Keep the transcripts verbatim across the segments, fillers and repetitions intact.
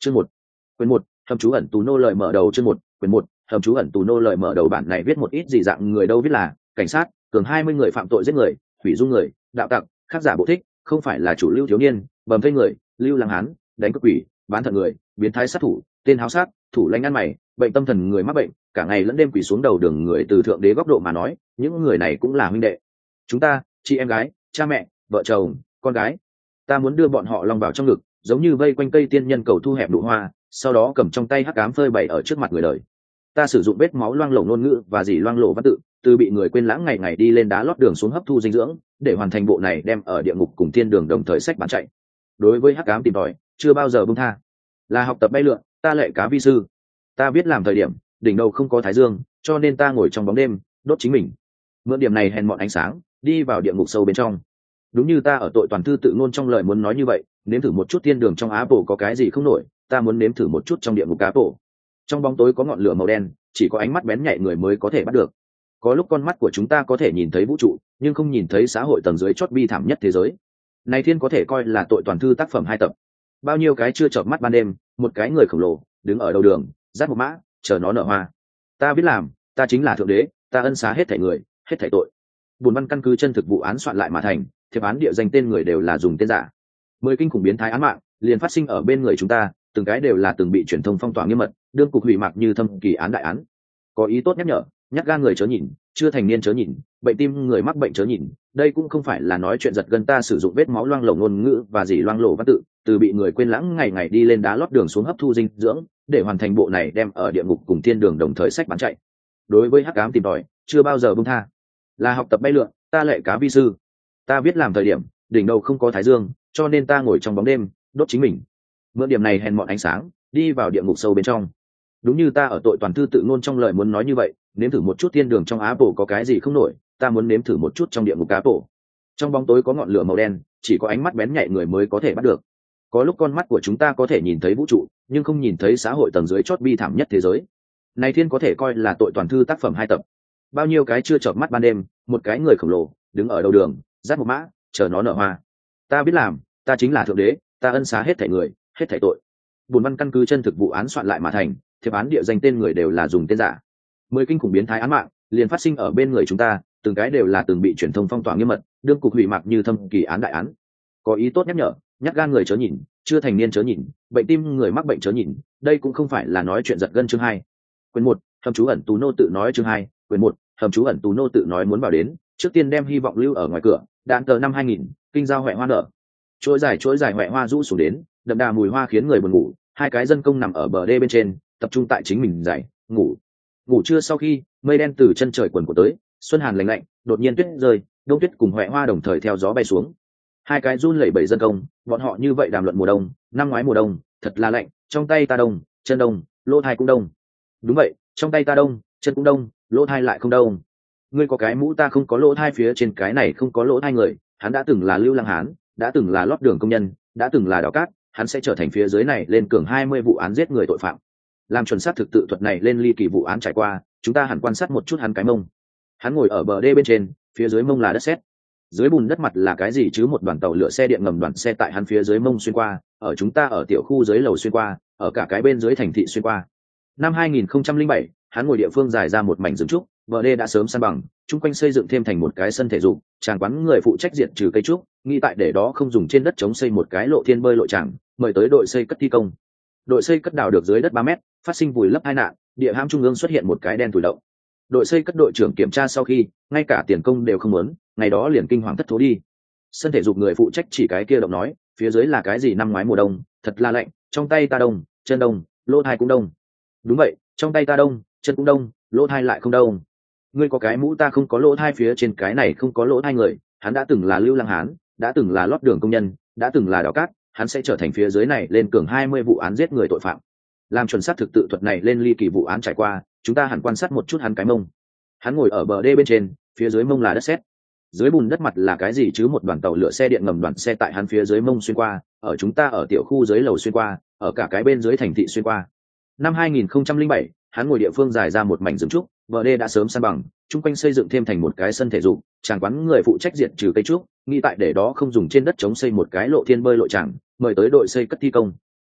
Chương một, quyền một, hầm chú ẩn tù nô lợi mở đầu. Chương một, quyền một, hầm chú ẩn tù nô lợi mở đầu. Bản này viết một ít gì dạng người đâu, viết là cảnh sát cường hai mươi người phạm tội giết người, hủy dung người, đạo tặc, khắc giả bộ thích, không phải là chủ lưu thiếu niên, bầm thây người, lưu lang hán, đánh cướp quỷ, bán thận người, biến thái sát thủ, tên háo sát, thủ lanh ăn mày, bệnh tâm thần người mắc bệnh, cả ngày lẫn đêm quỳ xuống đầu đường người. Từ thượng đế góc độ mà nói, những người này cũng là huynh đệ chúng ta, chị em gái, cha mẹ, vợ chồng, con gái. Ta muốn đưa bọn họ lòng vào trong ngực, giống như vây quanh cây tiên nhân cầu thu hẹp nụ hoa, sau đó cầm trong tay hắc ám phơi bày ở trước mặt người đời. Ta sử dụng vết máu loang lổ ngôn ngữ và dỉ loang lổ văn tự, từ bị người quên lãng ngày ngày đi lên đá lót đường xuống hấp thu dinh dưỡng, để hoàn thành bộ này đem ở địa ngục cùng thiên đường đồng thời sách bán chạy. Đối với hắc ám tìm tòi, chưa bao giờ buông tha. Là học tập bay lượn, ta lệ cá vi sư. Ta viết làm thời điểm, đỉnh đầu không có thái dương, cho nên ta ngồi trong bóng đêm, đốt chính mình. Mượn điểm này hèn mọn ánh sáng, đi vào địa ngục sâu bên trong. Đúng như ta ở tội toàn thư tự ngôn trong lời muốn nói như vậy, nếm thử một chút thiên đường trong Apple có cái gì không nổi, ta muốn nếm thử một chút trong địa ngục Apple. Trong bóng tối có ngọn lửa màu đen, chỉ có ánh mắt bén nhạy người mới có thể bắt được. Có lúc con mắt của chúng ta có thể nhìn thấy vũ trụ, nhưng không nhìn thấy xã hội tầng dưới chót bi thảm nhất thế giới. Này thiên có thể coi là tội toàn thư tác phẩm hai tập. Bao nhiêu cái chưa chợp mắt ban đêm, một cái người khổng lồ đứng ở đầu đường, dắt một mã, chờ nó nở hoa. Ta biết làm, ta chính là thượng đế, ta ân xá hết thảy người, hết thảy tội. Buồn văn căn cứ chân thực vụ án soạn lại mà thành, thiệp án địa danh tên người đều là dùng tên giả. Mười kinh khủng biến thái án mạng liền phát sinh ở bên người chúng ta, từng cái đều là từng bị truyền thông phong tỏa nghiêm mật, đương cục hủy mạc như thâm kỳ án đại án. Có ý tốt nhắc nhở, nhắc gan người chớ nhìn, chưa thành niên chớ nhìn, bệnh tim người mắc bệnh chớ nhìn. Đây cũng không phải là nói chuyện giật gân, ta sử dụng vết máu loang lổ ngôn ngữ và dỉ loang lổ văn tự, từ bị người quên lãng ngày ngày đi lên đá lót đường xuống hấp thu dinh dưỡng, để hoàn thành bộ này đem ở địa ngục cùng thiên đường đồng thời sách bán chạy. Đối với hắc ám tìm tòi, chưa bao giờ buông tha. Là học tập bay lượn, ta lệ cá vi sư. Ta viết làm thời điểm, đỉnh đầu không có thái dương, cho nên ta ngồi trong bóng đêm, đốt chính mình. Mượn điểm này hèn mọn ánh sáng, đi vào địa ngục sâu bên trong. Đúng như ta ở tội toàn thư tự ngôn trong lời muốn nói như vậy, nếm thử một chút thiên đường trong Apple có cái gì không nổi, ta muốn nếm thử một chút trong địa ngục Apple. Trong bóng tối có ngọn lửa màu đen, chỉ có ánh mắt bén nhạy người mới có thể bắt được. Có lúc con mắt của chúng ta có thể nhìn thấy vũ trụ, nhưng không nhìn thấy xã hội tầng dưới chót bi thảm nhất thế giới. Này thiên có thể coi là tội toàn thư tác phẩm hai tập. Bao nhiêu cái chưa chợp mắt ban đêm, một cái người khổng lồ đứng ở đầu đường, dắt một mã, chờ nó nở hoa. Ta biết làm, ta chính là thượng đế, ta ân xá hết thảy người, hết thảy tội. Buồn văn căn cứ chân thực vụ án soạn lại mà thành, thiệp án địa danh tên người đều là dùng tên giả. Mười kinh khủng biến thái án mạng liền phát sinh ở bên người chúng ta, từng cái đều là từng bị truyền thông phong tỏa nghiêm mật, đương cục hủy mạc như thâm kỳ án đại án. Có ý tốt nhắc nhở, nhắc gan người chớ nhìn, chưa thành niên chớ nhìn, bệnh tim người mắc bệnh chớ nhìn. Đây cũng không phải là nói chuyện giật gân. Chương hai, quyền một, hầm chú ẩn tù nô tự nói. Chương hai, quyền một, hầm chú ẩn tù nô tự nói. Muốn vào đến, trước tiên đem hy vọng lưu ở ngoài cửa. Đạn tờ năm hai nghìn, kinh giao huệ hoa nở, chuỗi dài chuỗi dài huệ hoa rũ xuống đến, đậm đà mùi hoa khiến người buồn ngủ. Hai cái dân công nằm ở bờ đê bên trên, tập trung tại chính mình dậy ngủ. Ngủ trưa sau khi mây đen từ chân trời quần của tới, xuân hàn lạnh lạnh, đột nhiên tuyết rơi, đông tuyết cùng huệ hoa đồng thời theo gió bay xuống. Hai cái run lẩy bẩy dân công, bọn họ như vậy đàm luận mùa đông. Năm ngoái mùa đông thật là lạnh, trong tay ta đông, chân đông, lỗ thai cũng đông. Đúng vậy, trong tay ta đông, chân cũng đông, lỗ thai lại không đông. Ngươi có cái mũ, ta không có lỗ thai. Phía trên cái này không có lỗ thai người, hắn đã từng là lưu lang hán, đã từng là lót đường công nhân, đã từng là đào cát, hắn sẽ trở thành phía dưới này lên cường hai mươi vụ án giết người tội phạm. Làm chuẩn xác thực tự thuật này lên ly kỳ vụ án trải qua, chúng ta hẳn quan sát một chút hắn cái mông. Hắn ngồi ở bờ đê bên trên, phía dưới mông là đất sét. Dưới bùn đất mặt là cái gì chứ? Một đoàn tàu lửa xe điện ngầm đoàn xe tại hắn phía dưới mông xuyên qua, ở chúng ta ở tiểu khu dưới lầu xuyên qua, ở cả cái bên dưới thành thị xuyên qua. Năm hai nghìn không trăm lẻ bảy, hắn ngồi địa phương dài ra một mảnh rừng trúc, bờ đê đã sớm san bằng, chung quanh xây dựng thêm thành một cái sân thể dục, tràng quán người phụ trách diệt trừ cây trúc, nghĩ tại để đó không dùng trên đất chống xây một cái lộ thiên bơi lội tràng, mời tới đội xây cất thi công. Đội xây cất đào được dưới đất ba mét, phát sinh vùi lấp hai nạn, địa hãm trung ương xuất hiện một cái đen tủi động. Đội xây cất đội trưởng kiểm tra sau khi, ngay cả tiền công đều không muốn, ngày đó liền kinh hoàng thất thố đi. Sân thể dục người phụ trách chỉ cái kia động nói, phía dưới là cái gì? Năm ngoái mùa đông thật là lạnh, trong tay ta đông, chân đông, lỗ thai cũng đông. Đúng vậy, trong tay ta đông, chân cũng đông, lỗ thai lại không đông. Ngươi có cái mũ, ta không có lỗ thai. Phía trên cái này không có lỗ thai người, hắn đã từng là lưu lang hán, đã từng là lót đường công nhân, đã từng là đào cát, hắn sẽ trở thành phía dưới này lên cường hai mươi vụ án giết người tội phạm. Làm chuẩn xác thực tự thuật này lên ly kỳ vụ án trải qua, chúng ta hẳn quan sát một chút hắn cái mông. Hắn ngồi ở bờ đê bên trên, phía dưới mông là đất sét. Dưới bùn đất mặt là cái gì chứ? Một đoàn tàu lửa xe điện ngầm đoàn xe tại hắn phía dưới mông xuyên qua, ở chúng ta ở tiểu khu dưới lầu xuyên qua, ở cả cái bên dưới thành thị xuyên qua. Năm hai nghìn không trăm lẻ bảy, hắn ngồi địa phương dài ra một mảnh rừng trúc, bờ đê đã sớm san bằng, chung quanh xây dựng thêm thành một cái sân thể dục, tràng quán người phụ trách diệt trừ cây trúc, nghĩ tại để đó không dùng trên đất chống xây một cái lộ thiên bơi lội tràng, mời tới đội xây cất thi công.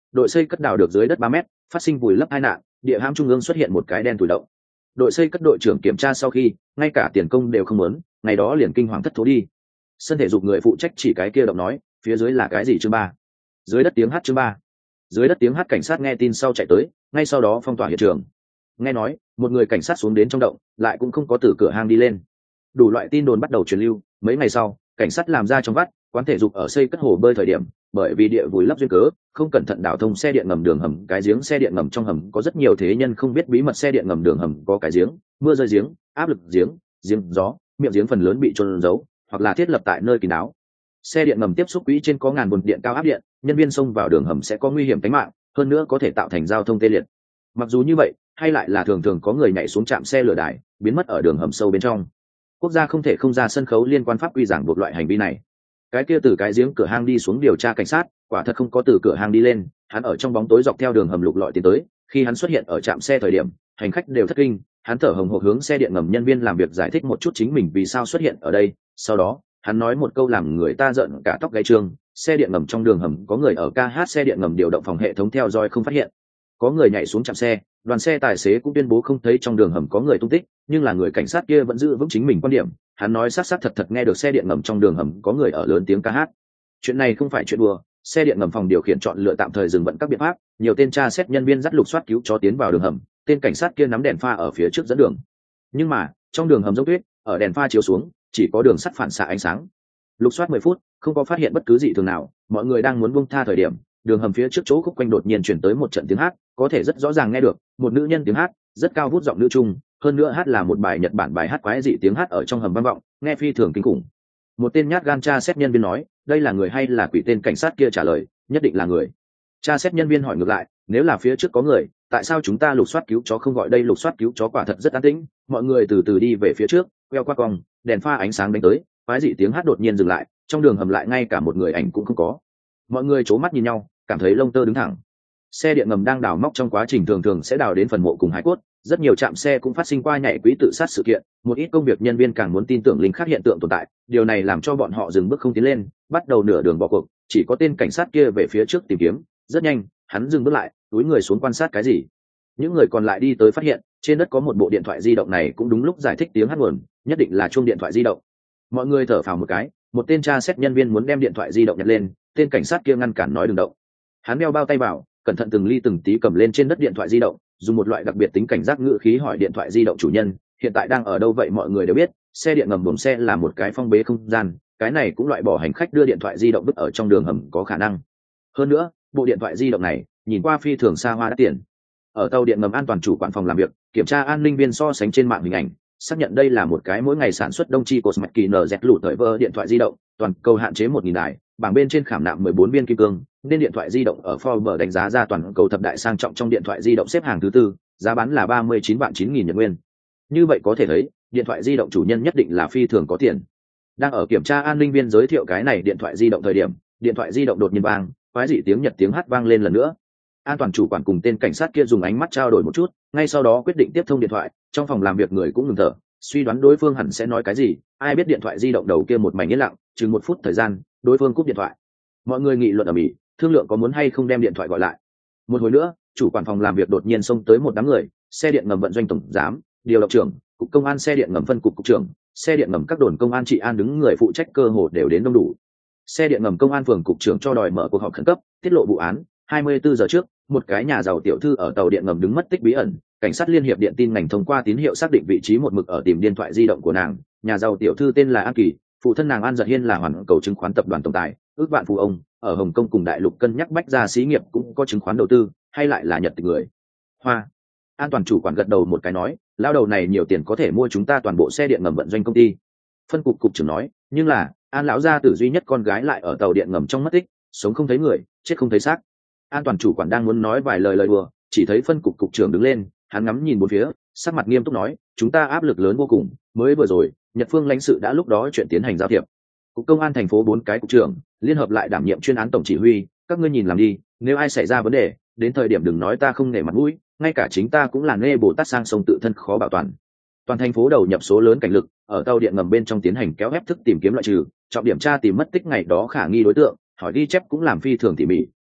đội xây cất đào được dưới đất ba mét, phát sinh vùi lấp hai nạn, địa hãm trung ương xuất hiện một cái đen tủi động. Đội xây cất đội trưởng kiểm tra sau khi, ngay cả tiền công đều không muốn, ngày đó liền kinh hoàng thất thố đi. Sân thể dục người phụ trách chỉ cái kia động nói, phía dưới là cái gì chương ba? Dưới đất tiếng hát chương ba. Dưới đất tiếng hát, cảnh sát nghe tin sau chạy tới, ngay sau đó phong tỏa hiện trường. Nghe nói, một người cảnh sát xuống đến trong động, lại cũng không có từ cửa hang đi lên. Đủ loại tin đồn bắt đầu truyền lưu, mấy ngày sau, cảnh sát làm ra trong vắt, quán thể dục ở xây cất hồ bơi thời điểm, bởi vì địa vùi lấp duyên cớ, không cẩn thận đảo thông xe điện ngầm đường hầm, cái giếng xe điện ngầm trong hầm có rất nhiều thế nhân không biết bí mật xe điện ngầm đường hầm có cái giếng, mưa rơi giếng, áp lực giếng, giếng gió, miệng giếng phần lớn bị chôn giấu, hoặc là thiết lập tại nơi kín đáo. Xe điện ngầm tiếp xúc quỹ trên có ngàn bồn điện cao áp điện, nhân viên xông vào đường hầm sẽ có nguy hiểm tính mạng, hơn nữa có thể tạo thành giao thông tê liệt. Mặc dù như vậy, hay lại là thường thường có người nhảy xuống trạm xe lửa đài, biến mất ở đường hầm sâu bên trong. Quốc gia không thể không ra sân khấu liên quan pháp quy giảng buộc loại hành vi này. Cái kia từ cái giếng cửa hang đi xuống điều tra cảnh sát, quả thật không có từ cửa hang đi lên, hắn ở trong bóng tối dọc theo đường hầm lục lọi tiến tới. Khi hắn xuất hiện ở trạm xe thời điểm, hành khách đều thất kinh, hắn thở hồng hộc hướng xe điện ngầm nhân viên làm việc giải thích một chút chính mình vì sao xuất hiện ở đây. Sau đó, hắn nói một câu làm người ta giận cả tóc gáy trương, xe điện ngầm trong đường hầm có người ở ca hát, xe điện ngầm điều động phòng hệ thống theo dõi không phát hiện. Có người nhảy xuống trạm xe, đoàn xe tài xế cũng tuyên bố không thấy trong đường hầm có người tung tích, nhưng là người cảnh sát kia vẫn giữ vững chính mình quan điểm, hắn nói xác xác thật thật nghe được xe điện ngầm trong đường hầm có người ở lớn tiếng ca hát. Chuyện này không phải chuyện đùa, xe điện ngầm phòng điều khiển chọn lựa tạm thời dừng vận các biện pháp, nhiều tên tra xét nhân viên dắt lục soát cứu chó tiến vào đường hầm, tên cảnh sát kia nắm đèn pha ở phía trước dẫn đường. Nhưng mà, trong đường hầm dốc tuyết, ở đèn pha chiếu xuống, chỉ có đường sắt phản xạ ánh sáng. Lục soát mười phút, không có phát hiện bất cứ gì thường nào, mọi người đang muốn buông tha thời điểm, đường hầm phía trước chỗ khúc quanh đột nhiên chuyển tới một trận tiếng hát, có thể rất rõ ràng nghe được, một nữ nhân tiếng hát, rất cao vút giọng nữ trung, hơn nữa hát là một bài Nhật Bản bài hát quái dị, tiếng hát ở trong hầm vang vọng, nghe phi thường kinh khủng. Một tên nhát gan tra xét nhân viên nói, đây là người hay là quỷ? Tên cảnh sát kia trả lời, nhất định là người. Tra xét nhân viên hỏi ngược lại, nếu là phía trước có người, tại sao chúng ta lục soát cứu chó không gọi đây? Lục soát cứu chó quả thật rất an tĩnh, mọi người từ từ đi về phía trước, queo qua cong, đèn pha ánh sáng đánh tới, quái dị tiếng hát đột nhiên dừng lại, trong đường hầm lại ngay cả một người ảnh cũng không có. Mọi người c mắt nhìn nhau, cảm thấy lông tơ đứng thẳng. Xe điện ngầm đang đào móc trong quá trình thường thường sẽ đào đến phần mộ cùng hải cốt, rất nhiều trạm xe cũng phát sinh qua nhảy quỹ tự sát sự kiện, một ít công việc nhân viên càng muốn tin tưởng linh khác hiện tượng tồn tại, điều này làm cho bọn họ dừng bước không tiến lên, bắt đầu nửa đường bỏ cuộc, chỉ có tên cảnh sát kia về phía trước tìm kiếm, rất nhanh, hắn dừng bước lại, túi người xuống quan sát cái gì. Những người còn lại đi tới phát hiện, trên đất có một bộ điện thoại di động, này cũng đúng lúc giải thích tiếng hát nguồn, nhất định là chuông điện thoại di động. Mọi người thở phào một cái, một tên tra xét nhân viên muốn đem điện thoại di động nhặt lên, tên cảnh sát kia ngăn cản nói đừng động. Hắn đeo bao tay vào, cẩn thận từng ly từng tí cầm lên trên đất điện thoại di động, dùng một loại đặc biệt tính cảnh giác ngữ khí hỏi điện thoại di động chủ nhân hiện tại đang ở đâu vậy? Mọi người đều biết xe điện ngầm buồng xe là một cái phong bế không gian, cái này cũng loại bỏ hành khách đưa điện thoại di động vứt ở trong đường hầm có khả năng. Hơn nữa, bộ điện thoại di động này nhìn qua phi thường xa hoa đắt tiền. Ở tàu điện ngầm an toàn chủ quản phòng làm việc kiểm tra an ninh viên so sánh trên mạng hình ảnh, xác nhận đây là một cái mỗi ngày sản xuất đông chi cosmic kỳ nz lụt thời vơ điện thoại di động, toàn cầu hạn chế một nghìn đài, bảng bên trên khảm nạm mười bốn viên kim cương, nên điện thoại di động ở Forbes đánh giá ra toàn cầu thập đại sang trọng trong điện thoại di động xếp hàng thứ tư, giá bán là ba mươi chín vạn chín nghìn Nhật nguyên. Như vậy có thể thấy, điện thoại di động chủ nhân nhất định là phi thường có tiền. Đang ở kiểm tra an ninh viên giới thiệu cái này điện thoại di động thời điểm, điện thoại di động đột nhiên vang, quái dị tiếng Nhật tiếng hát vang lên lần nữa. An toàn chủ quản cùng tên cảnh sát kia dùng ánh mắt trao đổi một chút, ngay sau đó quyết định tiếp thông điện thoại, trong phòng làm việc người cũng ngừng thở, suy đoán đối phương hẳn sẽ nói cái gì, ai biết điện thoại di động đầu kia một mảnh yên lặng, chừng một phút thời gian, đối phương cúp điện thoại. Mọi người nghị luận ở mỹ, thương lượng có muốn hay không đem điện thoại gọi lại. Một hồi nữa, chủ quản phòng làm việc đột nhiên xông tới một đám người, xe điện ngầm vận doanh tổng giám, điều động trưởng, cục công an xe điện ngầm phân cục cục trưởng, xe điện ngầm các đồn công an trị an đứng người phụ trách cơ hồ đều đến đông đủ. Xe điện ngầm công an phường cục trưởng cho đòi mở cuộc họp khẩn cấp, tiết lộ vụ án. hai mươi bốn giờ trước, một cái nhà giàu tiểu thư ở tàu điện ngầm đứng mất tích bí ẩn, cảnh sát liên hiệp điện tin ngành thông qua tín hiệu xác định vị trí một mực ở tìm điện thoại di động của nàng. Nhà giàu tiểu thư tên là An Kỳ, phụ thân nàng An Giật Hiên là hoàn cầu chứng khoán tập đoàn tổng tài, ước vạn phú ông, ở Hồng Kông cùng đại lục cân nhắc bách ra xí nghiệp cũng có chứng khoán đầu tư, hay lại là Nhật tịch người Hoa. An toàn chủ quản gật đầu một cái nói, lao đầu này nhiều tiền có thể mua chúng ta toàn bộ xe điện ngầm vận doanh công ty. Phân cục cục trưởng nói, nhưng là An lão gia tử duy nhất con gái lại ở tàu điện ngầm trong mất tích, sống không thấy người, chết không thấy xác. An toàn chủ quản đang muốn nói vài lời lời đùa, chỉ thấy phân cục cục trưởng đứng lên, hắn ngắm nhìn bốn phía, sắc mặt nghiêm túc nói, chúng ta áp lực lớn vô cùng, mới vừa rồi Nhật Phương lãnh sự đã lúc đó chuyện tiến hành giao thiệp, cục công an thành phố bốn cái cục trưởng liên hợp lại đảm nhiệm chuyên án tổng chỉ huy, các ngươi nhìn làm đi, nếu ai xảy ra vấn đề, đến thời điểm đừng nói ta không nể mặt mũi, ngay cả chính ta cũng là nê bồ tát sang sông tự thân khó bảo toàn. Toàn thành phố đầu nhập số lớn cảnh lực ở tàu điện ngầm bên trong tiến hành kéo ép thức tìm kiếm loại trừ, trọng điểm tra tìm mất tích ngày đó khả nghi đối tượng, hỏi ghi chép cũng làm phi thường tỉ mỉ,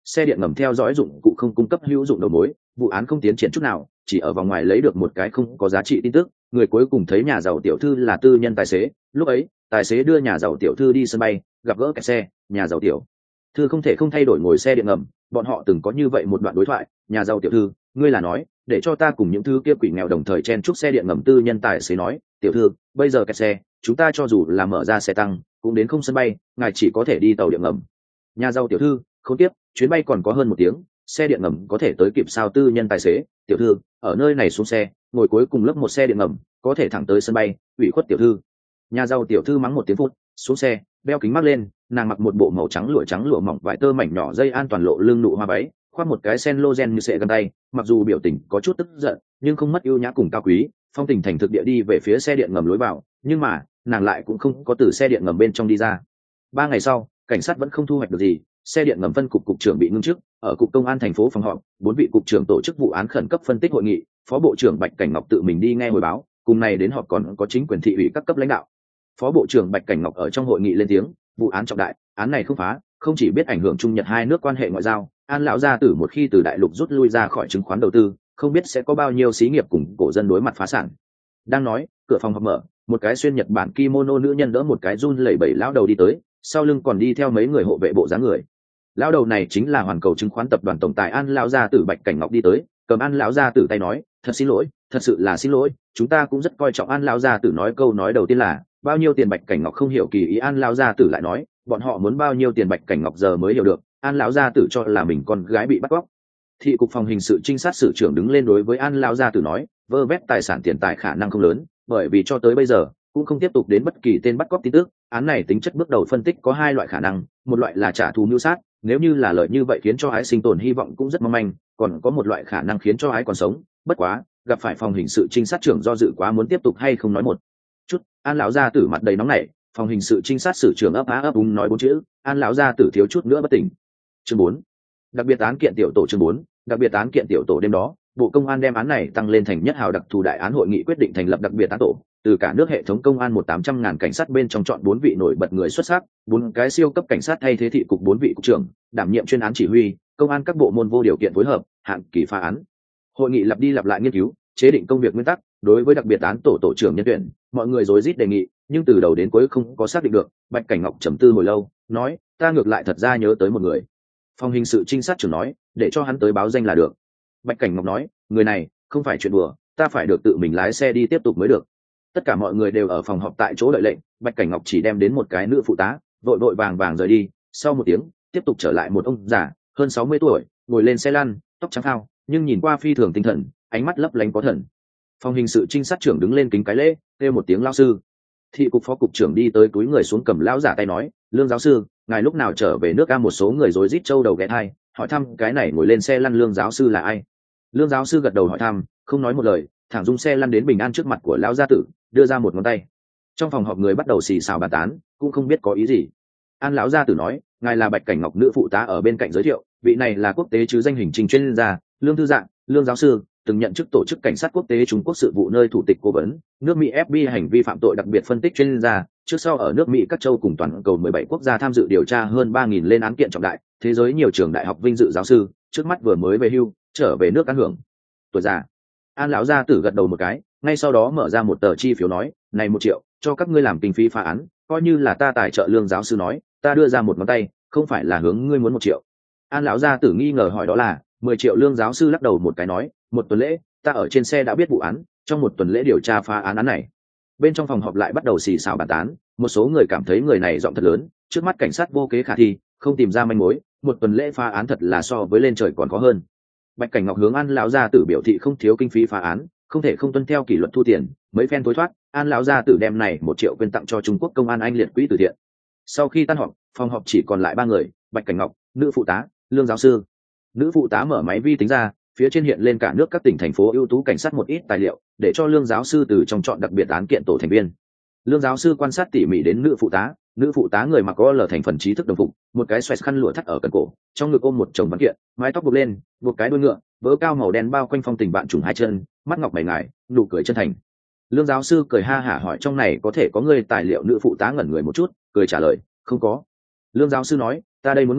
xe điện ngầm theo dõi dụng cụ không cung cấp hữu dụng đầu mối, vụ án không tiến triển chút nào, chỉ ở vòng ngoài lấy được một cái không có giá trị tin tức. Người cuối cùng thấy nhà giàu tiểu thư là tư nhân tài xế, lúc ấy tài xế đưa nhà giàu tiểu thư đi sân bay, gặp gỡ kẹt xe, nhà giàu tiểu thư không thể không thay đổi ngồi xe điện ngầm. Bọn họ từng có như vậy một đoạn đối thoại: nhà giàu tiểu thư, ngươi là nói để cho ta cùng những thứ kia quỷ nghèo đồng thời chen chúc xe điện ngầm? Tư nhân tài xế nói: tiểu thư, bây giờ kẹt xe, chúng ta cho dù là mở ra xe tăng cũng đến không sân bay, ngài chỉ có thể đi tàu điện ngầm. Nhà giàu tiểu thư: không tiếp, chuyến bay còn có hơn một tiếng, xe điện ngầm có thể tới kịp sao? Tư nhân tài xế: tiểu thư, ở nơi này xuống xe, ngồi cuối cùng lớp một xe điện ngầm, có thể thẳng tới sân bay, ủy khuất tiểu thư. Nhà giàu tiểu thư mắng một tiếng phút, xuống xe, đeo kính mắt lên, nàng mặc một bộ màu trắng lụa trắng lụa mỏng vải tơ mảnh nhỏ dây an toàn lộ lưng nụ hoa váy, khoác một cái sen lô gen như sệ găng tay. Mặc dù biểu tình có chút tức giận, nhưng không mất ưu nhã cùng cao quý, phong tình thành thực địa đi về phía xe điện ngầm lối vào. Nhưng mà nàng lại cũng không có từ xe điện ngầm bên trong đi ra. Ba ngày sau, cảnh sát vẫn không thu hoạch được gì, xe điện ngầm phân cục cục trưởng bị ngưng chức. Ở cục công an thành phố phòng họp, bốn vị cục trưởng tổ chức vụ án khẩn cấp phân tích hội nghị, phó bộ trưởng Bạch Cảnh Ngọc tự mình đi nghe hồi báo, cùng này đến họp còn có chính quyền thị ủy các cấp lãnh đạo. Phó bộ trưởng Bạch Cảnh Ngọc ở trong hội nghị lên tiếng: vụ án trọng đại, án này không phá, không chỉ biết ảnh hưởng Trung Nhật hai nước quan hệ ngoại giao, An lão gia tử một khi từ đại lục rút lui ra khỏi chứng khoán đầu tư, không biết sẽ có bao nhiêu xí nghiệp cùng cổ dân đối mặt phá sản. Đang nói, cửa phòng họp mở, một cái xuyên Nhật Bản kimono nữ nhân đỡ một cái run lẩy bẩy lão đầu đi tới, sau lưng còn đi theo mấy người hộ vệ bộ dáng người. Lão đầu này chính là Hoàn Cầu chứng khoán tập đoàn tổng tài An lão gia tử. Bạch Cảnh Ngọc đi tới, cầm An lão gia tử tay nói: thật xin lỗi, thật sự là xin lỗi, chúng ta cũng rất coi trọng. An lão gia tử nói câu nói đầu tiên là: bao nhiêu tiền? Bạch Cảnh Ngọc không hiểu kỳ ý. An lão gia tử lại nói: bọn họ muốn bao nhiêu tiền? Bạch Cảnh Ngọc giờ mới hiểu được, An lão gia tử cho là mình con gái bị bắt cóc. Thị cục phòng hình sự trinh sát sử trưởng đứng lên đối với An lão gia tử nói: vơ vét tài sản tiền tài khả năng không lớn, bởi vì cho tới bây giờ cũng không tiếp tục đến bất kỳ tên bắt cóc tin tức. Án này tính chất bước đầu phân tích có hai loại khả năng, một loại là trả thù mưu sát, nếu như là lợi như vậy khiến cho ái sinh tồn hy vọng cũng rất mong manh, còn có một loại khả năng khiến cho ái còn sống. Bất quá gặp phải phòng hình sự trinh sát trưởng do dự quá, muốn tiếp tục hay không nói một chút. An lão gia tử mặt đầy nóng nảy, phòng hình sự trinh sát sử trưởng ấp á ấp úng nói bốn chữ. An lão gia tử thiếu chút nữa bất tỉnh. Chương bốn, đặc biệt án kiện tiểu tổ. Chương bốn, đặc biệt án kiện tiểu tổ. Đêm đó, bộ công an đem án này tăng lên thành nhất hào đặc thù đại án. Hội nghị quyết định thành lập đặc biệt án tổ, từ cả nước hệ thống công an một tám trăm ngàn cảnh sát bên trong chọn bốn vị nổi bật người xuất sắc, bốn cái siêu cấp cảnh sát thay thế thị cục bốn vị cục trưởng, đảm nhiệm chuyên án chỉ huy, công an các bộ môn vô điều kiện phối hợp, hạn kỳ phá án. Hội nghị lặp đi lặp lại nghiên cứu, chế định công việc nguyên tắc. Đối với đặc biệt án tổ tổ trưởng nhân tuyển, mọi người rối rít đề nghị, nhưng từ đầu đến cuối không có xác định được. Bạch Cảnh Ngọc trầm tư hồi lâu, nói: ta ngược lại thật ra nhớ tới một người. Phòng hình sự trinh sát trưởng nói: để cho hắn tới báo danh là được. Bạch Cảnh Ngọc nói: người này không phải chuyện đùa, ta phải được tự mình lái xe đi tiếp tục mới được. Tất cả mọi người đều ở phòng họp tại chỗ đợi lệnh. Bạch Cảnh Ngọc chỉ đem đến một cái nữ phụ tá, vội vội vàng vàng rời đi. Sau một tiếng, tiếp tục trở lại một ông già hơn sáu mươi tuổi, ngồi lên xe lăn, tóc trắng phao, nhưng nhìn qua phi thường tinh thần, ánh mắt lấp lánh có thần. Phòng hình sự trinh sát trưởng đứng lên kính cái lễ, kêu một tiếng lao sư. Thị cục phó cục trưởng đi tới túi người xuống cầm lão giả tay nói: lương giáo sư, ngài lúc nào trở về nước? A một số người rối rít trâu đầu ghé thai, hỏi thăm cái này ngồi lên xe lăn lương giáo sư là ai. Lương giáo sư gật đầu hỏi thăm, không nói một lời, thẳng dung xe lăn đến bình an trước mặt của lão gia tử, đưa ra một ngón tay. Trong phòng họp người bắt đầu xì xào bàn tán, cũng không biết có ý gì. An lão gia tử nói: ngài là Bạch Cảnh Ngọc nữ phụ tá ở bên cạnh giới thiệu, vị này là quốc tế chứ danh hình trình chuyên gia Lương Thư Dạng. Lương giáo sư từng nhận chức tổ chức cảnh sát quốc tế Trung Quốc sự vụ nơi thủ tịch cố vấn, nước Mỹ ép bê i hành vi phạm tội đặc biệt phân tích chuyên gia, trước sau ở nước Mỹ các châu cùng toàn cầu mười bảy quốc gia tham dự điều tra hơn ba nghìn lên án kiện trọng đại, thế giới nhiều trường đại học vinh dự giáo sư, trước mắt vừa mới về hưu, trở về nước ăn hưởng tuổi già. An lão gia tử gật đầu một cái, ngay sau đó mở ra một tờ chi phiếu nói: này một triệu cho các ngươi làm kinh phí phá án, coi như là ta tài trợ. Lương giáo sư nói: ta đưa ra một ngón tay, không phải là hướng ngươi muốn một triệu. An lão gia tử nghi ngờ hỏi: đó là mười triệu? Lương giáo sư lắc đầu một cái nói: một tuần lễ, ta ở trên xe đã biết vụ án, trong một tuần lễ điều tra phá án án này. Bên trong phòng họp lại bắt đầu xì xào bàn tán, một số người cảm thấy người này giọng thật lớn, trước mắt cảnh sát vô kế khả thi, không tìm ra manh mối, một tuần lễ phá án thật là so với lên trời còn khó hơn. Bạch Cảnh Ngọc hướng An lão gia tử biểu thị không thiếu kinh phí phá án, không thể không tuân theo kỷ luật thu tiền. Mấy phen tối thoát, An lão gia tử đem này một triệu quyên tặng cho Trung Quốc công an anh liệt quỹ từ thiện. Sau khi tan họp, phòng họp chỉ còn lại ba người: Bạch Cảnh Ngọc, nữ phụ tá, Lương giáo sư. Nữ phụ tá mở máy vi tính ra, phía trên hiện lên cả nước các tỉnh thành phố ưu tú cảnh sát một ít tài liệu, để cho Lương giáo sư từ trong chọn đặc biệt án kiện tổ thành viên. Lương giáo sư quan sát tỉ mỉ đến nữ phụ tá. Nữ phụ tá người mặc có lờ thành phần trí thức đồng phục, một cái xoẹt khăn lụa thắt ở cần cổ, trong ngực ôm một chồng văn kiện, mái tóc buộc lên, buộc cái đuôi ngựa, vớ cao màu đen bao quanh phong tình bạn trùng hai chân, mắt ngọc mày ngài, nụ cười chân thành. Lương giáo sư cười ha hả hỏi: trong này có thể có ngươi tài liệu? Nữ phụ tá ngẩn người một chút, cười trả lời: không có. Lương giáo sư nói: ta đây muốn ngươi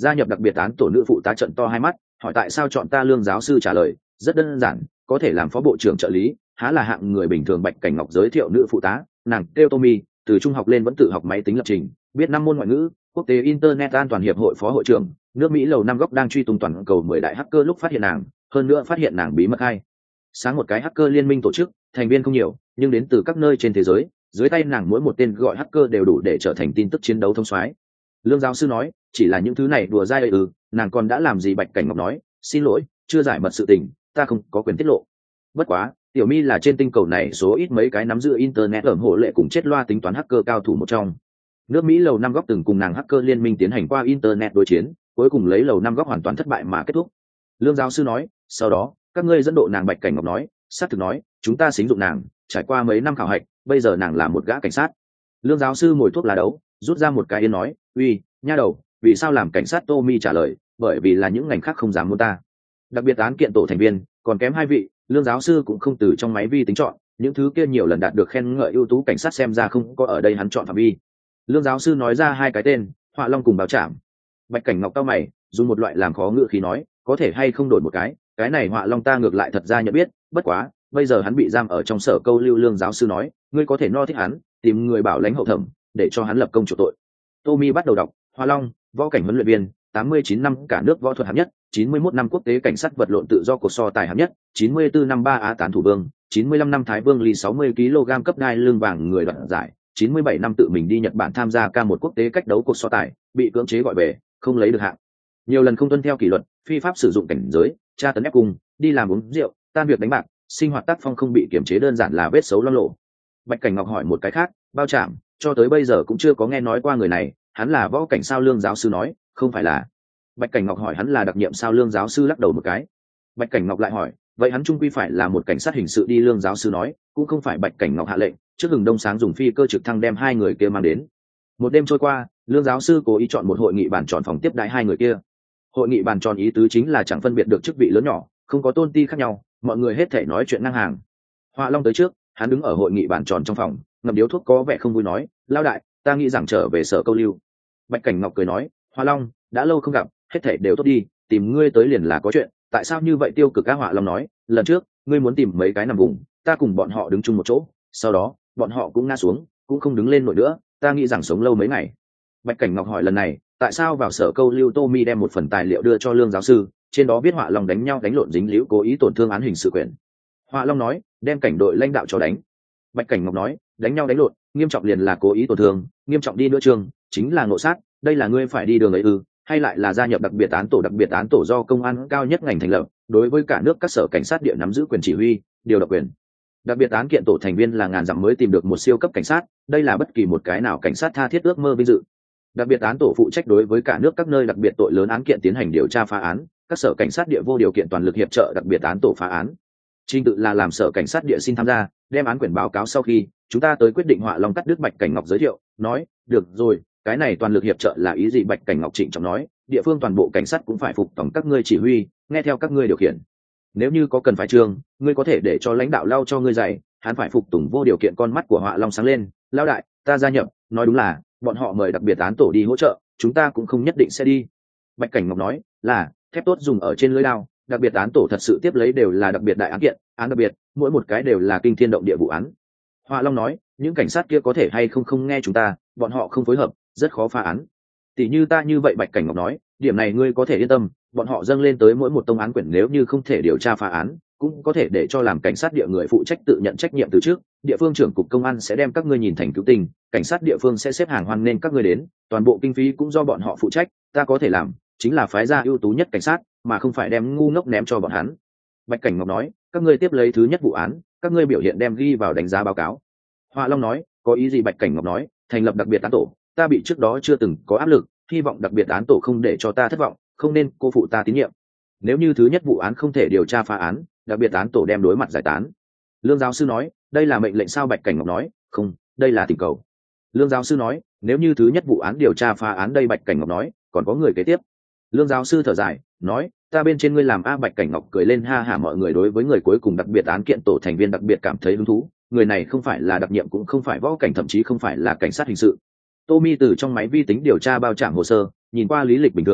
gia nhập đặc biệt án tổ nữ phụ tá trận to hai mắt, hỏi tại sao chọn ta. Lương giáo sư trả lời rất đơn giản, có thể làm phó bộ trưởng trợ lý há là hạng người bình thường. Bạch Cảnh Ngọc giới thiệu nữ phụ tá, nàng kêu Tommy, từ trung học lên vẫn tự học máy tính lập trình, biết năm môn ngoại ngữ, quốc tế internet an toàn hiệp hội phó hội trưởng, nước Mỹ lầu năm góc đang truy tung toàn cầu mười đại hacker lúc phát hiện nàng, hơn nữa phát hiện nàng bí mật hay sáng một cái hacker liên minh tổ chức, thành viên không nhiều nhưng đến từ các nơi trên thế giới, dưới tay nàng mỗi một tên gọi hacker đều đủ để trở thành tin tức chiến đấu thông soái. Lương giáo sư nói chỉ là những thứ này đùa dai ư, nàng còn đã làm gì? Bạch Cảnh Ngọc nói xin lỗi, chưa giải mật sự tình, ta không có quyền tiết lộ. Bất quá Tiểu My là trên tinh cầu này số ít mấy cái nắm giữ internet ẩm hộ lệ cùng chết loa tính toán hacker cao thủ một trong. Nước Mỹ lầu năm góc từng cùng nàng hacker liên minh tiến hành qua internet đối chiến, cuối cùng lấy lầu năm góc hoàn toàn thất bại mà kết thúc. Lương giáo sư nói sau đó các ngươi dẫn độ nàng. Bạch Cảnh Ngọc nói xác thực nói chúng ta xính dụng nàng, trải qua mấy năm khảo hạch, bây giờ nàng là một gã cảnh sát. Lương giáo sư mồi thuốc lá đấu, rút ra một cái yên nói uy nha đầu, vì sao làm cảnh sát? Tommy trả lời bởi vì là những ngành khác không dám muốn ta. Đặc biệt án kiện tổ thành viên còn kém hai vị, Lương giáo sư cũng không từ trong máy vi tính chọn, những thứ kia nhiều lần đạt được khen ngợi ưu tú cảnh sát xem ra không có ở đây hắn chọn phạm vi. Lương giáo sư nói ra hai cái tên, Họa Long cùng Báo Trảm. Bạch Cảnh Ngọc cau mày, dùng một loại làm khó ngữ khí nói có thể hay không đổi một cái, cái này Họa Long ta ngược lại thật ra nhận biết, bất quá bây giờ hắn bị giam ở trong sở câu lưu. Lương giáo sư nói ngươi có thể no thích hắn, tìm người bảo lãnh hậu thẩm để cho hắn lập công chuộc tội. Tommy bắt đầu đọc Họa Long, võ cảnh huấn luyện viên, tám mươi chín năm cả nước võ thuật hạng nhất, chín mươi mốt năm quốc tế cảnh sát vật lộn tự do cuộc so tài hạng nhất, chín mươi tư năm ba Á tán thủ vương, chín mươi lăm năm Thái Vương lì sáu mươi ki lô gam cấp đai lưng vàng người đoạt giải, chín mươi bảy năm tự mình đi Nhật Bản tham gia ca một quốc tế cách đấu cuộc so tài, bị cưỡng chế gọi về, không lấy được hạng. Nhiều lần không tuân theo kỷ luật, phi pháp sử dụng cảnh giới, tra tấn ép cung, đi làm uống rượu, tan việc đánh bạc, sinh hoạt tác phong không bị kiểm chế, đơn giản là vết xấu loang lộ. Bạch Cảnh Ngọc hỏi một cái khác, Bao Trảm, cho tới bây giờ cũng chưa có nghe nói qua người này, hắn là võ cảnh sao? Lương giáo sư nói không phải là. Bạch Cảnh Ngọc hỏi hắn là đặc nhiệm sao? Lương giáo sư lắc đầu một cái. Bạch Cảnh Ngọc lại hỏi vậy hắn trung quy phải là một cảnh sát hình sự đi? Lương giáo sư nói cũng không phải. Bạch Cảnh Ngọc hạ lệnh trước hừng đông sáng dùng phi cơ trực thăng đem hai người kia mang đến. Một đêm trôi qua, Lương giáo sư cố ý chọn một hội nghị bàn tròn phòng tiếp đãi hai người kia. Hội nghị bàn tròn ý tứ chính là chẳng phân biệt được chức vị lớn nhỏ, không có tôn ti khác nhau, mọi người hết thể nói chuyện ngang hàng. Họa Long tới trước, hắn đứng ở hội nghị bàn tròn trong phòng, ngậm điếu thuốc có vẻ không vui nói lao đại, ta nghĩ rằng trở về sở câu lưu. Bạch Cảnh Ngọc cười nói Họa Long, đã lâu không gặp, hết thể đều tốt đi, tìm ngươi tới liền là có chuyện, tại sao như vậy tiêu cực? Các Họa Long nói lần trước ngươi muốn tìm mấy cái nằm vùng, ta cùng bọn họ đứng chung một chỗ, sau đó bọn họ cũng ngã xuống, cũng không đứng lên nổi nữa, ta nghĩ rằng sống lâu mấy ngày. Bạch Cảnh Ngọc hỏi lần này tại sao vào sở câu lưu? Tommy đem một phần tài liệu đưa cho Lương giáo sư, trên đó viết Họa Long đánh nhau đánh lộn dính líu cố ý tổn thương án hình sự quyền. Họa Long nói đem cảnh đội lãnh đạo cho đánh. Bạch Cảnh Ngọc nói đánh nhau đánh lộn, nghiêm trọng liền là cố ý tổn thương, nghiêm trọng đi nữa trường chính là ngộ sát, đây là ngươi phải đi đường ấy ư? Hay lại là gia nhập đặc biệt án tổ? Đặc biệt án tổ do công an cao nhất ngành thành lập, đối với cả nước các sở cảnh sát địa nắm giữ quyền chỉ huy, điều động quyền. Đặc biệt án kiện tổ thành viên là ngàn dặm mới tìm được một siêu cấp cảnh sát, đây là bất kỳ một cái nào cảnh sát tha thiết ước mơ vinh dự. Đặc biệt án tổ phụ trách đối với cả nước các nơi đặc biệt tội lớn án kiện tiến hành điều tra phá án, các sở cảnh sát địa vô điều kiện toàn lực hiệp trợ đặc biệt án tổ phá án. Trình tự là làm sở cảnh sát địa xin tham gia, đem án quyển báo cáo sau khi chúng ta tới quyết định. Họa Long cắt đứt Bạch Cảnh Ngọc giới thiệu, nói được rồi, cái này toàn lực hiệp trợ là ý gì? Bạch Cảnh Ngọc trịnh trọng nói địa phương toàn bộ cảnh sát cũng phải phục tổng các ngươi chỉ huy, nghe theo các ngươi điều khiển. Nếu như có cần phải trường, ngươi có thể để cho lãnh đạo lau cho ngươi dạy, hắn phải phục tùng vô điều kiện. Con mắt của Họa Long sáng lên, lao đại, ta gia nhập. Nói đúng là bọn họ mời đặc biệt án tổ đi hỗ trợ, chúng ta cũng không nhất định sẽ đi. Bạch Cảnh Ngọc nói là thép tốt dùng ở trên lưỡi lao, đặc biệt án tổ thật sự tiếp lấy đều là đặc biệt đại án kiện, án đặc biệt, mỗi một cái đều là kinh thiên động địa vụ án. Họa Long nói những cảnh sát kia có thể hay không không nghe chúng ta, bọn họ không phối hợp rất khó phá án. Tỷ như ta như vậy. Bạch Cảnh Ngọc nói điểm này ngươi có thể yên tâm, bọn họ dâng lên tới mỗi một tông án quyển, nếu như không thể điều tra phá án, cũng có thể để cho làm cảnh sát địa người phụ trách tự nhận trách nhiệm từ trước, địa phương trưởng cục công an sẽ đem các ngươi nhìn thành cứu tinh, cảnh sát địa phương sẽ xếp hàng hoan nên các ngươi đến, toàn bộ kinh phí cũng do bọn họ phụ trách, ta có thể làm chính là phái ra ưu tú nhất cảnh sát, mà không phải đem ngu ngốc ném cho bọn hắn. Bạch Cảnh Ngọc nói các ngươi tiếp lấy thứ nhất vụ án, các ngươi biểu hiện đem ghi vào đánh giá báo cáo. Họa Long nói có ý gì? Bạch Cảnh Ngọc nói thành lập đặc biệt án tổ, ta bị trước đó chưa từng có áp lực, hy vọng đặc biệt án tổ không để cho ta thất vọng, không nên cô phụ ta tín nhiệm. Nếu như thứ nhất vụ án không thể điều tra phá án, đặc biệt án tổ đem đối mặt giải tán. Lương giáo sư nói đây là mệnh lệnh sao? Bạch Cảnh Ngọc nói không, đây là thỉnh cầu. Lương giáo sư nói nếu như thứ nhất vụ án điều tra phá án đây. Bạch Cảnh Ngọc nói còn có người kế tiếp. Lương giáo sư thở dài nói ta bên trên ngươi làm a. Bạch Cảnh Ngọc cười lên ha hả. Mọi người đối với người cuối cùng đặc biệt án kiện tổ thành viên đặc biệt cảm thấy hứng thú, người này không phải là đặc nhiệm, cũng không phải võ cảnh, thậm chí không phải là cảnh sát hình sự. Tommy từ trong máy vi tính điều tra bao trảm hồ sơ, nhìn qua lý lịch bình thường,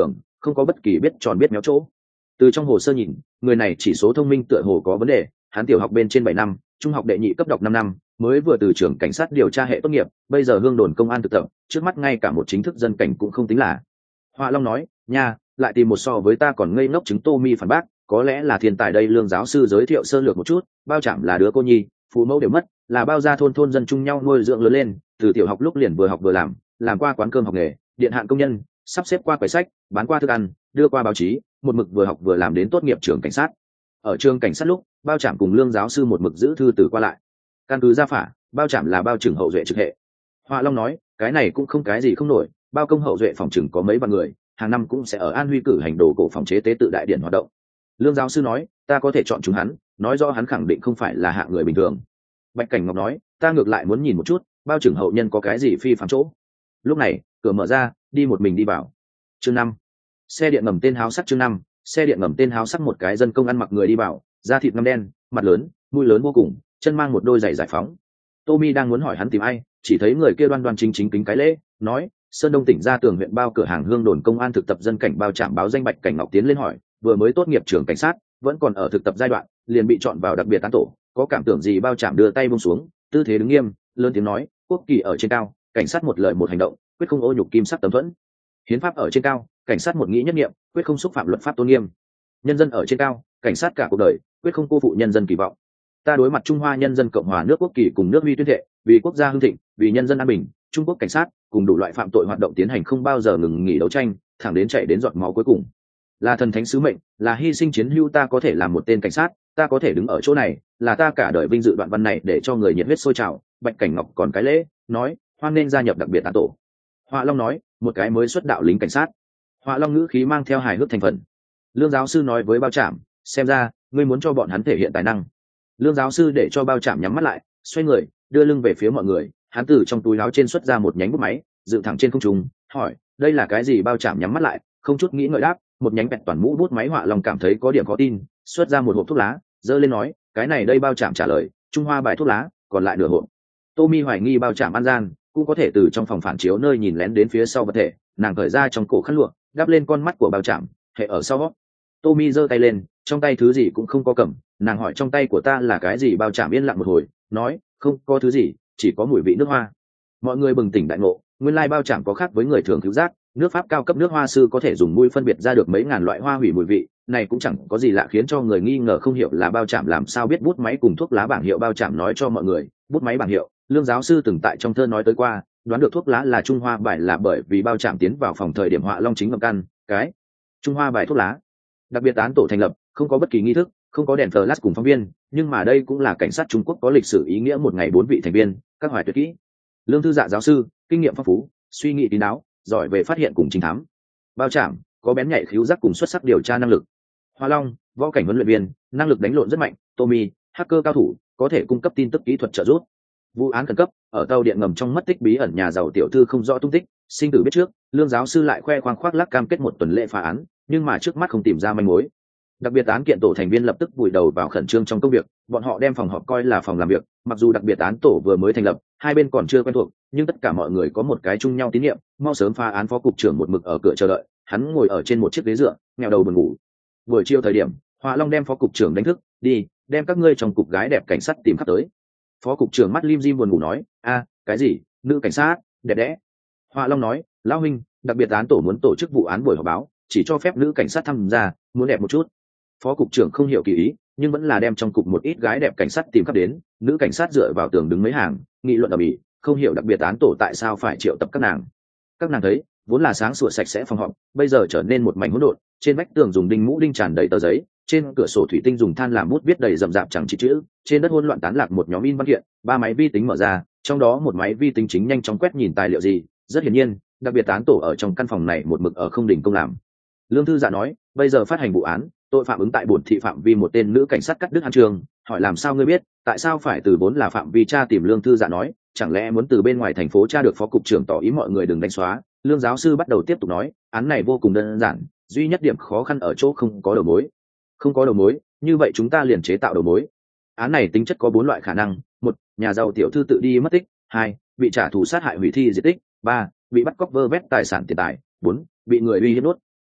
không có bất kỳ biết tròn biết méo chỗ. Từ trong hồ sơ nhìn, người này chỉ số thông minh tựa hồ có vấn đề, hắn tiểu học bên trên bảy năm, trung học đệ nhị cấp đọc năm năm, mới vừa từ trường cảnh sát điều tra hệ tốt nghiệp, bây giờ hương đồn công an thực tập, trước mắt ngay cả một chính thức dân cảnh cũng không tính là. Họa Long nói, nha, lại tìm một so với ta còn ngây ngốc chứng Tô Mi phản bác, có lẽ là thiên tài đây. Lương giáo sư giới thiệu sơ lược một chút, Bao Trảm là đứa cô nhi, phụ mẫu đều mất, là bao gia thôn thôn dân chung nhau nuôi dưỡng lớn lên, từ tiểu học lúc liền vừa học vừa làm, làm qua quán cơm học nghề, điện hạn công nhân, sắp xếp qua quầy sách, bán qua thức ăn, đưa qua báo chí, một mực vừa học vừa làm đến tốt nghiệp trường cảnh sát. Ở trường cảnh sát lúc, Bao Trảm cùng Lương giáo sư một mực giữ thư từ qua lại. Căn cứ gia phả, Bao Trảm là bao trưởng hậu duệ trực hệ. Họa Long nói, cái này cũng không cái gì không nổi, bao công hậu duệ phòng chừng có mấy vạn người, hàng năm cũng sẽ ở An Huy cử hành đồ cổ phòng chế tế tự đại điển hoạt động. Lương giáo sư nói, ta có thể chọn chúng hắn, nói rõ hắn khẳng định không phải là hạng người bình thường. Bạch Cảnh Ngọc nói, ta ngược lại muốn nhìn một chút, bao trưởng hậu nhân có cái gì phi phạm chỗ. Lúc này, cửa mở ra, đi một mình đi vào. Chương năm, xe điện ngầm tên háo sắc. Chương năm, xe điện ngầm tên háo sắc. Một cái dân công ăn mặc người đi vào, da thịt ngăm đen, mặt lớn, mũi lớn vô cùng, chân mang một đôi giày giải phóng. Tommy đang muốn hỏi hắn tìm ai, chỉ thấy người kia đoan đoan chính chính kính cái lễ, nói, Sơn Đông tỉnh Gia Tường huyện bao cửa hàng hương đồn công an thực tập dân cảnh Bao Trảm báo danh. Bạch Cảnh Ngọc tiến lên hỏi, vừa mới tốt nghiệp trường cảnh sát, vẫn còn ở thực tập giai đoạn, liền bị chọn vào đặc biệt tán tổ, có cảm tưởng gì? Bao Trảm đưa tay buông xuống, tư thế đứng nghiêm, lớn tiếng nói, quốc kỳ ở trên cao, cảnh sát một lời một hành động, quyết không ô nhục kim sắc tấm thuẫn. Hiến pháp ở trên cao, cảnh sát một nghĩ nhất niệm, quyết không xúc phạm luật pháp tôn nghiêm. Nhân dân ở trên cao, cảnh sát cả cuộc đời, quyết không cô phụ nhân dân kỳ vọng. Ta đối mặt Trung Hoa Nhân dân Cộng hòa nước quốc kỳ cùng nước Huy tuyên thệ, vì quốc gia hưng thịnh, vì nhân dân an bình, Trung Quốc cảnh sát cùng đủ loại phạm tội hoạt động tiến hành không bao giờ ngừng nghỉ đấu tranh, thẳng đến chạy đến giọt máu cuối cùng. Là thần thánh sứ mệnh, là hy sinh chiến hữu, ta có thể làm một tên cảnh sát, ta có thể đứng ở chỗ này, là ta cả đời vinh dự. Đoạn văn này để cho người nhiệt huyết sôi trào. Bạch Cảnh Ngọc còn cái lễ, nói, hoan nên gia nhập đặc biệt tán tổ. Họa Long nói, một cái mới xuất đạo lính cảnh sát. Họa Long ngữ khí mang theo hài hước thành phần. Lương giáo sư nói với Bao Trảm, xem ra ngươi muốn cho bọn hắn thể hiện tài năng. Lương giáo sư để cho Bao Trảm nhắm mắt lại, xoay người, đưa lưng về phía mọi người, hắn từ trong túi áo trên xuất ra một nhánh bút máy, dựng thẳng trên không trung, hỏi, đây là cái gì? Bao Trảm nhắm mắt lại, không chút nghĩ ngợi đáp, một nhánh bẹt toàn mũ bút máy. Họa Long cảm thấy có điểm khó tin, xuất ra một hộp thuốc lá, giơ lên nói, cái này đây. Bao Trảm trả lời, Trung Hoa bài thuốc lá, còn lại nửa hộp. Tommy hoài nghi Bao Trảm ăn gian, cũng có thể từ trong phòng phản chiếu nơi nhìn lén đến phía sau vật thể, nàng cởi ra trong cổ khăn lụa, đắp lên con mắt của Bao Trảm, hệ ở sau. Tommy giơ tay lên, trong tay thứ gì cũng không có cầm, nàng hỏi, trong tay của ta là cái gì? Bao Trảm yên lặng một hồi, nói, không có thứ gì, chỉ có mùi vị nước hoa. Mọi người bừng tỉnh đại ngộ, nguyên lai Bao Trảm có khác với người thường cứu giác, nước pháp cao cấp nước hoa sư có thể dùng mũi phân biệt ra được mấy ngàn loại hoa hủy mùi vị, này cũng chẳng có gì lạ khiến cho người nghi ngờ không hiểu là Bao Trảm làm sao biết bút máy cùng thuốc lá bảng hiệu. Bao Trảm nói cho mọi người, bút máy bảng hiệu, Lương giáo sư từng tại trong thơ nói tới qua, đoán được thuốc lá là Trung Hoa bài là bởi vì Bao Trảm tiến vào phòng thời điểm Họa Long chính ngậm căn, cái Trung Hoa bài thuốc lá. Đặc biệt án tổ thành lập, không có bất kỳ nghi thức, không có đèn flash cùng phóng viên, nhưng mà đây cũng là cảnh sát Trung Quốc có lịch sử ý nghĩa, một ngày bốn vị thành viên, các hoài tuyệt kỹ. Lương thư dạ giáo sư, kinh nghiệm phong phú, suy nghĩ kín đáo, giỏi về phát hiện cùng trinh thám. Bao Trảm có bén nhạy khứu giác cùng xuất sắc điều tra năng lực. Hoa Long, võ cảnh huấn luyện viên, năng lực đánh lộn rất mạnh. Tommy, hacker cao thủ, có thể cung cấp tin tức kỹ thuật trợ giúp. Vụ án khẩn cấp, ở tàu điện ngầm trong mất tích bí ẩn nhà giàu tiểu thư không rõ tung tích, sinh tử biết trước. Lương giáo sư lại khoe khoang khoác lác cam kết một tuần lễ phá án, nhưng mà trước mắt không tìm ra manh mối. Đặc biệt án kiện tổ thành viên lập tức vùi đầu vào khẩn trương trong công việc, bọn họ đem phòng họp coi là phòng làm việc, mặc dù đặc biệt án tổ vừa mới thành lập, hai bên còn chưa quen thuộc, nhưng tất cả mọi người có một cái chung nhau tín nhiệm, mau sớm phá án. Phó cục trưởng một mực ở cửa chờ đợi, hắn ngồi ở trên một chiếc ghế dựa, nghèo đầu buồn ngủ. Buổi chiều thời điểm, Họa Long đem phó cục trưởng đánh thức, đi, đem các ngươi trong cục gái đẹp cảnh sát tìm khắp tới. Phó cục trưởng mắt lim dim buồn ngủ nói, a, cái gì, nữ cảnh sát, đẹp đẽ. Họa Long nói, lão huynh, đặc biệt án tổ muốn tổ chức vụ án buổi họp báo, chỉ cho phép nữ cảnh sát tham gia, muốn đẹp một chút. Phó cục trưởng không hiểu kỳ ý, nhưng vẫn là đem trong cục một ít gái đẹp cảnh sát tìm khắp đến. Nữ cảnh sát dựa vào tường đứng mấy hàng, nghị luận ầm ĩ, không hiểu đặc biệt án tổ tại sao phải triệu tập các nàng. Các nàng thấy, vốn là sáng sủa sạch sẽ phòng họp, bây giờ trở nên một mảnh hỗn độn, trên vách tường dùng đinh mũ đinh tràn đầy tờ giấy, trên cửa sổ thủy tinh dùng than làm bút viết đầy rậm rạp chẳng chỉ chữ, trên đất hỗn loạn tán lạc một nhóm in văn kiện, ba máy vi tính mở ra, trong đó một máy vi tính chính nhanh chóng quét nhìn tài liệu gì, rất hiển nhiên, đặc biệt án tổ ở trong căn phòng này một mực ở không đình công làm. Lương thư dạ nói, bây giờ phát hành vụ án, tội phạm ứng tại bổn thị phạm vi một tên nữ cảnh sát cắt đứt hắn trường, hỏi làm sao ngươi biết, tại sao phải từ vốn là phạm vi tra tìm. Lương thư dạ nói, chẳng lẽ muốn từ bên ngoài thành phố tra được. Phó cục trưởng tỏ ý mọi người đừng đánh xóa. Lương giáo sư bắt đầu tiếp tục nói, án này vô cùng đơn giản, duy nhất điểm khó khăn ở chỗ không có đầu mối. Không có đầu mối, như vậy chúng ta liền chế tạo đầu mối. Án này tính chất có bốn loại khả năng: một, nhà giàu tiểu thư tự đi mất tích; hai, bị trả thù sát hại hủy thi di tích; ba, bị bắt cóc vơ vét tài sản tiền tài; bốn, bị người uy hiếp đốt.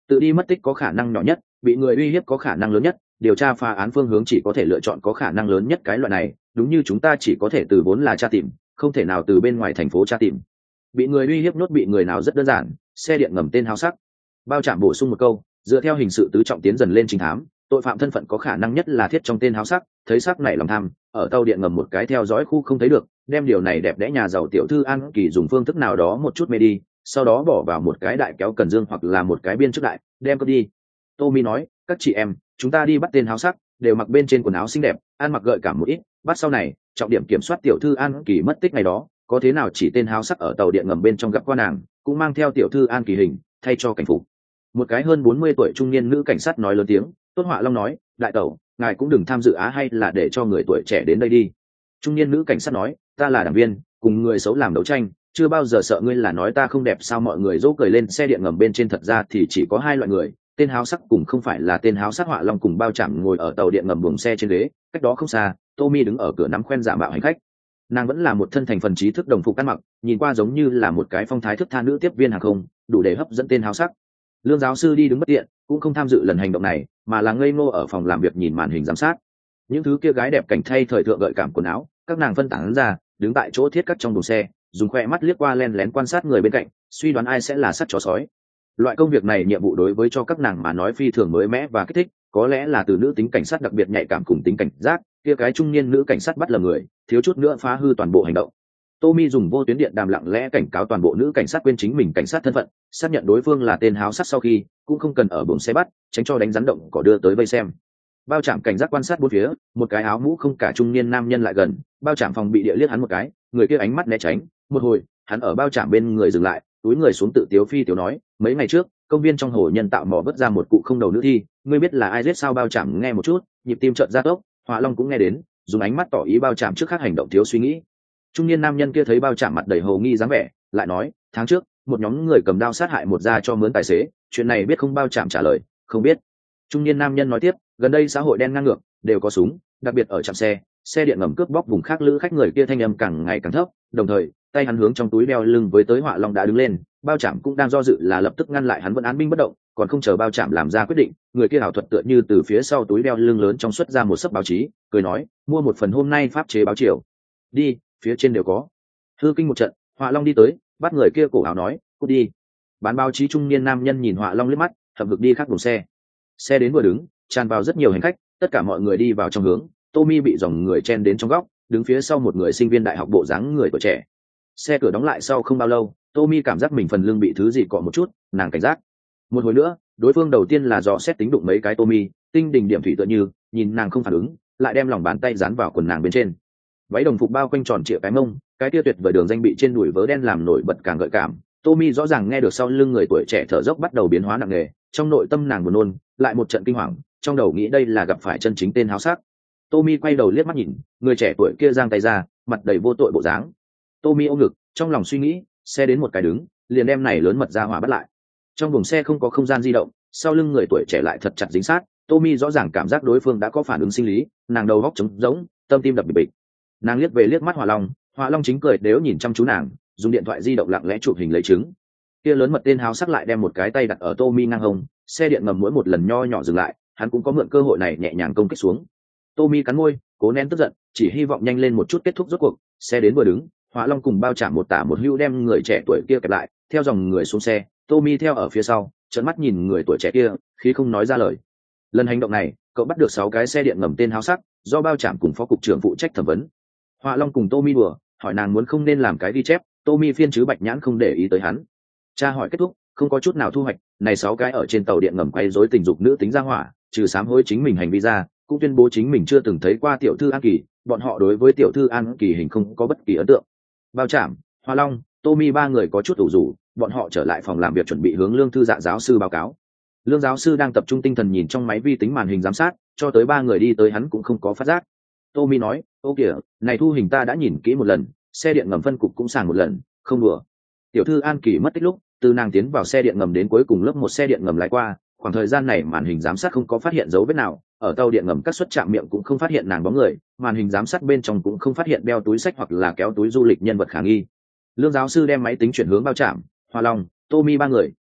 tự đi mất tích có khả năng nhỏ nhất, bị người uy hiếp có khả năng lớn nhất, điều tra phá án phương hướng chỉ có thể lựa chọn có khả năng lớn nhất cái loại này, đúng như chúng ta chỉ có thể từ vốn là tra tìm, không thể nào từ bên ngoài thành phố tra tìm. Bị người uy hiếp nốt bị người nào rất đơn giản, xe điện ngầm tên háo sắc. Bao Trạm bổ sung một câu, dựa theo hình sự tứ trọng tiến dần lên trinh thám, tội phạm thân phận có khả năng nhất là thiết trong tên háo sắc, thấy sắc này lòng tham, ở tàu điện ngầm một cái theo dõi khu không thấy được, đem điều này đẹp đẽ nhà giàu tiểu thư An Kỳ dùng phương thức nào đó một chút mê đi, sau đó bỏ vào một cái đại kéo cần dương hoặc là một cái biên trước đại, đem cướp đi. Tommy nói, các chị em, chúng ta đi bắt tên háo sắc, đều mặc bên trên quần áo xinh đẹp, ăn mặc gợi cảm một ít, bắt sau này, trọng điểm kiểm soát tiểu thư An Kỳ mất tích ngày đó, có thế nào chỉ tên háo sắc ở tàu điện ngầm bên trong gặp qua nàng, cũng mang theo tiểu thư An Kỳ hình, thay cho cảnh phục. Một cái hơn bốn mươi tuổi trung niên nữ cảnh sát nói lớn tiếng, Tốt Họa Long nói, đại tẩu, ngài cũng đừng tham dự á, hay là để cho người tuổi trẻ đến đây đi. Trung niên nữ cảnh sát nói, ta là đảng viên, cùng người xấu làm đấu tranh, chưa bao giờ sợ ngươi là nói ta không đẹp sao. Mọi người dỗ cười lên. Xe điện ngầm bên trên thật ra thì chỉ có hai loại người, tên háo sắc cùng không phải là tên háo sắc. Họa Long cùng Bao Trạm ngồi ở tàu điện ngầm buồng xe trên ghế, cách đó không xa, Tommy đứng ở cửa nắm khoen giả mạo hành khách. Nàng vẫn là một thân thành phần trí thức đồng phục ăn mặc, nhìn qua giống như là một cái phong thái thức tha nữ tiếp viên hàng không, đủ để hấp dẫn tên háo sắc. Lương giáo sư đi đứng bất tiện, cũng không tham dự lần hành động này, mà là ngây ngô ở phòng làm việc nhìn màn hình giám sát. Những thứ kia gái đẹp cảnh thay thời thượng gợi cảm quần áo, các nàng phân tán ra, đứng tại chỗ thiết cắt trong buồng xe, dùng khoe mắt liếc qua len lén quan sát người bên cạnh, suy đoán ai sẽ là sắt chó sói. Loại công việc này nhiệm vụ đối với cho các nàng mà nói phi thường mới mẻ và kích thích, có lẽ là từ nữ tính cảnh sát đặc biệt nhạy cảm cùng tính cảnh giác, kia cái trung niên nữ cảnh sát bắt lầm người, thiếu chút nữa phá hư toàn bộ hành động. Tommy dùng vô tuyến điện đàm lặng lẽ cảnh cáo toàn bộ nữ cảnh sát quên chính mình cảnh sát thân phận, xác nhận đối phương là tên háo sắc sau khi, cũng không cần ở buồng xe bắt, tránh cho đánh rắn động cỏ đưa tới vây xem. Bao Trạm cảnh giác quan sát bốn phía, một cái áo mũ không cả trung niên nam nhân lại gần, Bao Trạm phòng bị địa liếc hắn một cái, người kia ánh mắt né tránh, một hồi, hắn ở Bao Trạm bên người dừng lại, túi người xuống tự tiếu phi tiểu nói, mấy ngày trước, công viên trong hồ nhân tạo mỏ vớt ra một cụ không đầu nữ thi, ngươi biết là ai giết sao? Bao Trạm nghe một chút, nhịp tim chợt gia tốc, Họa Long cũng nghe đến, dùng ánh mắt tỏ ý Bao Trạm trước khác hành động thiếu suy nghĩ. Trung niên nam nhân kia thấy Bao Trạm mặt đầy hồ nghi dáng vẻ, lại nói, tháng trước, một nhóm người cầm đao sát hại một gia cho mướn tài xế, chuyện này biết không? Bao Trạm trả lời, không biết. Trung niên nam nhân nói tiếp, gần đây xã hội đen ngang ngược, đều có súng, đặc biệt ở trạm xe, xe điện ngầm cướp bóc vùng khác lữ khách. Người kia thanh âm càng ngày càng thấp, đồng thời, tay hắn hướng trong túi đeo lưng với tới Họa Long đã đứng lên, Bao Trạm cũng đang do dự là lập tức ngăn lại hắn vẫn án binh bất động, còn không chờ Bao Trạm làm ra quyết định, người kia ảo thuật tựa như từ phía sau túi đeo lưng lớn trong xuất ra một sấp báo chí, cười nói, mua một phần hôm nay pháp chế báo chiều. Đi, phía trên đều có. Hư kinh một trận, Họa Long đi tới, bắt người kia cổ áo nói, cút đi. Bán báo chí trung niên nam nhân nhìn Họa Long liếc mắt, hậm hực đi khác buồng xe. Xe đến vừa đứng, tràn vào rất nhiều hành khách, tất cả mọi người đi vào trong hướng. Tommy bị dòng người chen đến trong góc, đứng phía sau một người sinh viên đại học bộ dáng người tuổi trẻ. Xe cửa đóng lại sau không bao lâu, Tommy cảm giác mình phần lưng bị thứ gì cọ một chút, nàng cảnh giác. Một hồi nữa, đối phương đầu tiên là dò xét tính đụng mấy cái Tommy, tinh đỉnh điểm thủy tựa như, nhìn nàng không phản ứng, lại đem lòng bàn tay dán vào quần nàng bên trên. Váy đồng phục bao quanh tròn trịa cái mông, cái tia tuyệt vời đường danh bị trên đùi vớ đen làm nổi bật càng gợi cảm. Tommy rõ ràng nghe được sau lưng người tuổi trẻ thở dốc bắt đầu biến hóa nặng nề, trong nội tâm nàng buồn nôn, lại một trận kinh hoàng, trong đầu nghĩ đây là gặp phải chân chính tên háo sắc. Tommy quay đầu liếc mắt nhìn, người trẻ tuổi kia giang tay ra, mặt đầy vô tội bộ dáng. Tommy ôm ngực, trong lòng suy nghĩ, xe đến một cái đứng, liền đem này lớn mật ra hỏa bắt lại. Trong buồng xe không có không gian di động, sau lưng người tuổi trẻ lại thật chặt dính sát. Tommy rõ ràng cảm giác đối phương đã có phản ứng sinh lý, nàng đầu góc trống rỗng, tâm tim đập bịch bịch. Nàng liếc về liếc mắt Họa Long, Họa Long chính cười nếu nhìn chăm chú nàng, dùng điện thoại di động lặng lẽ chụp hình lấy chứng. Kia lớn mật tên háo sắc lại đem một cái tay đặt ở Tommy ngang hông, xe điện ngầm mỗi một lần nho nhỏ dừng lại, hắn cũng có mượn cơ hội này nhẹ nhàng công kích xuống. Tommy cắn môi, cố nén tức giận, chỉ hy vọng nhanh lên một chút kết thúc rốt cuộc. Xe đến vừa đứng, Họa Long cùng Bao Trạm một tả một hữu đem người trẻ tuổi kia kẹp lại, theo dòng người xuống xe, Tommy theo ở phía sau, trợn mắt nhìn người tuổi trẻ kia, khí không nói ra lời. Lần hành động này, cậu bắt được sáu cái xe điện ngầm tên háo sắc, do Bao Trạm cùng phó cục trưởng phụ trách thẩm vấn. Họa Long cùng Tommy đùa, hỏi nàng muốn không nên làm cái ghi chép, Tommy phiên chứ bạch nhãn không để ý tới hắn. Tra hỏi kết thúc, không có chút nào thu hoạch, này sáu cái ở trên tàu điện ngầm quay rối tình dục nữ tính ra hỏa, trừ sám hối chính mình hành vi ra, cũng tuyên bố chính mình chưa từng thấy qua tiểu thư An Kỳ, bọn họ đối với tiểu thư An Kỳ hình không có bất kỳ ấn tượng. Bao Trạm, Họa Long, Tommy ba người có chút ủ rũ, bọn họ trở lại phòng làm việc chuẩn bị hướng Lương thư dạ giáo sư báo cáo. Lương giáo sư đang tập trung tinh thần nhìn trong máy vi tính màn hình giám sát, cho tới ba người đi tới hắn cũng không có phát giác. Tommy nói, ô kìa, này thu hình ta đã nhìn kỹ một lần, xe điện ngầm phân cục cũng sàng một lần, không đùa. Tiểu thư An Kỳ mất tích lúc, từ nàng tiến vào xe điện ngầm đến cuối cùng lớp một xe điện ngầm lái qua, khoảng thời gian này màn hình giám sát không có phát hiện dấu vết nào, ở tàu điện ngầm các suất chạm miệng cũng không phát hiện nàng bóng người, màn hình giám sát bên trong cũng không phát hiện đeo túi sách hoặc là kéo túi du lịch nhân vật khả nghi. Lương giáo sư đem máy tính chuyển hướng Bao Trạm, Hoa Long, Tommy ba người,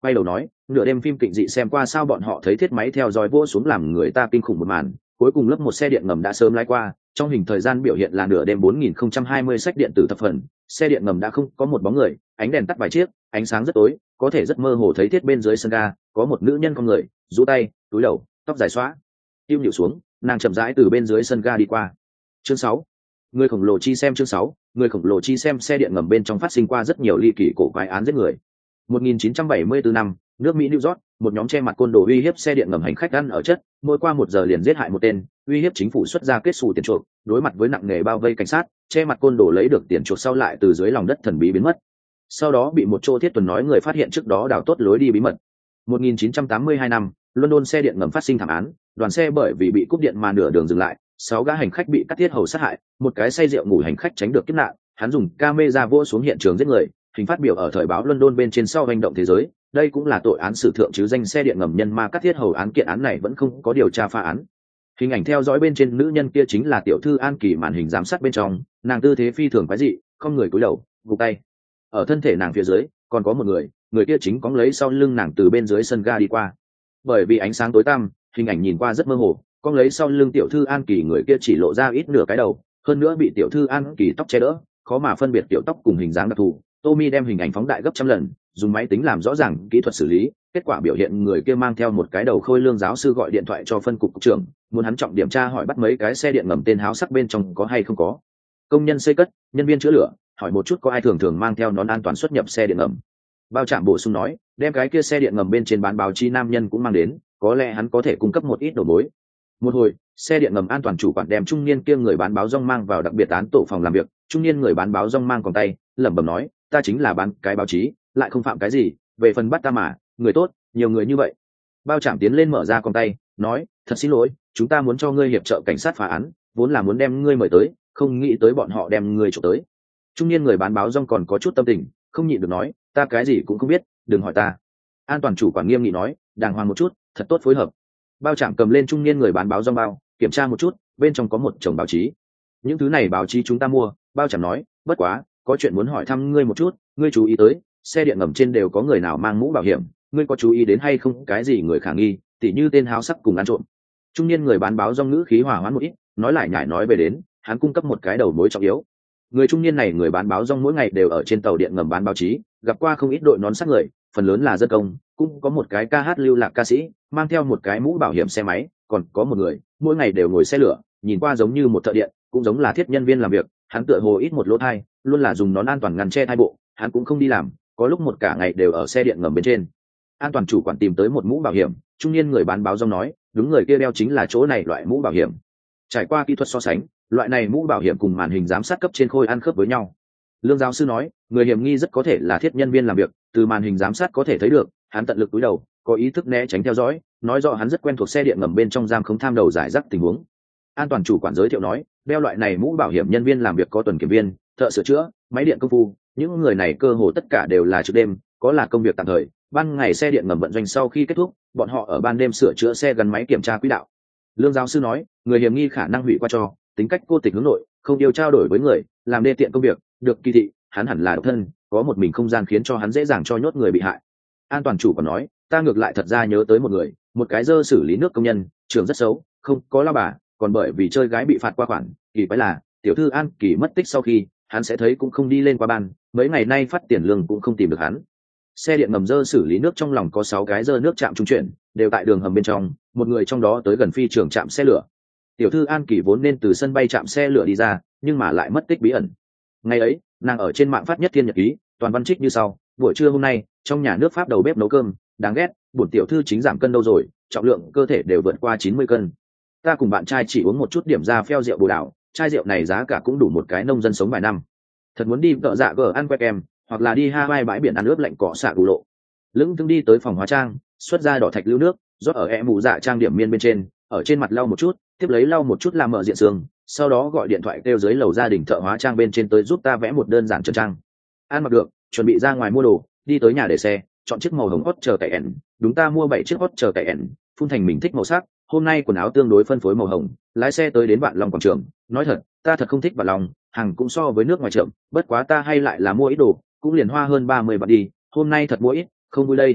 quay đầu nói nửa đêm phim kịch dị xem qua sao bọn họ thấy thiết máy theo dõi vỗ xuống làm người ta kinh khủng một màn, cuối cùng lớp một xe điện ngầm đã sớm lái qua, trong hình thời gian biểu hiện là nửa đêm bốn nghìn không trăm hai mươi sách điện tử thập phần, xe điện ngầm đã không có một bóng người, ánh đèn tắt vài chiếc, ánh sáng rất tối, có thể rất mơ hồ thấy thiết bên dưới sân ga có một nữ nhân con người, rũ tay, túi đầu, tóc dài xóa, im nhịu xuống, nàng chậm rãi từ bên dưới sân ga đi qua. Chương sáu, người khổng lồ chi xem chương sáu, người khổng lồ chi xem xe điện ngầm bên trong phát sinh qua rất nhiều ly kỳ cổ quái án giết người. một nghìn chín trăm bảy mươi tư năm, nước Mỹ New York, một nhóm che mặt côn đồ uy hiếp xe điện ngầm hành khách ăn ở chất, mỗi qua một giờ liền giết hại một tên, uy hiếp chính phủ xuất ra kết xù tiền chuộc, đối mặt với nặng nề bao vây cảnh sát, che mặt côn đồ lấy được tiền chuộc sau lại từ dưới lòng đất thần bí biến mất. Sau đó bị một chỗ thiết tuần nói người phát hiện trước đó đào tốt lối đi bí mật. một nghìn chín trăm tám mươi hai năm, London xe điện ngầm phát sinh thảm án, đoàn xe bởi vì bị cúp điện mà nửa đường dừng lại, sáu gã hành khách bị cắt tiết hầu sát hại, một cái say rượu ngủ hành khách tránh được kiếp nạn, hắn dùng camera vỗ xuống hiện trường giết người, hình phát biểu ở thời báo London bên trên sau hành động thế giới. Đây cũng là tội án sử thượng chứ danh xe điện ngầm nhân ma cắt thiết hầu án, kiện án này vẫn không có điều tra phá án. Hình ảnh theo dõi bên trên nữ nhân kia chính là tiểu thư An Kỳ, màn hình giám sát bên trong, nàng tư thế phi thường quái dị, không người cúi đầu, gục tay. Ở thân thể nàng phía dưới còn có một người, người kia chính cóng lấy sau lưng nàng từ bên dưới sân ga đi qua. Bởi vì ánh sáng tối tăm, hình ảnh nhìn qua rất mơ hồ, cóng lấy sau lưng tiểu thư An Kỳ người kia chỉ lộ ra ít nửa cái đầu, hơn nữa bị tiểu thư An Kỳ tóc che đỡ, khó mà phân biệt tiểu tóc cùng hình dáng đặc thù. Tommy đem hình ảnh phóng đại gấp trăm lần, dùng máy tính làm rõ ràng kỹ thuật xử lý, kết quả biểu hiện người kia mang theo một cái đầu khôi lương giáo sư gọi điện thoại cho phân cục cục trưởng, muốn hắn trọng điểm tra hỏi bắt mấy cái xe điện ngầm tên háo sắc bên trong có hay không có công nhân xây cất, nhân viên chữa lửa, hỏi một chút có ai thường thường mang theo nón an toàn xuất nhập xe điện ngầm. Bao trạm bổ sung nói, đem cái kia xe điện ngầm bên trên bán báo chí nam nhân cũng mang đến, có lẽ hắn có thể cung cấp một ít đầu mối. Một hồi, xe điện ngầm an toàn chủ quản đem trung niên kia người bán báo rong mang vào đặc biệt án tổ phòng làm việc. Trung niên người bán báo rong mang còn tay, lẩm bẩm nói, ta chính là bán cái báo chí, lại không phạm cái gì, về phần bắt ta mà, người tốt, nhiều người như vậy. Bao trạm tiến lên mở ra con tay, nói, thật xin lỗi, chúng ta muốn cho ngươi hiệp trợ cảnh sát phá án, vốn là muốn đem ngươi mời tới, không nghĩ tới bọn họ đem ngươi trộm tới. Trung niên người bán báo rong còn có chút tâm tình, không nhịn được nói, ta cái gì cũng không biết, đừng hỏi ta. An toàn chủ quản nghiêm nghị nói, đàng hoàng một chút, thật tốt phối hợp. Bao trạm cầm lên trung niên người bán báo rong bao, kiểm tra một chút, bên trong có một chồng báo chí. Những thứ này báo chí chúng ta mua. Bao trạm nói, bất quá, có chuyện muốn hỏi thăm ngươi một chút, ngươi chú ý tới, xe điện ngầm trên đều có người nào mang mũ bảo hiểm, ngươi có chú ý đến hay không cái gì người khả nghi, tỉ như tên háo sắc cùng ăn trộm. Trung niên người bán báo rong ngữ khí hòa hoãn một ít, nói lại nhải nói về đến, hắn cung cấp một cái đầu mối trọng yếu. Người trung niên này người bán báo rong mỗi ngày đều ở trên tàu điện ngầm bán báo chí, gặp qua không ít đội nón sắc người, phần lớn là dân công, cũng có một cái ca hát lưu lạc ca sĩ, mang theo một cái mũ bảo hiểm xe máy, còn có một người, mỗi ngày đều ngồi xe lửa, nhìn qua giống như một thợ điện, cũng giống là thiết nhân viên làm việc, hắn tựa hồ ít một lỗ thai, luôn là dùng nón an toàn ngăn che thai bộ, hắn cũng không đi làm, có lúc một cả ngày đều ở xe điện ngầm bên trên. An toàn chủ quản tìm tới một mũ bảo hiểm, trung niên người bán báo rong nói, đúng, người kia đeo chính là chỗ này loại mũ bảo hiểm. Trải qua kỹ thuật so sánh, loại này mũ bảo hiểm cùng màn hình giám sát cấp trên khôi ăn khớp với nhau. Lương giáo sư nói, người hiểm nghi rất có thể là thiết nhân viên làm việc, từ màn hình giám sát có thể thấy được, hắn tận lực cúi đầu, có ý thức né tránh theo dõi, nói rõ hắn rất quen thuộc xe điện ngầm bên trong giam không tham đầu giải rác tình huống. An toàn chủ quản giới thiệu nói, đeo loại này mũ bảo hiểm nhân viên làm việc có tuần kiểm viên, thợ sửa chữa, máy điện công phu, những người này cơ hồ tất cả đều là trước đêm, có là công việc tạm thời, ban ngày xe điện ngầm vận doanh sau khi kết thúc, bọn họ ở ban đêm sửa chữa xe gắn máy kiểm tra quỹ đạo. Lương giáo sư nói, người hiểm nghi khả năng hủy qua cho, tính cách cô tịch hướng nội, không yêu trao đổi với người, làm đê tiện công việc, được kỳ thị, hắn hẳn là độc thân, có một mình không gian khiến cho hắn dễ dàng cho nhốt người bị hại. An toàn chủ còn nói, ta ngược lại thật ra nhớ tới một người, một cái dơ xử lý nước công nhân, trường rất xấu, không có lao bà, còn bởi vì chơi gái bị phạt qua khoản, kỳ quái là, tiểu thư An Kỳ mất tích sau khi, hắn sẽ thấy cũng không đi lên qua ban, mấy ngày nay phát tiền lương cũng không tìm được hắn. Xe điện ngầm dơ xử lý nước trong lòng có sáu cái dơ nước trạm trung chuyển, đều tại đường hầm bên trong, một người trong đó tới gần phi trường trạm xe lửa. Tiểu thư An Kỳ vốn nên từ sân bay trạm xe lửa đi ra, nhưng mà lại mất tích bí ẩn. Ngày ấy, nàng ở trên mạng phát nhất thiên nhật ký, toàn văn trích như sau: buổi trưa hôm nay, trong nhà nước Pháp đầu bếp nấu cơm, đáng ghét, bổn tiểu thư chính giảm cân đâu rồi, trọng lượng cơ thể đều vượt qua chín mươi cân. Ta cùng bạn trai chỉ uống một chút điểm ra pheo rượu bồ đào, chai rượu này giá cả cũng đủ một cái nông dân sống vài năm. Thật muốn đi vợ dạ gờ ăn que kem, hoặc là đi Hawaii bãi biển ăn ướp lạnh cỏ xạ đủ lộ. Lững thững đi tới phòng hóa trang, xuất ra đỏ thạch lưu nước, rót ở e mù dạ trang điểm miên bên trên, ở trên mặt lau một chút, tiếp lấy lau một chút làm mở diện xương, sau đó gọi điện thoại kêu dưới lầu gia đình thợ hóa trang bên trên tới giúp ta vẽ một đơn giản trơn trang. An mặc được, chuẩn bị ra ngoài mua đồ, đi tới nhà để xe, chọn chiếc màu hồng hot chờ cậy ẻn, đúng, ta mua bảy chiếc hot chờ cậy ẻn, phun thành mình thích màu sắc. Hôm nay quần áo tương đối phân phối màu hồng, lái xe tới đến Vạn Long quảng trường, nói thật, ta thật không thích Vạn Long, hàng cũng so với nước ngoài chậm, bất quá ta hay lại là mua ít đồ, cũng liền hoa hơn ba mươi bạc đi, hôm nay thật mua ít, không vui đây.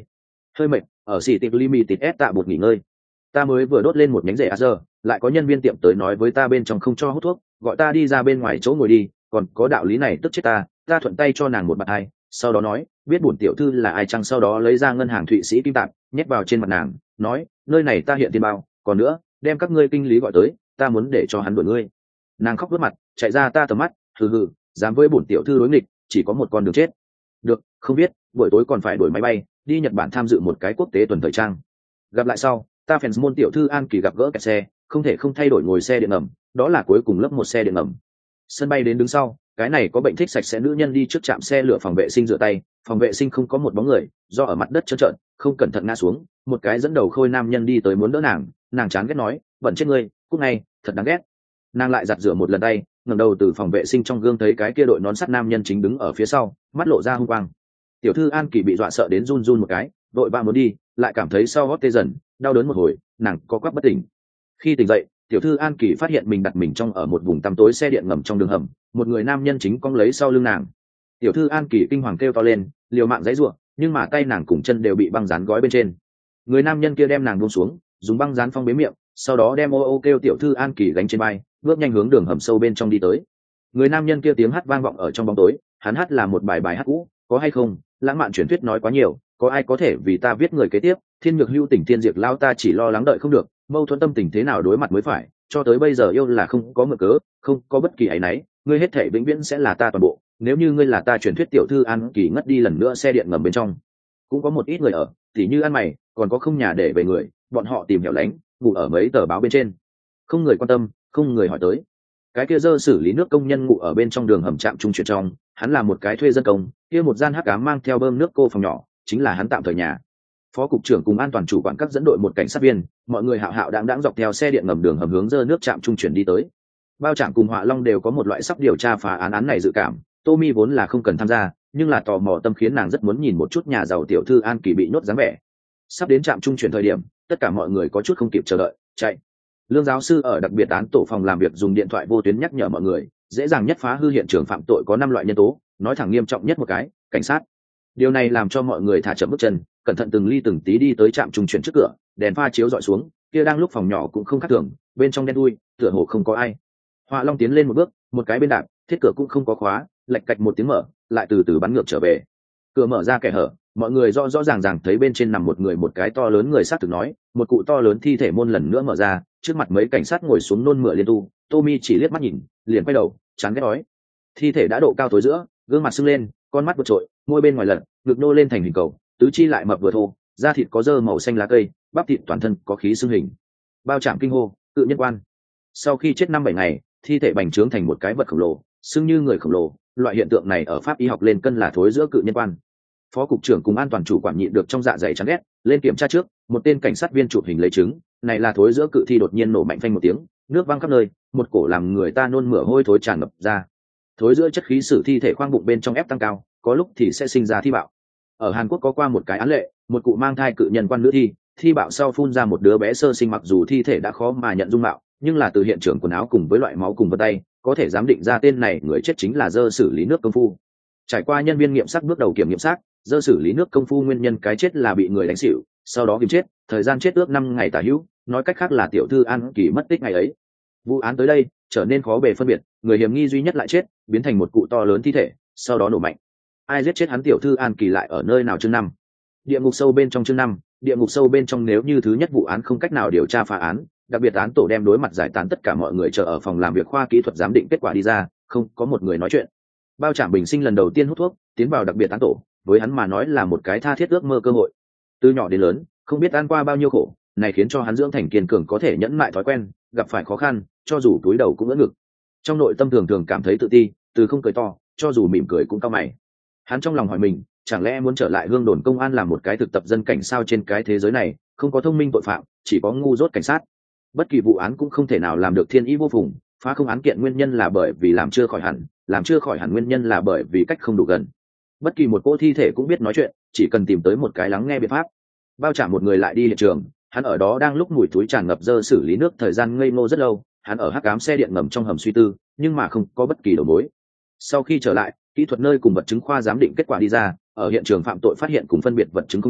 hơi mệt, ở xì tiệp limited s tạ bột nghỉ ngơi. Ta mới vừa đốt lên một nhánh rễ a giờ, lại có nhân viên tiệm tới nói với ta bên trong không cho hút thuốc, gọi ta đi ra bên ngoài chỗ ngồi đi, còn có đạo lý này tức chết ta. Ta thuận tay cho nàng một bạt hai, sau đó nói biết bổn tiểu thư là ai chăng, sau đó lấy ra ngân hàng Thụy Sĩ kim tạp nhét vào trên mặt nàng, nói nơi này ta hiện tiền bao, còn nữa đem các ngươi kinh lý gọi tới, ta muốn để cho hắn đuổi ngươi. Nàng khóc vớt mặt chạy ra ta tầm mắt, hừ hừ, dám với bổn tiểu thư đối nghịch, chỉ có một con đường chết. Được, không biết buổi tối còn phải đổi máy bay đi Nhật Bản tham dự một cái quốc tế tuần thời trang. Gặp lại sau. Ta fans môn tiểu thư An Kỳ gặp gỡ kẹt xe, không thể không thay đổi ngồi xe điện ngầm, đó là cuối cùng lớp một xe điện ngầm. Sân bay đến đứng sau, cái này có bệnh thích sạch sẽ nữ nhân đi trước trạm xe lửa phòng vệ sinh rửa tay, phòng vệ sinh không có một bóng người, do ở mặt đất trơn trợn, không cẩn thận ngã xuống, một cái dẫn đầu khôi nam nhân đi tới muốn đỡ nàng, nàng chán ghét nói, bẩn chết ngươi, cút ngay, thật đáng ghét. Nàng lại giặt rửa một lần tay, ngẩng đầu từ phòng vệ sinh trong gương thấy cái kia đội nón sắt nam nhân chính đứng ở phía sau, mắt lộ ra hung quang. Tiểu thư An Kỳ bị dọa sợ đến run run một cái, vội vã muốn đi, lại cảm thấy sau gót tê dần, đau đớn một hồi, nàng co quắp bất tỉnh. Khi tỉnh dậy, tiểu thư An Kỳ phát hiện mình đặt mình trong ở một vùng tăm tối xe điện ngầm trong đường hầm, một người nam nhân chính cong lấy sau lưng nàng. Tiểu thư An Kỳ kinh hoàng kêu to lên, liều mạng giãy giụa, nhưng mà tay nàng cùng chân đều bị băng dán gói bên trên. Người nam nhân kia đem nàng buông xuống, dùng băng dán phong bế miệng, sau đó đem ô ô kêu tiểu thư An Kỳ gánh trên vai, bước nhanh hướng đường hầm sâu bên trong đi tới. Người nam nhân kia tiếng hát vang vọng ở trong bóng tối, hắn hát là một bài bài hát cũ, có hay không, lãng mạn truyền thuyết nói quá nhiều, có ai có thể vì ta viết người kế tiếp, thiên nhược hưu tình thiên diệt lao, ta chỉ lo lắng đợi không được, mâu thuẫn tâm tình thế nào đối mặt mới phải, cho tới bây giờ yêu là không có mượn cớ, không có bất kỳ áy náy, ngươi hết thể vĩnh viễn sẽ là ta toàn bộ, nếu như ngươi là ta truyền thuyết. Tiểu thư An Kỳ ngất đi lần nữa xe điện ngầm bên trong, cũng có một ít người ở, tỉ như ăn mày, còn có không nhà để về người, bọn họ tìm hẻo lánh, ngủ ở mấy tờ báo bên trên, không người quan tâm, không người hỏi tới. Cái kia dơ xử lý nước công nhân ngủ ở bên trong đường hầm trạm trung chuyển trong, hắn là một cái thuê dân công, kia một gian hắc ám mang theo bơm nước cô phòng nhỏ, chính là hắn tạm thời nhà. Phó cục trưởng cùng an toàn chủ quản các dẫn đội một cảnh sát viên, mọi người hạo hạo đáng đáng dọc theo xe điện ngầm đường hầm hướng dơ nước trạm trung chuyển đi tới. Bao Trạm cùng Họa Long đều có một loại sắp điều tra phá án án này dự cảm, Tommy vốn là không cần tham gia, nhưng là tò mò tâm khiến nàng rất muốn nhìn một chút nhà giàu tiểu thư An Kỳ bị nhốt dáng vẻ. Sắp đến trạm trung chuyển thời điểm, tất cả mọi người có chút không kịp chờ đợi, chạy. Lương giáo sư ở đặc biệt án tổ phòng làm việc dùng điện thoại vô tuyến nhắc nhở mọi người, dễ dàng nhất phá hư hiện trường phạm tội có năm loại nhân tố, nói thẳng nghiêm trọng nhất một cái, cảnh sát. Điều này làm cho mọi người thả chậm bước chân, cẩn thận từng ly từng tí đi tới trạm trung chuyển trước cửa, đèn pha chiếu dọi xuống, kia đang lúc phòng nhỏ cũng không khác thường, bên trong đen thui, tựa hồ không có ai. Họa Long tiến lên một bước, một cái bên đạp, thiết cửa cũng không có khóa, lạch cạch một tiếng mở, lại từ từ bắn ngược trở về. Cửa mở ra kẻ hở, mọi người rõ rõ ràng ràng thấy bên trên nằm một người, một cái to lớn người sát thực nói, một cụ to lớn thi thể môn lần nữa mở ra, trước mặt mấy cảnh sát ngồi xuống nôn mửa liên tu. Tommy chỉ liếc mắt nhìn, liền quay đầu, chán ghét nói. Thi thể đã độ cao tối giữa, gương mặt sưng lên, con mắt vượt trội, môi bên ngoài lật, ngực nô lên thành hình cầu, tứ chi lại mập vừa thô, da thịt có dơ màu xanh lá cây, bắp thịt toàn thân có khí xương hình. Bao Trạm kinh hô, cự nhân quan. Sau khi chết năm bảy ngày, thi thể bành trướng thành một cái vật khổng lồ, xưng như người khổng lồ. Loại hiện tượng này ở pháp y học lên cân là thối giữa cự nhân quan. Phó cục trưởng cùng an toàn chủ quản nhịn được trong dạ dày chán ghét, lên kiểm tra trước, một tên cảnh sát viên chụp hình lấy chứng, này là thối giữa cự thi đột nhiên nổ mạnh phanh một tiếng, nước văng khắp nơi, một cổ làm người ta nôn mửa hôi thối tràn ngập ra. Thối giữa chất khí sử thi thể khoang bụng bên trong ép tăng cao, có lúc thì sẽ sinh ra thi bạo. Ở Hàn Quốc có qua một cái án lệ, một cụ mang thai cự nhân quan nữ thi, thi bạo sau phun ra một đứa bé sơ sinh, mặc dù thi thể đã khó mà nhận dung mạo, nhưng là từ hiện trường quần áo cùng với loại máu cùng vân tay, có thể giám định ra tên này người chết chính là dơ xử lý nước công phu. Trải qua nhân viên nghiệm xác bước đầu kiểm nghiệm xác, dơ xử lý nước công phu nguyên nhân cái chết là bị người đánh xỉu, sau đó kìm chết, thời gian chết ước năm ngày tả hữu, nói cách khác là tiểu thư An Kỳ mất tích ngày ấy. Vụ án tới đây trở nên khó bề phân biệt, người hiểm nghi duy nhất lại chết, biến thành một cụ to lớn thi thể, sau đó nổ mạnh. Ai giết chết hắn tiểu thư An Kỳ lại ở nơi nào? Chương năm, địa ngục sâu bên trong. Chương năm, địa ngục sâu bên trong. Nếu như thứ nhất vụ án không cách nào điều tra phá án, đặc biệt án tổ đem đối mặt giải tán tất cả mọi người chờ ở phòng làm việc khoa kỹ thuật giám định kết quả đi ra, không có một người nói chuyện. Bao Trạm bình sinh lần đầu tiên hút thuốc, tiến vào đặc biệt án tổ, với hắn mà nói là một cái tha thiết ước mơ cơ hội. Từ nhỏ đến lớn, không biết ăn qua bao nhiêu khổ, này khiến cho hắn dưỡng thành kiên cường có thể nhẫn mại thói quen, gặp phải khó khăn, cho dù túi đầu cũng ưỡn ngực. Trong nội tâm thường thường cảm thấy tự ti, từ không cười to, cho dù mỉm cười cũng cau mày. Hắn trong lòng hỏi mình, chẳng lẽ muốn trở lại hương đồn công an làm một cái thực tập dân cảnh sao? Trên cái thế giới này, không có thông minh tội phạm, chỉ có ngu dốt cảnh sát. Bất kỳ vụ án cũng không thể nào làm được thiên ý vô phùng, phá không án kiện nguyên nhân là bởi vì làm chưa khỏi hẳn, làm chưa khỏi hẳn nguyên nhân là bởi vì cách không đủ gần. Bất kỳ một cỗ thi thể cũng biết nói chuyện, chỉ cần tìm tới một cái lắng nghe biện pháp. Bao Trạm một người lại đi hiện trường, hắn ở đó đang lúc mùi túi tràn ngập dơ xử lý nước, thời gian ngây ngô rất lâu, hắn ở hắc ám xe điện ngầm trong hầm suy tư, nhưng mà không có bất kỳ đầu mối. Sau khi trở lại, kỹ thuật nơi cùng vật chứng khoa giám định kết quả đi ra, ở hiện trường phạm tội phát hiện cùng phân biệt vật chứng không nhiều,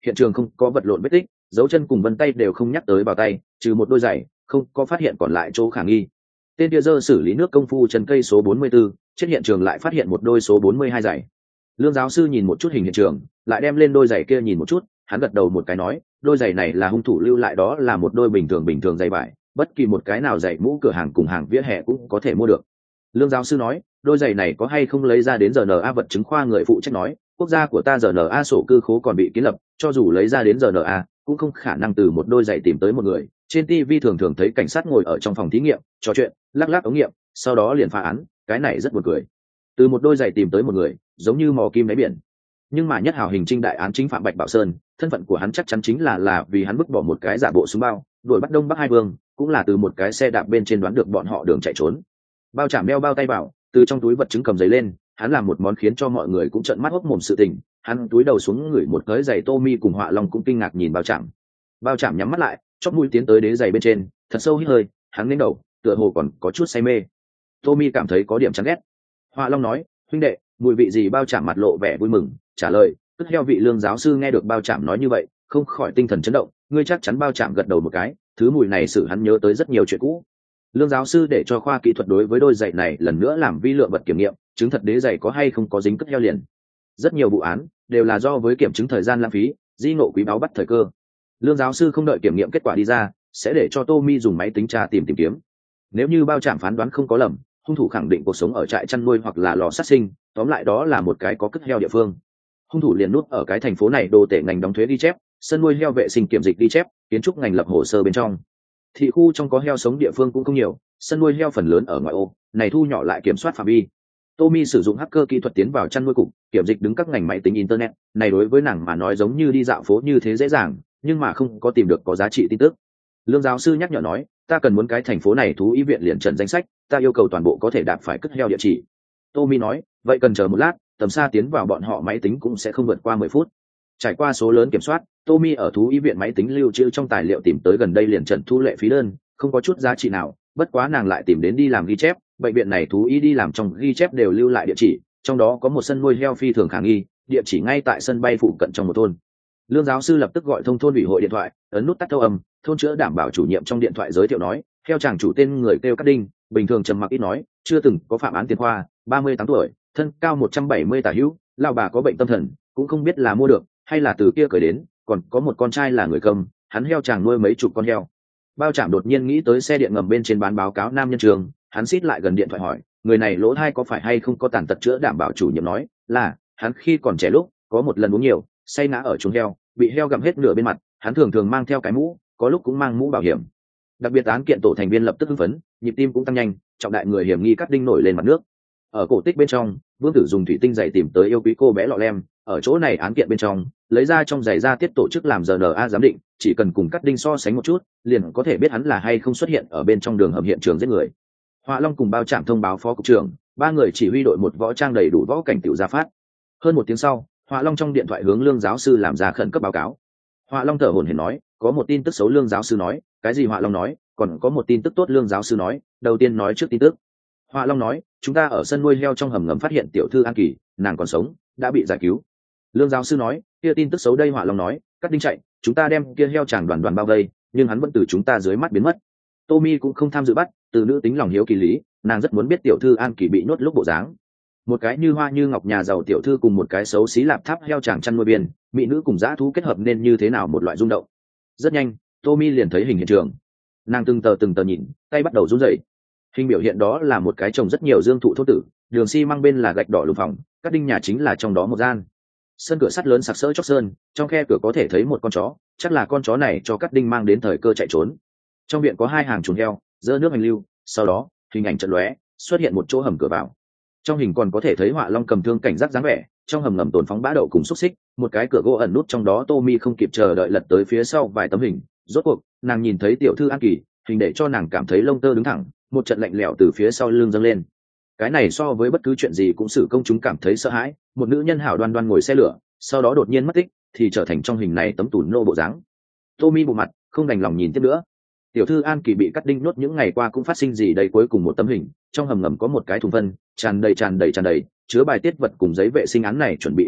hiện trường không có vật lộn vết tích, dấu chân cùng vân tay đều không nhắc tới vào tay, trừ một đôi giày không có phát hiện còn lại chỗ khả nghi. Tên kia dơ xử lý nước công phu chân cây số bốn mươi 44, trên hiện trường lại phát hiện một đôi số bốn mươi hai giày. Lương giáo sư nhìn một chút hình hiện trường, lại đem lên đôi giày kia nhìn một chút, hắn gật đầu một cái nói, đôi giày này là hung thủ lưu lại, đó là một đôi bình thường bình thường giày vải, bất kỳ một cái nào giày mũ cửa hàng cùng hàng vỉa hè cũng có thể mua được. Lương giáo sư nói, đôi giày này có hay không lấy ra đến rờ en a? Vật chứng khoa người phụ trách nói, quốc gia của ta rờ en a sổ cư khố còn bị kiến lập, cho dù lấy ra đến rờ en a cũng không khả năng từ một đôi giày tìm tới một người. Trên ti vi thường thường thấy cảnh sát ngồi ở trong phòng thí nghiệm trò chuyện, lắc lắc ống nghiệm, sau đó liền phá án, cái này rất buồn cười. Từ một đôi giày tìm tới một người, giống như mò kim đáy biển. Nhưng mà nhất hào hình trinh đại án chính phạm Bạch Bảo Sơn, thân phận của hắn chắc chắn chính là là vì hắn vứt bỏ một cái giả bộ súng bao, đuổi bắt Đông Bắc hai vương, cũng là từ một cái xe đạp bên trên đoán được bọn họ đường chạy trốn. Bao Trảm đeo bao tay vào, từ trong túi vật chứng cầm giấy lên, hắn làm một món khiến cho mọi người cũng trợn mắt hốc mồm sự tình, hắn túi đầu xuống ngửi một cái giày Tommy cùng Họa Long cũng kinh ngạc nhìn Bao Trảm. Bao Trảm nhắm mắt lại, chóp mũi tiến tới đế giày bên trên, thật sâu hít hơi, hắn nghiêng đầu, tựa hồ còn có chút say mê. Tommy cảm thấy có điểm chán ghét. Họa Long nói, huynh đệ, mùi vị gì? Bao Trảm mặt lộ vẻ vui mừng, trả lời, tức heo vị. Lương giáo sư nghe được Bao Trảm nói như vậy, không khỏi tinh thần chấn động, ngươi chắc chắn? Bao Trảm gật đầu một cái, thứ mùi này xử hắn nhớ tới rất nhiều chuyện cũ. Lương giáo sư để cho khoa kỹ thuật đối với đôi giày này lần nữa làm vi lượng vật kiểm nghiệm, chứng thật đế giày có hay không có dính cất heo liền. Rất nhiều vụ án đều là do với kiểm chứng thời gian lãng phí, di ngộ quý báu bắt thời cơ. Lương giáo sư không đợi kiểm nghiệm kết quả đi ra, sẽ để cho Tommy dùng máy tính tra tìm tìm kiếm. Nếu như Bao Trảm phán đoán không có lầm, hung thủ khẳng định cuộc sống ở trại chăn nuôi hoặc là lò sát sinh, tóm lại đó là một cái có cất heo địa phương. Hung thủ liền núp ở cái thành phố này, đồ tể ngành đóng thuế ghi chép, sân nuôi heo vệ sinh kiểm dịch ghi chép, kiến trúc ngành lập hồ sơ bên trong. Thị khu trong có heo sống địa phương cũng không nhiều, sân nuôi heo phần lớn ở ngoại ô, này thu nhỏ lại kiểm soát phạm vi. Tommy sử dụng hacker kỹ thuật tiến vào chăn nuôi cục, kiểm dịch đứng các ngành máy tính internet, này đối với nàng mà nói giống như đi dạo phố như thế dễ dàng, nhưng mà không có tìm được có giá trị tin tức. Lương giáo sư nhắc nhở nói, ta cần muốn cái thành phố này thú y viện liền trần danh sách, ta yêu cầu toàn bộ có thể đạp phải cất heo địa chỉ. Tommy nói, vậy cần chờ một lát, tầm xa tiến vào bọn họ máy tính cũng sẽ không vượt qua mười phút. Trải qua số lớn kiểm soát, Tommy ở thú y viện máy tính lưu trữ trong tài liệu tìm tới gần đây liền trần thu lệ phí đơn, không có chút giá trị nào, bất quá nàng lại tìm đến đi làm ghi chép, bệnh viện này thú y đi làm trong ghi chép đều lưu lại địa chỉ, trong đó có một sân nuôi heo phi thường khả nghi, địa chỉ ngay tại sân bay phụ cận trong một thôn. Lương giáo sư lập tức gọi thông thôn ủy hội điện thoại, ấn nút tắt thâu âm, thôn chữa đảm bảo chủ nhiệm trong điện thoại giới thiệu nói, theo chàng chủ tên người kêu Cát Đinh, bình thường trầm mặc ít nói, chưa từng có phạm án tiền khoa, ba mươi tám tuổi, thân cao một trăm bảy mươi tả hữu, lão bà có bệnh tâm thần, cũng không biết là mua được hay là từ kia cởi đến, còn có một con trai là người Câm, hắn heo chàng nuôi mấy chục con heo. Bao Trảm đột nhiên nghĩ tới xe điện ngầm bên trên bán báo cáo nam nhân trường, hắn xít lại gần điện thoại hỏi, người này lỗ thai có phải hay không có tàn tật? Chữa đảm bảo chủ nhiệm nói là, hắn khi còn trẻ lúc có một lần uống nhiều, say ngã ở chuồng heo, bị heo gặm hết nửa bên mặt, hắn thường thường mang theo cái mũ, có lúc cũng mang mũ bảo hiểm. Đặc biệt án kiện tổ thành viên lập tức hưng phấn, nhịp tim cũng tăng nhanh, trọng đại người hiểm nghi Cát Đinh nổi lên mặt nước. Ở cổ tích bên trong, Vương Tử dùng thủy tinh giày tìm tới yêu quý cô bé lọ lem, ở chỗ này án kiện bên trong, lấy ra trong giày ra tiết tổ chức làm rờ en a giám định, chỉ cần cùng Cát Đinh so sánh một chút, liền có thể biết hắn là hay không xuất hiện ở bên trong đường hầm hiện trường giết người. Họa Long cùng Bao Trảm thông báo phó cục trưởng, ba người chỉ huy đội một võ trang đầy đủ võ cảnh tiểu ra phát. Hơn một tiếng sau, Họa Long trong điện thoại hướng Lương giáo sư làm ra khẩn cấp báo cáo. Họa Long thở hổn hển nói, có một tin tức xấu. Lương giáo sư nói, cái gì? Họa Long nói, còn có một tin tức tốt. Lương giáo sư nói, đầu tiên nói trước tin tức. Họa Long nói, chúng ta ở sân nuôi heo trong hầm ngầm phát hiện tiểu thư An Kỳ, nàng còn sống, đã bị giải cứu. Lương giáo sư nói, kia tin tức xấu đây. Họa Long nói, Cát Đinh chạy, chúng ta đem kia heo chàng đoàn đoàn bao vây, nhưng hắn vẫn từ chúng ta dưới mắt biến mất. Tommy cũng không tham dự bắt, từ nữ tính lòng hiếu kỳ lý, nàng rất muốn biết tiểu thư An Kỳ bị nhốt lúc bộ dáng. Một cái như hoa như ngọc nhà giàu tiểu thư cùng một cái xấu xí lạp tháp heo chàng chăn nuôi biên, mỹ nữ cùng dã thú kết hợp nên như thế nào một loại rung động. Rất nhanh, Tommy liền thấy hình hiện trường. Nàng từng tờ từng tờ nhìn, tay bắt đầu run rẩy. Hình biểu hiện đó là một cái trồng rất nhiều dương thụ thốt tử, đường xi măng bên là gạch đỏ lùm phòng, Cát Đinh nhà chính là trong đó một gian. Sân cửa sắt lớn sặc sỡ chóc sơn, trong khe cửa có thể thấy một con chó, chắc là con chó này cho Cát Đinh mang đến thời cơ chạy trốn. Trong viện có hai hàng chuồng heo, dơ nước hành lưu, sau đó hình ảnh chợt lóe, xuất hiện một chỗ hầm cửa vào. Trong hình còn có thể thấy Họa Long cầm thương cảnh giác dáng vẻ, trong hầm ngầm tồn phóng bã đậu cùng xúc xích, một cái cửa gỗ ẩn nút trong đó. Tommy không kịp chờ đợi lật tới phía sau vài tấm hình, rốt cuộc nàng nhìn thấy tiểu thư An Kỳ, hình để cho nàng cảm thấy lông tơ đứng thẳng, một trận lạnh lẽo từ phía sau lưng dâng lên. Cái này so với bất cứ chuyện gì cũng xử công chúng cảm thấy sợ hãi, một nữ nhân hảo đoan đoan ngồi xe lửa, sau đó đột nhiên mất tích, thì trở thành trong hình này tấm tủ nô bộ dáng. Tommy bộ mặt không đành lòng nhìn tiếp nữa. Tiểu thư An Kỳ bị Cát Đinh nuốt những ngày qua cũng phát sinh gì đây? Cuối cùng một tấm hình, trong hầm ngầm có một cái thùng phân, tràn đầy tràn đầy tràn đầy, chứa bài tiết vật cùng giấy vệ sinh. Án này chuẩn bị kết thúc,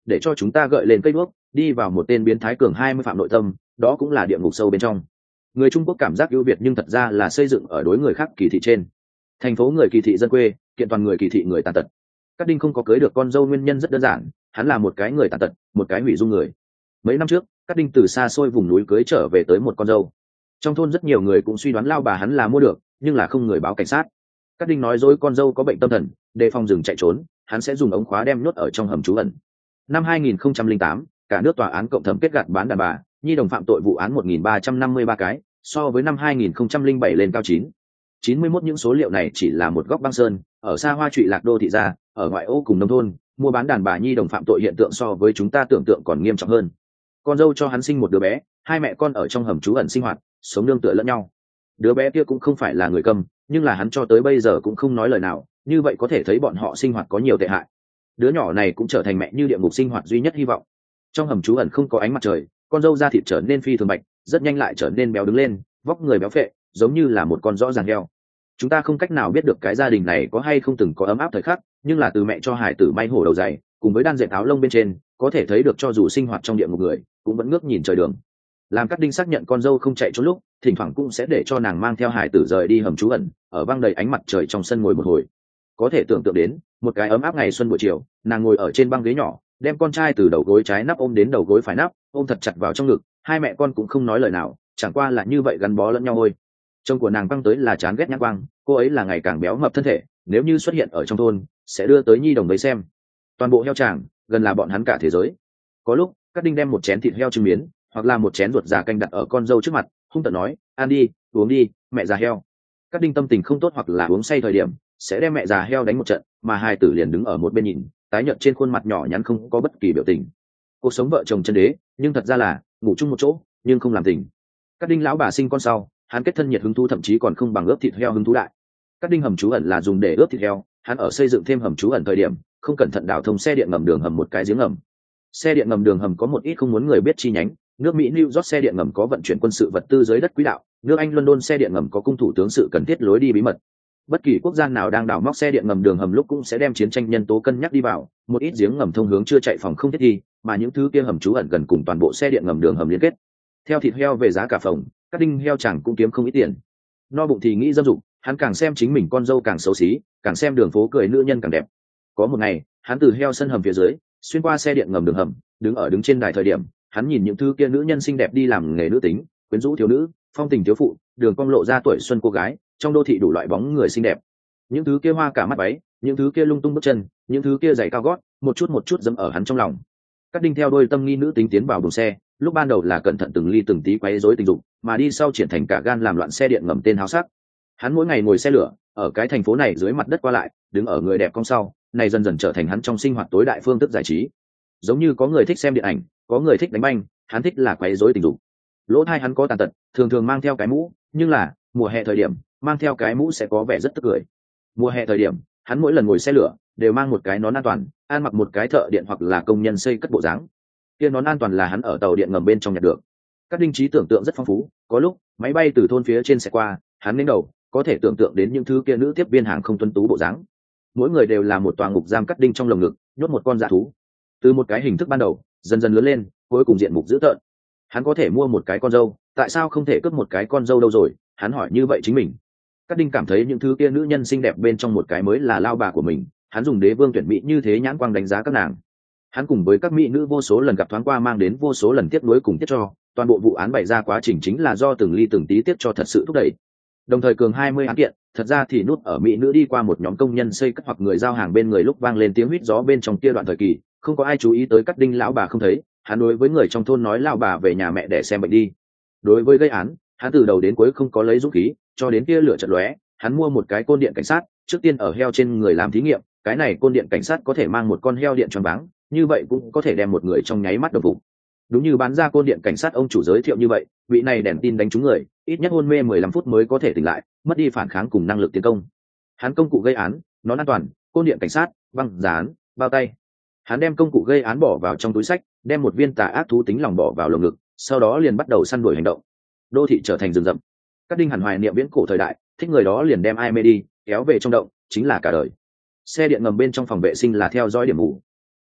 để cho chúng ta gợi lên cây đuốc đi vào một tên biến thái cường hai mươi phạm nội tâm, đó cũng là địa ngục sâu bên trong. Người Trung Quốc cảm giác ưu việt nhưng thật ra là xây dựng ở đối người khác kỳ thị trên. Thành phố người kỳ thị dân quê, kiện toàn người kỳ thị người tàn tật. Cát Đinh không có cưới được con dâu nguyên nhân rất đơn giản, hắn là một cái người tàn tật, một cái hủy dung người. Mấy năm trước, Cát Đinh từ xa xôi vùng núi cưới trở về tới một con dâu. Trong thôn rất nhiều người cũng suy đoán lao bà hắn là mua được, nhưng là không người báo cảnh sát. Cát Đinh nói dối con dâu có bệnh tâm thần, đề phòng rừng chạy trốn, hắn sẽ dùng ống khóa đem nhốt ở trong hầm trú ẩn. Năm hai nghìn không trăm lẻ tám, cả nước tòa án cộng thẩm kết gạt bán đàn bà, nhi đồng phạm tội vụ án một nghìn ba trăm năm mươi ba cái, so với năm hai nghìn không trăm lẻ bảy lên cao chín. chín mươi mốt những số liệu này chỉ là một góc băng sơn, ở xa hoa trụy lạc đô thị ra, ở ngoại ô cùng nông thôn, mua bán đàn bà nhi đồng phạm tội hiện tượng so với chúng ta tưởng tượng còn nghiêm trọng hơn. Con dâu cho hắn sinh một đứa bé, hai mẹ con ở trong hầm trú ẩn sinh hoạt, sống nương tựa lẫn nhau. Đứa bé kia cũng không phải là người câm, nhưng là hắn cho tới bây giờ cũng không nói lời nào, như vậy có thể thấy bọn họ sinh hoạt có nhiều tệ hại. Đứa nhỏ này cũng trở thành mẹ như địa ngục sinh hoạt duy nhất hy vọng. Trong hầm trú ẩn không có ánh mặt trời, con dâu da thịt trở nên phi thường bạch, rất nhanh lại trở nên béo đứng lên, vóc người béo phệ, giống như là một con rõ ràng heo. Chúng ta không cách nào biết được cái gia đình này có hay không từng có ấm áp thời khắc, nhưng là từ mẹ cho hải tử may hổ đầu dày, cùng với đan dệt áo lông bên trên, có thể thấy được cho dù sinh hoạt trong địa ngục người, cũng vẫn ngước nhìn trời đường. Làm Cát Đinh xác nhận con dâu không chạy trốn lúc, thỉnh thoảng cũng sẽ để cho nàng mang theo hải tử rời đi hầm trú ẩn, ở văng đầy ánh mặt trời trong sân ngồi một hồi. Có thể tưởng tượng đến, một cái ấm áp ngày xuân buổi chiều, nàng ngồi ở trên băng ghế nhỏ, đem con trai từ đầu gối trái nắp ôm đến đầu gối phải nắp, ôm thật chặt vào trong ngực, hai mẹ con cũng không nói lời nào, chẳng qua là như vậy gắn bó lẫn nhau thôi. Chồng của nàng băng tới là chán ghét nhãn quang, cô ấy là ngày càng béo mập thân thể, nếu như xuất hiện ở trong thôn, sẽ đưa tới nhi đồng đấy xem. Toàn bộ heo tràng, gần là bọn hắn cả thế giới. Có lúc, Cát Đinh đem một chén thịt heo trứng miến, hoặc là một chén ruột già canh đặt ở con dâu trước mặt, hung tợn nói, ăn đi, uống đi, mẹ già heo. Cát Đinh tâm tình không tốt hoặc là uống say thời điểm, sẽ đem mẹ già heo đánh một trận, mà hai tử liền đứng ở một bên nhìn, tái nhợt trên khuôn mặt nhỏ nhắn không có bất kỳ biểu tình. Cuộc sống vợ chồng chân đế, nhưng thật ra là ngủ chung một chỗ, nhưng không làm tình. Cát Đinh lão bà sinh con sau, hắn kết thân nhiệt hứng thú thậm chí còn không bằng ướp thịt heo hứng thú đại. Cát Đinh hầm trú ẩn là dùng để ướp thịt heo, hắn ở xây dựng thêm hầm trú ẩn thời điểm, không cẩn thận đào thông xe điện ngầm đường hầm một cái giếng ngầm. Xe điện ngầm đường hầm có một ít không muốn người biết chi nhánh, nước Mỹ New York xe điện ngầm có vận chuyển quân sự vật tư dưới đất quỹ đạo, nước Anh London xe điện ngầm có cung thủ tướng sự cần thiết lối đi bí mật. Bất kỳ quốc gia nào đang đào móc xe điện ngầm đường hầm lúc cũng sẽ đem chiến tranh nhân tố cân nhắc đi vào, một ít giếng ngầm thông hướng chưa chạy phòng không thiết đi, mà những thứ kia hầm trú ẩn gần cùng toàn bộ xe điện ngầm đường hầm liên kết. Theo thịt heo về giá cả phòng, Cát Đinh heo chẳng cũng kiếm không ít tiền. No bụng thì nghĩ dâm dục, hắn càng xem chính mình con dâu càng xấu xí, càng xem đường phố cười nữ nhân càng đẹp. Có một ngày, hắn từ heo sân hầm phía dưới, xuyên qua xe điện ngầm đường hầm, đứng ở đứng trên đài thời điểm, hắn nhìn những thứ kia nữ nhân xinh đẹp đi làm nghề nữ tính, quyến rũ thiếu nữ, phong tình thiếu phụ, đường cong lộ ra tuổi xuân cô gái, trong đô thị đủ loại bóng người xinh đẹp. Những thứ kia hoa cả mắt váy, những thứ kia lung tung bước chân, những thứ kia giày cao gót, một chút một chút dẫm ở hắn trong lòng. Cát Đinh theo đôi tâm nghi nữ tính tiến vào buồng xe, lúc ban đầu là cẩn thận từng ly từng tí quấy rối tình dục, mà đi sau triển thành cả gan làm loạn xe điện ngầm tên háo sắc. Hắn mỗi ngày ngồi xe lửa, ở cái thành phố này dưới mặt đất qua lại, đứng ở người đẹp cong sau, này dần dần trở thành hắn trong sinh hoạt tối đại phương thức giải trí. Giống như có người thích xem điện ảnh, có người thích đánh banh, hắn thích là quấy rối tình dục. Lỗ tai hắn có tàn tật, thường thường mang theo cái mũ, nhưng là mùa hè thời điểm, mang theo cái mũ sẽ có vẻ rất tức cười. Mùa hè thời điểm, hắn mỗi lần ngồi xe lửa đều mang một cái nón an toàn, ăn mặc một cái thợ điện hoặc là công nhân xây cất bộ dáng. Kia nón an toàn là hắn ở tàu điện ngầm bên trong nhặt được. Các Đinh trí tưởng tượng rất phong phú, có lúc máy bay từ thôn phía trên sẽ qua, hắn đến đầu có thể tưởng tượng đến những thứ kia nữ tiếp viên hàng không tuân tú bộ dáng. Mỗi người đều là một tòa ngục giam Cát Đinh trong lồng ngực, nhốt một con dã thú. Từ một cái hình thức ban đầu, dần dần lớn lên, cuối cùng diện mục dữ tợn. Hắn có thể mua một cái con dâu, tại sao không thể cướp một cái con dâu đâu rồi? Hắn hỏi như vậy chính mình. Cát Đinh cảm thấy những thứ kia nữ nhân xinh đẹp bên trong một cái mới là lao bà của mình, hắn dùng đế vương tuyển mỹ như thế nhãn quang đánh giá các nàng. Hắn cùng với các mỹ nữ vô số lần gặp thoáng qua mang đến vô số lần tiếp nối cùng tiết cho, toàn bộ vụ án bày ra quá trình chính là do từng ly từng tí tiết cho thật sự thúc đẩy. Đồng thời cường hai mươi án kiện, thật ra thì nút ở mỹ nữ đi qua một nhóm công nhân xây cất hoặc người giao hàng bên người lúc vang lên tiếng huýt gió bên trong kia đoạn thời kỳ, không có ai chú ý tới Cát Đinh lão bà không thấy, hắn đối với người trong thôn nói lão bà về nhà mẹ để xem bệnh đi. Đối với gây án, hắn từ đầu đến cuối không có lấy dũng khí, cho đến kia lửa chợt lóe, hắn mua một cái côn điện cảnh sát, trước tiên ở heo trên người làm thí nghiệm, cái này côn điện cảnh sát có thể mang một con heo điện choáng váng, như vậy cũng có thể đem một người trong nháy mắt đồng phục. Đúng như bán ra côn điện cảnh sát ông chủ giới thiệu như vậy, vị này đèn tin đánh trúng người, ít nhất hôn mê mười lăm phút mới có thể tỉnh lại, mất đi phản kháng cùng năng lực tiến công. Hắn công cụ gây án, nón an toàn, côn điện cảnh sát, băng dán, bao tay. Hắn đem công cụ gây án bỏ vào trong túi sách, đem một viên tà ác thú tính lòng bỏ vào lồng ngực, sau đó liền bắt đầu săn đuổi hành động. Đô thị trở thành rừng rậm. Cát Đinh hẳn hoài niệm viễn cổ thời đại, thích người đó liền đem ai mê đi, kéo về trong động, chính là cả đời. Xe điện ngầm bên trong phòng vệ sinh là theo dõi điểm mù.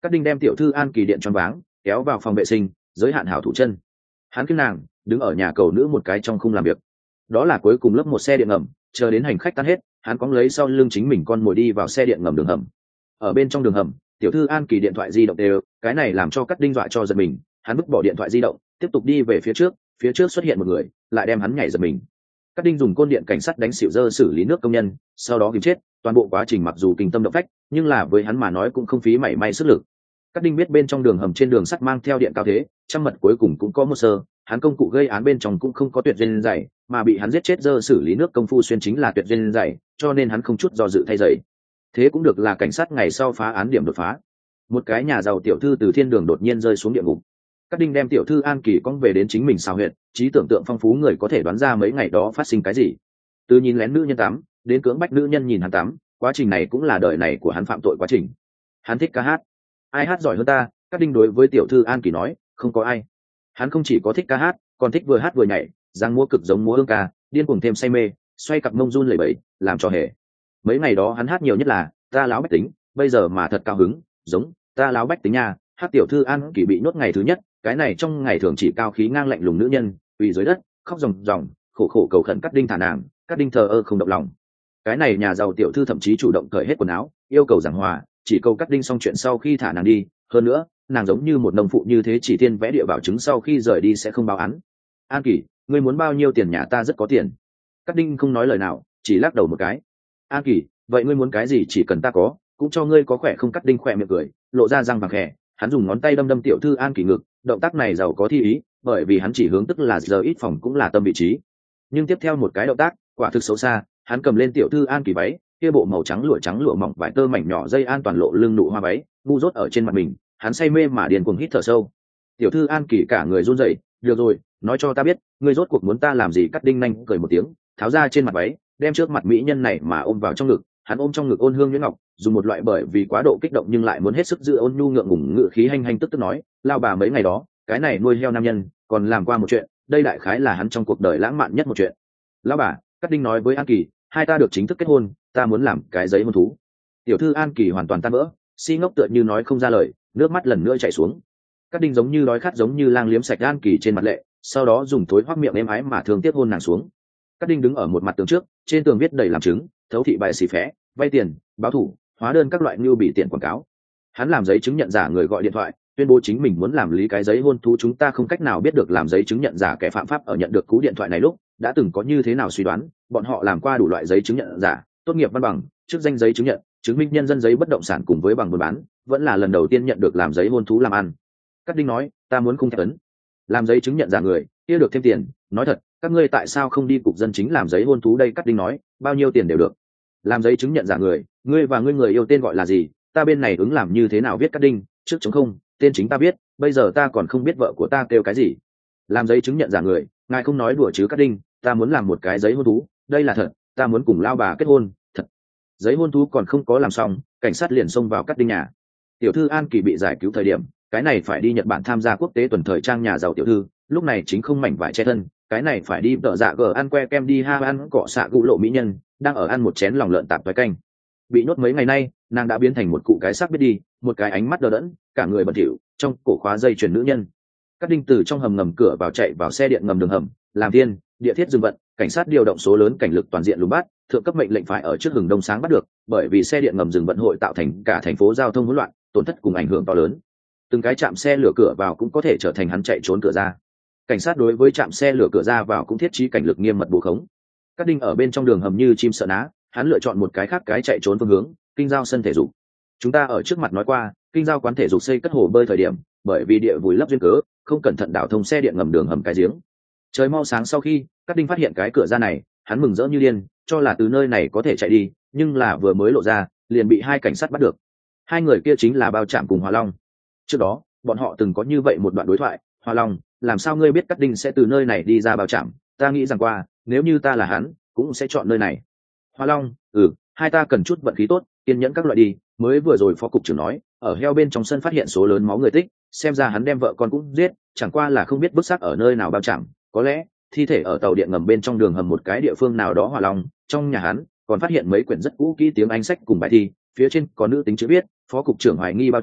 Cát Đinh đem tiểu thư An Kỳ điện choáng váng, kéo vào phòng vệ sinh, giới hạn hảo thủ chân. Hắn kiêng nàng đứng ở nhà cầu nữ một cái trong khung làm việc. Đó là cuối cùng lớp một xe điện ngầm, chờ đến hành khách tan hết, hắn cóng lấy sau lưng chính mình con mồi đi vào xe điện ngầm đường hầm. Ở bên trong đường hầm, tiểu thư An Kỳ điện thoại di động đều, cái này làm cho Cát Đinh dọa cho giật mình, hắn vứt bỏ điện thoại di động, tiếp tục đi về phía trước, phía trước xuất hiện một người, lại đem hắn nhảy giật mình. Cát Đinh dùng côn điện cảnh sát đánh xỉu dơ xử lý nước công nhân, sau đó kìm chết, toàn bộ quá trình mặc dù kinh tâm động phách, nhưng là với hắn mà nói cũng không phí mảy may sức lực. Cát Đinh biết bên trong đường hầm trên đường sắt mang theo điện cao thế, trăm mật cuối cùng cũng có một sơ, hắn công cụ gây án bên trong cũng không có tuyệt duyên dày, mà bị hắn giết chết dơ xử lý nước công phu xuyên chính là tuyệt duyên dày, cho nên hắn không chút do dự thay giày. Thế cũng được là cảnh sát ngày sau phá án điểm đột phá. Một cái nhà giàu tiểu thư từ thiên đường đột nhiên rơi xuống địa ngục. Cát Đinh đem tiểu thư An Kỳ cong về đến chính mình xào huyệt, trí tưởng tượng phong phú người có thể đoán ra mấy ngày đó phát sinh cái gì. Từ nhìn lén nữ nhân tắm, đến cưỡng bách nữ nhân nhìn hắn tắm, quá trình này cũng là đời này của hắn phạm tội quá trình. Hắn thích ca hát. Ai hát giỏi hơn ta? Cát Đinh đối với tiểu thư An Kỳ nói, không có ai. Hắn không chỉ có thích ca hát, còn thích vừa hát vừa nhảy, giang múa cực giống múa ương ca, điên cuồng thêm say mê, xoay cặp mông run lẩy bẩy, làm cho hề. Mấy ngày đó hắn hát nhiều nhất là ta láo bách tính, bây giờ mà thật cao hứng, giống ta láo bách tính nha. Hát tiểu thư An Kỳ bị nhốt ngày thứ nhất, cái này trong ngày thường chỉ cao khí ngang lạnh lùng nữ nhân, quỳ dưới đất, khóc ròng ròng, khổ khổ cầu khẩn Cát Đinh thả nàng. Cát Đinh thờ ơ không động lòng. Cái này nhà giàu tiểu thư thậm chí chủ động cởi hết quần áo, yêu cầu giảng hòa, chỉ câu Cát Đinh xong chuyện sau khi thả nàng đi. Hơn nữa, nàng giống như một nông phụ như thế, chỉ tiên vẽ địa bảo chứng sau khi rời đi sẽ không báo án. An Kỳ, ngươi muốn bao nhiêu tiền? Nhà ta rất có tiền. Cát Đinh không nói lời nào, chỉ lắc đầu một cái. An Kỳ, vậy ngươi muốn cái gì chỉ cần ta có, cũng cho ngươi, có khỏe không? Cát Đinh khỏe miệng cười, lộ ra răng vàng khẽ, hắn dùng ngón tay đâm đâm tiểu thư An Kỳ ngực, động tác này giàu có thi ý, bởi vì hắn chỉ hướng tức là giờ ít phòng cũng là tâm vị trí. Nhưng tiếp theo một cái động tác, quả thực xấu xa, hắn cầm lên tiểu thư An Kỳ váy, kia bộ màu trắng lụa trắng lụa mỏng vải tơ mảnh nhỏ dây an toàn lộ lưng nụ hoa váy, ngu dốt ở trên mặt mình, hắn say mê mà điên cuồng hít thở sâu. Tiểu thư An Kỳ cả người run rẩy, được rồi, nói cho ta biết, ngươi rốt cuộc muốn ta làm gì? Cát Đinh nhanh cười một tiếng, tháo ra trên mặt váy, đem trước mặt mỹ nhân này mà ôm vào trong ngực. Hắn ôm trong ngực ôn hương nhuyễn ngọc, dùng một loại bởi vì quá độ kích động nhưng lại muốn hết sức giữ ôn nhu ngượng ngùng ngựa khí hành hành tức tức nói, lao bà mấy ngày đó, cái này nuôi heo nam nhân, còn làm qua một chuyện, đây đại khái là hắn trong cuộc đời lãng mạn nhất một chuyện. Lão bà, Cát Đinh nói với An Kỳ, hai ta được chính thức kết hôn, ta muốn làm cái giấy hôn thú. Tiểu thư An Kỳ hoàn toàn tan vỡ, si ngốc tựa như nói không ra lời, nước mắt lần nữa chảy xuống. Cát Đinh giống như đói khát giống như lang liếm sạch An Kỳ trên mặt lệ, sau đó dùng thối hoắc miệng êm ái mà thương tiếc hôn nàng xuống. Cát Đinh đứng ở một mặt tường trước, trên tường viết đầy làm chứng, thấu thị bài xì phé, vay tiền, báo thủ, hóa đơn các loại như bị tiền quảng cáo. Hắn làm giấy chứng nhận giả người gọi điện thoại, tuyên bố chính mình muốn làm lý cái giấy hôn thú. Chúng ta không cách nào biết được làm giấy chứng nhận giả kẻ phạm pháp ở nhận được cú điện thoại này lúc đã từng có như thế nào suy đoán, bọn họ làm qua đủ loại giấy chứng nhận giả, tốt nghiệp văn bằng, chức danh giấy chứng nhận, chứng minh nhân dân giấy bất động sản cùng với bằng buôn bán, vẫn là lần đầu tiên nhận được làm giấy hôn thú làm ăn. Cát Đinh nói, ta muốn khung thép ấn làm giấy chứng nhận giả người kia được thêm tiền. Nói thật, các ngươi tại sao không đi cục dân chính làm giấy hôn thú đây? Cát Đinh nói, bao nhiêu tiền đều được. Làm giấy chứng nhận giả người, ngươi và ngươi người yêu tên gọi là gì? Ta bên này ứng làm như thế nào? Viết Cát Đinh, trước chống không, tên chính ta biết, bây giờ ta còn không biết vợ của ta kêu cái gì. Làm giấy chứng nhận giả người, ngài không nói đùa chứ? Cát Đinh, ta muốn làm một cái giấy hôn thú, đây là thật, ta muốn cùng lao bà kết hôn, thật. Giấy hôn thú còn không có làm xong, cảnh sát liền xông vào Cát Đinh nhà. Tiểu thư An Kỳ bị giải cứu thời điểm, cái này phải đi Nhật Bản tham gia quốc tế tuần thời trang nhà giàu tiểu thư, lúc này chính không mảnh vải che thân, cái này phải đi tợ dạ gờ ăn que kem đi ha ăn cọ xạ gụ lộ mỹ nhân, đang ở ăn một chén lòng lợn tạp với canh. Bị nhốt mấy ngày nay, nàng đã biến thành một cụ cái xác biết đi, một cái ánh mắt đờ đẫn, cả người bẩn thỉu, trong cổ khóa dây chuyền nữ nhân. Cát Đinh từ trong hầm ngầm cửa vào chạy vào xe điện ngầm đường hầm, làm thiên địa thiết dừng vận, cảnh sát điều động số lớn cảnh lực toàn diện lùng bắt, thượng cấp mệnh lệnh phải ở trước hừng đông sáng bắt được, bởi vì xe điện ngầm dừng vận hội tạo thành cả thành phố giao thông hỗn loạn, tổn thất cùng ảnh hưởng to lớn. Từng cái trạm xe lửa cửa vào cũng có thể trở thành hắn chạy trốn cửa ra. Cảnh sát đối với trạm xe lửa cửa ra vào cũng thiết trí cảnh lực nghiêm mật bố khống. Cát Đinh ở bên trong đường hầm như chim sợ ná, hắn lựa chọn một cái khác cái chạy trốn phương hướng, kinh giao sân thể dục. Chúng ta ở trước mặt nói qua, kinh giao quán thể dục xây cất hồ bơi thời điểm, bởi vì địa vùi lấp duyên cớ, không cẩn thận đảo thông xe điện ngầm đường hầm cái giếng. Trời mau sáng sau khi Cát Đinh phát hiện cái cửa ra này, hắn mừng rỡ như điên, cho là từ nơi này có thể chạy đi, nhưng là vừa mới lộ ra, liền bị hai cảnh sát bắt được. Hai người kia chính là Bao Trạm cùng Hoa Long. Trước đó, bọn họ từng có như vậy một đoạn đối thoại. Hoa Long, làm sao ngươi biết Cát Đinh sẽ từ nơi này đi ra Bao Trạm? Ta nghĩ rằng qua, nếu như ta là hắn, cũng sẽ chọn nơi này. Hoa Long, ừ, hai ta cần chút vận khí tốt, kiên nhẫn các loại đi. Mới vừa rồi phó cục trưởng nói, ở heo bên trong sân phát hiện số lớn máu người tích, xem ra hắn đem vợ con cũng giết, chẳng qua là không biết vứt xác ở nơi nào Bao Trạm, có lẽ thi thể ở tàu điện ngầm bên trong đường hầm một cái địa phương nào đó. Hoa Long, trong nhà hắn còn phát hiện mấy quyển rất cũ kỹ tiếng Anh sách cùng bài thi, phía trên có nữ tính chữ viết, phó cục trưởng hoài nghi Bao Trạm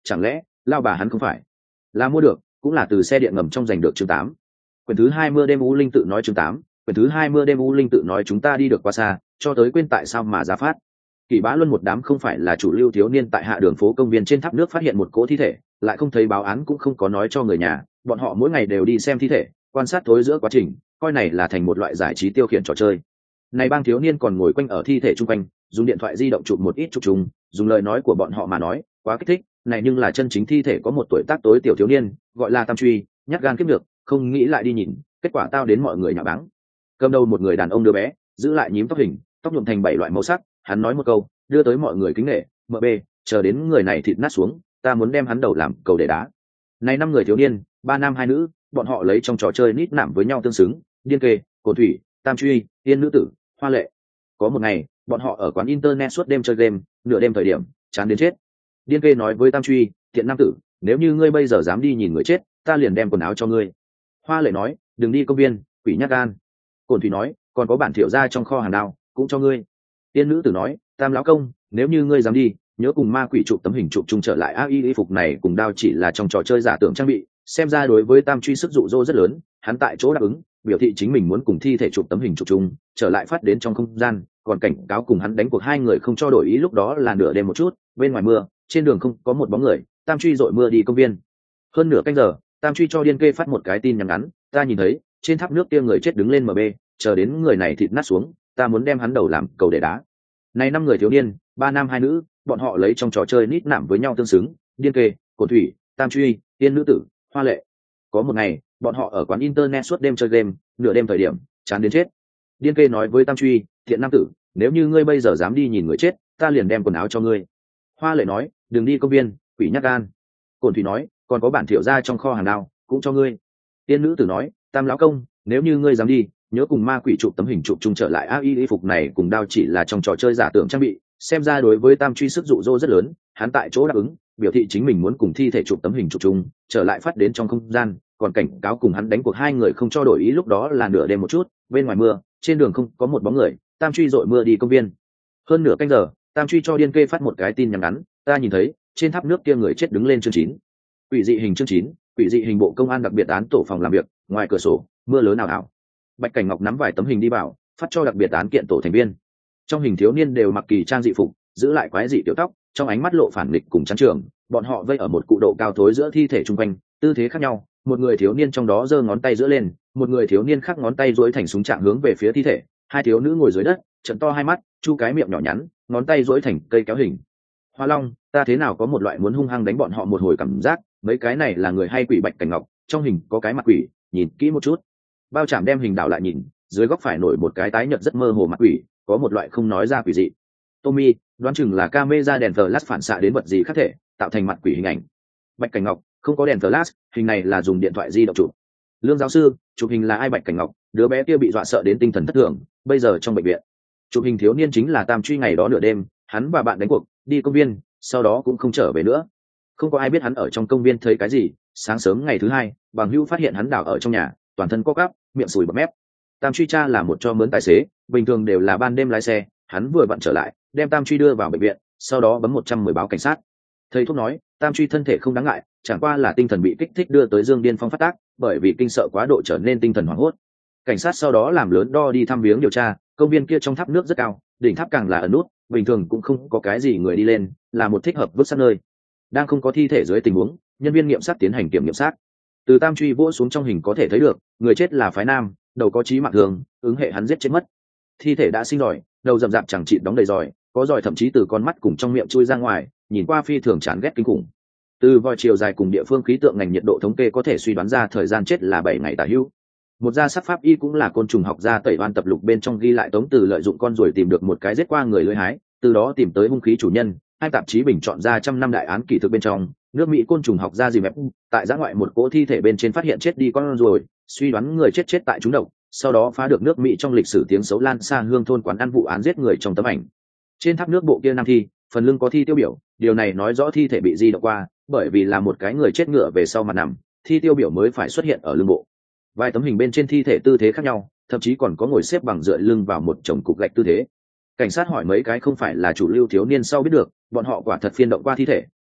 chẳng lẽ lao bà hắn không phải là mua được, cũng là từ xe điện ngầm trong giành được. Chương tám, quyển thứ hai mưa đêm u linh tự nói. Chương tám, quyển thứ hai mưa đêm u linh tự nói. Chúng ta đi được quá xa, cho tới quên tại sao mà ra phát. Kỷ Bá Luân một đám không phải là chủ lưu thiếu niên tại hạ đường phố công viên trên tháp nước phát hiện một cỗ thi thể, lại không thấy báo án cũng không có nói cho người nhà, bọn họ mỗi ngày đều đi xem thi thể, quan sát thối giữa quá trình, coi này là thành một loại giải trí tiêu khiển trò chơi. Này bang thiếu niên còn ngồi quanh ở thi thể chung quanh, dùng điện thoại di động chụp một ít chụp chung, dùng lời nói của bọn họ mà nói, quá kích thích, này nhưng là chân chính thi thể có một tuổi tác tối tiểu thiếu niên, gọi là Tam Truy, nhát gan kiếp được, không nghĩ lại đi nhìn, kết quả tao đến mọi người nhạo báng. Cầm đầu một người đàn ông đứa bé, giữ lại nhím tóc hình, tóc nhuộm thành bảy loại màu sắc, hắn nói một câu, đưa tới mọi người kính nể, "Mợ bê, chờ đến người này thịt nát xuống, ta muốn đem hắn đầu làm cầu để đá." Này năm người thiếu niên, ba nam hai nữ, bọn họ lấy trong trò chơi nít nạm với nhau tương xứng, Điên Kê, Cổ Thủy, Tam Truy, Tiên Nữ Tử, Hoa Lệ. Có một ngày, bọn họ ở quán internet suốt đêm chơi game, nửa đêm thời điểm, chán đến chết. Điên Kê nói với Tam Truy, "Thiện nam tử, nếu như ngươi bây giờ dám đi nhìn người chết, ta liền đem quần áo cho ngươi." Hoa Lệ nói, "Đừng đi công viên, quỷ nhát gan." Cổn Thủy nói, "Còn có bản thiệu ra trong kho hàng đao, cũng cho ngươi." Tiên Nữ Tử nói, "Tam lão công, nếu như ngươi dám đi, nhớ cùng ma quỷ chụp tấm hình chụp chung trở lại a y y phục này cùng đao chỉ là trong trò chơi giả tưởng trang bị." Xem ra đối với Tam Truy sức dụ dỗ rất lớn, hắn tại chỗ đáp ứng, biểu thị chính mình muốn cùng thi thể chụp tấm hình chụp chung, trở lại phát đến trong không gian, còn cảnh cáo cùng hắn đánh cuộc hai người không cho đổi ý. Lúc đó là nửa đêm một chút, bên ngoài mưa, trên đường không có một bóng người, Tam Truy dội mưa đi công viên. Hơn nửa canh giờ, Tam Truy cho Điên Kê phát một cái tin nhắn ngắn, "Ta nhìn thấy trên tháp nước kia người chết đứng lên em bê, chờ đến người này thịt nát xuống, ta muốn đem hắn đầu làm cầu để đá." Này năm người thiếu niên, ba nam hai nữ, bọn họ lấy trong trò chơi nít nạm với nhau tương xứng, Điên Kê, Cổ Thủy, Tam Truy, Tiên Nữ Tử, Hoa Lệ. Có một ngày, bọn họ ở quán internet suốt đêm chơi game, nửa đêm thời điểm, chán đến chết. Điên Kê nói với Tam Truy, "Thiện nam tử, nếu như ngươi bây giờ dám đi nhìn người chết, ta liền đem quần áo cho ngươi." Hoa Lệ nói, "Đừng đi công viên, quỷ nhát gan." Cổn Thủy nói, "Còn có bản thiệu ra trong kho hàng đao, cũng cho ngươi." Tiên Nữ Tử nói, "Tam lão công, nếu như ngươi dám đi, nhớ cùng ma quỷ chụp tấm hình chụp chung trở lại a y y phục này cùng đao chỉ là trong trò chơi giả tưởng trang bị." Xem ra đối với Tam Truy sức dụ dỗ rất lớn, hắn tại chỗ đáp ứng, biểu thị chính mình muốn cùng thi thể chụp tấm hình chụp chung, trở lại phát đến trong không gian, còn cảnh cáo cùng hắn đánh cuộc hai người không cho đổi ý. Lúc đó là nửa đêm một chút, bên ngoài mưa, trên đường không có một bóng người, Tam Truy dội mưa đi công viên. Hơn nửa canh giờ, Tam Truy cho Điên Kê phát một cái tin nhắn ngắn, "Ta nhìn thấy trên tháp nước kia người chết đứng lên." Chương chín, quỷ dị hình. Chương chín, quỷ dị hình. Bộ công an đặc biệt án tổ phòng làm việc, ngoài cửa sổ mưa lớn ảo ảo. Bạch Cảnh Ngọc nắm vài tấm hình đi vào, phát cho đặc biệt án kiện tổ thành viên. Trong hình thiếu niên đều mặc kỳ trang dị phục, giữ lại quái dị tiểu tóc, trong ánh mắt lộ phản nghịch cùng chán trường. Bọn họ vây ở một cụ độ cao thối giữa thi thể chung quanh, tư thế khác nhau. Một người thiếu niên trong đó giơ ngón tay giữa lên, một người thiếu niên khác ngón tay duỗi thành súng trạng hướng về phía thi thể. Hai thiếu nữ ngồi dưới đất, trợn to hai mắt, chu cái miệng nhỏ nhắn, ngón tay duỗi thành cây kéo hình. Hoa Long, ta thế nào có một loại muốn hung hăng đánh bọn họ một hồi cảm giác, mấy cái này là người hay quỷ? Bạch Cảnh Ngọc, trong hình có cái mặt quỷ, nhìn kỹ một chút. Bao Trảm đem hình đảo lại nhìn, dưới góc phải nổi một cái tái nhợt rất mơ hồ mặt quỷ, có một loại không nói ra quỷ dị. Tommy, đoán chừng là camera đèn flash phản xạ đến vật gì khác thể, tạo thành mặt quỷ hình ảnh. Bạch Cảnh Ngọc, không có đèn flash, hình này là dùng điện thoại di động chụp. Lương giáo sư, chụp hình là ai? Bạch Cảnh Ngọc, đứa bé kia bị dọa sợ đến tinh thần thất thường, bây giờ trong bệnh viện. Chụp hình thiếu niên chính là Tam Truy, ngày đó nửa đêm, hắn và bạn đánh cuộc, đi công viên, sau đó cũng không trở về nữa. Không có ai biết hắn ở trong công viên thấy cái gì. Sáng sớm ngày thứ hai, bằng hữu phát hiện hắn đảo ở trong nhà, toàn thân co quắp, miệng sùi bọt mép. Tam Truy cha là một cho mướn tài xế, bình thường đều là ban đêm lái xe, hắn vừa vặn trở lại, đem Tam Truy đưa vào bệnh viện, sau đó bấm một trăm mười báo cảnh sát. Thầy thuốc nói, Tam Truy thân thể không đáng ngại, chẳng qua là tinh thần bị kích thích đưa tới dương điên phong phát tác, bởi vì kinh sợ quá độ trở nên tinh thần hoảng hốt. Cảnh sát sau đó làm lớn đo đi thăm viếng điều tra, công viên kia trong tháp nước rất cao, đỉnh tháp càng là ẩn nút, bình thường cũng không có cái gì người đi lên, là một thích hợp vứt xác nơi. Đang không có thi thể dưới tình huống, nhân viên nghiệm sát tiến hành kiểm nghiệm xác. Từ Tam Truy vỗ xuống trong hình có thể thấy được, người chết là phái nam, đầu có chí mạng thường, ứng hệ hắn giết chết mất. Thi thể đã sinh giỏi, đầu rậm rạp chẳng chịt đóng đầy giỏi, có giỏi thậm chí từ con mắt cùng trong miệng chui ra ngoài, nhìn qua phi thường chán ghét kinh khủng. Từ vòi chiều dài cùng địa phương khí tượng ngành nhiệt độ thống kê có thể suy đoán ra thời gian chết là bảy ngày tả hữu. Một gia sắc pháp y cũng là côn trùng học gia tẩy oan tập lục bên trong ghi lại Tống Từ lợi dụng con ruồi tìm được một cái giết qua người lưỡi hái, từ đó tìm tới hung khí chủ nhân. Hai tạp chí bình chọn ra trăm năm đại án kỳ thực bên trong, nước Mỹ côn trùng học gia gì mẹp tại giã ngoại một cỗ thi thể bên trên phát hiện chết đi con ruồi, suy đoán người chết chết tại trúng độc, sau đó phá được nước Mỹ trong lịch sử tiếng xấu lan xa hương thôn quán ăn vụ án giết người trong tấm ảnh. Trên tháp nước bộ kia nam thi, phần lưng có thi tiêu biểu, điều này nói rõ thi thể bị di động qua, bởi vì là một cái người chết ngựa về sau mặt nằm, thi tiêu biểu mới phải xuất hiện ở lưng bộ. Vài tấm hình bên trên thi thể tư thế khác nhau, thậm chí còn có ngồi xếp bằng dựa lưng vào một chồng cục gạch tư thế. Cảnh sát hỏi mấy cái không phải là chủ lưu thiếu niên sau biết được, bọn họ quả thật phiên động qua thi thể,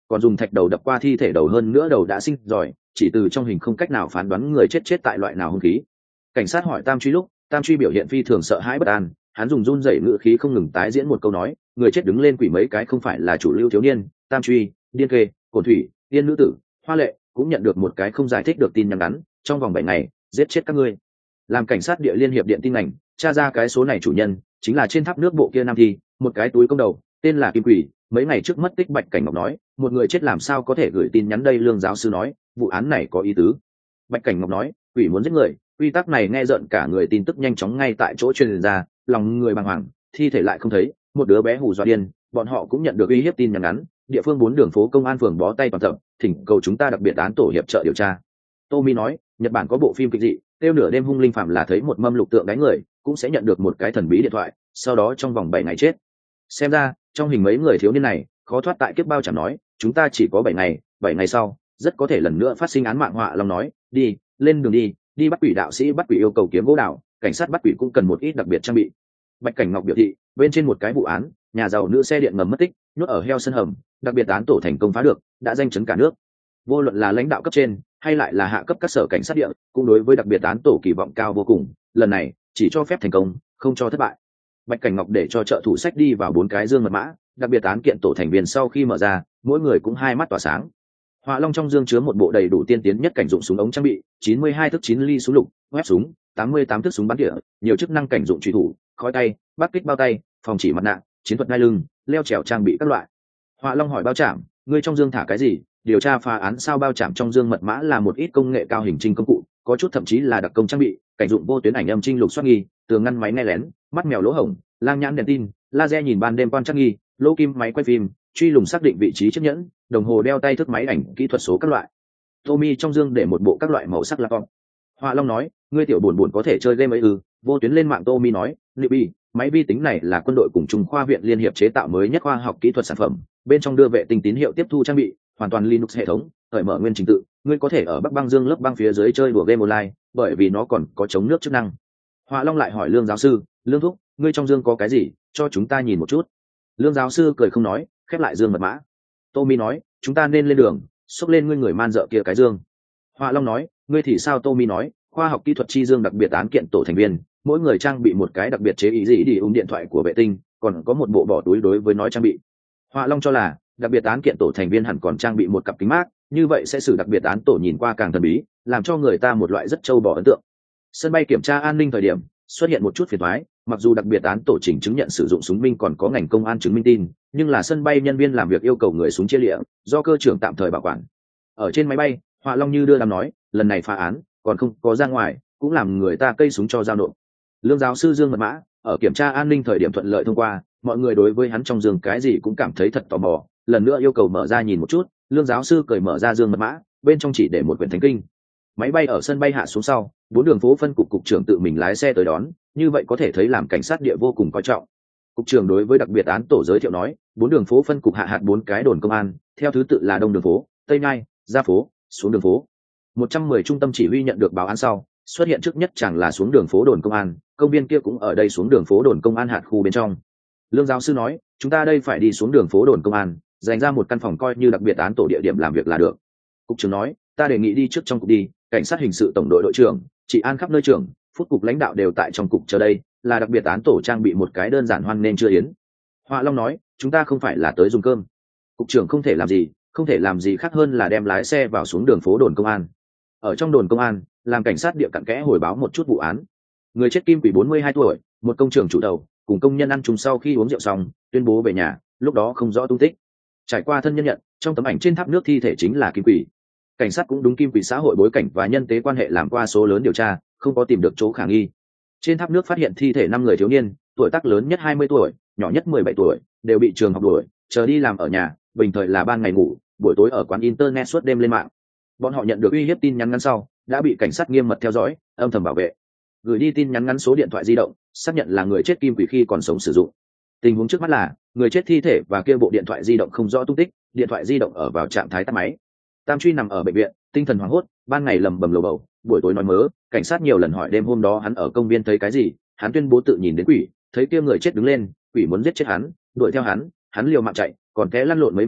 còn dùng thạch đầu đập qua thi thể đầu, hơn nữa đầu đã sinh giỏi, chỉ từ trong hình không cách nào phán đoán người chết chết tại loại nào hung khí. Cảnh sát hỏi Tam Truy lúc, Tam Truy biểu hiện phi thường sợ hãi bất an, hắn dùng run rẩy ngữ khí không ngừng tái diễn một câu nói, người chết đứng lên quỷ mấy cái không phải là chủ lưu thiếu niên, Tam Truy, Điên Kê, Cổn Thủy, Tiên Nữ Tử, Hoa Lệ cũng nhận được một cái không giải thích được tin nhắn ngắn, trong vòng bảy ngày giết chết các ngươi. Làm cảnh sát địa liên hiệp điện tin ngành tra ra cái số này chủ nhân chính là trên tháp nước bộ kia nam thi, một cái túi công đầu tên là Kim Quỷ, mấy ngày trước mất tích. Bạch Cảnh Ngọc nói, một người chết làm sao có thể gửi tin nhắn đây? Lương giáo sư nói, vụ án này có ý tứ. Bạch Cảnh Ngọc nói, quỷ muốn giết người, quy tắc này nghe rợn cả người, tin tức nhanh chóng ngay tại chỗ truyền ra, lòng người bàng hoàng, thi thể lại không thấy, một đứa bé hù dọa điên, bọn họ cũng nhận được uy hiếp tin nhắn ngắn, địa phương bốn đường phố công an phường bó tay toàn tập, thỉnh cầu chúng ta đặc biệt án tổ hiệp trợ điều tra. Tommy nói, Nhật Bản có bộ phim kịch dị, tiêu nửa đêm hung linh phạm là thấy một mâm lục tượng đánh người, cũng sẽ nhận được một cái thần bí điện thoại, sau đó trong vòng bảy ngày chết. Xem ra trong hình mấy người thiếu niên này khó thoát tại kiếp bao. Chẳng nói, chúng ta chỉ có bảy ngày, bảy ngày sau rất có thể lần nữa phát sinh án mạng. Họa Long nói, đi lên đường đi, đi bắt quỷ. Đạo sĩ bắt quỷ yêu cầu kiếm gỗ đào, cảnh sát bắt quỷ cũng cần một ít đặc biệt trang bị. Bạch Cảnh Ngọc biểu thị, bên trên một cái vụ án nhà giàu nữ xe điện ngầm mất tích, nhốt ở heo sân hầm, đặc biệt án tổ thành công phá được, đã danh chấn cả nước. Vô luận là lãnh đạo cấp trên hay lại là hạ cấp các sở cảnh sát địa, cũng đối với đặc biệt án tổ kỳ vọng cao vô cùng, lần này chỉ cho phép thành công, không cho thất bại. Bạch Cảnh Ngọc để cho trợ thủ sách đi vào bốn cái dương mật mã, đặc biệt án kiện tổ thành viên sau khi mở ra, mỗi người cũng hai mắt tỏa sáng. Họa Long trong dương chứa một bộ đầy đủ tiên tiến nhất cảnh dụng súng ống trang bị, chín mươi hai thước chín ly súng lục, quét súng, tám mươi tám thước súng bắn tỉa, nhiều chức năng cảnh dụng truy thủ, khói tay, bắc kích bao tay, phòng chỉ mặt nạ, chiến thuật ngai lưng, leo trèo trang bị các loại. Họa Long hỏi Bao Trảm, ngươi trong dương thả cái gì? Điều tra phá án sao? Bao Trảm trong dương mật mã là một ít công nghệ cao hình trinh công cụ, có chút thậm chí là đặc công trang bị, cảnh dụng vô tuyến ảnh âm trinh lục soát nghi, tường ngăn máy nghe lén, mắt mèo lỗ hổng, lang nhãn đèn tin, laser nhìn ban đêm quan trắc nghi, lô kim máy quay phim, truy lùng xác định vị trí chiếc nhẫn, đồng hồ đeo tay, thức máy ảnh kỹ thuật số các loại. Tommy trong dương để một bộ các loại màu sắc laptop. Họa Long nói, ngươi tiểu buồn buồn có thể chơi game ấy ư? Vô tuyến lên mạng. Tommy nói, Libby, máy vi tính này là quân đội cùng Trung khoa viện liên hiệp chế tạo mới nhất khoa học kỹ thuật sản phẩm, bên trong đưa vệ tinh tín hiệu tiếp thu trang bị, hoàn toàn Linux hệ thống, cởi mở nguyên trình tự, ngươi có thể ở Bắc băng dương lớp băng phía dưới chơi đùa game online, bởi vì nó còn có chống nước chức năng. Họa Long lại hỏi Lương giáo sư, Lương thúc, ngươi trong dương có cái gì, cho chúng ta nhìn một chút. Lương giáo sư cười không nói, khép lại dương mật mã. Tommy nói, chúng ta nên lên đường, xốc lên ngươi người man dợ kia cái dương. Họa Long nói, ngươi thì sao? Tommy nói, khoa học kỹ thuật chi dương đặc biệt án kiện tổ thành viên, mỗi người trang bị một cái đặc biệt chế ý gì đi ung điện thoại của vệ tinh, còn có một bộ bỏ túi đối với nói trang bị. Họa Long cho là đặc biệt án kiện tổ thành viên hẳn còn trang bị một cặp kính mát, như vậy sẽ xử đặc biệt án tổ nhìn qua càng thần bí, làm cho người ta một loại rất trâu bò ấn tượng. Sân bay kiểm tra an ninh thời điểm xuất hiện một chút phiền toái, mặc dù đặc biệt án tổ chỉnh chứng nhận sử dụng súng minh còn có ngành công an chứng minh tin, nhưng là sân bay nhân viên làm việc yêu cầu người súng chia lịa, do cơ trưởng tạm thời bảo quản. Ở trên máy bay, Họa Long như đưa làm nói, lần này phá án còn không có ra ngoài, cũng làm người ta cây súng cho giao nộp. Lương giáo sư dương mật mã ở kiểm tra an ninh thời điểm thuận lợi thông qua, mọi người đối với hắn trong giường cái gì cũng cảm thấy thật tò mò, lần nữa yêu cầu mở ra nhìn một chút. Lương giáo sư cởi mở ra dương mật mã, bên trong chỉ để một quyển thánh kinh. Máy bay ở sân bay hạ xuống sau, bốn đường phố phân cục cục trưởng tự mình lái xe tới đón, như vậy có thể thấy làm cảnh sát địa vô cùng coi trọng. Cục trưởng đối với đặc biệt án tổ giới thiệu nói, bốn đường phố phân cục hạ hạt bốn cái đồn công an, theo thứ tự là đông đường phố, tây nhai, gia phố, xuống đường phố. một trăm mười trung tâm chỉ huy nhận được báo án sau, xuất hiện trước nhất chẳng là xuống đường phố đồn công an, công viên kia cũng ở đây xuống đường phố đồn công an hạt khu bên trong. Lương giáo sư nói, chúng ta đây phải đi xuống đường phố đồn công an, dành ra một căn phòng coi như đặc biệt án tổ địa điểm làm việc là được. Cục trưởng nói, ta đề nghị đi trước trong cục đi, cảnh sát hình sự tổng đội đội trưởng, trị an khắp nơi trưởng, phút cục lãnh đạo đều tại trong cục chờ đây, là đặc biệt án tổ trang bị một cái đơn giản hoan nên chưa yến. Họa Long nói, chúng ta không phải là tới dùng cơm. Cục trưởng không thể làm gì, không thể làm gì khác hơn là đem lái xe vào xuống đường phố đồn công an. Ở trong đồn công an, làm cảnh sát địa cặn kẽ hồi báo một chút vụ án. Người chết Kim Quỷ bốn mươi hai tuổi, một công trường chủ đầu, cùng công nhân ăn chung sau khi uống rượu xong, tuyên bố về nhà, lúc đó không rõ tung tích. Trải qua thân nhân nhận, trong tấm ảnh trên tháp nước thi thể chính là Kim Quỷ. Cảnh sát cũng đúng Kim Quỷ xã hội bối cảnh và nhân tế quan hệ làm qua số lớn điều tra, không có tìm được chỗ khả nghi. Trên tháp nước phát hiện thi thể năm người thiếu niên, tuổi tác lớn nhất hai mươi tuổi, nhỏ nhất mười bảy tuổi, đều bị trường học đuổi, chờ đi làm ở nhà, bình thời là ban ngày ngủ, buổi tối ở quán internet suốt đêm lên mạng. Bọn họ nhận được uy hiếp tin nhắn ngắn sau, đã bị cảnh sát nghiêm mật theo dõi, âm thầm bảo vệ. Gửi đi tin nhắn ngắn số điện thoại di động, xác nhận là người chết Kim Quỷ khi còn sống sử dụng. Tình huống trước mắt là người chết thi thể và kia bộ điện thoại di động không rõ tung tích, điện thoại di động ở vào trạng thái tắt máy. Tam Truy nằm ở bệnh viện, tinh thần hoảng hốt, ban ngày lầm bầm lầu bầu, buổi tối nói mớ. Cảnh sát nhiều lần hỏi đêm hôm đó hắn ở công viên thấy cái gì, hắn tuyên bố tự nhìn đến quỷ, thấy kia người chết đứng lên, quỷ muốn giết chết hắn, đuổi theo hắn, hắn liều mạng chạy, còn té lăn lộn mấy vòng,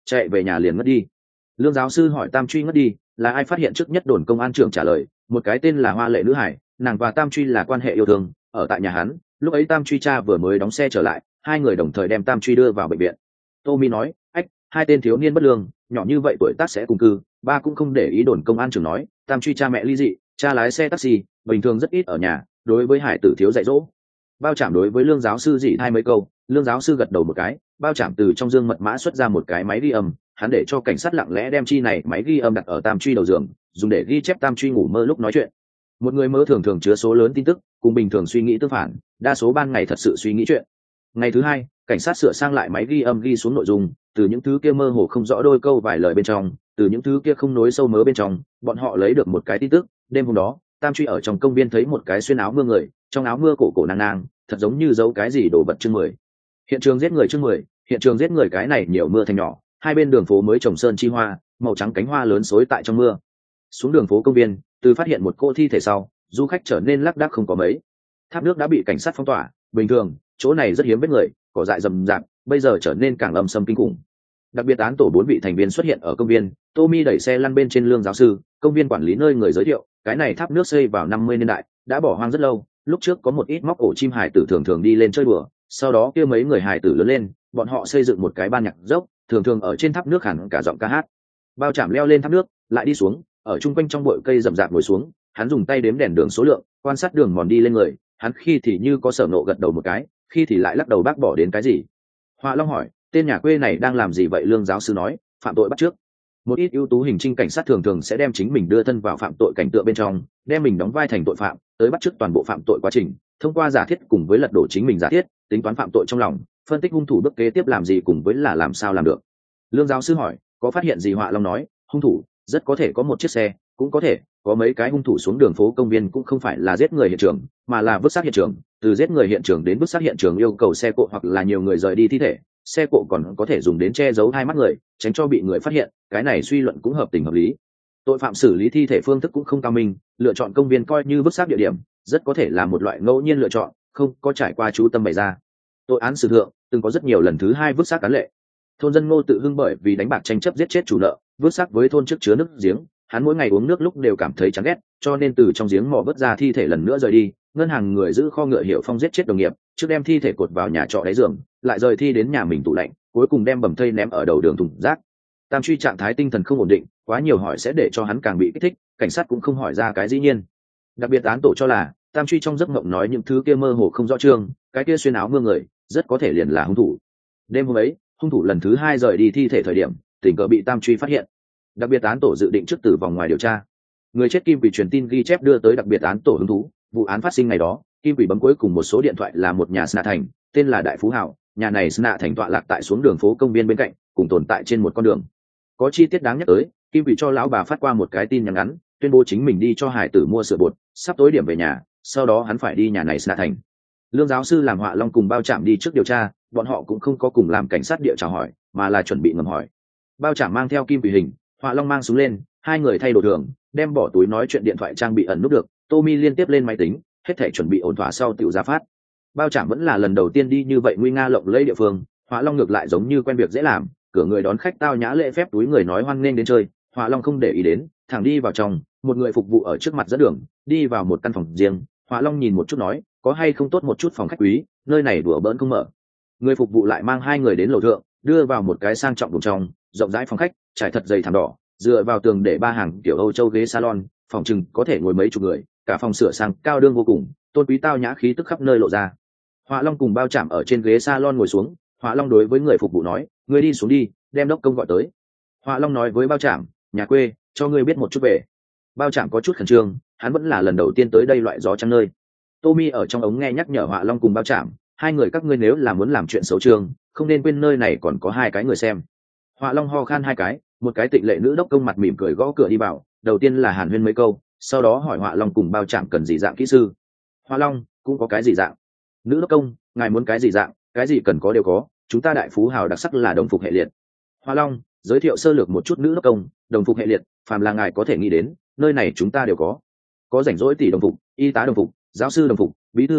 chạy về nhà liền mất đi. Lương giáo sư hỏi tam truy ngất đi là ai phát hiện trước nhất, đồn công an trưởng trả lời một cái tên là Hoa Lệ nữ hải, nàng và tam truy là quan hệ yêu thương, ở tại nhà hắn, lúc ấy tam truy cha vừa mới đóng xe trở lại, hai người đồng thời đem tam truy đưa vào bệnh viện. Tommy nói, ách, hai tên thiếu niên bất lương nhỏ như vậy tuổi tác sẽ cùng cư, ba cũng không để ý. Đồn công an trưởng nói tam truy cha mẹ ly dị, cha lái xe taxi, bình thường rất ít ở nhà, đối với hải tử thiếu dạy dỗ. Bao Trảm đối với Lương giáo sư dị hai mấy câu, Lương giáo sư gật đầu một cái. Bao Trảm từ trong dương mật mã xuất ra một cái máy ghi âm, hắn để cho cảnh sát lặng lẽ đem chi này máy ghi âm đặt ở tam truy đầu giường, dùng để ghi chép tam truy ngủ mơ lúc nói chuyện. Một người mơ thường thường chứa số lớn tin tức, cùng bình thường suy nghĩ tương phản, đa số ban ngày thật sự suy nghĩ chuyện. Ngày thứ hai, cảnh sát sửa sang lại máy ghi âm ghi xuống nội dung, từ những thứ kia mơ hồ không rõ đôi câu vài lời bên trong, từ những thứ kia không nối sâu mớ bên trong, bọn họ lấy được một cái tin tức. Đêm hôm đó, tam truy ở trong công viên thấy một cái xuyên áo mưa người, trong áo mưa cổ cổ nang nang, thật giống như giấu cái gì đồ vật chương mười. Hiện trường giết người chương mười, hiện trường giết người cái này nhiều mưa thành nhỏ, hai bên đường phố mới trồng sơn chi hoa, màu trắng cánh hoa lớn xối tại trong mưa. Xuống đường phố công viên, từ phát hiện một cô thi thể sau, du khách trở nên lác đác không có mấy. Tháp nước đã bị cảnh sát phong tỏa, bình thường chỗ này rất hiếm vết người, cỏ dại rậm rạp, bây giờ trở nên càng âm sâm kinh khủng. Đặc biệt án tổ bốn vị thành viên xuất hiện ở công viên, Tommy đẩy xe lăn bên trên Lương giáo sư, công viên quản lý nơi người giới thiệu, cái này tháp nước xây vào năm mươi niên đại, đã bỏ hoang rất lâu, lúc trước có một ít móc ổ chim hải tử thường thường đi lên chơi đùa, sau đó kia mấy người hải tử lớn lên, bọn họ xây dựng một cái ban nhạc dốc, thường thường ở trên tháp nước hẳn cả giọng ca hát. Bao Trảm leo lên tháp nước, lại đi xuống, ở trung quanh trong bụi cây rậm rạp ngồi xuống, hắn dùng tay đếm đèn đường số lượng, quan sát đường mòn đi lên người, hắn khi thì như có sở nộ gật đầu một cái, khi thì lại lắc đầu bác bỏ đến cái gì. Họa Long hỏi, tên nhà quê này đang làm gì vậy? Lương giáo sư nói, phạm tội bắt trước. Một ít ưu tú hình trinh cảnh sát thường thường sẽ đem chính mình đưa thân vào phạm tội cảnh tượng bên trong, đem mình đóng vai thành tội phạm, tới bắt chước toàn bộ phạm tội quá trình, thông qua giả thiết cùng với lật đổ chính mình giả thiết, tính toán phạm tội trong lòng, phân tích hung thủ bước kế tiếp làm gì cùng với là làm sao làm được. Lương giáo sư hỏi, có phát hiện gì? Họa Long nói, hung thủ rất có thể có một chiếc xe, cũng có thể có mấy cái hung thủ xuống đường phố công viên, cũng không phải là giết người hiện trường, mà là vứt xác hiện trường. Từ giết người hiện trường đến vứt xác hiện trường yêu cầu xe cộ hoặc là nhiều người rời đi thi thể, xe cộ còn có thể dùng đến che giấu hai mắt người, tránh cho bị người phát hiện, cái này suy luận cũng hợp tình hợp lý. Tội phạm xử lý thi thể phương thức cũng không cao minh, lựa chọn công viên coi như vứt xác địa điểm, rất có thể là một loại ngẫu nhiên lựa chọn, không có trải qua chú tâm bày ra. Tội án sử thượng từng có rất nhiều lần thứ hai vứt xác án lệ. Thôn dân Ngô Tự Hưng bởi vì đánh bạc tranh chấp giết chết chủ nợ, vứt xác với thôn trước chứa nước giếng, hắn mỗi ngày uống nước lúc đều cảm thấy chán ghét, cho nên từ trong giếng mò vớt ra thi thể lần nữa rời đi. Ngân hàng người giữ kho Ngựa Hiểu Phong giết chết đồng nghiệp, trước đem thi thể cột vào nhà trọ đáy giường, lại rời thi đến nhà mình tủ lạnh, cuối cùng đem bầm thây ném ở đầu đường thùng rác. Tam truy trạng thái tinh thần không ổn định, quá nhiều hỏi sẽ để cho hắn càng bị kích thích, cảnh sát cũng không hỏi ra cái dĩ nhiên. Đặc biệt án tổ cho là Tam truy trong giấc mộng nói những thứ kia mơ hồ không rõ chương, cái kia xuyên áo mưa người rất có thể liền là hung thủ. Đêm hôm ấy, hung thủ lần thứ hai rời đi thi thể thời điểm, tình cờ bị Tam truy phát hiện. Đặc biệt án tổ dự định trước từ vòng ngoài điều tra. Người chết Kim Quỷ truyền tin ghi chép đưa tới đặc biệt án tổ hứng thú. Vụ án phát sinh ngày đó, Kim Quỷ bấm cuối cùng một số điện thoại là một nhà Sna Thành, tên là Đại Phú Hảo. Nhà này Sna Thành tọa lạc tại xuống đường phố công viên bên cạnh, cùng tồn tại trên một con đường. Có chi tiết đáng nhắc tới, Kim Quỷ cho lão bà phát qua một cái tin nhắn ngắn, tuyên bố chính mình đi cho hải tử mua sữa bột, sắp tối điểm về nhà, sau đó hắn phải đi nhà này Sna Thành. Lương giáo sư làm Họa Long cùng Bao Trảm đi trước điều tra, bọn họ cũng không có cùng làm cảnh sát địa chào hỏi, mà là chuẩn bị ngầm hỏi. Bao Trảm mang theo Kim Quỷ hình, Họa Long mang súng lên, hai người thay đồ thường, đem bỏ túi nói chuyện điện thoại trang bị ẩn nút được. Tommy liên tiếp lên máy tính, hết thể chuẩn bị ổn thỏa sau tiểu ra phát. Bao Trảm vẫn là lần đầu tiên đi như vậy nguy nga lộng lẫy địa phương, Họa Long ngược lại giống như quen việc dễ làm, cửa người đón khách tao nhã lễ phép, túi người nói hoan nghênh đến chơi, Họa Long không để ý đến, thẳng đi vào trong. Một người phục vụ ở trước mặt dẫn đường, đi vào một căn phòng riêng. Họa Long nhìn một chút nói, có hay không tốt một chút phòng khách quý, nơi này đùa bỡn không mở. Người phục vụ lại mang hai người đến lầu thượng, đưa vào một cái sang trọng vùng trong, rộng rãi phòng khách, trải thật dày thảm đỏ, dựa vào tường để ba hàng kiểu Âu Châu ghế salon, phòng chừng có thể ngồi mấy chục người, cả phòng sửa sang cao đương vô cùng, tôn quý tao nhã khí tức khắp nơi lộ ra. Họa Long cùng Bao Trảm ở trên ghế salon ngồi xuống, Họa Long đối với người phục vụ nói, ngươi đi xuống đi, đem đốc công gọi tới. Họa Long nói với Bao Trảm, nhà quê, cho ngươi biết một chút về. Bao Trảm có chút khẩn trương, hắn vẫn là lần đầu tiên tới đây loại gió trăng nơi. Tommy ở trong ống nghe nhắc nhở Họa Long cùng Bao Trảm, hai người các ngươi nếu là muốn làm chuyện xấu trương, không nên quên nơi này còn có hai cái người xem. Họa Long ho khan hai cái, một cái tịnh lệ nữ đốc công mặt mỉm cười gõ cửa đi vào, đầu tiên là hàn huyên mấy câu, sau đó hỏi Họa Long cùng Bao Trảm cần gì dạng kỹ sư. Họa Long, cũng có cái gì dạng. Nữ đốc công, ngài muốn cái gì dạng, cái gì cần có đều có, chúng ta Đại Phú Hào đặc sắc là đồng phục hệ liệt. Họa Long, giới thiệu sơ lược một chút nữ đốc công, đồng phục hệ liệt, phàm là ngài có thể nghĩ đến, nơi này chúng ta đều có. Có rảnh rỗi tỷ đồng phục, y tá đồng phục, giáo sư đồng phục, bí thư đồng phục,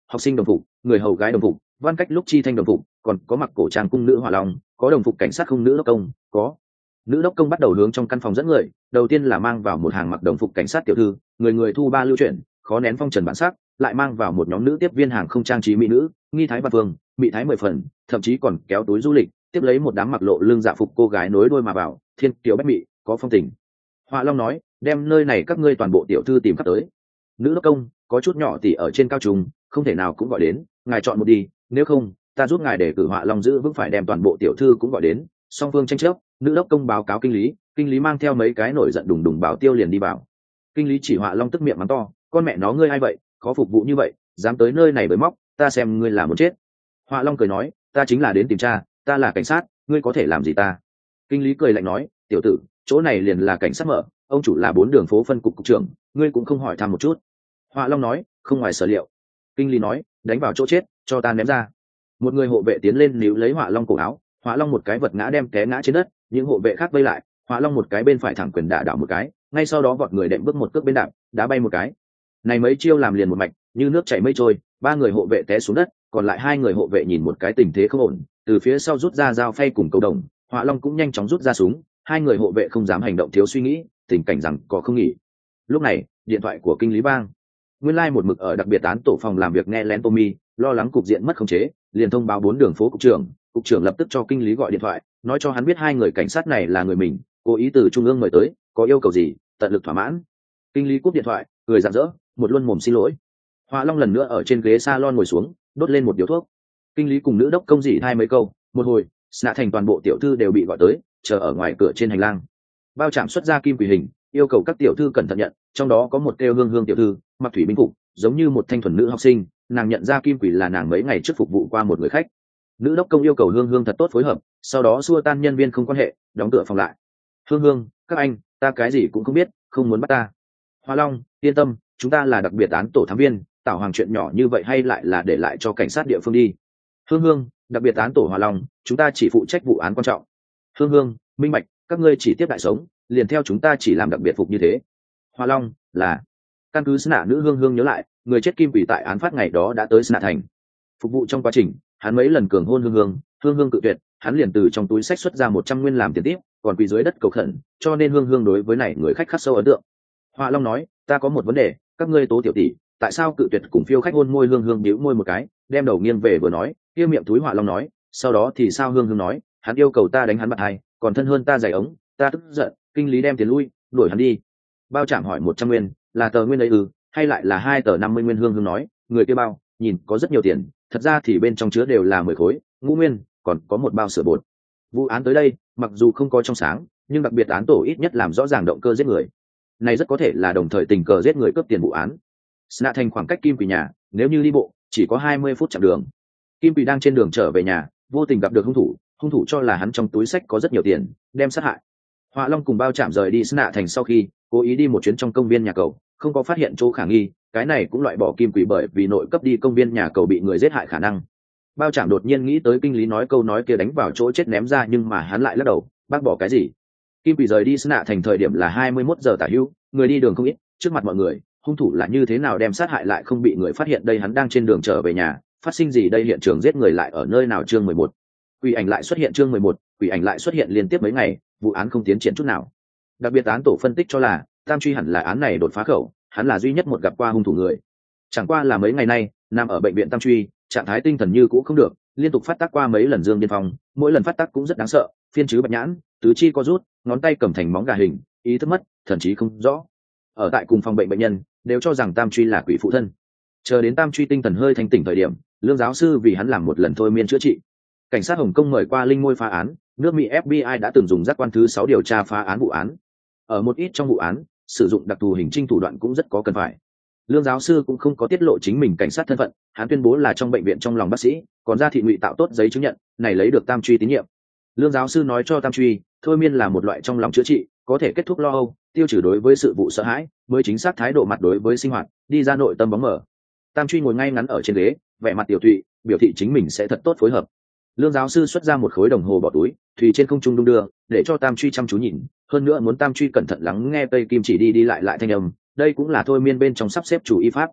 học sinh đồng phục, người hầu gái đồng phục, văn cách lúc chi thanh đồng phục, còn có mặc cổ trang cung nữ hỏa long, có đồng phục cảnh sát không nữ đốc công, có nữ đốc công bắt đầu hướng trong căn phòng dẫn người. Đầu tiên là mang vào một hàng mặc đồng phục cảnh sát tiểu thư, người người thu ba lưu chuyển, khó nén phong trần bản sắc, lại mang vào một nhóm nữ tiếp viên hàng không trang trí mỹ nữ, nghi thái văn vương, mỹ thái mười phần, thậm chí còn kéo túi du lịch, tiếp lấy một đám mặc lộ lương dạ phục cô gái nối đuôi mà vào, thiên kiều bách mỹ, có phong tình. Họa Long nói, đem nơi này các ngươi toàn bộ tiểu thư tìm khắp tới. Nữ đốc công, có chút nhỏ tỷ ở trên cao trùng, không thể nào cũng gọi đến, ngài chọn một đi, nếu không ta giúp ngài để cử Họa Long giữ vững phải đem toàn bộ tiểu thư cũng gọi đến. Song phương tranh chấp, nữ đốc công báo cáo kinh lý, kinh lý mang theo mấy cái nổi giận đùng đùng bảo tiêu liền đi vào. Kinh lý chỉ Họa Long tức miệng mắng to, con mẹ nó ngươi ai vậy, khó phục vụ như vậy, dám tới nơi này với móc, ta xem ngươi là muốn chết. Họa Long cười nói, ta chính là đến tìm cha, ta là cảnh sát, ngươi có thể làm gì ta? Kinh lý cười lạnh nói, tiểu tử, chỗ này liền là cảnh sát mở, ông chủ là bốn đường phố phân cục cục trưởng, ngươi cũng không hỏi thăm một chút. Họa Long nói, không ngoài sở liệu. Kinh lý nói, đánh vào chỗ chết, cho ta ném ra. Một người hộ vệ tiến lên níu lấy Họa Long cổ áo, Họa Long một cái vật ngã đem té ngã trên đất, những hộ vệ khác vây lại, Họa Long một cái bên phải thẳng quyền đả đảo một cái, ngay sau đó vọt người đệm bước một cước bên đạp, đá bay một cái. Này mấy chiêu làm liền một mạch, như nước chảy mây trôi, ba người hộ vệ té xuống đất, còn lại hai người hộ vệ nhìn một cái tình thế không ổn, từ phía sau rút ra dao phay cùng cầu đồng, Họa Long cũng nhanh chóng rút ra súng, hai người hộ vệ không dám hành động thiếu suy nghĩ, tình cảnh rằng có không nghỉ. Lúc này, điện thoại của kinh lý vang. Nguyên lai like một mực ở đặc biệt án tổ phòng làm việc nghe lén Tommy, lo lắng cục diện mất khống chế, liền thông báo bốn đường phố cục trưởng, cục trưởng lập tức cho kinh lý gọi điện thoại, nói cho hắn biết hai người cảnh sát này là người mình, cố ý từ trung ương mời tới, có yêu cầu gì, tận lực thỏa mãn. Kinh lý cúp điện thoại, cười rạng rỡ, một luân mồm xin lỗi. Họa Long lần nữa ở trên ghế salon ngồi xuống, đốt lên một điếu thuốc. Kinh lý cùng nữ đốc công dỉ hai mấy câu, một hồi, Sna Thành toàn bộ tiểu thư đều bị gọi tới, chờ ở ngoài cửa trên hành lang. Bao Trạm xuất ra kim quỷ hình, yêu cầu các tiểu thư cẩn thận nhận, trong đó có một kêu Hương Hương tiểu thư, mặc thủy binh phục, giống như một thanh thuần nữ học sinh, nàng nhận ra kim quỷ là nàng mấy ngày trước phục vụ qua một người khách. Nữ đốc công yêu cầu Hương Hương thật tốt phối hợp, sau đó xua tan nhân viên không quan hệ, đóng cửa phòng lại. Hương Hương, các anh, ta cái gì cũng không biết, không muốn bắt ta. Hoa Long, yên tâm, chúng ta là đặc biệt án tổ thám viên, tảo hoàng chuyện nhỏ như vậy hay lại là để lại cho cảnh sát địa phương đi. Hương Hương, đặc biệt án tổ Hoa Long, chúng ta chỉ phụ trách vụ án quan trọng. Hương Hương, minh bạch, các ngươi chỉ tiếp đại sống, liền theo chúng ta chỉ làm đặc biệt phục như thế. Hoa Long, là căn cứ Sna nữ Hương Hương nhớ lại, người chết kim quỷ tại án phát ngày đó đã tới Sna thành. Phục vụ trong quá trình, hắn mấy lần cường hôn Hương Hương, Hương Hương cự tuyệt, hắn liền từ trong túi sách xuất ra một trăm nguyên làm tiền tiếp, còn quỳ dưới đất cầu khẩn, cho nên Hương Hương đối với này người khách khắc sâu ấn tượng. Hoa Long nói, ta có một vấn đề, các ngươi tố tiểu tỷ, tại sao cự tuyệt cùng phiêu khách hôn môi? Hương Hương bĩu môi một cái, đem đầu nghiêng về vừa nói, kia miệng túi Hoa Long nói, sau đó thì sao? Hương Hương nói, hắn yêu cầu ta đánh hắn bạt hai, còn thân hơn ta giày ống, ta tức giận, kinh lý đem tiền lui, đuổi hắn đi. Bao Trạm hỏi một trăm nguyên, là tờ nguyên ấy ư, hay lại là hai tờ năm mươi nguyên? Hương Hương nói, người kia bao, nhìn có rất nhiều tiền, thật ra thì bên trong chứa đều là mười khối, ngũ nguyên, còn có một bao sữa bột. Vụ án tới đây, mặc dù không có trong sáng, nhưng đặc biệt án tổ ít nhất làm rõ ràng động cơ giết người. Này rất có thể là đồng thời tình cờ giết người cướp tiền vụ án. Sna Thành khoảng cách Kim Quỷ nhà, nếu như đi bộ, chỉ có hai mươi phút chặng đường. Kim Quỷ đang trên đường trở về nhà, vô tình gặp được hung thủ, hung thủ cho là hắn trong túi sách có rất nhiều tiền, đem sát hại. Họa Long cùng Bao Trạm rời đi Sna Thành sau khi, cố ý đi một chuyến trong công viên nhà cầu, không có phát hiện chỗ khả nghi, cái này cũng loại bỏ Kim Quỷ bởi vì nội cấp đi công viên nhà cầu bị người giết hại khả năng. Bao Trạm đột nhiên nghĩ tới kinh lý nói câu nói kia đánh vào chỗ chết ném ra, nhưng mà hắn lại lắc đầu, bác bỏ cái gì? Kim Quỷ rời đi Sna Thành thời điểm là hai mươi mốt giờ tả hữu, người đi đường không ít, trước mặt mọi người, hung thủ là như thế nào đem sát hại lại không bị người phát hiện đây? Hắn đang trên đường trở về nhà, phát sinh gì đây? Hiện trường giết người lại ở nơi nào? Chương mười một, quỷ ảnh lại xuất hiện. Chương mười một, quỷ ảnh lại xuất hiện liên tiếp mấy ngày, vụ án không tiến triển chút nào. Đặc biệt án tổ phân tích cho là Tam Truy hẳn là án này đột phá khẩu, hắn là duy nhất một gặp qua hung thủ người. Chẳng qua là mấy ngày nay nằm ở bệnh viện Tam Truy, trạng thái tinh thần như cũ không được, liên tục phát tác qua mấy lần dương điên phong, mỗi lần phát tác cũng rất đáng sợ, phiên chứ bạch nhãn, tứ chi co rút, ngón tay cầm thành móng gà hình, ý thức mất, thần trí không rõ. Ở tại cùng phòng bệnh bệnh nhân đều cho rằng Tam Truy là quỷ phụ thân. Chờ đến Tam Truy tinh thần hơi thanh tỉnh thời điểm, Lương giáo sư vì hắn làm một lần thôi miên chữa trị. Cảnh sát Hồng Kông mời qua Linh Ngôi phá án, nước Mỹ F B I đã từng dùng giác quan thứ sáu điều tra phá án vụ án. Ở một ít trong vụ án, sử dụng đặc thù hình trinh thủ đoạn cũng rất có cần phải. Lương giáo sư cũng không có tiết lộ chính mình cảnh sát thân phận, hắn tuyên bố là trong bệnh viện trong lòng bác sĩ, còn ra thị ngụy tạo tốt giấy chứng nhận, này lấy được Tam Truy tín nhiệm. Lương giáo sư nói cho Tam Truy, thôi miên là một loại trong lòng chữa trị, có thể kết thúc lo âu, tiêu trừ đối với sự vụ sợ hãi, mới chính xác thái độ mặt đối với sinh hoạt, đi ra nội tâm bóng mở. Tam Truy ngồi ngay ngắn ở trên ghế, vẻ mặt tiểu thụy, biểu thị chính mình sẽ thật tốt phối hợp. Lương giáo sư xuất ra một khối đồng hồ bỏ túi, thùy trên không trung đung đưa, để cho Tam Truy chăm chú nhìn, hơn nữa muốn Tam Truy cẩn thận lắng nghe cây kim chỉ đi đi lại lại thanh âm, đây cũng là thôi miên bên trong sắp xếp chủ y pháp.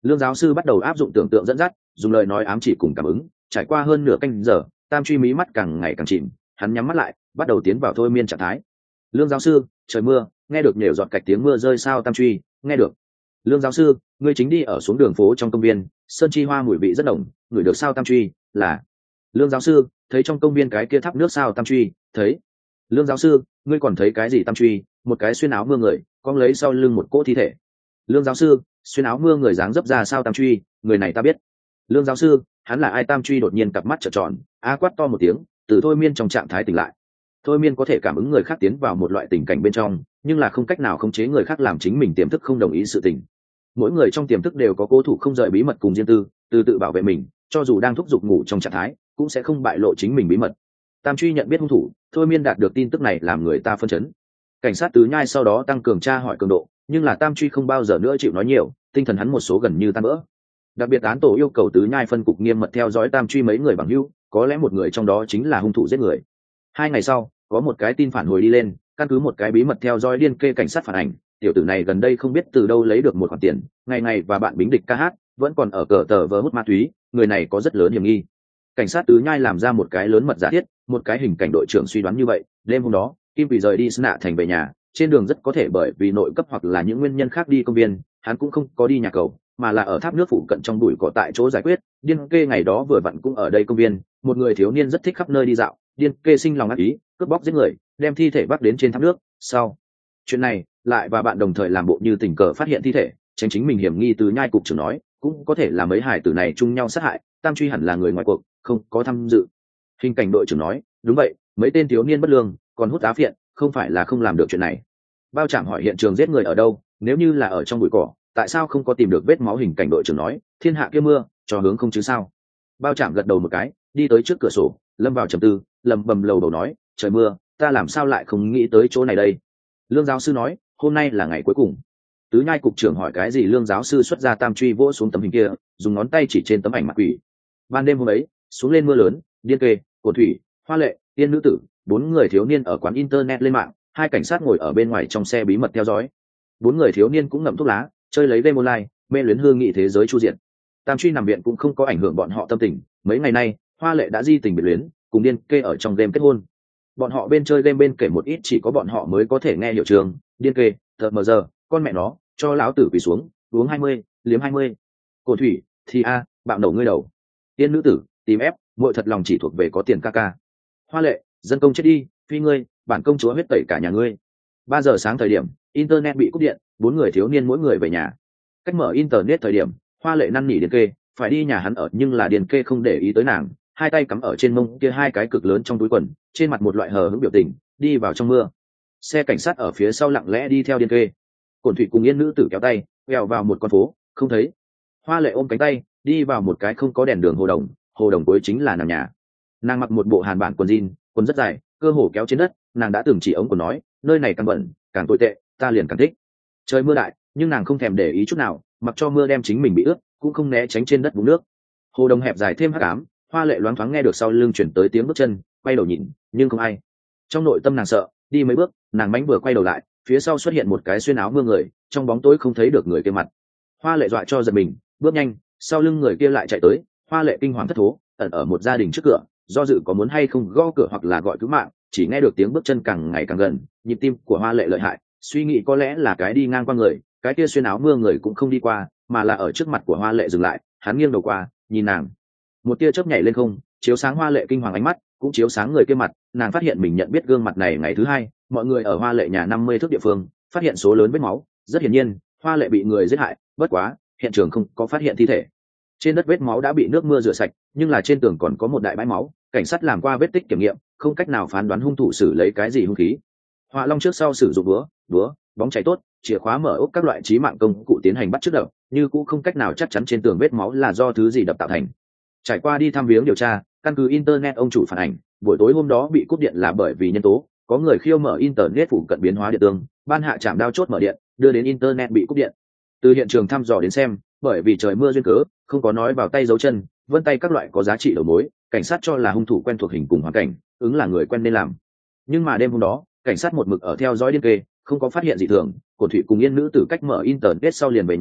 Lương giáo sư bắt đầu áp dụng tưởng tượng dẫn dắt, dùng lời nói ám chỉ cùng cảm ứng. Trải qua hơn nửa canh giờ, Tam Truy mí mắt càng ngày càng chìm, hắn nhắm mắt lại, bắt đầu tiến vào thôi miên trạng thái. Lương giáo sư, trời mưa, nghe được nhều giọt cạch tiếng mưa rơi sao? Tam Truy, nghe được. Lương giáo sư, ngươi chính đi ở xuống đường phố trong công viên, sơn chi hoa mùi vị rất nồng, ngửi được sao? Tam Truy, là. Lương giáo sư, thấy trong công viên cái kia thác nước sao? Tam Truy, thấy. Lương giáo sư, ngươi còn thấy cái gì? Tam Truy, một cái xuyên áo mưa người, cong lấy sau lưng một cỗ thi thể. Lương giáo sư, xuyên áo mưa người dáng dấp ra sao? Tam Truy, người này ta biết. Lương giáo sư, hắn là ai? Tam Truy đột nhiên cặp mắt trợn tròn, a quát to một tiếng, từ thôi miên trong trạng thái tỉnh lại. Thôi miên có thể cảm ứng người khác tiến vào một loại tình cảnh bên trong, nhưng là không cách nào khống chế người khác làm chính mình tiềm thức không đồng ý sự tình. Mỗi người trong tiềm thức đều có cố thủ không rời bí mật cùng riêng tư, từ tự bảo vệ mình, cho dù đang thúc giục ngủ trong trạng thái, cũng sẽ không bại lộ chính mình bí mật. Tam Truy nhận biết hung thủ, thôi miên đạt được tin tức này làm người ta phân chấn. Cảnh sát Tứ Nhai sau đó tăng cường tra hỏi cường độ, nhưng là Tam Truy không bao giờ nữa chịu nói nhiều, tinh thần hắn một số gần như tan vỡ. Đặc biệt án tổ yêu cầu Tứ Nhai phân cục nghiêm mật theo dõi Tam Truy mấy người bằng hữu, có lẽ một người trong đó chính là hung thủ giết người. Hai ngày sau, có một cái tin phản hồi đi lên, căn cứ một cái bí mật theo dõi điên kê cảnh sát phản ảnh, tiểu tử này gần đây không biết từ đâu lấy được một khoản tiền, ngày ngày và bạn bính địch ca hát, vẫn còn ở cờ tờ vờ hút ma túy, người này có rất lớn hiểm nghi. Cảnh sát Tứ Nhai làm ra một cái lớn mật giả thiết, một cái hình cảnh đội trưởng suy đoán như vậy. Đêm hôm đó, Kim Vì rời đi Sơn Nạ thành về nhà, trên đường rất có thể bởi vì nội cấp hoặc là những nguyên nhân khác đi công viên, hắn cũng không có đi nhà cầu, mà là ở tháp nước phụ cận trong bụi cỏ tại chỗ giải quyết. Điên kê ngày đó vừa vặn cũng ở đây công viên, một người thiếu niên rất thích khắp nơi đi dạo, điên kê sinh lòng ác ý, cướp bóc giết người, đem thi thể vác đến trên tháp nước. Sau chuyện này, lại và bạn đồng thời làm bộ như tình cờ phát hiện thi thể, tránh chính mình hiểm nghi. Từ Nhai cục trưởng nói, cũng có thể là mấy hải tử này chung nhau sát hại, Tam Truy hẳn là người ngoài cuộc, không có tham dự. Hình cảnh đội trưởng nói, đúng vậy, mấy tên thiếu niên bất lương, còn hút á phiện, không phải là không làm được chuyện này. Bao Trạm hỏi hiện trường giết người ở đâu, nếu như là ở trong bụi cỏ, tại sao không có tìm được vết máu? Hình cảnh đội trưởng nói, thiên hạ kia mưa, cho hướng không chứ sao. Bao Trạm gật đầu một cái, đi tới trước cửa sổ, lâm vào trầm tư, lầm bầm lầu đầu nói, trời mưa, ta làm sao lại không nghĩ tới chỗ này đây. Lương giáo sư nói, hôm nay là ngày cuối cùng. Tứ Nhai cục trưởng hỏi cái gì? Lương giáo sư xuất ra Tam Truy vỗ xuống tấm hình kia, dùng ngón tay chỉ trên tấm ảnh mặt quỷ. Ban đêm hôm ấy, xuống lên mưa lớn, điên kê, cổ thủy, hoa lệ, tiên nữ tử, bốn người thiếu niên ở quán internet lên mạng, hai cảnh sát ngồi ở bên ngoài trong xe bí mật theo dõi. Bốn người thiếu niên cũng ngậm thuốc lá, chơi lấy game online, mê luyến hương nghị thế giới chu diện. Tam Truy nằm viện cũng không có ảnh hưởng bọn họ tâm tình, mấy ngày nay, hoa lệ đã di tình biệt luyến, cùng điên kê ở trong game kết hôn. Bọn họ bên chơi game bên kể một ít chỉ có bọn họ mới có thể nghe hiểu trường. Điên kê, thật mờ giờ, con mẹ nó, cho lão tử quỳ xuống, uống hai mươi, liếm hai mươi. Cổ thủy, thì a, bạo nổ ngươi đầu. Tiên nữ tử, tìm ép, muội thật lòng chỉ thuộc về có tiền ca ca. Hoa lệ, dân công chết đi, phi ngươi, bản công chúa huyết tẩy cả nhà ngươi. Ba giờ sáng thời điểm, internet bị cúp điện, bốn người thiếu niên mỗi người về nhà. Cách mở internet thời điểm, hoa lệ năn nỉ điên kê, phải đi nhà hắn ở, nhưng là điên kê không để ý tới nàng, hai tay cắm ở trên mông kia hai cái cực lớn trong túi quần, trên mặt một loại hờ hững biểu tình, đi vào trong mưa. Xe cảnh sát ở phía sau lặng lẽ đi theo điên kê. Cổn Thủy cùng Yên nữ tử kéo tay, quẹo vào một con phố, không thấy. Hoa lệ ôm cánh tay, đi vào một cái không có đèn đường hồ đồng, hồ đồng cuối chính là nàng nhà. Nàng mặc một bộ hàn bản quần jean, quần rất dài, cơ hồ kéo trên đất, nàng đã từng chỉ ống quần nói, nơi này càng bẩn, càng tồi tệ, ta liền càng thích. Trời mưa đại, nhưng nàng không thèm để ý chút nào, mặc cho mưa đem chính mình bị ướt, cũng không né tránh trên đất vũng nước. Hồ đồng hẹp dài thêm hắc ám, hoa lệ loáng thoáng nghe được sau lưng chuyển tới tiếng bước chân, quay đầu nhìn, nhưng không ai. Trong nội tâm nàng sợ, đi mấy bước, nàng mánh vừa quay đầu lại, phía sau xuất hiện một cái xuyên áo mưa người, trong bóng tối không thấy được người kia mặt. Hoa lệ dọa cho giật mình, bước nhanh, sau lưng người kia lại chạy tới, hoa lệ kinh hoàng thất thố, ẩn ở một gia đình trước cửa, do dự có muốn hay không gõ cửa hoặc là gọi cứu mạng, chỉ nghe được tiếng bước chân càng ngày càng gần, nhịp tim của hoa lệ lợi hại, suy nghĩ có lẽ là cái đi ngang qua người, cái kia xuyên áo mưa người cũng không đi qua, mà là ở trước mặt của hoa lệ dừng lại, hắn nghiêng đầu qua, nhìn nàng. Một tia chớp nhảy lên không, chiếu sáng hoa lệ kinh hoàng ánh mắt, cũng chiếu sáng người kia mặt, nàng phát hiện mình nhận biết gương mặt này ngày thứ hai, mọi người ở hoa lệ nhà năm mươi thước địa phương, phát hiện số lớn vết máu, rất hiển nhiên, hoa lệ bị người giết hại, bất quá, hiện trường không có phát hiện thi thể. Trên đất vết máu đã bị nước mưa rửa sạch, nhưng là trên tường còn có một đại bãi máu, cảnh sát làm qua vết tích kiểm nghiệm, không cách nào phán đoán hung thủ xử lấy cái gì hung khí. Họa Long trước sau sử dụng búa, búa, bóng cháy tốt, chìa khóa mở ốc các loại chí mạng công cụ tiến hành bắt chước đập, như cũng không cách nào chắc chắn trên tường vết máu là do thứ gì đập tạo thành. Trải qua đi thăm viếng điều tra, căn cứ internet ông chủ phản ảnh, buổi tối hôm đó bị cúp điện là bởi vì nhân tố, có người khiêu mở internet phụ cận biến hóa điện tương, ban hạ trạm đao chốt mở điện, đưa đến internet bị cúp điện. Từ hiện trường thăm dò đến xem, bởi vì trời mưa duyên cớ, không có nói vào tay dấu chân, vân tay các loại có giá trị đầu mối, cảnh sát cho là hung thủ quen thuộc hình cùng hoàn cảnh, ứng là người quen nên làm. Nhưng mà đêm hôm đó, cảnh sát một mực ở theo dõi điên kê, không có phát hiện gì thường. Cổ Thủy cùng Yên nữ tử cách mở internet sau liền về nhà,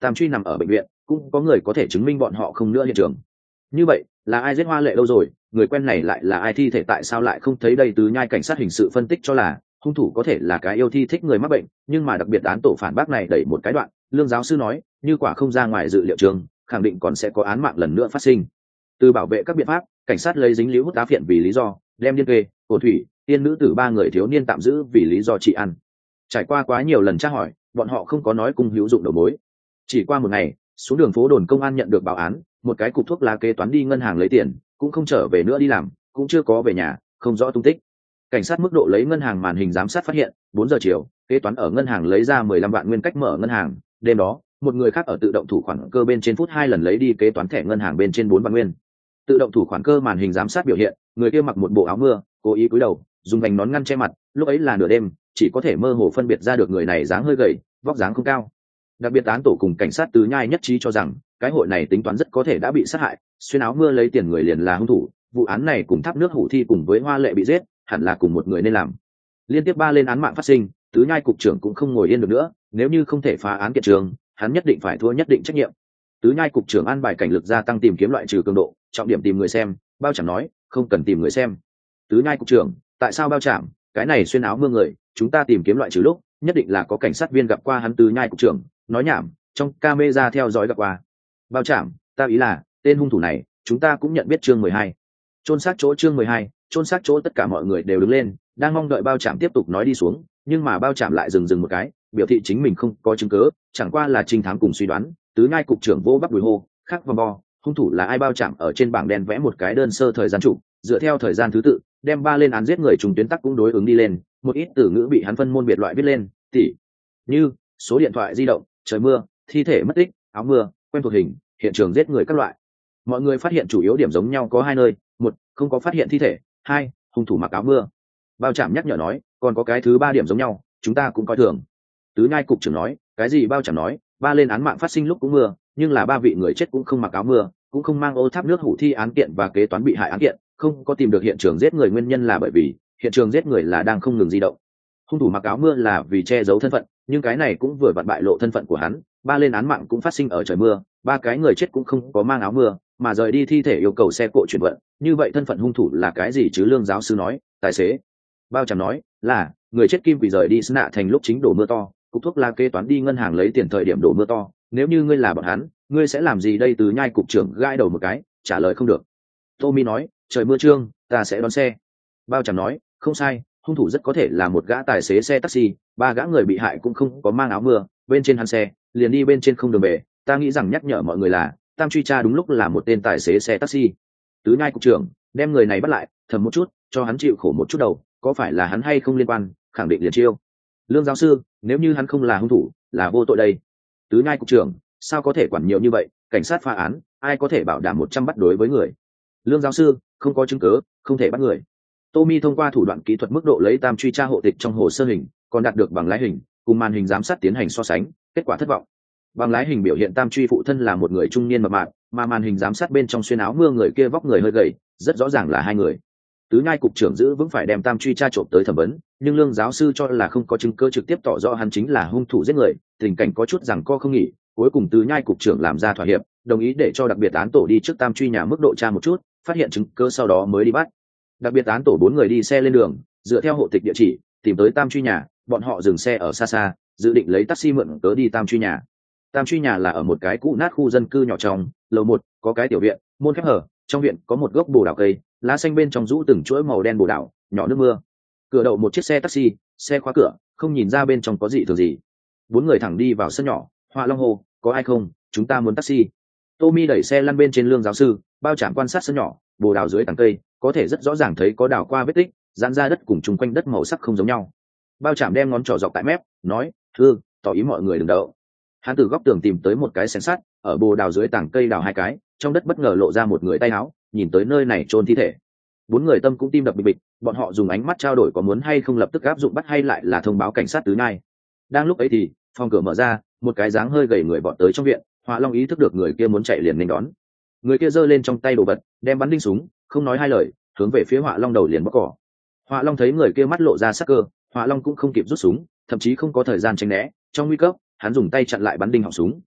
Tam Truy nằm ở bệnh viện, cũng có người có thể chứng minh bọn họ không nữa hiện trường. Như vậy là ai giết Hoa Lệ đâu rồi, người quen này lại là ai, thi thể tại sao lại không thấy đây? Tứ Nhai cảnh sát hình sự phân tích cho là hung thủ có thể là cái yêu thi thích người mắc bệnh, nhưng mà đặc biệt án tổ phản bác này đẩy một cái đoạn. Lương giáo sư nói như quả không ra ngoài dự liệu trường, khẳng định còn sẽ có án mạng lần nữa phát sinh. Từ bảo vệ các biện pháp, cảnh sát lấy dính líu hút tá phiện vì lý do, đem điên kê, cổ thủy, tiên nữ tử ba người thiếu niên tạm giữ vì lý do trị ăn. Trải qua quá nhiều lần tra hỏi, bọn họ không có nói cung hữu dụng đầu mối. Chỉ qua một ngày, xuống đường phố đồn công an nhận được báo án, một cái cục thuốc lá kế toán đi ngân hàng lấy tiền, cũng không trở về nữa đi làm, cũng chưa có về nhà, không rõ tung tích. Cảnh sát mức độ lấy ngân hàng màn hình giám sát phát hiện, bốn giờ chiều, kế toán ở ngân hàng lấy ra mười lăm vạn nguyên cách mở ngân hàng. Đêm đó, một người khác ở tự động thủ khoản cơ bên trên phút hai lần lấy đi kế toán thẻ ngân hàng bên trên bốn vạn nguyên. Tự động thủ khoản cơ màn hình giám sát biểu hiện, người kia mặc một bộ áo mưa, cố ý cúi đầu, dùng vành nón ngăn che mặt, lúc ấy là nửa đêm, chỉ có thể mơ hồ phân biệt ra được người này dáng hơi gầy, vóc dáng không cao. Đặc biệt án tổ cùng cảnh sát Tứ Nhai nhất trí cho rằng cái hội này tính toán rất có thể đã bị sát hại, xuyên áo mưa lấy tiền người liền là hung thủ. Vụ án này cùng tháp nước Hủ Thi cùng với Hoa Lệ bị giết hẳn là cùng một người nên làm. Liên tiếp ba lên án mạng phát sinh, Tứ Nhai cục trưởng cũng không ngồi yên được nữa, nếu như không thể phá án kiện trường, hắn nhất định phải thua nhất định trách nhiệm. Tứ Nhai cục trưởng an bài cảnh lực gia tăng tìm kiếm loại trừ cường độ, trọng điểm tìm người xem. Bao Trảm nói không cần tìm người xem. Tứ Nhai cục trưởng, tại sao Bao Trảm? Cái này xuyên áo mưa người, chúng ta tìm kiếm loại trừ lúc nhất định là có cảnh sát viên gặp qua hắn. Tứ Nhai cục trưởng nói nhảm, trong camera theo dõi gặp qua. Bao Trảm, ta ý là tên hung thủ này chúng ta cũng nhận biết. Chương mười hai, chôn xác chỗ. Chương mười hai, chôn xác chỗ. Tất cả mọi người đều đứng lên, đang mong đợi Bao Trảm tiếp tục nói đi xuống, nhưng mà Bao Trảm lại dừng dừng một cái, biểu thị chính mình không có chứng cứ, chẳng qua là trinh thám cùng suy đoán. Tứ Nhai cục trưởng vô bắp đùi hô, khắc vòng bo, hung thủ là ai? Bao Trảm ở trên bảng đen vẽ một cái đơn sơ thời gian trụ, dựa theo thời gian thứ tự đem ba lên án giết người trùng tuyến tắc cũng đối ứng đi lên, một ít từ ngữ bị hắn phân môn biệt loại viết lên, tỉ như số điện thoại di động, trời mưa, thi thể mất tích, áo mưa, quen thuộc hình, hiện trường giết người các loại. Mọi người phát hiện chủ yếu điểm giống nhau có hai nơi: một, không có phát hiện thi thể; hai, hung thủ mặc áo mưa. Bao Trảm nhắc nhở nói, còn có cái thứ ba điểm giống nhau, chúng ta cũng coi thường. Tứ Nhai cục trưởng nói, cái gì? Bao Trảm nói, ba lên án mạng phát sinh lúc cũng mưa, nhưng là ba vị người chết cũng không mặc áo mưa, cũng không mang ô tháp nước Hủ Thi án kiện và kế toán bị hại án kiện, không có tìm được hiện trường giết người. Nguyên nhân là bởi vì hiện trường giết người là đang không ngừng di động. Hung thủ mặc áo mưa là vì che giấu thân phận, nhưng cái này cũng vừa vặn bại lộ thân phận của hắn. Ba lên án mạng cũng phát sinh ở trời mưa, ba cái người chết cũng không có mang áo mưa, mà rời đi thi thể yêu cầu xe cộ chuyển vận. Như vậy thân phận hung thủ là cái gì chứ? Lương giáo sư nói, tài xế. Bao Trảm nói, là người chết Kim Quỷ rời đi Sna thành lúc chính đổ mưa to, cục thuốc lá kế toán đi ngân hàng lấy tiền thời điểm đổ mưa to. Nếu như ngươi là bọn hắn, ngươi sẽ làm gì đây? Tứ Nhai cục trưởng gãi đầu một cái, trả lời không được. Tommy nói, trời mưa trương, ta sẽ đón xe. Bao Trảm nói, không sai, hung thủ rất có thể là một gã tài xế xe taxi, ba gã người bị hại cũng không có mang áo mưa, bên trên hắn xe liền đi bên trên không đường về. Ta nghĩ rằng nhắc nhở mọi người là Tam Truy cha đúng lúc là một tên tài xế xe taxi. Tứ Nhai cục trưởng đem người này bắt lại, thầm một chút, cho hắn chịu khổ một chút đầu, có phải là hắn hay không liên quan, khẳng định liền chiêu. Lương giáo sư, nếu như hắn không là hung thủ, là vô tội đây. Tứ Nhai cục trưởng, sao có thể quản nhiều như vậy, cảnh sát phá án, ai có thể bảo đảm một trăm bắt đối với người? Lương giáo sư, không có chứng cứ, không thể bắt người. Tommy thông qua thủ đoạn kỹ thuật mức độ lấy Tam Truy tra hộ tịch trong hồ sơ hình, còn đạt được bằng lái hình, cùng màn hình giám sát tiến hành so sánh, kết quả thất vọng. Bằng lái hình biểu hiện Tam Truy phụ thân là một người trung niên mập mạp, mà màn hình giám sát bên trong xuyên áo mưa người kia vóc người hơi gầy, rất rõ ràng là hai người. Tứ Nhai cục trưởng giữ vững phải đem Tam Truy tra trộm tới thẩm vấn, nhưng Lương giáo sư cho là không có chứng cứ trực tiếp tỏ rõ hắn chính là hung thủ giết người, tình cảnh có chút rằng co không nghỉ. Cuối cùng Tứ Nhai cục trưởng làm ra thỏa hiệp, đồng ý để cho đặc biệt án tổ đi trước Tam Truy nhà mức độ tra một chút, phát hiện chứng cứ sau đó mới đi bắt. Đặc biệt án tổ bốn người đi xe lên đường, dựa theo hộ tịch địa chỉ tìm tới Tam Truy nhà. Bọn họ dừng xe ở xa xa, dự định lấy taxi mượn cớ đi Tam Truy nhà. Tam Truy nhà là ở một cái cũ nát khu dân cư nhỏ trong lầu một, có cái tiểu viện, môn khép hở, trong viện có một gốc bồ đào cây, lá xanh bên trong rũ từng chuỗi màu đen bồ đào, nhỏ nước mưa. Cửa đậu một chiếc xe taxi, xe khóa cửa, không nhìn ra bên trong có gì thường gì. Bốn người thẳng đi vào sân nhỏ. Họa Long hô, có ai không, chúng ta muốn taxi. Tommy đẩy xe lăn bên trên. Lương giáo sư, Bao Trảm quan sát sân nhỏ, bồ đào dưới tàng cây, có thể rất rõ ràng thấy có đào qua vết tích, dán ra đất cùng chung quanh đất màu sắc không giống nhau. Bao Trảm đem ngón trỏ dọc tại mép, nói, thư, tỏ ý mọi người đừng đậu. Hắn từ góc tường tìm tới một cái xén sắt, ở bồ đào dưới tảng cây đào hai cái, trong đất bất ngờ lộ ra một người tay áo, nhìn tới nơi này chôn thi thể. Bốn người tâm cũng tim đập bịch bịch, bọn họ dùng ánh mắt trao đổi có muốn hay không lập tức áp dụng bắt hay lại là thông báo cảnh sát Tứ Nhai. Đang lúc ấy thì phòng cửa mở ra, một cái dáng hơi gầy người vọt tới trong viện. Họa Long ý thức được người kia muốn chạy liền nên đón. Người kia giơ lên trong tay đồ vật, đem bắn đinh súng, không nói hai lời, hướng về phía Họa Long đầu liền bóc cỏ. Họa Long thấy người kia mắt lộ ra sắc cơ, Họa Long cũng không kịp rút súng, thậm chí không có thời gian tránh né, trong nguy cấp hắn dùng tay chặn lại bắn đinh họng súng.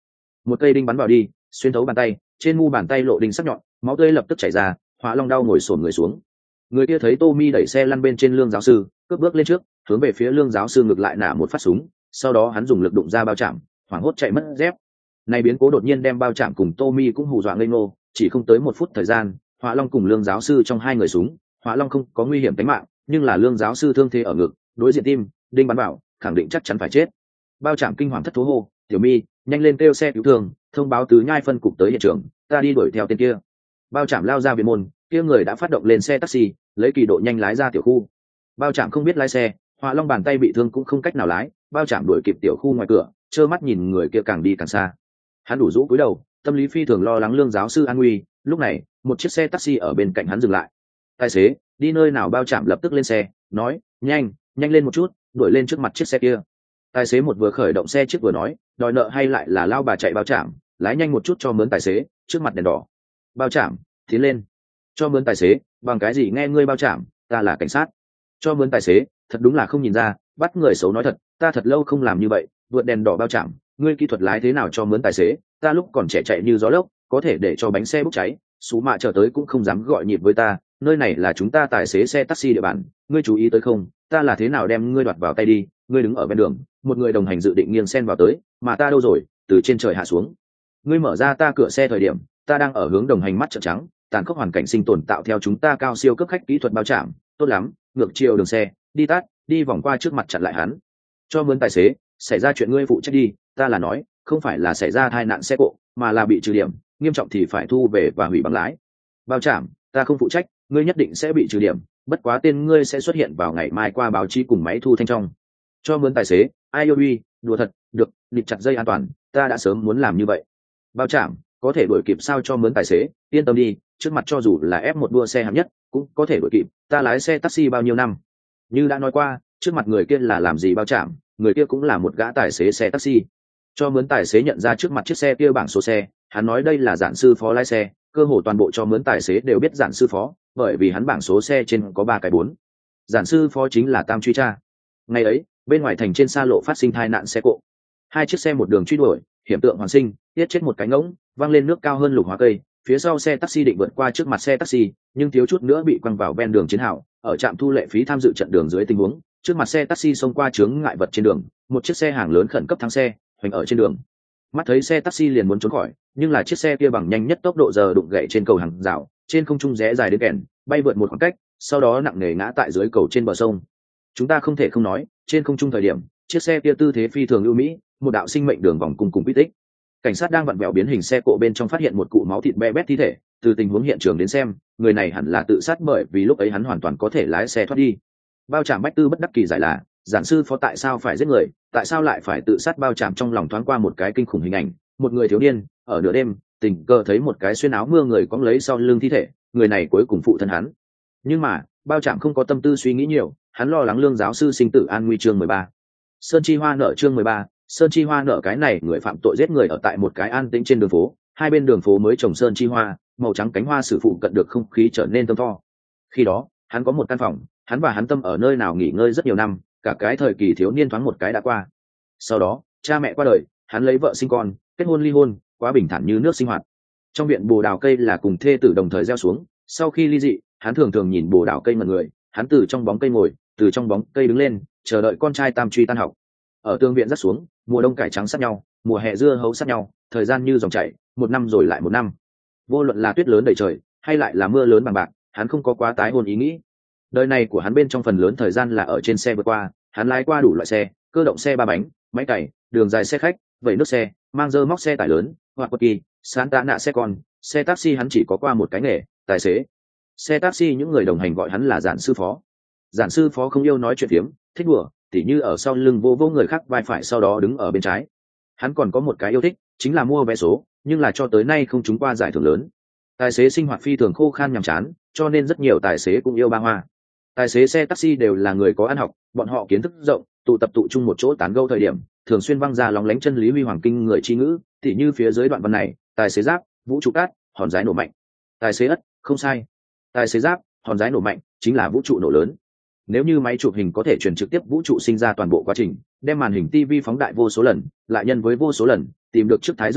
một cây đinh bắn vào đi, xuyên thấu bàn tay, trên mu bàn tay lộ đinh sắc nhọn, máu tươi lập tức chảy ra. Hỏa Long đau ngồi xổm người xuống. Người kia thấy Tommy đẩy xe lăn bên trên Lương giáo sư, cướp bước lên trước, hướng về phía Lương giáo sư ngược lại nã một phát súng, sau đó hắn dùng lực đụng ra bao chạm, hoảng hốt chạy mất dép. Này biến cố đột nhiên đem bao chạm cùng Tommy cũng hù dọa ngây ngô, chỉ không tới một phút thời gian, Hỏa Long cùng Lương giáo sư trong hai người súng, Hỏa Long không có nguy hiểm tính mạng, nhưng là Lương giáo sư thương thế ở ngực, đối diện tim, đinh bắn vào, khẳng định chắc chắn phải chết. Bao chạm kinh hoàng thất thố hô, "Tiểu Mi, nhanh lên kêu xe cứu thương, thông báo tứ nhai phân cục tới hiện trường, ta đi đuổi theo tên kia." Bao chạm lao ra viện môn, kia người đã phát động lên xe taxi, lấy kỳ độ nhanh lái ra tiểu khu. Bao chạm không biết lái xe, Hỏa Long bàn tay bị thương cũng không cách nào lái, bao chạm đuổi kịp tiểu khu ngoài cửa, trơ mắt nhìn người kia càng đi càng xa. Hắn đủ rũ cúi đầu, tâm lý phi thường lo lắng Lương giáo sư an nguy. Lúc này, một chiếc xe taxi ở bên cạnh hắn dừng lại. Tài xế, đi nơi nào? Bao chạm lập tức lên xe, nói, nhanh, nhanh lên một chút, đuổi lên trước mặt chiếc xe kia. Tài xế một vừa khởi động xe trước vừa nói, đòi nợ hay lại là lao bà chạy. Bao chạm, lái nhanh một chút cho mướn. Tài xế, trước mặt đèn đỏ. Bao chạm, tiến lên. Cho mướn. Tài xế, bằng cái gì nghe ngươi? Bao chạm, ta là cảnh sát. Cho mướn. Tài xế, thật đúng là không nhìn ra, bắt người xấu nói thật, ta thật lâu không làm như vậy. Vượt đèn đỏ. Bao chạm, ngươi kỹ thuật lái thế nào? Cho mướn. Tài xế, ta lúc còn trẻ chạy như gió lốc, có thể để cho bánh xe bốc cháy, sú mạ chờ tới cũng không dám gọi nhịp với ta. Nơi này là chúng ta tài xế xe taxi địa bàn, ngươi chú ý tới không? Ta là thế nào đem ngươi đoạt vào tay đi? Ngươi đứng ở bên đường, một người đồng hành dự định nghiêng sen vào tới, mà ta đâu rồi? Từ trên trời hạ xuống. Ngươi mở ra ta cửa xe thời điểm, ta đang ở hướng đồng hành mắt trợn trắng, tàn khốc hoàn cảnh sinh tồn tạo theo chúng ta cao siêu cấp khách kỹ thuật. Bao chạm, tốt lắm, ngược chiều đường xe, đi tắt, đi vòng qua trước mặt chặn lại hắn. Cho mướn. Tài xế, xảy ra chuyện ngươi phụ trách đi, ta là nói, không phải là xảy ra tai nạn xe cộ, mà là bị trừ điểm, nghiêm trọng thì phải thu về và hủy bằng lái. Bao chạm, ta không phụ trách, ngươi nhất định sẽ bị trừ điểm, bất quá tên ngươi sẽ xuất hiện vào ngày mai qua báo chí cùng máy thu thanh trong. Cho mướn. Tài xế, ai ôi uy, đùa thật, được, nịt chặt dây an toàn, ta đã sớm muốn làm như vậy. Bao chạm, có thể đuổi kịp sao? Cho mướn. Tài xế, yên tâm đi, trước mặt cho dù là ép một đua xe hạng nhất cũng có thể đuổi kịp, ta lái xe taxi bao nhiêu năm. Như đã nói qua, trước mặt người kia là làm gì? Bao chạm, người kia cũng là một gã tài xế xe taxi. Cho mướn. Tài xế nhận ra trước mặt chiếc xe kia bảng số xe, hắn nói đây là giản sư phó lái xe, cơ hồ toàn bộ cho mướn tài xế đều biết giản sư phó, bởi vì hắn bảng số xe trên có ba cái bốn. Giản sư phó chính là Tam Truy Cha. Ngày ấy, bên ngoài thành trên xa lộ phát sinh tai nạn xe cộ, hai chiếc xe một đường truy đuổi, hiểm tượng hoàn sinh, giết chết một cái ngỗng, văng lên nước cao hơn lục hóa cây. Phía sau xe taxi định vượt qua trước mặt xe taxi, nhưng thiếu chút nữa bị quăng vào ven đường chiến hào. Ở trạm thu lệ phí tham dự trận đường dưới tình huống, trước mặt xe taxi xông qua chướng ngại vật trên đường, một chiếc xe hàng lớn khẩn cấp thắng xe, hoành ở trên đường. Mắt thấy xe taxi liền muốn trốn khỏi, nhưng là chiếc xe kia bằng nhanh nhất tốc độ giờ đụng gậy trên cầu hàng rào, trên không trung rẽ dài đến kèn, bay vượt một khoảng cách, sau đó nặng nề ngã tại dưới cầu trên bờ sông. Chúng ta không thể không nói, trên không trung thời điểm, chiếc xe kia tư thế phi thường ưu mỹ, một đạo sinh mệnh đường vòng cung cùng quy tích. Cảnh sát đang vặn vẹo biến hình xe cộ bên trong phát hiện một cụ máu thịt be bét thi thể, từ tình huống hiện trường đến xem, người này hẳn là tự sát bởi vì lúc ấy hắn hoàn toàn có thể lái xe thoát đi. Bao chạm bách tư bất đắc kỳ giải là, giản sư phó tại sao phải giết người, tại sao lại phải tự sát? Bao chạm trong lòng thoáng qua một cái kinh khủng hình ảnh, một người thiếu niên ở nửa đêm tình cờ thấy một cái xuyên áo mưa người cõng lấy sau lưng thi thể, người này cuối cùng phụ thân hắn. Nhưng mà bao chạm không có tâm tư suy nghĩ nhiều, hắn lo lắng Lương giáo sư sinh tử an nguy. Chương mười ba, Sơn Chi Hoa nợ. Chương mười ba, Sơn Chi Hoa nợ. Cái này người phạm tội giết người ở tại một cái an tĩnh trên đường phố, hai bên đường phố mới trồng sơn chi hoa, màu trắng cánh hoa sử phụ cận được không khí trở nên thơm tho. Khi đó hắn có một căn phòng, hắn và hắn Tâm ở nơi nào nghỉ ngơi rất nhiều năm, cả cái thời kỳ thiếu niên thoáng một cái đã qua. Sau đó cha mẹ qua đời, hắn lấy vợ sinh con, kết hôn ly hôn, quá bình thản như nước sinh hoạt. Trong viện bồ đào cây là cùng thê tử đồng thời gieo xuống, sau khi ly dị hắn thường thường nhìn bồ đào cây mật người, hắn từ trong bóng cây ngồi, từ trong bóng cây đứng lên, chờ đợi con trai Tam Truy tan học. Ở tương viện rất xuống, mùa đông cải trắng sát nhau, mùa hè dưa hấu sát nhau, thời gian như dòng chảy, một năm rồi lại một năm. Vô luận là tuyết lớn đầy trời hay lại là mưa lớn bằng bạc, hắn không có quá tái hôn ý nghĩ. Đời này của hắn bên trong phần lớn thời gian là ở trên xe vượt qua, hắn lái qua đủ loại xe, cơ động xe ba bánh, máy cày, đường dài xe khách, vẩy nước xe, mang dơ móc xe tải lớn, hoặc quật kỳ, sán tạ nạ xe con, xe taxi hắn chỉ có qua một cái nghề, tài xế. Xe taxi những người đồng hành gọi hắn là giản sư phó. Giản sư phó không yêu nói chuyện phiếm, thích đùa, tỉ như ở sau lưng vô vô người khác vai phải, sau đó đứng ở bên trái. Hắn còn có một cái yêu thích, chính là mua vé số, nhưng là cho tới nay không trúng qua giải thưởng lớn. Tài xế sinh hoạt phi thường khô khan nhàm chán, cho nên rất nhiều tài xế cũng yêu ba hoa. Tài xế xe taxi đều là người có ăn học, bọn họ kiến thức rộng, tụ tập tụ chung một chỗ tán gẫu thời điểm, thường xuyên văng ra lóng lánh chân lý huy hoàng kinh người chi ngữ, tỉ như phía dưới đoạn văn này, tài xế giáp, vũ trụ cát, hòn đá nổ mạnh. Tài xế ất, không sai. Tài xế giáp, hòn đá nổ mạnh chính là vũ trụ nổ lớn. Nếu như máy chụp hình có thể truyền trực tiếp vũ trụ sinh ra toàn bộ quá trình, đem màn hình ti vi phóng đại vô số lần, lại nhân với vô số lần, tìm được trước thái dương hệ,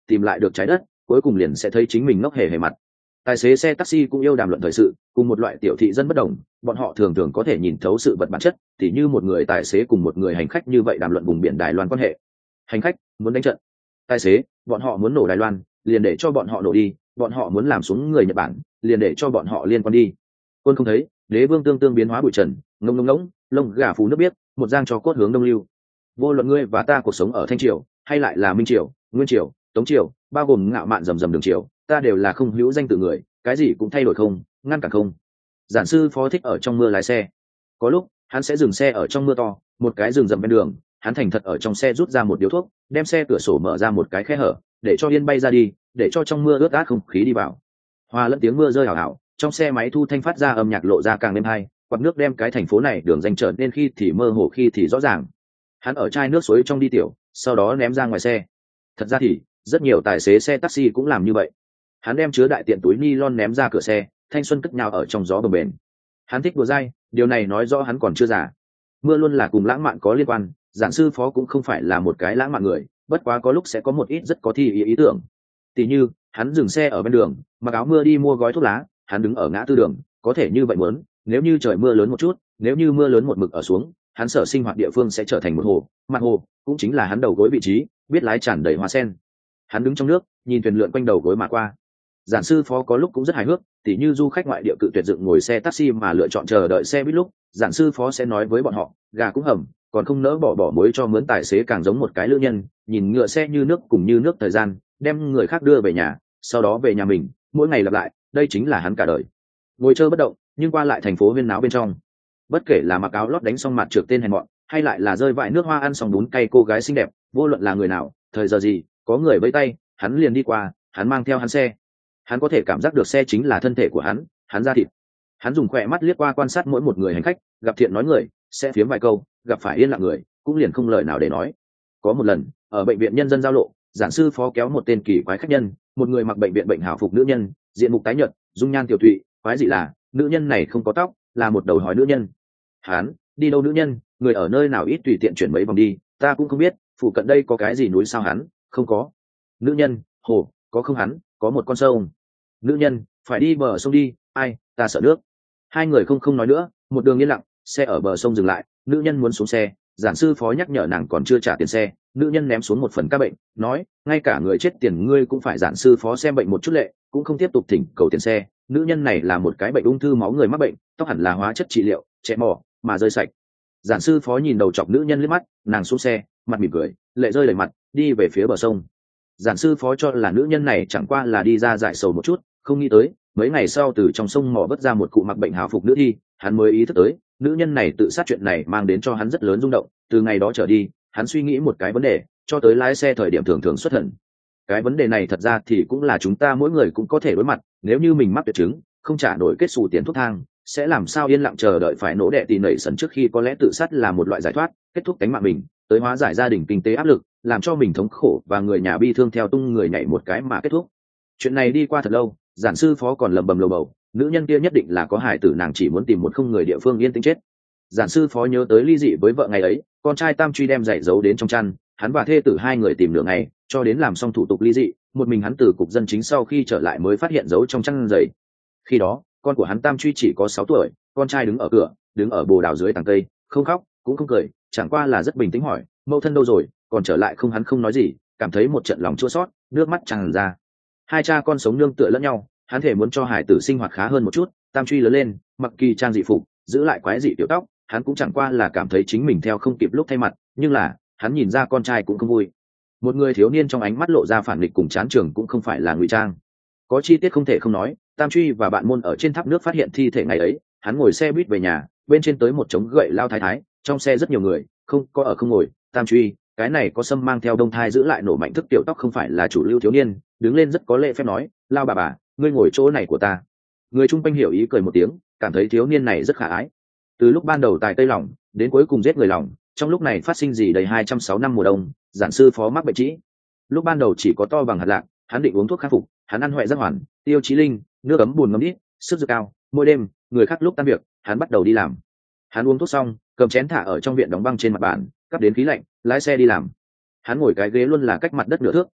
tìm lại được trái đất, cuối cùng liền sẽ thấy chính mình ngốc hề hề mặt. Tài xế xe taxi cũng yêu đàm luận thời sự, cùng một loại tiểu thị dân bất đồng, bọn họ thường thường có thể nhìn thấu sự vật bản chất, tỉ như một người tài xế cùng một người hành khách như vậy đàm luận vùng biển Đài Loan quan hệ. Hành khách muốn đánh trận, tài xế bọn họ muốn nổ Đài Loan, liền để cho bọn họ nổ đi, bọn họ muốn làm xuống người Nhật Bản, liền để cho bọn họ liên quan đi. Quân không thấy, đế vương tương tương biến hóa bụi trần, ngông ngông ngỗng, lông gà phù nước biết, một giang cho cốt hướng đông lưu. Vô luận ngươi và ta cuộc sống ở Thanh triều, hay lại là Minh triều, Nguyên triều, Tống triều, bao gồm ngạo mạn rầm rầm đường triều, ta đều là không hữu danh tự người, cái gì cũng thay đổi không, ngăn cản không. Giản sư phó thích ở trong mưa lái xe, có lúc hắn sẽ dừng xe ở trong mưa to, một cái rừng rậm bên đường, hắn thành thật ở trong xe rút ra một điếu thuốc, đem xe cửa sổ mở ra một cái khe hở, để cho yên bay ra đi, để cho trong mưa ướt át không khí đi vào. Hòa lẫn tiếng mưa rơi hào hào, trong xe máy thu thanh phát ra âm nhạc lộ ra càng êm hay, quạt nước đem cái thành phố này đường danh trở nên khi thì mơ hồ khi thì rõ ràng. Hắn ở chai nước suối trong đi tiểu, sau đó ném ra ngoài xe. Thật ra thì rất nhiều tài xế xe taxi cũng làm như vậy. Hắn đem chứa đại tiện túi nylon ném ra cửa xe, thanh xuân cất nhào ở trong gió bồng bềnh. Hắn thích đùa dai, điều này nói rõ hắn còn chưa già. Mưa luôn là cùng lãng mạn có liên quan, giản sư phó cũng không phải là một cái lãng mạn người, bất quá có lúc sẽ có một ít rất có thi ý, ý tưởng. Tỷ như hắn dừng xe ở bên đường, mặc áo mưa đi mua gói thuốc lá, hắn đứng ở ngã tư đường, có thể như vậy muốn, nếu như trời mưa lớn một chút, nếu như mưa lớn một mực ở xuống, hắn sở sinh hoạt địa phương sẽ trở thành một hồ, mặt hồ cũng chính là hắn đầu gối vị trí, biết lái tràn đầy hoa sen. Hắn đứng trong nước, nhìn thuyền lượn quanh đầu gối mà qua. Giản sư phó có lúc cũng rất hài hước, tỉ như du khách ngoại địa cự tuyệt dựng ngồi xe taxi mà lựa chọn chờ đợi xe buýt lúc, giản sư phó sẽ nói với bọn họ, gà cũng hầm, còn không nỡ bỏ bỏ muối cho mướn tài xế càng giống một cái lữ nhân, nhìn ngựa xe như nước cùng như nước thời gian, đem người khác đưa về nhà, sau đó về nhà mình, mỗi ngày lặp lại, đây chính là hắn cả đời. Ngồi chơi bất động, nhưng qua lại thành phố huyên náo bên trong. Bất kể là mặc áo lót đánh xong mặt trượt tên hèn mọn, hay lại là rơi vại nước hoa ăn xong bún cay cô gái xinh đẹp, vô luận là người nào, thời giờ gì, có người vẫy tay, hắn liền đi qua, hắn mang theo hắn xe. Hắn có thể cảm giác được xe chính là thân thể của hắn, hắn ra thịt. Hắn dùng khỏe mắt liếc qua quan sát mỗi một người hành khách, gặp thiện nói người, sẽ phiếm vài câu, gặp phải yên lặng người, cũng liền không lời nào để nói. Có một lần, ở bệnh viện nhân dân giao lộ, giản sư phó kéo một tên kỳ quái khách nhân, một người mặc bệnh viện bệnh hảo phục nữ nhân, diện mục tái nhợt, dung nhan tiểu thụy, quái dị là, nữ nhân này không có tóc, là một đầu hói nữ nhân. Hắn, đi đâu nữ nhân, người ở nơi nào ít tùy tiện chuyển mấy vòng đi, ta cũng không biết, phụ cận đây có cái gì núi sao hắn, không có. Nữ nhân, hồ, có không hắn, có một con sông. Nữ nhân, phải đi bờ sông đi, ai, ta sợ nước. Hai người không không nói nữa, một đường yên lặng, xe ở bờ sông dừng lại, nữ nhân muốn xuống xe, giản sư phó nhắc nhở nàng còn chưa trả tiền xe, nữ nhân ném xuống một phần ca bệnh, nói, ngay cả người chết tiền ngươi cũng phải giản sư phó xem bệnh một chút lệ, cũng không tiếp tục thỉnh cầu tiền xe. Nữ nhân này là một cái bệnh ung thư máu người mắc bệnh, tóc hẳn là hóa chất trị liệu, trẻ mỏ, mà rơi sạch. Giản sư phó nhìn đầu chọc nữ nhân liếc mắt, nàng xuống xe, mặt mỉm cười, lệ rơi đầy mặt, đi về phía bờ sông. Giản sư phó cho là nữ nhân này chẳng qua là đi ra giải sầu một chút, không nghĩ tới mấy ngày sau từ trong sông mỏ vớt ra một cụ mặc bệnh hào phục nữ thi, hắn mới ý thức tới nữ nhân này tự sát chuyện này mang đến cho hắn rất lớn rung động. Từ ngày đó trở đi, hắn suy nghĩ một cái vấn đề, cho tới lái xe thời điểm thường thường xuất thần. Cái vấn đề này thật ra thì cũng là chúng ta mỗi người cũng có thể đối mặt, nếu như mình mắc tuyệt chứng, không trả nổi kết xù tiền thuốc thang, sẽ làm sao yên lặng chờ đợi phải nỗ đẻ tỉ nảy sần trước khi có lẽ tự sát là một loại giải thoát, kết thúc cánh mạng mình, tới hóa giải gia đình kinh tế áp lực, làm cho mình thống khổ và người nhà bi thương theo tung người nhảy một cái mà kết thúc. Chuyện này đi qua thật lâu, giản sư phó còn lầm bầm lầu bầu, nữ nhân kia nhất định là có hài tử, nàng chỉ muốn tìm một không người địa phương yên tĩnh chết. Giản sư phó nhớ tới ly dị với vợ ngày ấy, con trai tam truy đem giày giấu đến trong chăn, hắn và thê tử hai người tìm nửa ngày, cho đến làm xong thủ tục ly dị, một mình hắn từ cục dân chính sau khi trở lại mới phát hiện giấu trong chăn giày. Khi đó, con của hắn tam truy chỉ có sáu tuổi, con trai đứng ở cửa, đứng ở bồ đào dưới tàng cây, không khóc, cũng không cười, chẳng qua là rất bình tĩnh hỏi, mẫu thân đâu rồi, còn trở lại không? Hắn không nói gì, cảm thấy một trận lòng chua xót, nước mắt tràn ra. Hai cha con sống nương tựa lẫn nhau, hắn thể muốn cho hải tử sinh hoạt khá hơn một chút. Tam truy lớn lên, mặc kỳ trang dị phục, giữ lại quái dị tiểu tóc, hắn cũng chẳng qua là cảm thấy chính mình theo không kịp lúc thay mặt, nhưng là hắn nhìn ra con trai cũng không vui. Một người thiếu niên trong ánh mắt lộ ra phản nghịch cùng chán trường cũng không phải là ngụy trang. Có chi tiết không thể không nói, tam truy và bạn môn ở trên tháp nước phát hiện thi thể ngày ấy, hắn ngồi xe buýt về nhà, bên trên tới một trống gậy lao thái thái, trong xe rất nhiều người, không có ở không ngồi. Tam truy, cái này có sâm mang theo đông thai giữ lại nổ mạnh thức tiểu tóc không phải là chủ lưu thiếu niên, đứng lên rất có lễ phép nói, lao bà bà, ngươi ngồi chỗ này của ta. Người chung quanh hiểu ý cười một tiếng, cảm thấy thiếu niên này rất khả ái. Từ lúc ban đầu tài tây lòng đến cuối cùng giết người lòng, trong lúc này phát sinh gì đầy hai trăm sáu năm mùa đông, giản sư phó mắc bệnh trĩ. Lúc ban đầu chỉ có to bằng hạt lạc, hắn định uống thuốc khắc phục, hắn ăn huệ giác hoàn, tiêu chí linh, nước ấm bùn ngấm ít, sức dược cao. Mỗi đêm, người khác lúc tan việc, hắn bắt đầu đi làm. Hắn uống thuốc xong, cầm chén thả ở trong viện đóng băng trên mặt bàn, cắp đến khí lạnh, lái xe đi làm. Hắn ngồi cái ghế luôn là cách mặt đất nửa thước,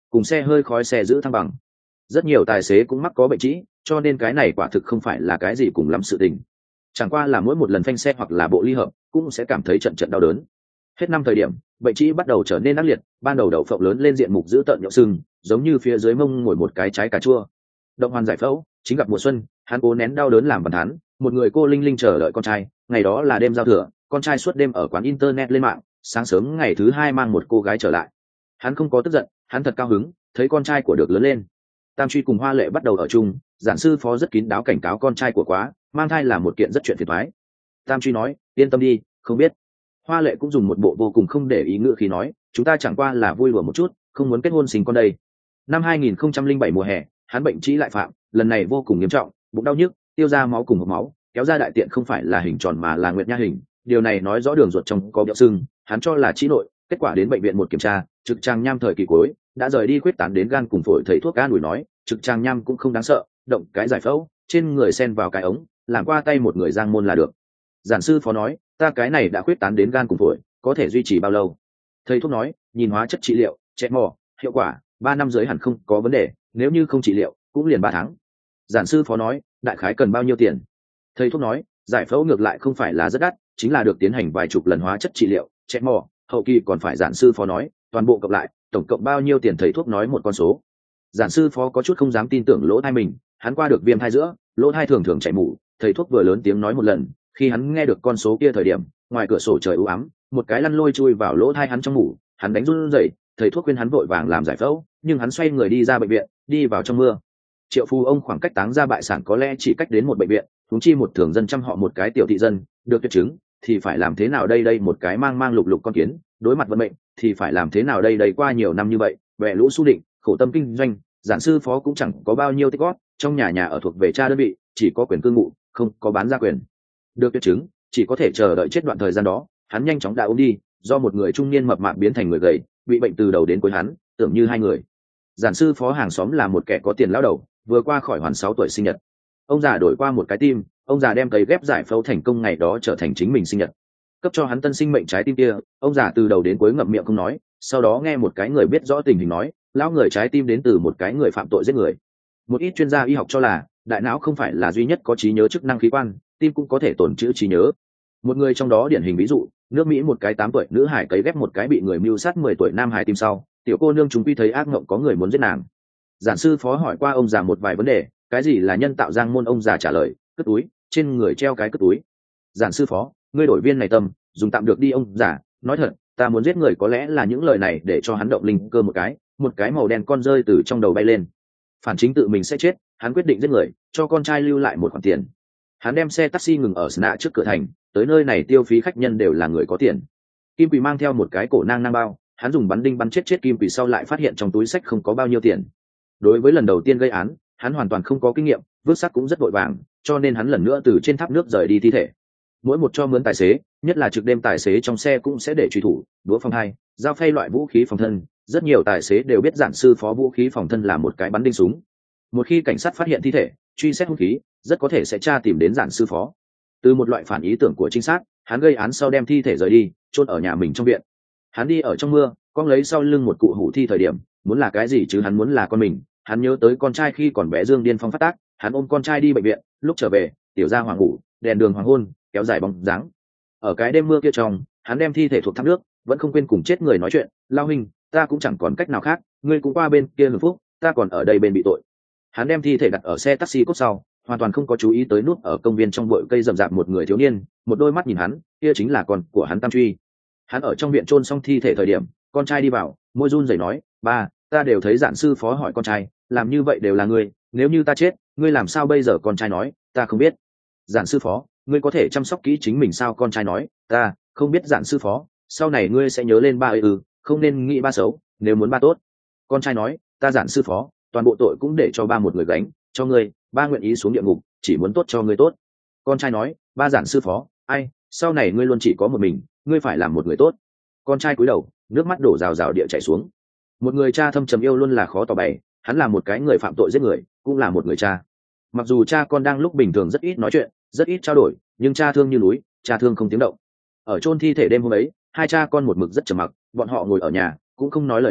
cùng xe hơi khói xe giữ thăng bằng. Rất nhiều tài xế cũng mắc có bệnh trĩ, cho nên cái này quả thực không phải là cái gì cùng lắm sự tình. Chẳng qua là mỗi một lần phanh xe hoặc là bộ ly hợp cũng sẽ cảm thấy trận trận đau đớn. Hết năm thời điểm, bệnh trĩ bắt đầu trở nên ác liệt, ban đầu đậu phộng lớn lên diện mục dữ tợn nhậu sưng, giống như phía dưới mông ngồi một cái trái cà chua. Động Hoàn giải phẫu, chính gặp mùa xuân, hắn cố nén đau đớn làm bàn thán, một người cô linh linh chờ đợi con trai, ngày đó là đêm giao thừa, con trai suốt đêm ở quán internet lên mạng, sáng sớm ngày thứ hai mang một cô gái trở lại. Hắn không có tức giận, hắn thật cao hứng, thấy con trai của được lớn lên. Tam Truy cùng Hoa Lệ bắt đầu ở chung, giản sư phó rất kín đáo cảnh cáo con trai của quá, mang thai là một kiện rất chuyện phiền toái. Tam Truy nói, yên tâm đi, không biết. Hoa Lệ cũng dùng một bộ vô cùng không để ý ngữ khí nói, chúng ta chẳng qua là vui đùa một chút, không muốn kết hôn sinh con đây. Năm hai nghìn không trăm lẻ bảy mùa hè, hắn bệnh trĩ lại phạm, lần này vô cùng nghiêm trọng, bụng đau nhức, tiêu ra máu cùng hộc máu, kéo ra đại tiện không phải là hình tròn mà là nguyệt nha hình, điều này nói rõ đường ruột trong có béo sưng, hắn cho là trĩ nội, kết quả đến bệnh viện một kiểm tra, trực tràng nham thời kỳ cuối, đã rời đi khuyết tán đến gan cùng phổi, thầy thuốc an ủi nói, trực tràng nham cũng không đáng sợ, động cái giải phẫu, trên người xen vào cái ống, làm qua tay một người giang môn là được. Giản sư phó nói, ta cái này đã khuyết tán đến gan cùng phổi, có thể duy trì bao lâu? Thầy thuốc nói, nhìn hóa chất trị liệu, chẹt mò, hiệu quả, ba năm dưới hẳn không có vấn đề, nếu như không trị liệu, cũng liền ba tháng. Giản sư phó nói, đại khái cần bao nhiêu tiền? Thầy thuốc nói, giải phẫu ngược lại không phải là rất đắt, chính là được tiến hành vài chục lần hóa chất trị liệu, chẹt mò, hậu kỳ còn phải. Giản sư phó nói, toàn bộ cộng lại, tổng cộng bao nhiêu tiền? Thầy thuốc nói một con số. Giản sư phó có chút không dám tin tưởng lỗ thai mình, hắn qua được viêm thai giữa, lỗ thai thường thường chảy mủ. Thầy thuốc vừa lớn tiếng nói một lần, khi hắn nghe được con số kia thời điểm, ngoài cửa sổ trời u ám, một cái lăn lôi chui vào lỗ thai hắn trong mủ, hắn đánh run rẩy. Thầy thuốc khuyên hắn vội vàng làm giải phẫu, nhưng hắn xoay người đi ra bệnh viện, đi vào trong mưa. Triệu Phú ông khoảng cách táng ra bại sản có lẽ chỉ cách đến một bệnh viện, huống chi một thường dân chăm họ một cái tiểu thị dân, được tuyệt chứng thì phải làm thế nào đây? Đây một cái mang mang lục lục con kiến, đối mặt vận mệnh thì phải làm thế nào đây? Đây qua nhiều năm như vậy, bè lũ su định, khổ tâm kinh doanh, giản sư phó cũng chẳng có bao nhiêu tích góp, trong nhà nhà ở thuộc về cha đơn vị, chỉ có quyền cư ngụ, không có bán ra quyền. Được tuyệt chứng, chỉ có thể chờ đợi chết. Đoạn thời gian đó, hắn nhanh chóng đã ốm đi, do một người trung niên mập mạp biến thành người gầy, bị bệnh từ đầu đến cuối, hắn tưởng như hai người. Giản sư phó hàng xóm là một kẻ có tiền lão đầu, vừa qua khỏi hoàn sáu tuổi sinh nhật. Ông già đổi qua một cái tim, ông già đem cấy ghép giải phẫu thành công, ngày đó trở thành chính mình sinh nhật, cấp cho hắn tân sinh mệnh trái tim kia. Ông già từ đầu đến cuối ngậm miệng không nói, sau đó nghe một cái người biết rõ tình hình nói, lão người trái tim đến từ một cái người phạm tội giết người. Một ít chuyên gia y học cho là đại não không phải là duy nhất có trí nhớ chức năng khí quan, tim cũng có thể tồn trữ trí nhớ. Một người trong đó điển hình ví dụ, nước Mỹ một cái tám tuổi nữ hải cấy ghép một cái bị người mưu sát mười tuổi nam hải tim sau, tiểu cô nương chúng quy thấy ác mộng có người muốn giết nàng. Giản sư phó hỏi qua ông già một vài vấn đề, cái gì là nhân tạo giang môn? Ông già trả lời, cất túi, trên người treo cái cất túi. Giản sư phó, ngươi đổi viên này tâm, dùng tạm được đi. Ông già nói thật, ta muốn giết người. Có lẽ là những lời này để cho hắn động linh cơ một cái, một cái màu đen con rơi từ trong đầu bay lên. Phản chính tự mình sẽ chết, hắn quyết định giết người, cho con trai lưu lại một khoản tiền. Hắn đem xe taxi ngừng ở Sna trước cửa thành, tới nơi này tiêu phí khách nhân đều là người có tiền. Kim Quỳ mang theo một cái cổ nang nang bao, hắn dùng bắn đinh bắn chết chết Kim Quỳ sau lại phát hiện trong túi sách không có bao nhiêu tiền. Đối với lần đầu tiên gây án, hắn hoàn toàn không có kinh nghiệm, vứt xác cũng rất vội vàng, cho nên hắn lần nữa từ trên tháp nước rời đi thi thể. Mỗi một cho mướn tài xế, nhất là trực đêm tài xế trong xe cũng sẽ để truy thủ, đũa phòng hai, dao phay loại vũ khí phòng thân. Rất nhiều tài xế đều biết giản sư phó vũ khí phòng thân là một cái bắn đinh súng. Một khi cảnh sát phát hiện thi thể, truy xét hung khí, rất có thể sẽ tra tìm đến giản sư phó. Từ một loại phản ý tưởng của trinh sát, hắn gây án sau đem thi thể rời đi, chôn ở nhà mình trong viện. Hắn đi ở trong mưa, cong lấy sau lưng một cụ hủ thi thời điểm, muốn là cái gì chứ? Hắn muốn là con mình. Hắn nhớ tới con trai khi còn bé Dương điên phong phát tác, hắn ôm con trai đi bệnh viện, lúc trở về, tiểu gia hoàng ngủ, đèn đường hoàng hôn, kéo dài bóng dáng. Ở cái đêm mưa kia trong, hắn đem thi thể thuộc thác nước, vẫn không quên cùng chết người nói chuyện, lao huynh, ta cũng chẳng còn cách nào khác, ngươi cũng qua bên kia hưởng phúc, ta còn ở đây bên bị tội. Hắn đem thi thể đặt ở xe taxi cốt sau, hoàn toàn không có chú ý tới nút ở công viên trong bụi cây rậm rạp một người thiếu niên, một đôi mắt nhìn hắn, kia chính là con của hắn Tam Truy. Hắn ở trong viện chôn xong thi thể thời điểm, con trai đi vào, môi run rẩy nói, ba, ta đều thấy giản sư phó hỏi con trai, làm như vậy đều là ngươi, nếu như ta chết, ngươi làm sao bây giờ? Con trai nói, ta không biết. Giản sư phó, ngươi có thể chăm sóc kỹ chính mình sao? Con trai nói, ta không biết. Giản sư phó, sau này ngươi sẽ nhớ lên ba ơi ư, không nên nghĩ ba xấu, nếu muốn ba tốt. Con trai nói, ta giản sư phó, toàn bộ tội cũng để cho ba một người gánh, cho ngươi, ba nguyện ý xuống địa ngục, chỉ muốn tốt cho ngươi tốt. Con trai nói, ba giản sư phó, ai, sau này ngươi luôn chỉ có một mình, ngươi phải làm một người tốt. Con trai cúi đầu, nước mắt đổ rào rào địa chảy xuống. Một người cha thâm trầm yêu luôn là khó tỏ bày, hắn là một cái người phạm tội giết người, cũng là một người cha. Mặc dù cha con đang lúc bình thường rất ít nói chuyện, rất ít trao đổi, nhưng cha thương như núi, cha thương không tiếng động. Ở chôn thi thể đêm hôm ấy, hai cha con một mực rất trầm mặc, bọn họ ngồi ở nhà, cũng không nói lời nào,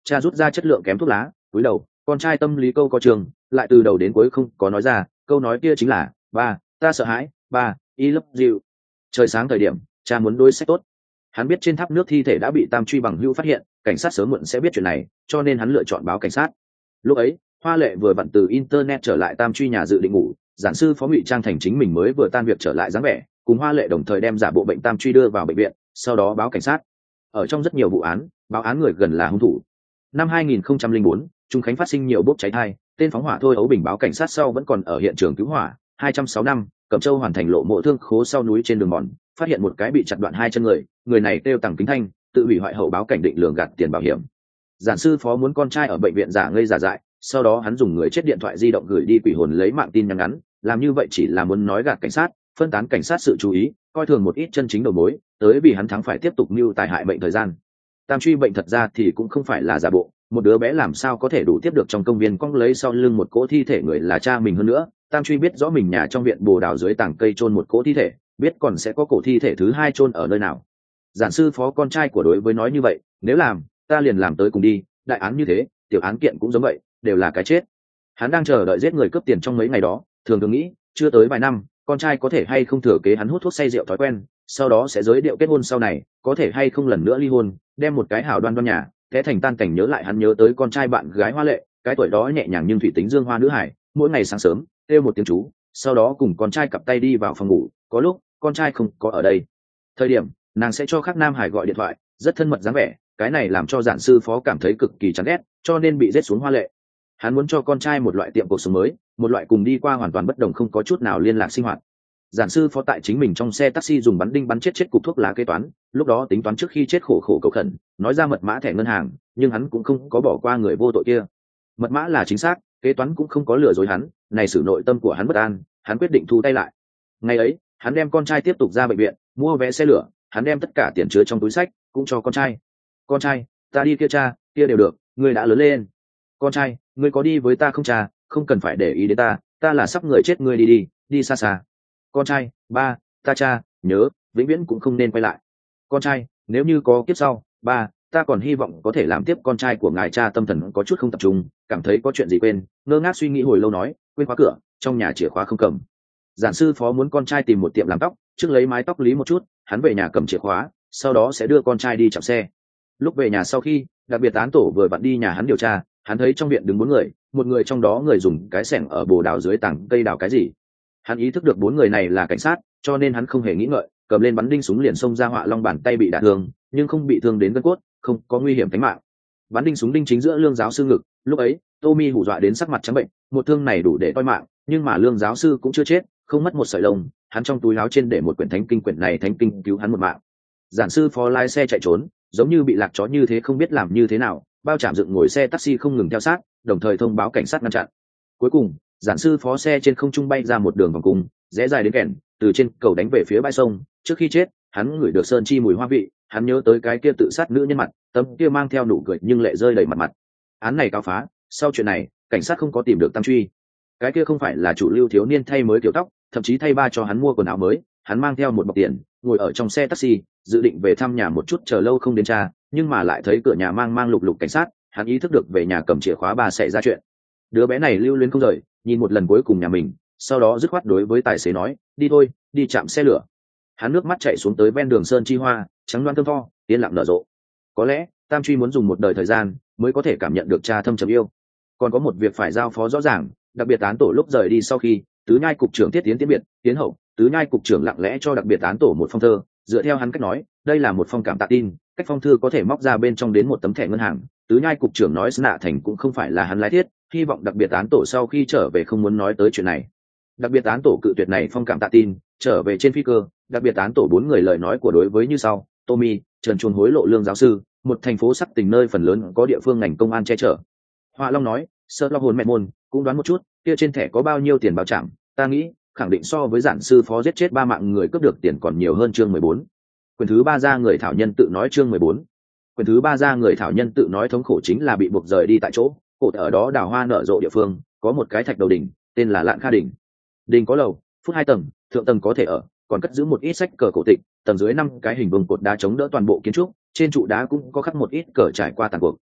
Cha rút ra chất lượng kém thuốc lá, cúi đầu, con trai tâm lý câu có trường, lại từ đầu đến cuối không có nói ra, câu nói kia chính là, ba, ta sợ hãi, ba, I love you. Trời sáng thời điểm, cha muốn đối sách tốt. Hắn biết trên tháp nước thi thể đã bị Tam Truy bằng hữu phát hiện, cảnh sát sớm muộn sẽ biết chuyện này, cho nên hắn lựa chọn báo cảnh sát. Lúc ấy, Hoa Lệ vừa vặn từ internet trở lại Tam Truy nhà dự định ngủ, giản sư phó ngụy trang thành chính mình mới vừa tan việc trở lại dáng vẻ, cùng Hoa Lệ đồng thời đem giả bộ bệnh Tam Truy đưa vào bệnh viện, sau đó báo cảnh sát. Ở trong rất nhiều vụ án, báo án người gần là hung thủ. Năm hai nghìn không trăm lẻ bốn, Trung Khánh phát sinh nhiều bốc cháy thai, tên phóng hỏa Thôi Ấu Bình báo cảnh sát sau vẫn còn ở hiện trường cứu hỏa. hai trăm sáu năm, Cẩm Châu hoàn thành lộ mộ thương khố sau núi trên đường mòn, phát hiện một cái bị chặt đoạn hai chân người, người này kêu Tằng Kính Thanh, tự hủy hoại hậu báo cảnh định lường gạt tiền bảo hiểm. Giản sư phó muốn con trai ở bệnh viện giả ngây giả dại, sau đó hắn dùng người chết điện thoại di động gửi đi quỷ hồn lấy mạng tin nhắn ngắn, làm như vậy chỉ là muốn nói gạt cảnh sát, phân tán cảnh sát sự chú ý, coi thường một ít chân chính đầu mối, tới vì hắn thắng phải tiếp tục mưu tài hại bệnh thời gian. Tam Truy bệnh thật ra thì cũng không phải là giả bộ, một đứa bé làm sao có thể đủ tiếp được trong công viên cong lấy sau lưng một cỗ thi thể người là cha mình hơn nữa. Tam Truy biết rõ mình nhà trong viện bồ đào dưới tảng cây chôn một cỗ thi thể, biết còn sẽ có cổ thi thể thứ hai chôn ở nơi nào. Giản sư phó con trai của đối với nói như vậy, nếu làm, ta liền làm tới cùng đi, đại án như thế, tiểu án kiện cũng giống vậy, đều là cái chết. Hắn đang chờ đợi giết người cướp tiền trong mấy ngày đó, thường thường nghĩ, chưa tới vài năm, con trai có thể hay không thừa kế hắn hút thuốc say rượu thói quen, sau đó sẽ giới điệu kết hôn sau này, có thể hay không lần nữa ly hôn, đem một cái hảo đoan đoan nhà, thế thành tan cảnh. Nhớ lại hắn nhớ tới con trai bạn gái Hoa Lệ, cái tuổi đó nhẹ nhàng nhưng thủy tính dương hoa nữ hải, mỗi ngày sáng sớm kêu một tiếng chú, sau đó cùng con trai cặp tay đi vào phòng ngủ, có lúc con trai không có ở đây thời điểm, nàng sẽ cho khác nam hải gọi điện thoại, rất thân mật dáng vẻ, cái này làm cho giản sư phó cảm thấy cực kỳ chán ghét, cho nên bị giết xuống Hoa Lệ. Hắn muốn cho con trai một loại tiệm cuộc sống mới, một loại cùng đi qua hoàn toàn bất đồng không có chút nào liên lạc sinh hoạt. Giản sư phó tại chính mình trong xe taxi dùng bắn đinh bắn chết chết cục thuốc lá kế toán, lúc đó tính toán trước khi chết khổ khổ cầu khẩn, nói ra mật mã thẻ ngân hàng, nhưng hắn cũng không có bỏ qua người vô tội kia. Mật mã là chính xác, kế toán cũng không có lừa dối hắn, này sự nội tâm của hắn bất an, hắn quyết định thu tay lại. Ngày ấy, hắn đem con trai tiếp tục ra bệnh viện, mua vé xe lửa, hắn đem tất cả tiền chứa trong túi sách cũng cho con trai. Con trai, ta đi kia cha, kia đều được, ngươi đã lớn lên. Con trai, ngươi có đi với ta không cha, không cần phải để ý đến ta, ta là sắp người chết, ngươi đi đi, đi xa xa. Con trai, ba, ta cha, nhớ, vĩnh viễn cũng không nên quay lại. Con trai, nếu như có kiếp sau, ba, ta còn hy vọng có thể làm tiếp. Con trai của ngài cha tâm thần có chút không tập trung, cảm thấy có chuyện gì quên, ngơ ngác suy nghĩ hồi lâu nói, quên khóa cửa, trong nhà chìa khóa không cầm. Giản sư phó muốn con trai tìm một tiệm làm tóc, trước lấy mái tóc lý một chút, hắn về nhà cầm chìa khóa, sau đó sẽ đưa con trai đi chạm xe. Lúc về nhà sau khi, đặc biệt án tổ vừa vặn đi nhà hắn điều tra, hắn thấy trong viện đứng bốn người, một người trong đó người dùng cái xẻng ở bồ đào dưới tảng cây đào cái gì. Hắn ý thức được bốn người này là cảnh sát, cho nên hắn không hề nghĩ ngợi, cầm lên bắn đinh súng liền xông ra. Họa Long bàn tay bị đả thương, nhưng không bị thương đến gân cốt, không có nguy hiểm tính mạng. Bắn đinh súng đinh chính giữa Lương giáo sư ngực, lúc ấy Tommy hù dọa đến sắc mặt trắng bệnh, một thương này đủ để toi mạng, nhưng mà Lương giáo sư cũng chưa chết, không mất một sợi lông, hắn trong túi áo trên để một quyển thánh kinh, quyển này thánh kinh cứu hắn một mạng. Giản sư phó lái xe chạy trốn, giống như bị lạc chó như thế, không biết làm như thế nào, bao trạm dựng ngồi xe taxi không ngừng theo sát, đồng thời thông báo cảnh sát ngăn chặn. Cuối cùng, giản sư phó xe trên không trung bay ra một đường vòng cung, rẽ dài đến kèn, từ trên cầu đánh về phía bãi sông. Trước khi chết, hắn ngửi được sơn chi mùi hoa vị, hắn nhớ tới cái kia tự sát nữ nhân mặt, tấm kia mang theo nụ cười nhưng lệ rơi đầy mặt mặt. Án này cáo phá, sau chuyện này, cảnh sát không có tìm được Tam Truy. Cái kia không phải là chủ lưu thiếu niên thay mới kiểu tóc, thậm chí thay ba cho hắn mua quần áo mới, hắn mang theo một bọc tiền, ngồi ở trong xe taxi, dự định về thăm nhà một chút, chờ lâu không đến cha, nhưng mà lại thấy cửa nhà mang mang lục lục cảnh sát, hắn ý thức được về nhà cầm chìa khóa bà sẽ ra chuyện. Đứa bé này lưu luyến không rời, nhìn một lần cuối cùng nhà mình, sau đó dứt khoát đối với tài xế nói, đi thôi, đi chạm xe lửa. Hắn nước mắt chạy xuống tới ven đường sơn chi hoa, trắng đoan thơm tho, yên lặng nở rộ. Có lẽ Tam Truy muốn dùng một đời thời gian mới có thể cảm nhận được cha thâm trầm yêu. Còn có một việc phải giao phó rõ ràng, đặc biệt án tổ lúc rời đi sau khi, tứ nhai cục trưởng Tiết Tiến tiến biệt tiến hậu, tứ nhai cục trưởng lặng lẽ cho đặc biệt án tổ một phong thơ, dựa theo hắn cách nói, đây là một phong cảm tạ tin, cách phong thư có thể móc ra bên trong đến một tấm thẻ ngân hàng. Tứ nhai cục trưởng nói Nạ Thành cũng không phải là hắn lái thiết, hy vọng đặc biệt án tổ sau khi trở về không muốn nói tới chuyện này. Đặc biệt án tổ cự tuyệt này phong cảm tạ tin, trở về trên phi cơ, đặc biệt án tổ bốn người lời nói của đối với như sau: Tommy, trần chuồn hối lộ Lương giáo sư, một thành phố sắc tình nơi phần lớn có địa phương ngành công an che chở. Họa Long nói, sơ lo hồn mẹ môn, cũng đoán một chút, kia trên thẻ có bao nhiêu tiền bảo trảm, ta nghĩ, khẳng định so với giản sư phó giết chết ba mạng người cướp được tiền còn nhiều hơn. Chương mười bốn. Quyền thứ ba ra người thảo nhân tự nói. Chương mười bốn. Quyền thứ ba ra người thảo nhân tự nói thống khổ chính là bị buộc rời đi tại chỗ, cột ở đó đào hoa nở rộ địa phương, có một cái thạch đầu đỉnh, tên là Lạn Kha đỉnh. Đỉnh có lầu, phút hai tầng, thượng tầng có thể ở, còn cất giữ một ít sách cờ cổ tịch, tầng dưới năm cái hình vuông cột đá chống đỡ toàn bộ kiến trúc, trên trụ đá cũng có khắc một ít cờ trải qua tàn cuộc.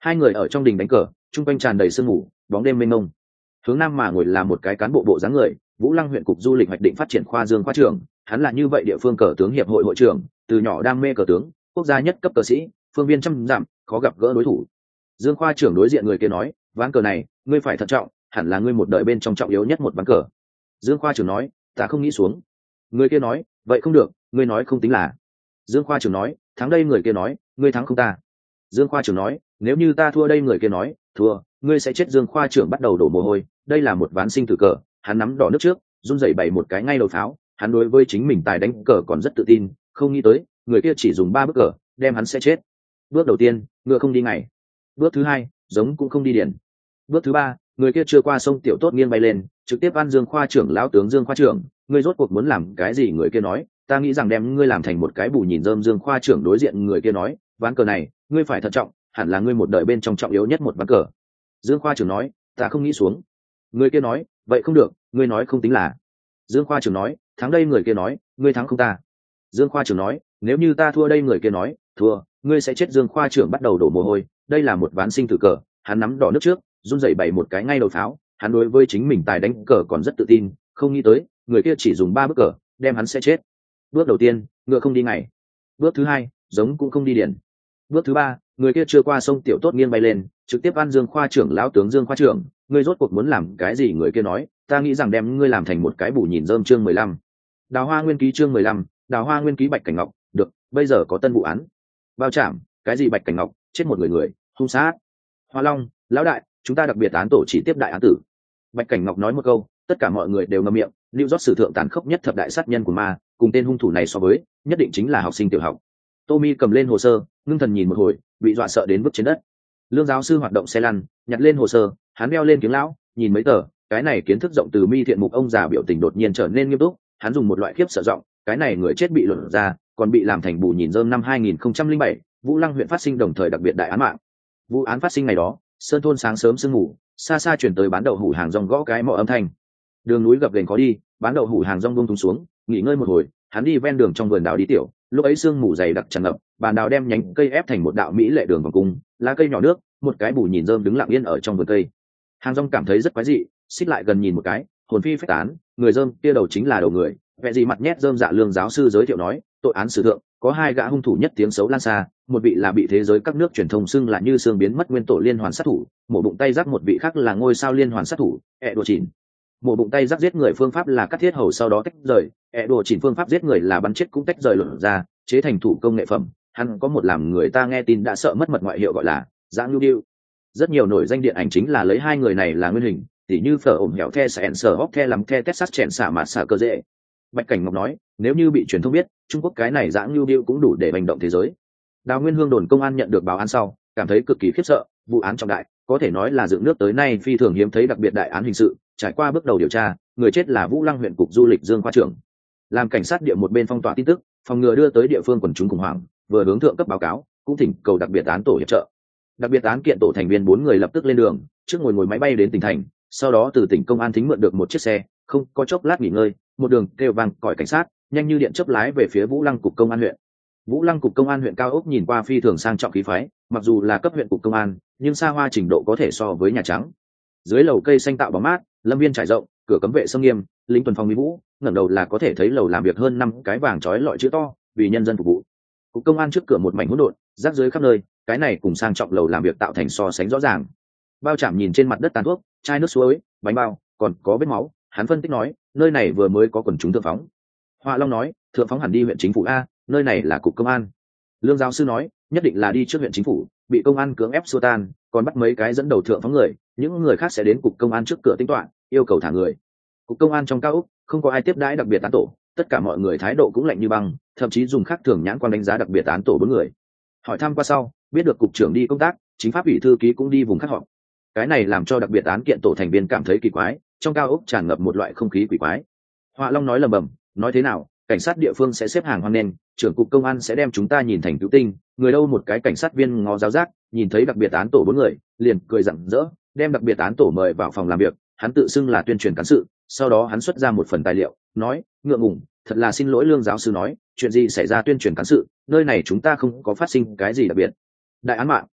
Hai người ở trong đình đánh cờ, chung quanh tràn đầy sương mù, bóng đêm mênh mông. Hướng nam mà ngồi là một cái cán bộ bộ dáng người, Vũ Lăng huyện cục du lịch hoạch định phát triển khoa Dương khoa trưởng, hắn là như vậy địa phương cờ tướng hiệp hội hội trưởng, từ nhỏ đam mê cờ tướng, quốc gia nhất cấp cờ sĩ, phương viên trăm dặm, khó gặp gỡ đối thủ. Dương khoa trưởng đối diện người kia nói, ván cờ này, ngươi phải thận trọng, hẳn là ngươi một đời bên trong trọng yếu nhất một ván cờ. Dương khoa trưởng nói, ta không nghĩ xuống. Người kia nói, vậy không được, ngươi nói không tính là. Dương khoa trưởng nói, thắng đây. Người kia nói, ngươi thắng không ta. Dương khoa trưởng nói, nếu như ta thua đây. Người kia nói, thua, ngươi sẽ chết. Dương khoa trưởng bắt đầu đổ mồ hôi, đây là một ván sinh tử cờ, hắn nắm đỏ nước trước, run rẩy bày một cái ngay đầu pháo, hắn đối với chính mình tài đánh cờ còn rất tự tin, không nghĩ tới người kia chỉ dùng ba bước cờ đem hắn sẽ chết. Bước đầu tiên, ngựa không đi ngày. Bước thứ hai, giống cũng không đi điển. Bước thứ ba, người kia chưa qua sông tiểu tốt nghiêng bay lên, trực tiếp ăn Dương khoa trưởng. Lão tướng Dương khoa trưởng, ngươi rốt cuộc muốn làm cái gì? Người kia nói, ta nghĩ rằng đem ngươi làm thành một cái bù nhìn rơm. Dương khoa trưởng đối diện người kia nói, ván cờ này ngươi phải thận trọng, hẳn là ngươi một đời bên trong trọng yếu nhất một ván cờ. Dương khoa trưởng nói, ta không nghĩ xuống. Người kia nói, vậy không được, ngươi nói không tính là. Dương khoa trưởng nói, thắng đây. Người kia nói, ngươi thắng không ta. Dương khoa trưởng nói, nếu như ta thua đây. Người kia nói, thua, ngươi sẽ chết. Dương khoa trưởng bắt đầu đổ mồ hôi, đây là một ván sinh tử cờ, hắn nắm đỏ nước trước, run rẩy bày một cái ngay đầu pháo, hắn đối với chính mình tài đánh cờ còn rất tự tin, không nghĩ tới người kia chỉ dùng ba bước cờ đem hắn sẽ chết. Bước đầu tiên, ngựa không đi ngày. Bước thứ hai, giống cũng không đi điển. Bước thứ ba, người kia chưa qua sông tiểu tốt nghiêng bay lên, trực tiếp ăn Dương khoa trưởng. Lão tướng Dương khoa trưởng, ngươi rốt cuộc muốn làm cái gì? Người kia nói, ta nghĩ rằng đem ngươi làm thành một cái bù nhìn rơm. Chương mười lăm, Đào Hoa Nguyên ký. Chương mười lăm, Đào Hoa Nguyên ký. Bạch Cảnh Ngọc, được, bây giờ có tân vụ án. Bao trảm, cái gì? Bạch Cảnh Ngọc, chết một người người, hung sát. Hoa Long, lão đại, chúng ta đặc biệt án tổ chỉ tiếp đại án tử. Bạch Cảnh Ngọc nói một câu, tất cả mọi người đều ngậm miệng. Lưu rót sử thượng tàn khốc nhất thập đại sát nhân của ma, cùng tên hung thủ này so với, nhất định chính là học sinh tiểu học. Tommy cầm lên hồ sơ, ngưng thần nhìn một hồi, bị dọa sợ đến vứt trên đất. Lương giáo sư hoạt động xe lăn, nhặt lên hồ sơ, hắn đeo lên kiếng lão, nhìn mấy tờ, cái này kiến thức rộng từ mi thiện mục ông già biểu tình đột nhiên trở nên nghiêm túc, hắn dùng một loại khiếp sợ giọng, cái này người chết bị luận ra, còn bị làm thành bù nhìn rơm. Năm hai nghìn không trăm lẻ bảy, Vũ Lăng huyện phát sinh đồng thời đặc biệt đại án mạng. Vụ án phát sinh ngày đó, sơn thôn sáng sớm sương ngủ, xa xa chuyển tới bán đậu hủ hàng rong gõ cái mọ âm thanh. Đường núi gập ghềnh khó đi, bán đậu hủ hàng rong bông thúng xuống, nghỉ ngơi một hồi, hắn đi ven đường trong vườn đào đi tiểu, lúc ấy sương mù dày đặc tràn ngập, bàn đào đem nhánh cây ép thành một đạo mỹ lệ đường vòng cung, lá cây nhỏ nước, một cái bù nhìn rơm đứng lặng yên ở trong vườn cây. Hàng rong cảm thấy rất quái dị, xích lại gần nhìn một cái, hồn phi phách tán, người rơm kia đầu chính là đầu người, vẻ gì mặt nhét rơm dạ. Lương giáo sư giới thiệu nói, tội án sử thượng có hai gã hung thủ nhất tiếng xấu lan xa, một vị là bị thế giới các nước truyền thông xưng là như xương biến mất nguyên tổ liên hoàn sát thủ, mổ bụng tay rắc. Một vị khác là ngôi sao liên hoàn sát thủ, ẹ đồ chỉnh. Mổ bụng tay rắc giết người phương pháp là cắt thiết hầu sau đó tách rời, ẹ đồ chỉnh phương pháp giết người là bắn chết cũng tách rời luận ra, chế thành thủ công nghệ phẩm. Hắn có một làm người ta nghe tin đã sợ mất mật ngoại hiệu gọi là Giã Nhu Điêu. Rất nhiều nổi danh điện ảnh chính là lấy hai người này là nguyên hình, tỉ như phở ổm hẻo the sẹn sờ hóc the lắm the texas chèn xả mạt xả cơ dễ. Bạch Cảnh Ngọc nói, nếu như bị truyền thông biết, Trung Quốc cái này Giã Nhu Điêu cũng đủ để hành động thế giới. Đào Nguyên Hương đồn công an nhận được báo án sau, cảm thấy cực kỳ khiếp sợ, vụ án trọng đại, có thể nói là dựng nước tới nay phi thường hiếm thấy đặc biệt đại án hình sự. Trải qua bước đầu điều tra, người chết là Vũ Lăng huyện cục du lịch Dương khoa trưởng. Làm cảnh sát địa một bên phong tỏa tin tức, phòng ngừa đưa tới địa phương quần chúng khủng hoảng, vừa hướng thượng cấp báo cáo, cũng thỉnh cầu đặc biệt án tổ hiệp trợ. Đặc biệt án kiện tổ thành viên bốn người lập tức lên đường, trước ngồi ngồi máy bay đến tỉnh thành, sau đó từ tỉnh công an thính mượn được một chiếc xe, không có chốc lát nghỉ ngơi, một đường kêu vang còi cảnh sát, nhanh như điện chớp lái về phía Vũ Lăng cục công an huyện. Vũ Lăng cục công an huyện cao ốc nhìn qua phi thường sang trọng khí phái, mặc dù là cấp huyện cục công an, nhưng xa hoa trình độ có thể so với Nhà Trắng. Dưới lầu cây xanh tạo bóng mát, lâm viên trải rộng, cửa cấm vệ sông nghiêm, lính tuần phòng mỹ vũ, ngẩng đầu là có thể thấy lầu làm việc hơn năm cái vàng chói lọi chữ to, vì nhân dân phục vụ. Cục công an trước cửa một mảnh hỗn độn, rác rưởi khắp nơi, cái này cùng sang trọng lầu làm việc tạo thành so sánh rõ ràng. Bao Trảm nhìn trên mặt đất tàn thuốc, chai nước suối, bánh bao, còn có vết máu, hắn phân tích nói, nơi này vừa mới có quần chúng thượng phóng. Họa Long nói, thượng phóng hẳn đi huyện chính phủ a, nơi này là cục công an. Lương giáo sư nói, nhất định là đi trước huyện chính phủ, bị công an cưỡng ép xua tan, còn bắt mấy cái dẫn đầu thượng phóng người, những người khác sẽ đến cục công an trước cửa tính toán, yêu cầu thả người. Cục công an trong cao ốc, không có ai tiếp đãi đặc biệt án tổ, tất cả mọi người thái độ cũng lạnh như băng, thậm chí dùng khác thường nhãn quan đánh giá đặc biệt án tổ bốn người. Hỏi thăm qua sau, biết được cục trưởng đi công tác, chính pháp ủy thư ký cũng đi vùng khác họp. Cái này làm cho đặc biệt án kiện tổ thành viên cảm thấy kỳ quái, trong cao ốc tràn ngập một loại không khí quỷ quái. Họa Long nói lầm bầm, nói thế nào, cảnh sát địa phương sẽ xếp hàng hoan nghênh, trưởng cục công an sẽ đem chúng ta nhìn thành cứu tinh, người đâu một cái cảnh sát viên ngó giáo giác, nhìn thấy đặc biệt án tổ bốn người, liền cười rạng rỡ, đem đặc biệt án tổ mời vào phòng làm việc, hắn tự xưng là tuyên truyền cán sự, sau đó hắn xuất ra một phần tài liệu, nói, ngượng ngùng, thật là xin lỗi. Lương giáo sư nói, chuyện gì xảy ra tuyên truyền cán sự, nơi này chúng ta không có phát sinh cái gì đặc biệt. Đại án mạng.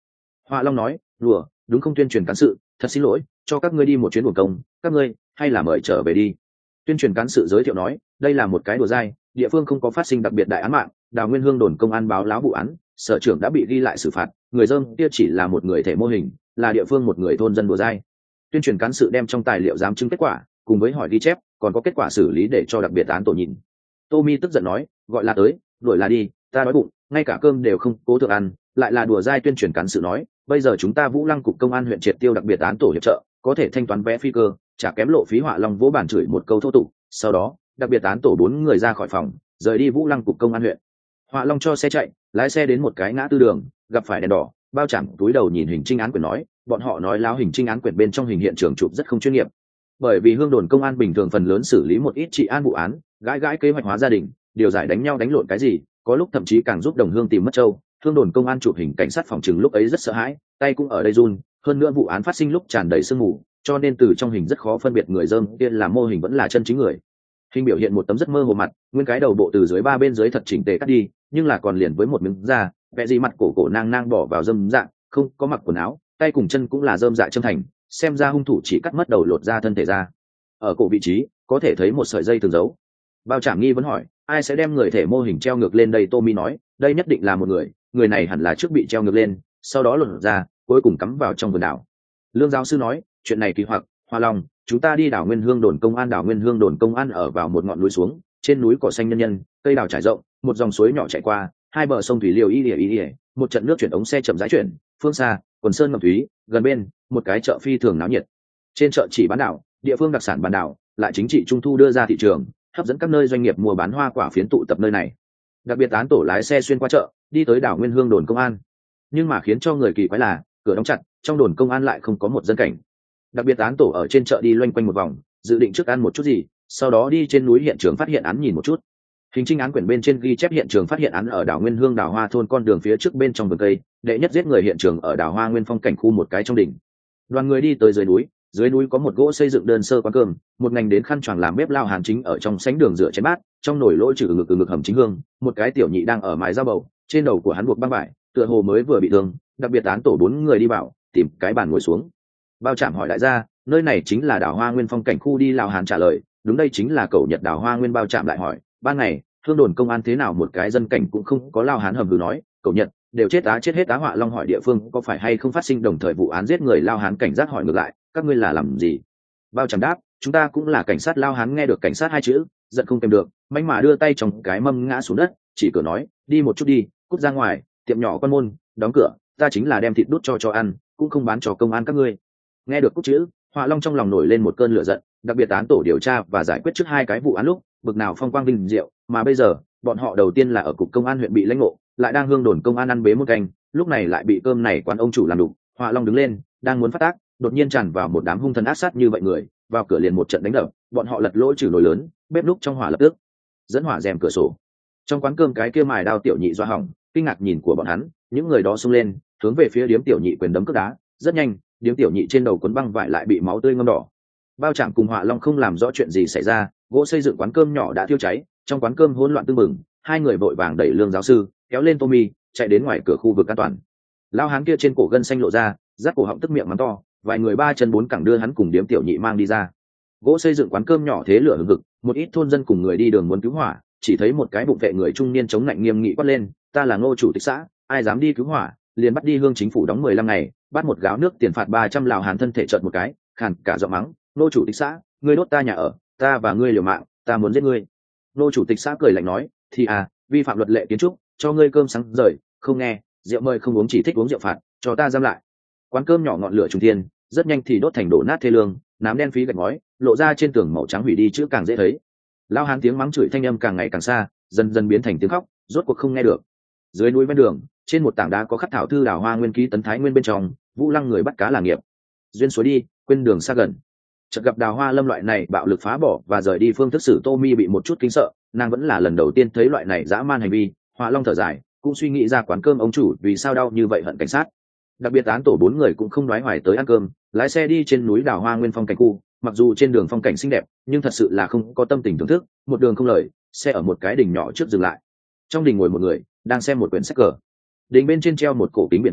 Họa Long nói, đùa, đúng không tuyên truyền cán sự, thật xin lỗi, cho các ngươi đi một chuyến buồn công, các ngươi hay là mời trở về đi. Tuyên truyền cán sự giới thiệu nói, đây là một cái đùa dai, địa phương không có phát sinh đặc biệt đại án mạng, Đào Nguyên Hương đồn công an báo láo vụ án, sở trưởng đã bị ghi lại xử phạt, người dơm kia chỉ là một người thể mô hình, là địa phương một người thôn dân đùa dai. Tuyên truyền cán sự đem trong tài liệu giám chứng kết quả cùng với hỏi ghi chép, còn có kết quả xử lý để cho đặc biệt án tổ nhìn. Tommy tức giận nói, gọi là tới, đuổi là đi, ta đói bụng, ngay cả cơm đều không cố thượng ăn, lại là đùa dai. Tuyên truyền cán sự nói, bây giờ chúng ta Vũ Lăng cục công an huyện triệt tiêu đặc biệt án tổ hiệp trợ, có thể thanh toán vé phi cơ, trả kém lộ phí. Họa Long vỗ bàn chửi một câu thô tục, sau đó đặc biệt án tổ bốn người ra khỏi phòng, rời đi Vũ Lăng cục công an huyện. Họa Long cho xe chạy, lái xe đến một cái ngã tư đường, gặp phải đèn đỏ, bao chạm túi đầu nhìn hình trinh án quyển nói, bọn họ nói láo hình trinh án quyển bên trong hình hiện trường chụp rất không chuyên nghiệp, bởi vì hương đồn công an bình thường phần lớn xử lý một ít trị an vụ án, gãi gãi kế hoạch hóa gia đình, điều giải đánh nhau đánh lộn cái gì, có lúc thậm chí càng giúp đồng hương tìm mất trâu. Hương đồn công an chụp hình cảnh sát phòng chừng lúc ấy rất sợ hãi, tay cũng ở đây run, hơn nữa vụ án phát sinh lúc tràn đầy sương mù, cho nên từ trong hình rất khó phân biệt người dơm kia là mô hình vẫn là chân chính người. Hình biểu hiện một tấm rất mơ hồ mặt, nguyên cái đầu bộ từ dưới ba bên dưới thật chỉnh tề cắt đi, nhưng là còn liền với một miếng da, vẽ gì mặt cổ cổ nang nang bỏ vào dâm dạng, không có mặc quần áo, tay cùng chân cũng là dơm dạ châm thành, xem ra hung thủ chỉ cắt mất đầu lột ra thân thể ra. Ở cổ vị trí có thể thấy một sợi dây thường dấu. Bao Trảm nghi vấn hỏi, ai sẽ đem người thể mô hình treo ngược lên đây? Tommy nói, đây nhất định là một người, người này hẳn là trước bị treo ngược lên, sau đó lột ra, cuối cùng cắm vào trong vườn đảo. Lương giáo sư nói, chuyện này kỳ hoặc, Hoa Long, chúng ta đi đảo Nguyên Hương đồn công an. Đảo Nguyên Hương đồn công an ở vào một ngọn núi xuống, trên núi cỏ xanh nhân nhân, cây đào trải rộng, một dòng suối nhỏ chảy qua, hai bờ sông thủy liều y ỉa y ỉa, một trận nước chuyển ống xe chậm rãi chuyển, phương xa quần sơn ngầm thúy, gần bên một cái chợ phi thường náo nhiệt. Trên chợ chỉ bán đảo, địa phương đặc sản bán đảo, lại chính trị trung thu đưa ra thị trường, hấp dẫn các nơi doanh nghiệp mua bán hoa quả phiến tụ tập nơi này. Đặc biệt án tổ lái xe xuyên qua chợ, đi tới đảo Nguyên Hương đồn công an, nhưng mà khiến cho người kỳ quái là cửa đóng chặt, trong đồn công an lại không có một dân cảnh. Đặc biệt án tổ ở trên chợ đi loanh quanh một vòng, dự định trước ăn một chút gì, sau đó đi trên núi hiện trường phát hiện án nhìn một chút. Hình trinh án quyển bên trên ghi chép hiện trường phát hiện án ở đảo Nguyên Hương đảo Hoa thôn con đường phía trước bên trong vườn cây, đệ nhất giết người hiện trường ở đảo Hoa Nguyên phong cảnh khu một cái trong đỉnh. Đoàn người đi tới dưới núi, dưới núi có một gỗ xây dựng đơn sơ quán cơm, một ngành đến khăn choàng làm bếp lao Hàn chính ở trong sánh đường rửa chén bát, trong nồi lỗ trừ ngực ngực hầm chính hương, một cái tiểu nhị đang ở mài dao bầu, trên đầu của hắn buộc băng vải, tựa hồ mới vừa bị thương. Đặc biệt án tổ bốn người đi vào, tìm cái bàn ngồi xuống. Bao Trạm hỏi đại gia, nơi này chính là đảo Hoa Nguyên phong cảnh khu đi? Lào Hàn trả lời, đúng, đây chính là cầu Nhật đảo Hoa Nguyên. Bao Trạm lại hỏi, ban ngày thương đồn công an thế nào một cái dân cảnh cũng không có? Lao Hán hầm hừ nói, cầu Nhật đều chết á chết hết á. Họa Long hỏi, địa phương có phải hay không phát sinh đồng thời vụ án giết người? Lao Hán cảnh giác hỏi ngược lại, các ngươi là làm gì? Bao Trạm đáp, chúng ta cũng là cảnh sát. Lao Hán nghe được cảnh sát hai chữ, giận không kèm được, manh mà đưa tay trong cái mâm ngã xuống đất, chỉ cửa nói, đi một chút đi, cút ra ngoài, tiệm nhỏ quan môn đóng cửa, ta chính là đem thịt đút cho cho ăn, cũng không bán cho công an các ngươi. Nghe được cút chữ, Họa Long trong lòng nổi lên một cơn lửa giận. Đặc biệt án tổ điều tra và giải quyết trước hai cái vụ án lúc bực nào phong quang vinh diệu, mà bây giờ bọn họ đầu tiên là ở cục công an huyện bị lãnh ngộ, lại đang hương đồn công an ăn bế một canh, lúc này lại bị cơm này quán ông chủ làm đục. Họa Long đứng lên, đang muốn phát tác, đột nhiên tràn vào một đám hung thần ác sát như vậy người, vào cửa liền một trận đánh đập, bọn họ lật lỗ trừ nồi lớn, bếp núc trong hỏa lập tức dẫn hỏa rèm cửa sổ. Trong quán cơm cái kia mài đao tiểu nhị doa hỏng, kinh ngạc nhìn của bọn hắn, những người đó xông lên, hướng về phía điếm tiểu nhị quyền đấm cước đá, rất nhanh, điếm tiểu nhị trên đầu cuốn băng vải lại bị máu tươi ngâm đỏ. Bao Trạm cùng Họa Long không làm rõ chuyện gì xảy ra, gỗ xây dựng quán cơm nhỏ đã thiêu cháy, trong quán cơm hỗn loạn tưng bừng, hai người vội vàng đẩy Lương giáo sư, kéo lên Tommy, chạy đến ngoài cửa khu vực an toàn. Lao Hán kia trên cổ gân xanh lộ ra, rát cổ họng tức miệng mắng to, vài người ba chân bốn cẳng đưa hắn cùng điếm tiểu nhị mang đi ra. Gỗ xây dựng quán cơm nhỏ thế lửa hừng hực, một ít thôn dân cùng người đi đường muốn cứu hỏa, chỉ thấy một cái bụng vệ người trung niên chống lạnh nghiêm nghị quát lên, ta là Ngô chủ tịch xã, ai dám đi cứu hỏa, liền bắt đi hương chính phủ đóng mười lăm ngày, bắt một gáo nước tiền phạt ba trăm. Lào Hán thân thể trợn một cái, khàn cả giọng mắng, Ngô chủ tịch xã, ngươi đốt ta nhà ở, ta và ngươi liều mạng, ta muốn giết ngươi. Ngô chủ tịch xã cười lạnh nói, thì à, vi phạm luật lệ kiến trúc, cho ngươi cơm sáng rời, không nghe, rượu mời không uống chỉ thích uống rượu phạt, cho ta giam lại. Quán cơm nhỏ ngọn lửa trùng thiên, rất nhanh thì đốt thành đổ nát thê lương, nám đen phí gạch ngói, lộ ra trên tường màu trắng hủy đi chữ càng dễ thấy. Lao Hán tiếng mắng chửi thanh âm càng ngày càng xa, dần dần biến thành tiếng khóc, rốt cuộc không nghe được. Dưới núi ven đường, trên một tảng đá có khắc thảo thư đào hoa nguyên ký tấn thái nguyên bên trong, Vũ Lăng người bắt cá là nghiệp. Duyên suối đi, quên đường xa gần. Chợt gặp Đào Hoa Lâm loại này bạo lực phá bỏ và rời đi phương thức xử, Tommy bị một chút kinh sợ, nàng vẫn là lần đầu tiên thấy loại này dã man hành vi. Họa Long thở dài, cũng suy nghĩ ra quán cơm ông chủ vì sao đau như vậy hận cảnh sát. Đặc biệt án tổ bốn người cũng không nói hoài tới ăn cơm, lái xe đi trên núi Đào Hoa Nguyên phong cảnh khu, mặc dù trên đường phong cảnh xinh đẹp, nhưng thật sự là không có tâm tình thưởng thức, một đường không lời, xe ở một cái đình nhỏ trước dừng lại. Trong đình ngồi một người, đang xem một quyển sách cờ. Đình bên trên treo một cổ kính biển gỗ,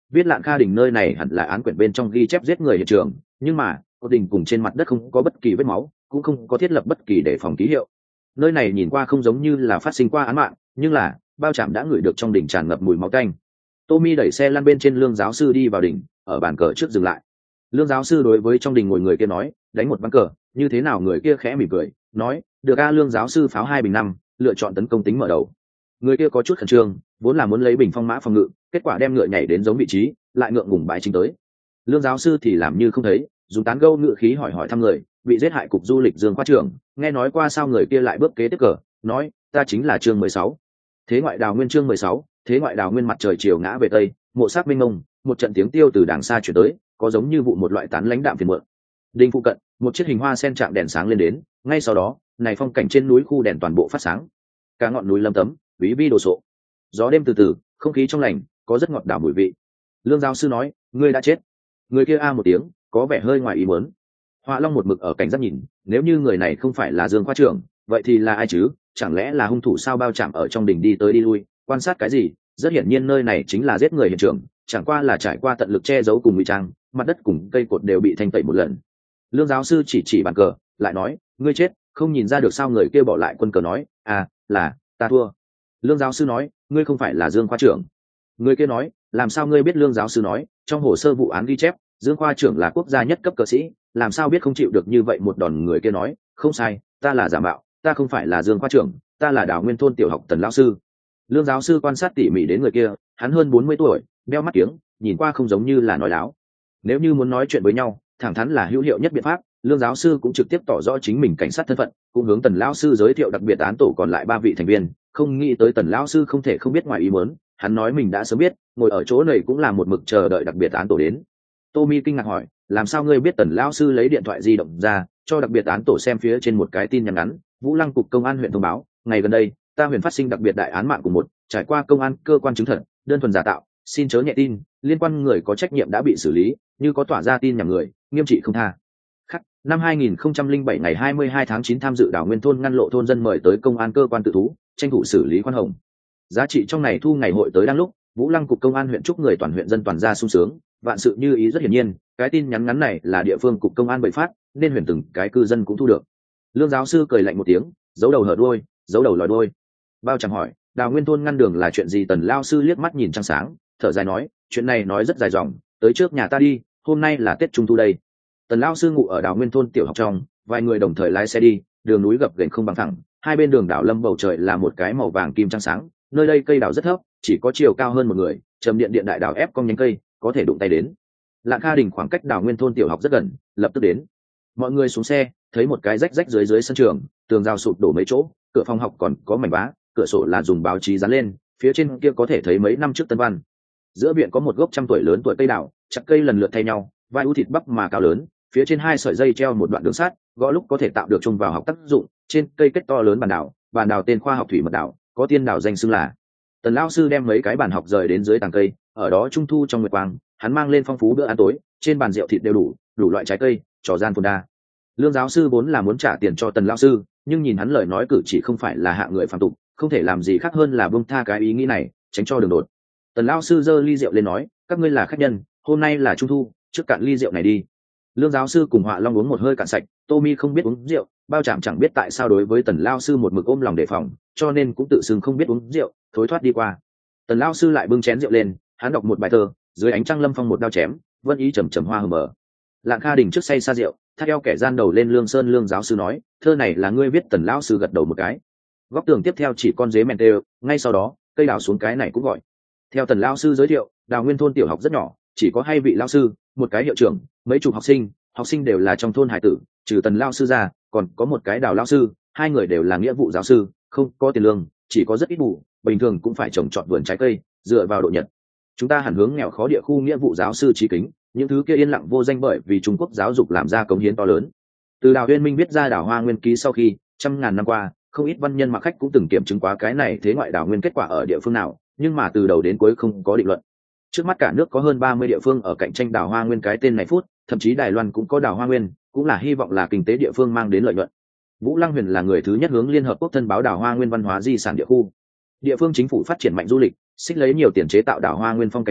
viết Lạn Kha Đình nơi này hẳn là án quyển bên trong ghi chép giết người hiện trường, nhưng mà cột đình cùng trên mặt đất không có bất kỳ vết máu, cũng không có thiết lập bất kỳ đề phòng ký hiệu. Nơi này nhìn qua không giống như là phát sinh qua án mạng, nhưng là bao trạm đã ngửi được trong đỉnh tràn ngập mùi máu tanh. Tommy đẩy xe lăn bên trên Lương giáo sư đi vào đỉnh, ở bàn cờ trước dừng lại. Lương giáo sư đối với trong đình ngồi người kia nói, đánh một ván cờ, như thế nào? Người kia khẽ mỉm cười, nói, được a. Lương giáo sư pháo hai bình năm, lựa chọn tấn công tính mở đầu. Người kia có chút khẩn trương, vốn là muốn lấy bình phong mã phòng ngự, kết quả đem ngựa nhảy đến giống vị trí, lại ngượng ngùng bãi chính tới. Lương giáo sư thì làm như không thấy, dùng tán gẫu ngựa khí hỏi hỏi thăm người bị giết hại cục du lịch Dương khoa trưởng, nghe nói qua sao? Người kia lại bước kế tiếp cờ, nói, ta chính là chương mười sáu. Thế ngoại đào nguyên. Chương mười sáu, thế ngoại đào nguyên. Mặt trời chiều ngã về tây, mộ sắc mênh mông, một trận tiếng tiêu từ đàng xa chuyển tới, có giống như vụ một loại tán lãnh đạm phiền muộn. Đinh phụ cận, một chiếc hình hoa sen chạm đèn sáng lên đến, ngay sau đó, này phong cảnh trên núi khu đèn toàn bộ phát sáng, cả ngọn núi lâm tấm, quý vi đồ sộ. Gió đêm từ từ, không khí trong lành, có rất ngọt đảo mùi vị. Lương giáo sư nói, ngươi đã chết. Người kia a một tiếng, có vẻ hơi ngoài ý muốn. Họa Long một mực ở cảnh giác nhìn, nếu như người này không phải là Dương khoa trưởng, vậy thì là ai chứ? Chẳng lẽ là hung thủ sao? Bao trạm ở trong đỉnh đi tới đi lui, quan sát cái gì? Rất hiển nhiên nơi này chính là giết người hiện trường, chẳng qua là trải qua tận lực che giấu cùng ngụy trang, mặt đất cùng cây cột đều bị thanh tẩy một lần. Lương giáo sư chỉ chỉ bàn cờ, lại nói, ngươi chết, không nhìn ra được sao? Người kia bỏ lại quân cờ nói, à, là ta thua. Lương giáo sư nói, ngươi không phải là Dương khoa trưởng. Người kia nói, làm sao ngươi biết? Lương giáo sư nói, trong hồ sơ vụ án ghi chép, Dương khoa trưởng là quốc gia nhất cấp cờ sĩ, làm sao biết không chịu được như vậy một đòn? Người kia nói, không sai, ta là giả mạo, ta không phải là Dương khoa trưởng, ta là Đào Nguyên thôn tiểu học Tần lão sư. Lương giáo sư quan sát tỉ mỉ đến người kia, hắn hơn bốn mươi tuổi, đeo mắt kiếng, nhìn qua không giống như là nói láo. Nếu như muốn nói chuyện với nhau, thẳng thắn là hữu hiệu nhất biện pháp. Lương giáo sư cũng trực tiếp tỏ rõ chính mình cảnh sát thân phận, cũng hướng Tần lão sư giới thiệu đặc biệt án tổ còn lại ba vị thành viên. Không nghĩ tới Tần lão sư không thể không biết ngoài ý muốn, hắn nói mình đã sớm biết, ngồi ở chỗ này cũng là một mực chờ đợi đặc biệt án tổ đến. Tommy kinh ngạc hỏi, làm sao ngươi biết? Tần lão sư lấy điện thoại di động ra, cho đặc biệt án tổ xem phía trên một cái tin nhắn ngắn, Vũ Lăng cục công an huyện thông báo, ngày gần đây, ta huyện phát sinh đặc biệt đại án mạng của một, trải qua công an cơ quan chứng thật, đơn thuần giả tạo, xin chớ nhẹ tin, liên quan người có trách nhiệm đã bị xử lý, như có tỏa ra tin nhằm người, nghiêm trị không tha. Khắc, năm hai nghìn không trăm lẻ bảy ngày hai mươi hai tháng chín tham dự Đào Nguyên thôn ngăn lộ thôn dân mời tới công an cơ quan tự thú, tranh thủ xử lý khoan hồng. Giá trị trong này thu ngày hội tới đang lúc, Vũ Lăng cục công an huyện chúc người toàn huyện dân toàn ra sung sướng, vạn sự như ý. Rất hiển nhiên, cái tin nhắn ngắn này là địa phương cục công an bậy phát, nên huyện từng cái cư dân cũng thu được. Lương giáo sư cười lạnh một tiếng, giấu đầu hở đuôi, giấu đầu lòi đuôi. Bao chẳng hỏi, Đào Nguyên thôn ngăn đường là chuyện gì? Tần lao sư liếc mắt nhìn trăng sáng, thở dài nói, chuyện này nói rất dài dòng, tới trước nhà ta đi, hôm nay là Tết Trung thu đây. Tần lao sư ngủ ở Đào Nguyên thôn tiểu học trong, vài người đồng thời lái xe đi, đường núi gập ghềnh không bằng thẳng, hai bên đường đảo lâm bầu trời là một cái màu vàng kim trăng sáng, nơi đây cây đào rất thấp, chỉ có chiều cao hơn một người, trầm điện điện đại đào ép cong nhánh cây, có thể đụng tay đến. Lạn Kha Đình khoảng cách Đào Nguyên thôn tiểu học rất gần, lập tức đến. Mọi người xuống xe, thấy một cái rách rách dưới dưới sân trường, tường rào sụp đổ mấy chỗ, cửa phòng học còn có mảnh vá, cửa sổ là dùng báo chí dán lên, phía trên kia có thể thấy mấy năm trước tân văn. Giữa viện có một gốc trăm tuổi lớn tuổi cây đào, chặt cây lần lượt thay nhau, vai u thịt bắp mà cao lớn, phía trên hai sợi dây treo một đoạn đường sắt, gõ lúc có thể tạo được trông vào học tác dụng. Trên cây kết to lớn bàn đào, bàn đào tên khoa học thủy mật đào, có tiên đào danh xưng là. Tần lão sư đem mấy cái bàn học rời đến dưới tàng cây, ở đó trung thu trong nguyệt quang, hắn mang lên phong phú bữa ăn tối, trên bàn rượu thịt đều đủ, đủ loại trái cây, trò gian phồn đa. Lương giáo sư vốn là muốn trả tiền cho Tần lão sư, nhưng nhìn hắn lời nói cử chỉ không phải là hạ người phàm tục, không thể làm gì khác hơn là buông tha cái ý nghĩ này, tránh cho đường đột. Tần lão sư giơ ly rượu lên nói, các ngươi là khách nhân, hôm nay là trung thu, trước cạn ly rượu này đi. Lương giáo sư cùng Họa Long uống một hơi cạn sạch, Tommy không biết uống rượu, Bao Trạm chẳng biết tại sao đối với Tần lão sư một mực ôm lòng đề phòng, cho nên cũng tự xưng không biết uống rượu, thối thoát đi qua. Tần lão sư lại bưng chén rượu lên, hắn đọc một bài thơ, dưới ánh trăng lâm phong một đao chém, vân ý trầm trầm hoa hờ mờ. Lạn Kha Đình trước say xa rượu, thắt eo kẻ gian đầu lên Lương Sơn. Lương giáo sư nói, thơ này là ngươi viết? Tần lão sư gật đầu một cái. Góc tường tiếp theo chỉ con dế mèn tê, ngay sau đó cây đào xuống cái này cũng gọi. Theo Tần lão sư giới thiệu, Đào Nguyên thôn tiểu học rất nhỏ, chỉ có hai vị lão sư, một cái hiệu trưởng, mấy chục học sinh, học sinh đều là trong thôn hải tử, trừ Tần lão sư ra, còn có một cái Đào lão sư, hai người đều là nghĩa vụ giáo sư, không có tiền lương, chỉ có rất ít bù, bình thường cũng phải trồng trọt vườn trái cây, dựa vào độ nhật. Chúng ta hẳn hướng nghèo khó địa khu nghĩa vụ giáo sư trí kính, những thứ kia yên lặng vô danh bởi vì Trung Quốc giáo dục làm ra cống hiến to lớn. Từ Đào Uyên Minh viết ra Đào Hoa Nguyên ký sau khi, trăm ngàn năm qua, không ít văn nhân mặc khách cũng từng kiểm chứng quá cái này thế ngoại đào nguyên kết quả ở địa phương nào, nhưng mà từ đầu đến cuối không có định luận. Trước mắt cả nước có hơn ba mươi địa phương ở cạnh tranh Đào Hoa Nguyên cái tên này phút, thậm chí Đài Loan cũng có Đào Hoa Nguyên, cũng là hy vọng là kinh tế địa phương mang đến lợi nhuận. Vũ Lăng Huyền là người thứ nhất hướng Liên Hợp Quốc thân báo Đào Hoa Nguyên văn hóa di sản địa khu. Địa phương chính phủ phát triển mạnh du lịch, xích lấy nhiều tiền chế tạo Đào Hoa Nguyên phong cảnh khu,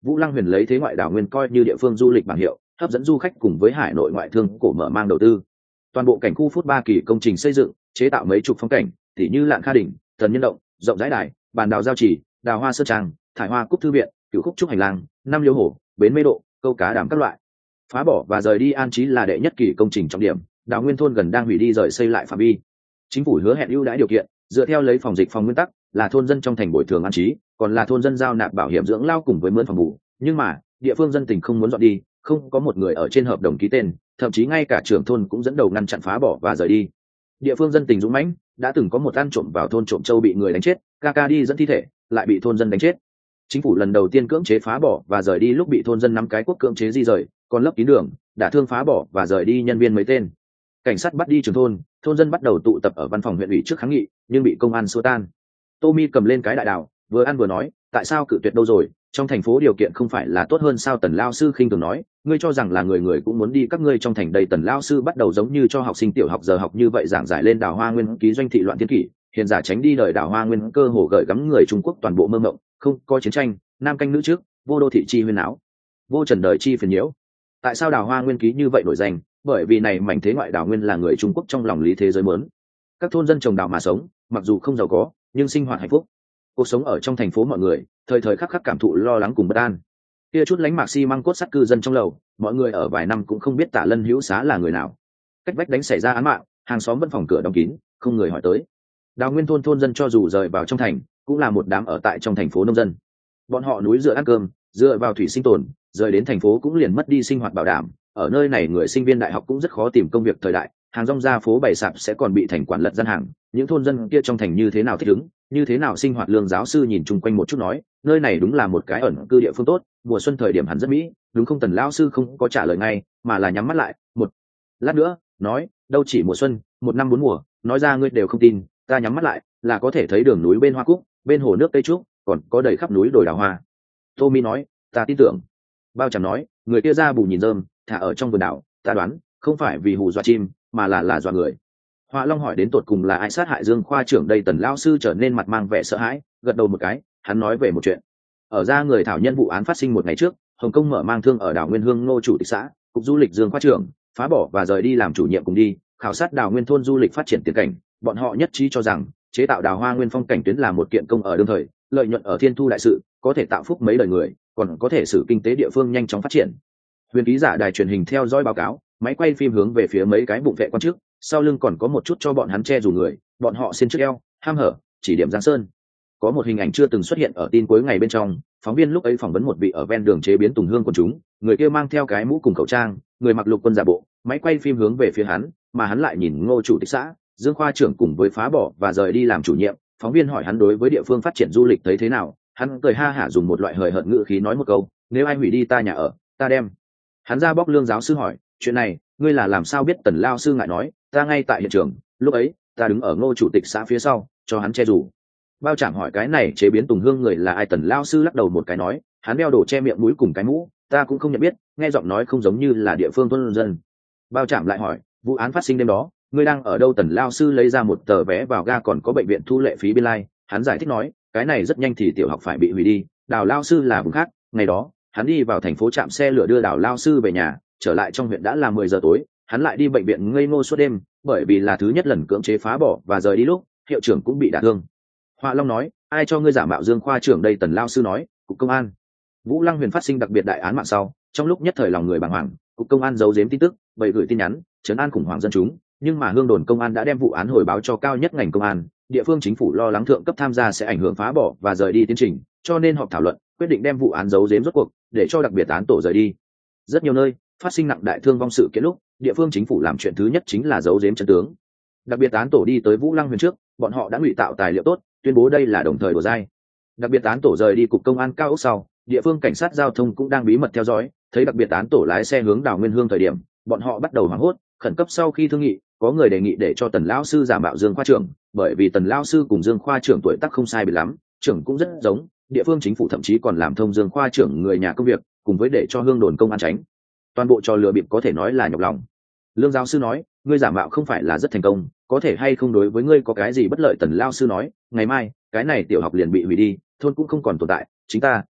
Vũ Lăng Huyền lấy thế ngoại đảo nguyên coi như địa phương du lịch bảng hiệu, hấp dẫn du khách cùng với hải nội ngoại thương cổ mở mang đầu tư. Toàn bộ cảnh khu Phút Ba Kỳ công trình xây dựng, chế tạo mấy chục phong cảnh, tỉ như Lạn Kha đỉnh, Thần Nhân động, rộng rãi đài, bàn đào giao chỉ, đào hoa sơn trang, thải hoa cúc thư viện, cửu khúc trúc hành lang, năm liêu hổ, bến mê độ, câu cá đàm các loại. Phá bỏ và rời đi an trí là đệ nhất kỳ công trình trọng điểm, đào nguyên thôn gần đang hủy đi rời xây lại phạm vi. Chính phủ hứa hẹn ưu đãi điều kiện, dựa theo lấy phòng dịch phòng nguyên tắc, là thôn dân trong thành bồi thường an trí, còn là thôn dân giao nạp bảo hiểm dưỡng lao cùng với mướn phòng ngủ. Nhưng mà địa phương dân tình không muốn dọn đi, không có một người ở trên hợp đồng ký tên, thậm chí ngay cả trưởng thôn cũng dẫn đầu ngăn chặn phá bỏ và rời đi. Địa phương dân tình dũng mãnh, đã từng có một ăn trộm vào thôn trộm trâu bị người đánh chết, ca ca đi dẫn thi thể, lại bị thôn dân đánh chết. Chính phủ lần đầu tiên cưỡng chế phá bỏ và rời đi lúc bị thôn dân nắm cái quốc cưỡng chế di rời, còn lấp kín đường, đã thương phá bỏ và rời đi nhân viên mấy tên. Cảnh sát bắt đi trưởng thôn, thôn dân bắt đầu tụ tập ở văn phòng huyện ủy trước kháng nghị, nhưng bị công an xua tan. Tommy cầm lên cái đại đào, vừa ăn vừa nói, tại sao cự tuyệt đâu rồi, trong thành phố điều kiện không phải là tốt hơn sao? Tần lao sư khinh thường nói, ngươi cho rằng là người người cũng muốn đi các ngươi trong thành đây. Tần lao sư bắt đầu giống như cho học sinh tiểu học giờ học như vậy giảng giải lên đào hoa nguyên ký doanh thị loạn thiên kỷ, hiền giả tránh đi đời đào hoa nguyên cơ hồ gợi gắm người Trung Quốc toàn bộ mơ mộng, không có chiến tranh, nam canh nữ trước, vô đô thị chi huyên áo, vô trần đời chi phiền nhiễu. Tại sao đào hoa nguyên ký như vậy nổi danh? Bởi vì này mảnh thế ngoại đào nguyên là người Trung Quốc trong lòng lý thế giới muốn. Các thôn dân trồng đào mà sống, mặc dù không giàu có, nhưng sinh hoạt hạnh phúc. Cuộc sống ở trong thành phố mọi người thời thời khắc khắc cảm thụ lo lắng cùng bất an. Kia chút lánh mạc xi măng cốt sắt cư dân trong lầu, mọi người ở vài năm cũng không biết Tạ Lân Hữu Xá là người nào. Cách vách đánh xảy ra án mạng, hàng xóm văn phòng cửa đóng kín, không người hỏi tới. Đào nguyên thôn thôn dân cho dù rời vào trong thành, cũng là một đám ở tại trong thành phố nông dân. Bọn họ núi dựa ăn cơm, dựa vào thủy sinh tồn, rời đến thành phố cũng liền mất đi sinh hoạt bảo đảm. Ở nơi này người sinh viên đại học cũng rất khó tìm công việc thời đại, hàng rong ra phố bày sạp sẽ còn bị thành quản lật gian hàng. Những thôn dân kia trong thành như thế nào thích ứng, như thế nào sinh hoạt? Lương giáo sư nhìn chung quanh một chút nói, nơi này đúng là một cái ẩn cư địa phương tốt, mùa xuân thời điểm hẳn rất mỹ, đúng không? Tần lão sư không có trả lời ngay, mà là nhắm mắt lại một lát nữa nói, đâu chỉ mùa xuân, một năm bốn mùa, nói ra ngươi đều không tin, ta nhắm mắt lại là có thể thấy đường núi bên hoa cúc, bên hồ nước tây trúc, còn có đầy khắp núi đồi đào hoa. Tommy nói, ta tin tưởng. Bao Tràm nói, người kia ra bù nhìn rơm thả ở trong vườn đảo, ta đoán không phải vì hù dọa chim, mà là là dọa người. Họa Long hỏi đến tột cùng là ai sát hại Dương khoa trưởng đây? Tần lão sư trở nên mặt mang vẻ sợ hãi, gật đầu một cái, hắn nói về một chuyện. Ở ra người thảo nhân vụ án phát sinh một ngày trước, Hồng Kông mở mang thương ở đảo Nguyên Hương Ngô chủ tịch xã, cục du lịch Dương khoa trưởng, phá bỏ và rời đi làm chủ nhiệm cùng đi khảo sát đảo Nguyên thôn du lịch phát triển tiền cảnh. Bọn họ nhất trí cho rằng chế tạo đào hoa nguyên phong cảnh tuyến là một kiện công ở đương thời, lợi nhuận ở thiên thu đại sự, có thể tạo phúc mấy đời người, còn có thể xử kinh tế địa phương nhanh chóng phát triển. Huyền ký giả đài truyền hình theo dõi báo cáo, máy quay phim hướng về phía mấy cái bụng vệ quan chức, sau lưng còn có một chút cho bọn hắn che dù người, bọn họ xin trước eo, ham hở, chỉ điểm Giang Sơn. Có một hình ảnh chưa từng xuất hiện ở tin cuối ngày bên trong, phóng viên lúc ấy phỏng vấn một vị ở ven đường chế biến tùng hương quần chúng, người kia mang theo cái mũ cùng khẩu trang, người mặc lục quân giả bộ, máy quay phim hướng về phía hắn, mà hắn lại nhìn Ngô chủ tịch xã, Dương khoa trưởng cùng với phá bỏ và rời đi làm chủ nhiệm. Phóng viên hỏi hắn đối với địa phương phát triển du lịch thấy thế nào, hắn cười ha hả dùng một loại hời hợt ngữ khí nói một câu, nếu ai hủy đi ta nhà ở, ta đem hắn ra bóc. Lương giáo sư hỏi, chuyện này ngươi là làm sao biết? Tần lao sư ngại nói, ta ngay tại hiện trường, lúc ấy ta đứng ở Ngô chủ tịch xã phía sau, cho hắn che dù. Bao Trảm hỏi, cái này chế biến tùng hương người là ai? Tần lao sư lắc đầu một cái nói, hắn đeo đồ che miệng mũi cùng cái mũ, ta cũng không nhận biết, nghe giọng nói không giống như là địa phương thôn dân. Bao Trảm lại hỏi, vụ án phát sinh đêm đó ngươi đang ở đâu? Tần lao sư lấy ra một tờ vé vào ga còn có bệnh viện thu lệ phí biên lai. Hắn giải thích nói, cái này rất nhanh thì tiểu học phải bị hủy đi, Đào lao sư là vùng khác. Ngày đó hắn đi vào thành phố chạm xe lửa đưa Đào lao sư về nhà, trở lại trong huyện đã là mười giờ tối. Hắn lại đi bệnh viện ngây ngô suốt đêm, bởi vì là thứ nhất lần cưỡng chế phá bỏ và rời đi lúc hiệu trưởng cũng bị đả thương. Họa Long nói, ai cho ngươi giả mạo Dương khoa trưởng đây? Tần lao sư nói, cục công an. Vũ Lăng Huyền phát sinh đặc biệt đại án mạng sau, trong lúc nhất thời lòng người bàng hoàng, cục công an giấu giếm tin tức, bày gửi tin nhắn trấn an khủng hoảng dân chúng, nhưng mà hương đồn công an đã đem vụ án hồi báo cho cao nhất ngành công an. Địa phương chính phủ lo lắng thượng cấp tham gia sẽ ảnh hưởng phá bỏ và rời đi tiến trình, cho nên họp thảo luận quyết định đem vụ án giấu giếm rốt cuộc, để cho đặc biệt án tổ rời đi. Rất nhiều nơi phát sinh nặng đại thương vong sự kiện lúc, địa phương chính phủ làm chuyện thứ nhất chính là giấu giếm chân tướng. Đặc biệt án tổ đi tới Vũ Lăng Huyền trước, bọn họ đã ngụy tạo tài liệu tốt, tuyên bố đây là đồng thời đổ dai. Đặc biệt án tổ rời đi cục công an cao ốc sau, địa phương cảnh sát giao thông cũng đang bí mật theo dõi, thấy đặc biệt án tổ lái xe hướng Đào Nguyên Hương thời điểm, bọn họ bắt đầu hoảng hốt, khẩn cấp. Sau khi thương nghị, có người đề nghị để cho Tần lão sư giả mạo Dương khoa trưởng, bởi vì Tần lão sư cùng Dương khoa trưởng tuổi tác không sai biệt lắm, trưởng cũng rất giống. Địa phương chính phủ thậm chí còn làm thông Dương khoa trưởng người nhà công việc, cùng với để cho hương đồn công an tránh. Toàn bộ trò lừa bịp có thể nói là nhọc lòng. Lương giáo sư nói, ngươi giả mạo không phải là rất thành công, có thể hay không đối với ngươi có cái gì bất lợi? Tần lão sư nói, ngày mai cái này tiểu học liền bị hủy đi, thôn cũng không còn tồn tại, chính ta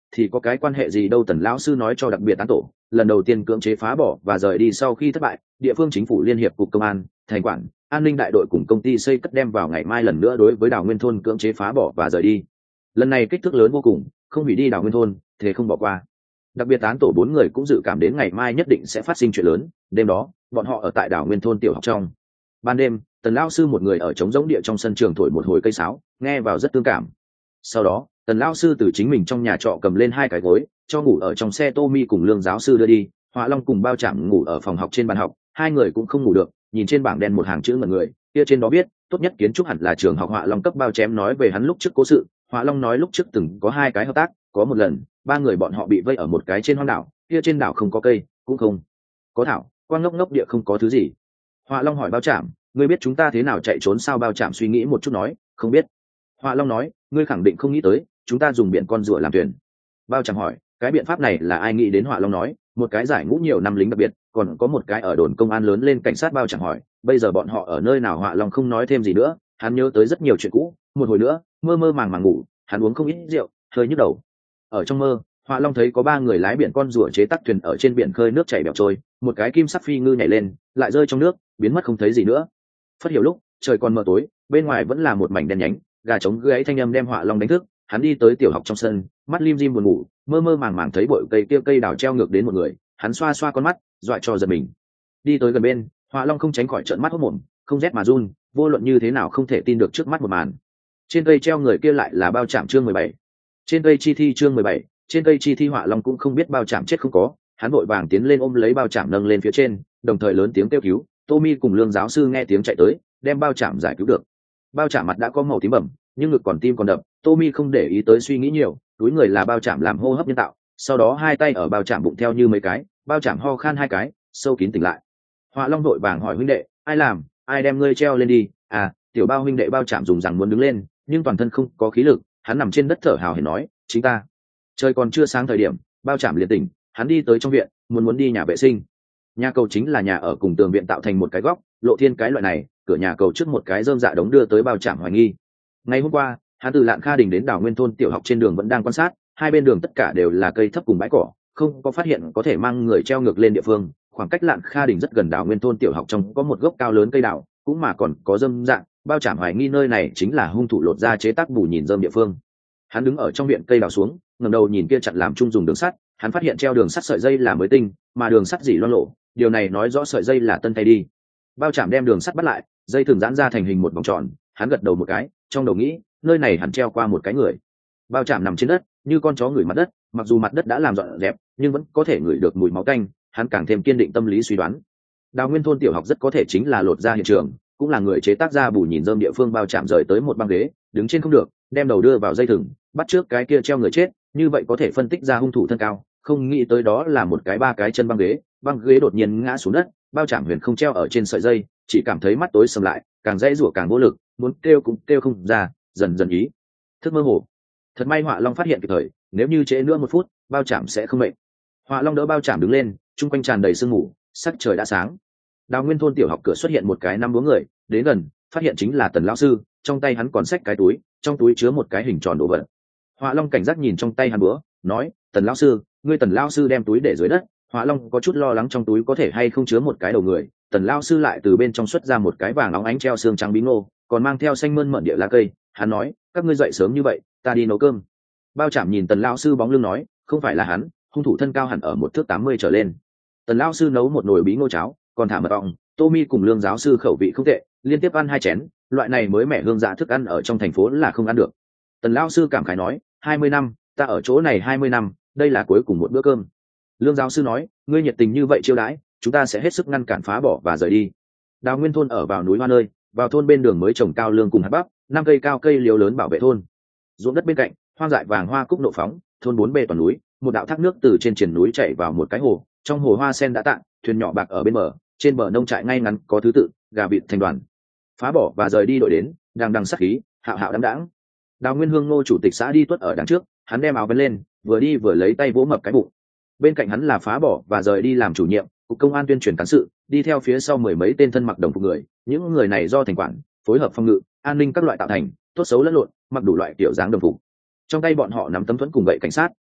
thì có cái quan hệ gì đâu. Tần lão sư nói cho đặc biệt tán tổ lần đầu tiên cưỡng chế phá bỏ và rời đi sau khi thất bại, địa phương chính phủ liên hiệp cục công an, thành quản, an ninh đại đội cùng công ty xây cất đem vào ngày mai lần nữa đối với đào nguyên thôn cưỡng chế phá bỏ và rời đi. Lần này kích thước lớn vô cùng, không hủy đi đào nguyên thôn thế không bỏ qua. Đặc biệt tán tổ bốn người cũng dự cảm đến ngày mai nhất định sẽ phát sinh chuyện lớn. Đêm đó bọn họ ở tại đảo nguyên thôn tiểu học trong. Ban đêm Tần lão sư một người ở trống rỗng địa trong sân trường thổi một hồi cây sáo, nghe vào rất tương cảm. Sau đó Tần lão sư từ chính mình trong nhà trọ cầm lên hai cái gối cho ngủ ở trong xe Tô Mi cùng Lương giáo sư đưa đi. Họa Long cùng Bao Trảm ngủ ở phòng học trên bàn học, hai người cũng không ngủ được, nhìn trên bảng đen một hàng chữ ngẩn người, kia trên đó viết tốt nhất kiến trúc hẳn là trường học. Họa Long cấp Bao Chém nói về hắn lúc trước cố sự. Họa Long nói lúc trước từng có hai cái hợp tác, có một lần ba người bọn họ bị vây ở một cái trên hoang đảo, kia trên đảo không có cây cũng không có thảo, quang ngốc ngốc địa không có thứ gì. Họa Long hỏi Bao Trảm, ngươi biết chúng ta thế nào chạy trốn sao? Bao Trảm suy nghĩ một chút nói, không biết. Họa Long nói, ngươi khẳng định không nghĩ tới chúng ta dùng biển con rùa làm thuyền. Bao Trảm hỏi, cái biện pháp này là ai nghĩ đến? Họa Long nói, một cái giải ngũ nhiều năm lính đặc biệt, còn có một cái ở đồn công an lớn lên cảnh sát. Bao Trảm hỏi, bây giờ bọn họ ở nơi nào? Họa Long không nói thêm gì nữa, hắn nhớ tới rất nhiều chuyện cũ. Một hồi nữa mơ mơ màng màng ngủ, hắn uống không ít rượu, hơi nhức đầu. Ở trong mơ Họa Long thấy có ba người lái biển con rùa chế tác thuyền ở trên biển khơi nước chảy bẹo trôi, một cái kim sắc phi ngư nhảy lên lại rơi trong nước, biến mất không thấy gì nữa. Phất hiểu lúc trời còn mờ tối, bên ngoài vẫn là một mảnh đen nhánh, gà trống gáy thanh âm đem Họa Long đánh thức. Hắn đi tới tiểu học trong sân, mắt lim dim buồn ngủ, mơ mơ màng màng thấy bội cây kia cây đào treo ngược đến một người, hắn xoa xoa con mắt dọa cho giật mình. Đi tới gần bên, Họa Long không tránh khỏi trợn mắt hốt mồm, không rét mà run, vô luận như thế nào không thể tin được trước mắt một màn. Trên cây treo người kia lại là Bao Trảm. Chương mười bảy. Trên cây chi thi. Chương mười bảy. Trên cây chi thi. Họa Long cũng không biết Bao Trảm chết không có, hắn vội vàng tiến lên ôm lấy Bao Trảm nâng lên phía trên, đồng thời lớn tiếng kêu cứu. Tô Mi cùng Lương giáo sư nghe tiếng chạy tới, đem Bao Trảm giải cứu được. Bao Trảm mặt đã có màu tím bầm, nhưng ngực còn tim còn đập. Tô Mi không để ý tới suy nghĩ nhiều, túi người là Bao Trảm làm hô hấp nhân tạo, sau đó hai tay ở Bao Trảm bụng theo như mấy cái, Bao Trảm ho khan hai cái, sâu kín tỉnh lại. Họa Long vội vàng hỏi, huynh đệ, ai làm, ai đem ngươi treo lên đi? À, tiểu Bao huynh đệ. Bao Trảm dùng rằng muốn đứng lên, nhưng toàn thân không có khí lực, hắn nằm trên đất thở hào hển nói, chính ta. Trời còn chưa sáng thời điểm, Bao Trảm liền tỉnh, hắn đi tới trong viện, muốn muốn đi nhà vệ sinh. Nhà cầu chính là nhà ở cùng tường viện tạo thành một cái góc, lộ thiên cái loại này, cửa nhà cầu trước một cái rơm dạ đống đưa tới Bao Trảm hoài nghi. Ngày hôm qua hắn từ Lạn Kha Đình đến đảo Nguyên thôn tiểu học trên đường vẫn đang quan sát, hai bên đường tất cả đều là cây thấp cùng bãi cỏ, không có phát hiện có thể mang người treo ngược lên địa phương. Khoảng cách Lạn Kha Đình rất gần, đảo Nguyên thôn tiểu học trong có một gốc cao lớn cây đào, cũng mà còn có rơm dạ. Bao Trảm hoài nghi nơi này chính là hung thủ lột ra chế tác bù nhìn rơm địa phương. Hắn đứng ở trong viện cây đào xuống, ngẩng đầu nhìn kia chặn làm chung dùng đường sắt, hắn phát hiện treo đường sắt sợi dây là mới tinh, mà đường sắt dỉ loang lộ, điều này nói rõ sợi dây là tân thay đi. Bao Trảm đem đường sắt bắt lại, dây thường giãn ra thành hình một vòng tròn, hắn gật đầu một cái, trong đầu nghĩ, nơi này hẳn treo qua một cái người. Bao Trảm nằm trên đất, như con chó ngửi mặt đất, mặc dù mặt đất đã làm dọn dẹp, nhưng vẫn có thể ngửi được mùi máu tanh, hắn càng thêm kiên định tâm lý suy đoán. Đào Nguyên thôn tiểu học rất có thể chính là lột ra hiện trường, cũng là người chế tác ra bù nhìn rơm địa phương. Bao Trảm rời tới một băng ghế, đứng trên không được, đem đầu đưa vào dây thừng, bắt trước cái kia treo người chết, như vậy có thể phân tích ra hung thủ thân cao. Không nghĩ tới đó là một cái ba cái chân băng ghế, băng ghế đột nhiên ngã xuống đất. Bao Trảm huyền không treo ở trên sợi dây, chỉ cảm thấy mắt tối sầm lại, càng dãy rủa càng vô lực, muốn kêu cũng kêu không ra, dần dần ý thức mơ hồ. Thật may Họa Long phát hiện kịp thời, nếu như trễ nữa một phút, Bao Trảm sẽ không mệnh. Họa Long đỡ Bao Trảm đứng lên, chung quanh tràn đầy sương mù, sắc trời đã sáng. Đào Nguyên thôn tiểu học cửa xuất hiện một cái năm búa người, đến gần phát hiện chính là Tần lão sư, trong tay hắn còn xách cái túi, trong túi chứa một cái hình tròn đồ vật. Họa Long cảnh giác nhìn trong tay hắn búa, nói, Tần lão sư. Ngươi Tần lão sư đem túi để dưới đất. Họa Long có chút lo lắng trong túi có thể hay không chứa một cái đầu người. Tần lão sư lại từ bên trong xuất ra một cái vàng óng ánh treo xương trắng bí ngô, còn mang theo xanh mơn mận địa lá cây. Hắn nói, các ngươi dậy sớm như vậy, ta đi nấu cơm. Bao Trảm nhìn Tần lão sư bóng lưng nói, không phải là hắn, hung thủ thân cao hẳn ở một thước tám mươi trở lên. Tần lão sư nấu một nồi bí ngô cháo, còn thả mật ong. Tô Mi cùng Lương giáo sư khẩu vị không tệ, liên tiếp ăn hai chén, loại này mới mẻ hương dạ thức ăn ở trong thành phố là không ăn được. Tần lão sư cảm khái nói, hai mươi năm, ta ở chỗ này hai mươi năm, đây là cuối cùng một bữa cơm. Lương giáo sư nói, ngươi nhiệt tình như vậy chiêu đãi, chúng ta sẽ hết sức ngăn cản phá bỏ và rời đi. Đào Nguyên thôn ở vào núi hoa nơi, vào thôn bên đường mới trồng cao lương cùng hạt bắp, năm cây cao cây liễu lớn bảo vệ thôn. Ruộng đất bên cạnh, hoang dại vàng hoa cúc nộ phóng, thôn bốn bề toàn núi, một đạo thác nước từ trên triền núi chảy vào một cái hồ, trong hồ hoa sen đã tạng, thuyền nhỏ bạc ở bên bờ, trên bờ nông trại ngay ngắn có thứ tự, gà vịt thành đoàn. Phá bỏ và rời đi đội đến, đang đằng sắc khí, hạo hạo đãng đãng. Đào Nguyên Hương Ngô chủ tịch xã đi tuất ở đằng trước, hắn đem áo vén lên, vừa đi vừa lấy tay vỗ mập cái bụng. Bên cạnh hắn là phá bỏ và rời đi làm chủ nhiệm, cục công an tuyên truyền cán sự, đi theo phía sau mười mấy tên thân mặc đồng phục người, những người này do thành quản, phối hợp phòng ngự, an ninh các loại tạo thành, tốt xấu lẫn lộn, mặc đủ loại kiểu dáng đồng phục. Trong tay bọn họ nắm tấm thuẫn cùng gậy cảnh sát,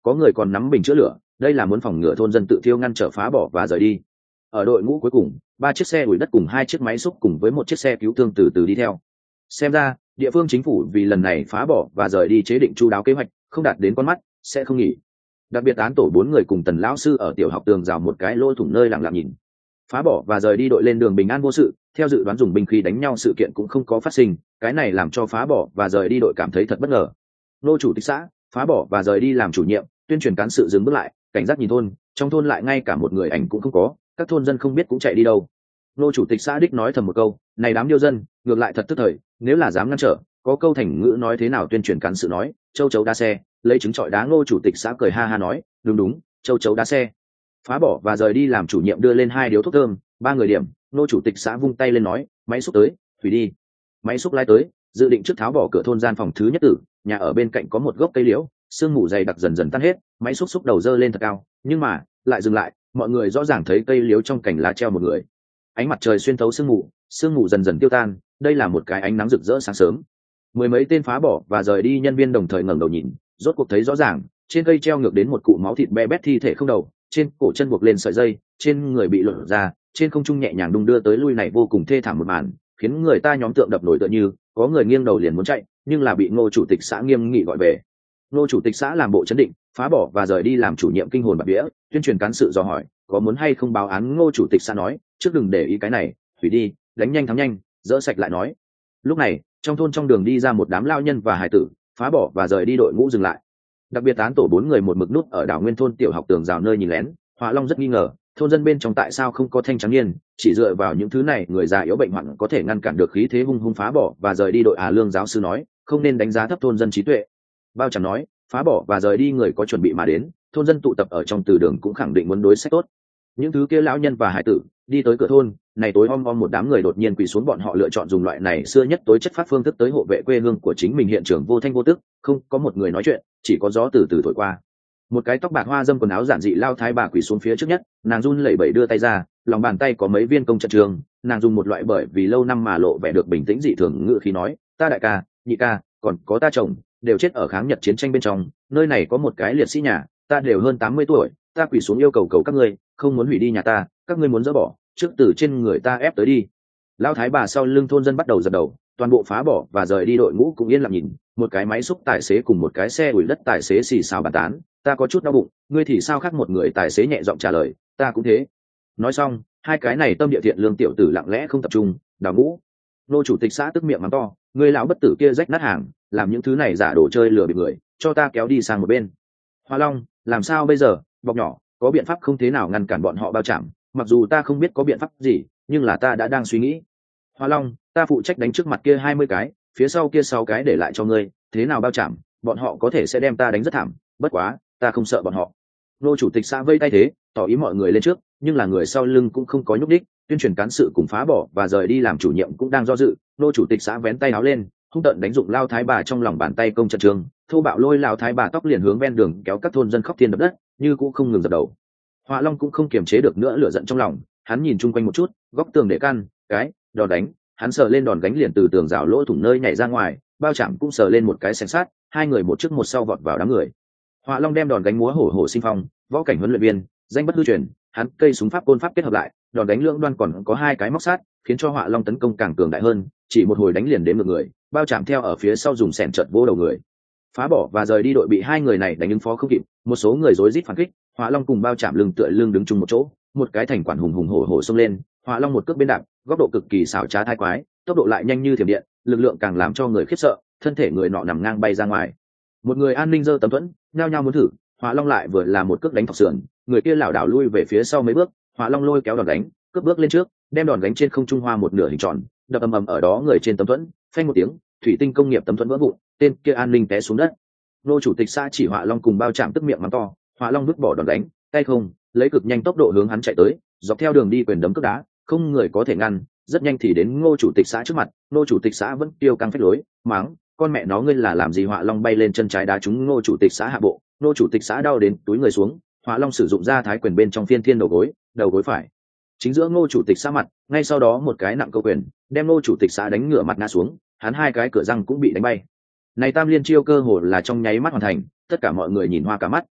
có người còn nắm bình chữa lửa, đây là muốn phòng ngừa thôn dân tự thiêu ngăn trở phá bỏ và rời đi. Ở đội ngũ cuối cùng, ba chiếc xe ủi đất cùng hai chiếc máy xúc cùng với một chiếc xe cứu thương từ từ đi theo. Xem ra địa phương chính phủ vì lần này phá bỏ và rời đi chế định chu đáo kế hoạch, không đạt đến con mắt sẽ không nghỉ. Đặc biệt án tổ bốn người cùng Tần lão sư ở tiểu học tường rào một cái lỗ thủng nơi lặng lặng nhìn. Phá bỏ và rời đi đội lên đường bình an vô sự, theo dự đoán dùng binh khí đánh nhau sự kiện cũng không có phát sinh, cái này làm cho phá bỏ và rời đi đội cảm thấy thật bất ngờ. Nô chủ tịch xã, phá bỏ và rời đi làm chủ nhiệm, tuyên truyền cán sự dừng bước lại, cảnh giác nhìn thôn, trong thôn lại ngay cả một người ảnh cũng không có, các thôn dân không biết cũng chạy đi đâu. Nô chủ tịch xã đích nói thầm một câu, này đám điêu dân, ngược lại thật tức thời, nếu là dám ngăn trở, có câu thành ngữ nói thế nào tuyên truyền cán sự nói, châu chấu đá xe, lấy trứng trọi đá. Nô chủ tịch xã cười ha ha nói, đúng đúng, châu chấu đá xe. Phá bỏ và rời đi làm chủ nhiệm đưa lên hai điếu thuốc thơm, ba người điểm. Nô chủ tịch xã vung tay lên nói, máy xúc tới, hủy đi. Máy xúc lái tới, dự định trước tháo bỏ cửa thôn gian phòng thứ nhất tử, nhà ở bên cạnh có một gốc cây liễu, sương mù dày đặc dần dần tan hết, máy xúc xúc đầu dơ lên thật cao, nhưng mà lại dừng lại, mọi người rõ ràng thấy cây liễu trong cành lá treo một người. Ánh mặt trời xuyên thấu sương mù, sương mù dần dần tiêu tan, đây là một cái ánh nắng rực rỡ sáng sớm. Mười mấy tên phá bỏ và rời đi nhân viên đồng thời ngẩng đầu nhìn, rốt cuộc thấy rõ ràng, trên cây treo ngược đến một cụ máu thịt be bét thi thể không đầu, trên cổ chân buộc lên sợi dây, trên người bị lột ra, trên không trung nhẹ nhàng đung đưa tới lui này vô cùng thê thảm một màn, khiến người ta nhóm tượng đập nổi tựa như, có người nghiêng đầu liền muốn chạy, nhưng là bị Ngô chủ tịch xã nghiêm nghị gọi về. Ngô chủ tịch xã làm bộ chấn định, phá bỏ và rời đi làm chủ nhiệm kinh hồn bạt vía, tuyên truyền cán sự dò hỏi, có muốn hay không báo án. Ngô chủ tịch xã nói, trước đừng để ý cái này, hủy đi, đánh nhanh thắng nhanh, dỡ sạch lại nói. Lúc này, trong thôn trong đường đi ra một đám lao nhân và hải tử, phá bỏ và rời đi đội ngũ dừng lại. Đặc biệt án tổ bốn người một mực nút ở đảo nguyên thôn tiểu học tường rào nơi nhìn lén. Họa Long rất nghi ngờ, thôn dân bên trong tại sao không có thanh trắng niên, chỉ dựa vào những thứ này người già yếu bệnh hoạn có thể ngăn cản được khí thế hung hung phá bỏ và rời đi đội. À, Lương giáo sư nói, không nên đánh giá thấp thôn dân trí tuệ. Bao Tràm nói, phá bỏ và rời đi người có chuẩn bị mà đến, thôn dân tụ tập ở trong từ đường cũng khẳng định muốn đối sách tốt. Những thứ kia lão nhân và hải tử đi tới cửa thôn này, tối om om một đám người đột nhiên quỳ xuống, bọn họ lựa chọn dùng loại này xưa nhất tối chất phát phương thức tới hộ vệ quê hương của chính mình. Hiện trường vô thanh vô tức, không có một người nói chuyện, chỉ có gió từ từ thổi qua. Một cái tóc bạc hoa dâm quần áo giản dị lao thái bà quỳ xuống phía trước nhất, nàng run lẩy bẩy đưa tay ra, lòng bàn tay có mấy viên công trận trường, nàng dùng một loại bởi vì lâu năm mà lộ vẻ được bình tĩnh dị thường ngữ khí nói, ta đại ca, nhị ca, còn có ta chồng, đều chết ở kháng Nhật chiến tranh bên trong, nơi này có một cái liệt sĩ nhà, ta đều hơn tám mươi tuổi, ta quỳ xuống yêu cầu cầu các ngươi, không muốn hủy đi nhà ta, các ngươi muốn dỡ bỏ, trước từ trên người ta ép tới đi. Lao thái bà sau lưng thôn dân bắt đầu dập đầu, toàn bộ phá bỏ và rời đi đội ngũ cũng yên lặng nhìn, một cái máy xúc tài xế cùng một cái xe ủi đất tài xế xì xào bàn tán, ta có chút đau bụng, ngươi thì sao khác. Một người tài xế nhẹ giọng trả lời, ta cũng thế. Nói xong, hai cái này tâm địa thiện lương tiểu tử lặng lẽ không tập trung, đào ngũ. Nô chủ tịch xã tức miệng mắng to, ngươi lão bất tử kia rách nát hàng, làm những thứ này giả đồ chơi lừa bịp người, cho ta kéo đi sang một bên. Hoa Long, làm sao bây giờ, bọc nhỏ, có biện pháp không thế nào ngăn cản bọn họ bao chạm, mặc dù ta không biết có biện pháp gì, nhưng là ta đã đang suy nghĩ. Hoa Long, ta phụ trách đánh trước mặt kia hai mươi cái, phía sau kia sáu cái để lại cho ngươi, thế nào bao chạm, bọn họ có thể sẽ đem ta đánh rất thảm, bất quá, ta không sợ bọn họ. Nô chủ tịch xã vây tay thế, tỏ ý mọi người lên trước, nhưng là người sau lưng cũng không có nhúc đích, tuyên truyền cán sự cùng phá bỏ và rời đi làm chủ nhiệm cũng đang do dự. Nô chủ tịch xã vén tay áo lên, hung tợn đánh dụng lao thái bà trong lòng bàn tay công trận trường, thô bạo lôi lao thái bà tóc liền hướng ven đường kéo các thôn dân khóc thiên đập đất, như cũng không ngừng dập đầu. Họa Long cũng không kiềm chế được nữa lửa giận trong lòng, hắn nhìn chung quanh một chút, góc tường để căn cái đòn đánh, hắn sờ lên đòn gánh liền từ tường rào lỗ thủng nơi nhảy ra ngoài, Bao Trạm cũng sờ lên một cái xẻng sát, hai người một trước một sau vọt vào đám người. Họa Long đem đòn gánh múa hổ hổ sinh phong, võ cảnh huấn luyện viên, danh bất hư truyền, hắn cây súng pháp côn pháp kết hợp lại, đòn đánh lưỡng đoan còn có hai cái móc sát, khiến cho Họa Long tấn công càng cường đại hơn, chỉ một hồi đánh liền đến ngược người, Bao Trạm theo ở phía sau dùng xẻng chợt vỗ đầu người. Phá bỏ và rời đi đội bị hai người này đánh ứng phó không kịp, một số người rối rít phản kích, Họa Long cùng Bao Trạm lưng tựa lưng đứng chung một chỗ, một cái thành quản hùng hùng hổ hổ xông lên, Họa Long một cước bên đạp, góc độ cực kỳ xảo trá thái quái, tốc độ lại nhanh như thiểm điện, lực lượng càng làm cho người khiếp sợ, thân thể người nọ nằm ngang bay ra ngoài. Một người an ninh giơ tấm thuẫn, nhao nhao muốn thử, Họa Long lại vừa là một cước đánh thọc sườn, người kia lảo đảo lui về phía sau mấy bước, Họa Long lôi kéo đòn đánh, cướp bước lên trước, đem đòn đánh trên không trung hoa một nửa hình tròn, đập ầm ầm ở đó người trên tấm thuẫn, phanh một tiếng, thủy tinh công nghiệp tấm thuẫn vỡ vụn, tên kia an ninh té xuống đất. Nô chủ tịch xã chỉ Họa Long cùng Bao Trạm tức miệng mắng to, Họa Long vứt bỏ đòn đánh, tay không, lấy cực nhanh tốc độ hướng hắn chạy tới, dọc theo đường đi quyền đấm cước đá, không người có thể ngăn, rất nhanh thì đến Ngô chủ tịch xã trước mặt. Ngô chủ tịch xã vẫn tiêu căng phách lối, mắng, con mẹ nó ngươi là làm gì? Họa Long bay lên chân trái đá trúng Ngô chủ tịch xã hạ bộ, Ngô chủ tịch xã đau đến túi người xuống, Họa Long sử dụng ra thái quyền bên trong phiên thiên đầu gối, đầu gối phải chính giữa Ngô chủ tịch xã mặt, ngay sau đó một cái nặng câu quyền, đem Ngô chủ tịch xã đánh ngửa mặt ngã xuống, hắn hai cái cửa răng cũng bị đánh bay. Này tam liên chiêu cơ hồ là trong nháy mắt hoàn thành, tất cả mọi người nhìn hoa cả mắt,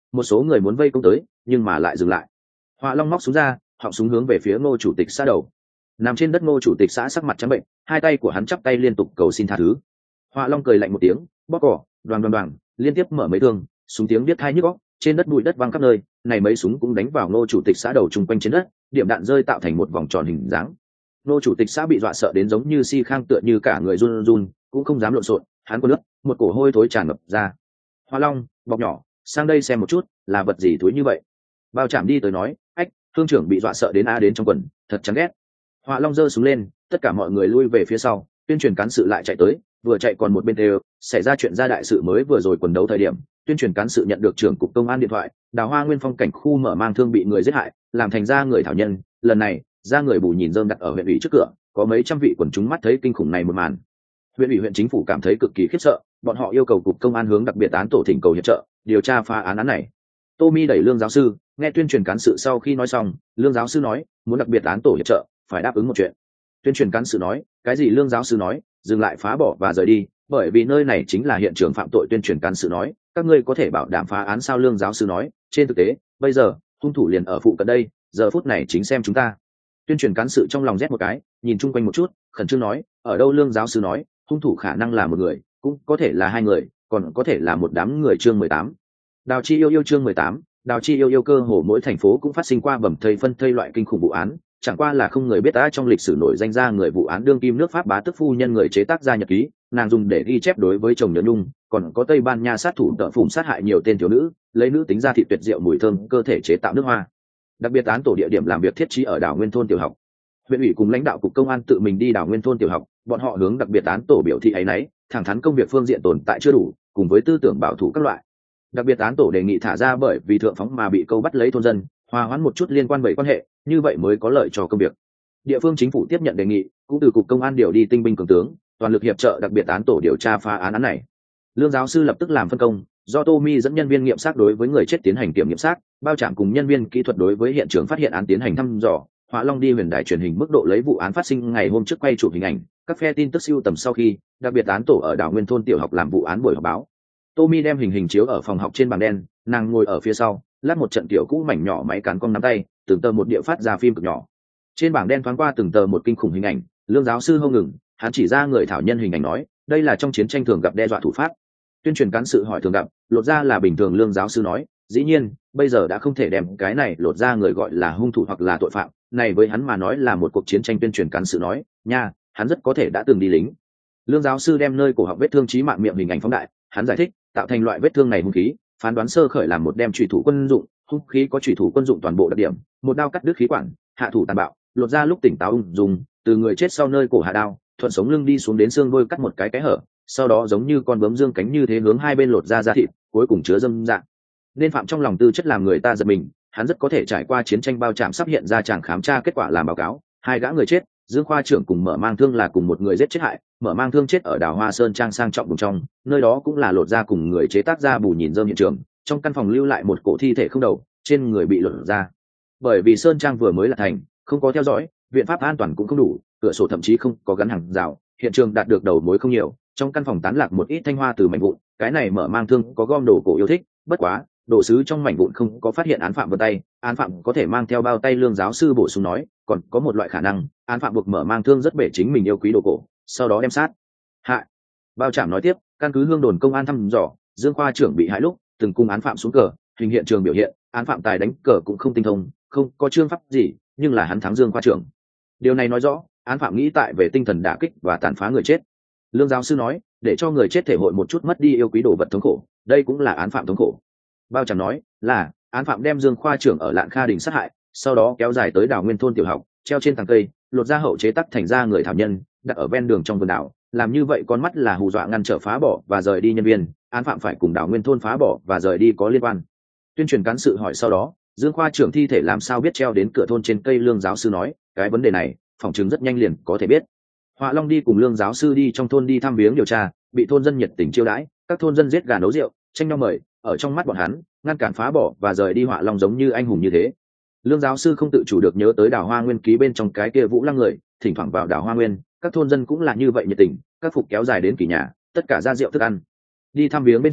một số người muốn vây công tới nhưng mà lại dừng lại. Họa Long móc súng ra, họng súng hướng về phía Ngô chủ tịch xã đầu. Nằm trên đất Ngô chủ tịch xã sắc mặt trắng bệnh, hai tay của hắn chắp tay liên tục cầu xin tha thứ. Họa Long cười lạnh một tiếng, bóp cỏ, đoàn đoàn đoàn, liên tiếp mở mấy thương, súng tiếng biết hai nhức óc, trên đất bụi đất văng khắp nơi, này mấy súng cũng đánh vào Ngô chủ tịch xã đầu trung quanh trên đất, điểm đạn rơi tạo thành một vòng tròn hình dáng. Ngô chủ tịch xã bị dọa sợ đến giống như si khang, tựa như cả người run run, cũng không dám lộn xộn, hắn quấn nước, một cổ hôi thối tràn ngập ra. Họa Long, bọc nhỏ, sang đây xem một chút, là vật gì thối như vậy? Bao Trảm đi tới nói, ách, thương trưởng bị dọa sợ đến a đến trong quần, thật chán ghét. Họa Long giơ súng lên, tất cả mọi người lui về phía sau, tuyên truyền cán sự lại chạy tới, vừa chạy còn một bên đều xảy ra chuyện ra đại sự. Mới vừa rồi quần đấu thời điểm, tuyên truyền cán sự nhận được trưởng cục công an điện thoại, Đào Hoa Nguyên phong cảnh khu mở mang thương bị người giết hại, làm thành ra người thảo nhân. Lần này ra người bù nhìn rơm đặt ở huyện ủy trước cửa, có mấy trăm vị quần chúng mắt thấy kinh khủng này một màn. Huyện ủy huyện chính phủ cảm thấy cực kỳ khiếp sợ, bọn họ yêu cầu cục công an hướng đặc biệt án tổ thỉnh cầu hiệp trợ điều tra phá án án này. Tommy đẩy Lương giáo sư, nghe tuyên truyền cán sự sau khi nói xong, Lương giáo sư nói muốn đặc biệt án tổ hiệp trợ phải đáp ứng một chuyện. Tuyên truyền cán sự nói cái gì? Lương giáo sư nói dừng lại phá bỏ và rời đi, bởi vì nơi này chính là hiện trường phạm tội. Tuyên truyền cán sự nói các ngươi có thể bảo đảm phá án sao? Lương giáo sư nói trên thực tế bây giờ hung thủ liền ở phụ cận đây, giờ phút này chính xem chúng ta. Tuyên truyền cán sự trong lòng rét một cái, nhìn chung quanh một chút, khẩn trương nói ở đâu? Lương giáo sư nói hung thủ khả năng là một người, cũng có thể là hai người, còn có thể là một đám người. Chương mười tám, Đào Chi yêu yêu. Chương mười tám, Đào Chi yêu yêu. Cơ hồ mỗi thành phố cũng phát sinh qua bầm thây phân thây loại kinh khủng vụ án, chẳng qua là không người biết ta. Trong lịch sử nổi danh ra người vụ án đương kim nước Pháp bá tức phu nhân người chế tác ra nhật ký, nàng dùng để ghi chép đối với chồng nhớ nhung. Còn có Tây Ban Nha sát thủ tợ phủng sát hại nhiều tên thiếu nữ, lấy nữ tính ra thị tuyệt diệu mùi thơm cơ thể chế tạo nước hoa. Đặc biệt án tổ địa điểm làm việc thiết trí ở Đào Nguyên thôn tiểu học. Huyện ủy cùng lãnh đạo cục công an tự mình đi Đào Nguyên thôn tiểu học, bọn họ hướng đặc biệt án tổ biểu thị áy náy, thẳng thắn công việc phương diện tồn tại chưa đủ, cùng với tư tưởng bảo thủ các loại. Đặc biệt án tổ đề nghị thả ra bởi vì thượng phóng mà bị câu bắt lấy thôn dân, hòa hoãn một chút liên quan bảy quan hệ, như vậy mới có lợi cho công việc. Địa phương chính phủ tiếp nhận đề nghị, cũng từ cục công an điều đi tinh binh cường tướng, toàn lực hiệp trợ đặc biệt án tổ điều tra phá án án này. Lương giáo sư lập tức làm phân công, do Tommy dẫn nhân viên nghiệm xác đối với người chết tiến hành kiểm nghiệm xác, Bao Trảm cùng nhân viên kỹ thuật đối với hiện trường phát hiện án tiến hành thăm dò. Họa Long đi huyền đài truyền hình mức độ lấy vụ án phát sinh ngày hôm trước quay chụp hình ảnh, các phe tin tức siêu tầm sau khi, đặc biệt án tổ ở Đào Nguyên thôn tiểu học làm vụ án buổi họp báo. Tommy đem hình hình chiếu ở phòng học trên bảng đen, nàng ngồi ở phía sau, lát một trận tiểu cũ mảnh nhỏ máy cán cong nắm tay, từng tờ một địa phát ra phim cực nhỏ. Trên bảng đen thoáng qua từng tờ một kinh khủng hình ảnh. Lương giáo sư hông ngừng, hắn chỉ ra người thảo nhân hình ảnh nói, đây là trong chiến tranh thường gặp đe dọa thủ pháp. Tuyên truyền cán sự hỏi thường gặp, lột ra là bình thường. Lương giáo sư nói, dĩ nhiên, bây giờ đã không thể đem cái này lột ra người gọi là hung thủ hoặc là tội phạm, này với hắn mà nói là một cuộc chiến tranh. Tuyên truyền cán sự nói, nha, hắn rất có thể đã từng đi lính. Lương giáo sư đem nơi cổ họng vết thương chí mạng miệng hình ảnh phóng đại, hắn giải thích, tạo thành loại vết thương này hung khí, phán đoán sơ khởi làm một đem chủy thủ quân dụng, hung khí có chủy thủ quân dụng toàn bộ đặc điểm, một đao cắt đứt khí quản, hạ thủ tàn bạo, lột ra lúc tỉnh táo ung dung, từ người chết sau nơi cổ hạ đao, thuận sống lưng đi xuống đến xương đôi cắt một cái cái hở, sau đó giống như con bướm dương cánh như thế hướng hai bên lột ra da thịt, cuối cùng chứa dâm dạng. Nên phạm trong lòng tư chất làm người ta giật mình, hắn rất có thể trải qua chiến tranh. Bao Trảm sắp hiện ra chàng khám tra kết quả làm báo cáo, hai gã người chết, Dương khoa trưởng cùng Mở mang thương là cùng một người giết chết hại. Mở mang thương chết ở Đào Hoa Sơn trang sang trọng vùng trong, nơi đó cũng là lột ra cùng người chế tác ra bù nhìn rơm hiện trường. Trong căn phòng lưu lại một cổ thi thể không đầu, trên người bị lột ra. Bởi vì Sơn trang vừa mới là thành, không có theo dõi, viện pháp an toàn cũng không đủ, cửa sổ thậm chí không có gắn hàng rào, hiện trường đạt được đầu mối không nhiều. Trong căn phòng tán lạc một ít thanh hoa từ mảnh vụn, cái này Mở mang thương có gom đồ cổ yêu thích, bất quá đồ sứ trong mảnh vụn không có phát hiện án phạm vân tay, án phạm có thể mang theo bao tay. Lương giáo sư bổ sung nói, còn có một loại khả năng, án phạm buộc Mở mang thương rất bể chính mình yêu quý đồ cổ, sau đó đem sát hại. Bao Trảm nói tiếp, căn cứ hương đồn công an thăm dò, Dương khoa trưởng bị hại lúc từng cung án phạm xuống cờ, hình hiện trường biểu hiện, án phạm tài đánh cờ cũng không tinh thông, không có chương pháp gì, nhưng là hắn thắng Dương khoa trưởng. Điều này nói rõ, án phạm nghĩ tại về tinh thần đả kích và tàn phá người chết. Lương giáo sư nói, để cho người chết thể hội một chút mất đi yêu quý đồ vật thống khổ, đây cũng là án phạm thống khổ. Bao Trảm nói, là án phạm đem Dương khoa trưởng ở Lạn Kha Đình sát hại, sau đó kéo dài tới Đào Nguyên thôn tiểu học, treo trên tàng cây, lột ra hậu chế tác thành ra người thảo nhân, đặt ở ven đường trong vườn đảo. Làm như vậy con mắt là hù dọa ngăn trở phá bỏ và rời đi nhân viên, án phạm phải cùng Đào Nguyên thôn phá bỏ và rời đi có liên quan. Tuyên truyền cán sự hỏi sau đó, Dương khoa trưởng thi thể làm sao biết treo đến cửa thôn trên cây? Lương giáo sư nói, cái vấn đề này phỏng chứng rất nhanh liền có thể biết. Họa Long đi cùng Lương giáo sư đi trong thôn đi thăm viếng điều tra, bị thôn dân nhiệt tình chiêu đãi, các thôn dân giết gà nấu rượu, tranh nhau mời, ở trong mắt bọn hắn, ngăn cản phá bỏ và rời đi Họa Long giống như anh hùng như thế. Lương giáo sư không tự chủ được nhớ tới Đào Hoa Nguyên ký bên trong cái kia Vũ Lăng người, thỉnh thoảng vào Đào Hoa Nguyên, các thôn dân cũng là như vậy nhiệt tình, các phục kéo dài đến kỳ nhà, tất cả ra rượu thức ăn. Đi thăm viếng bên trong,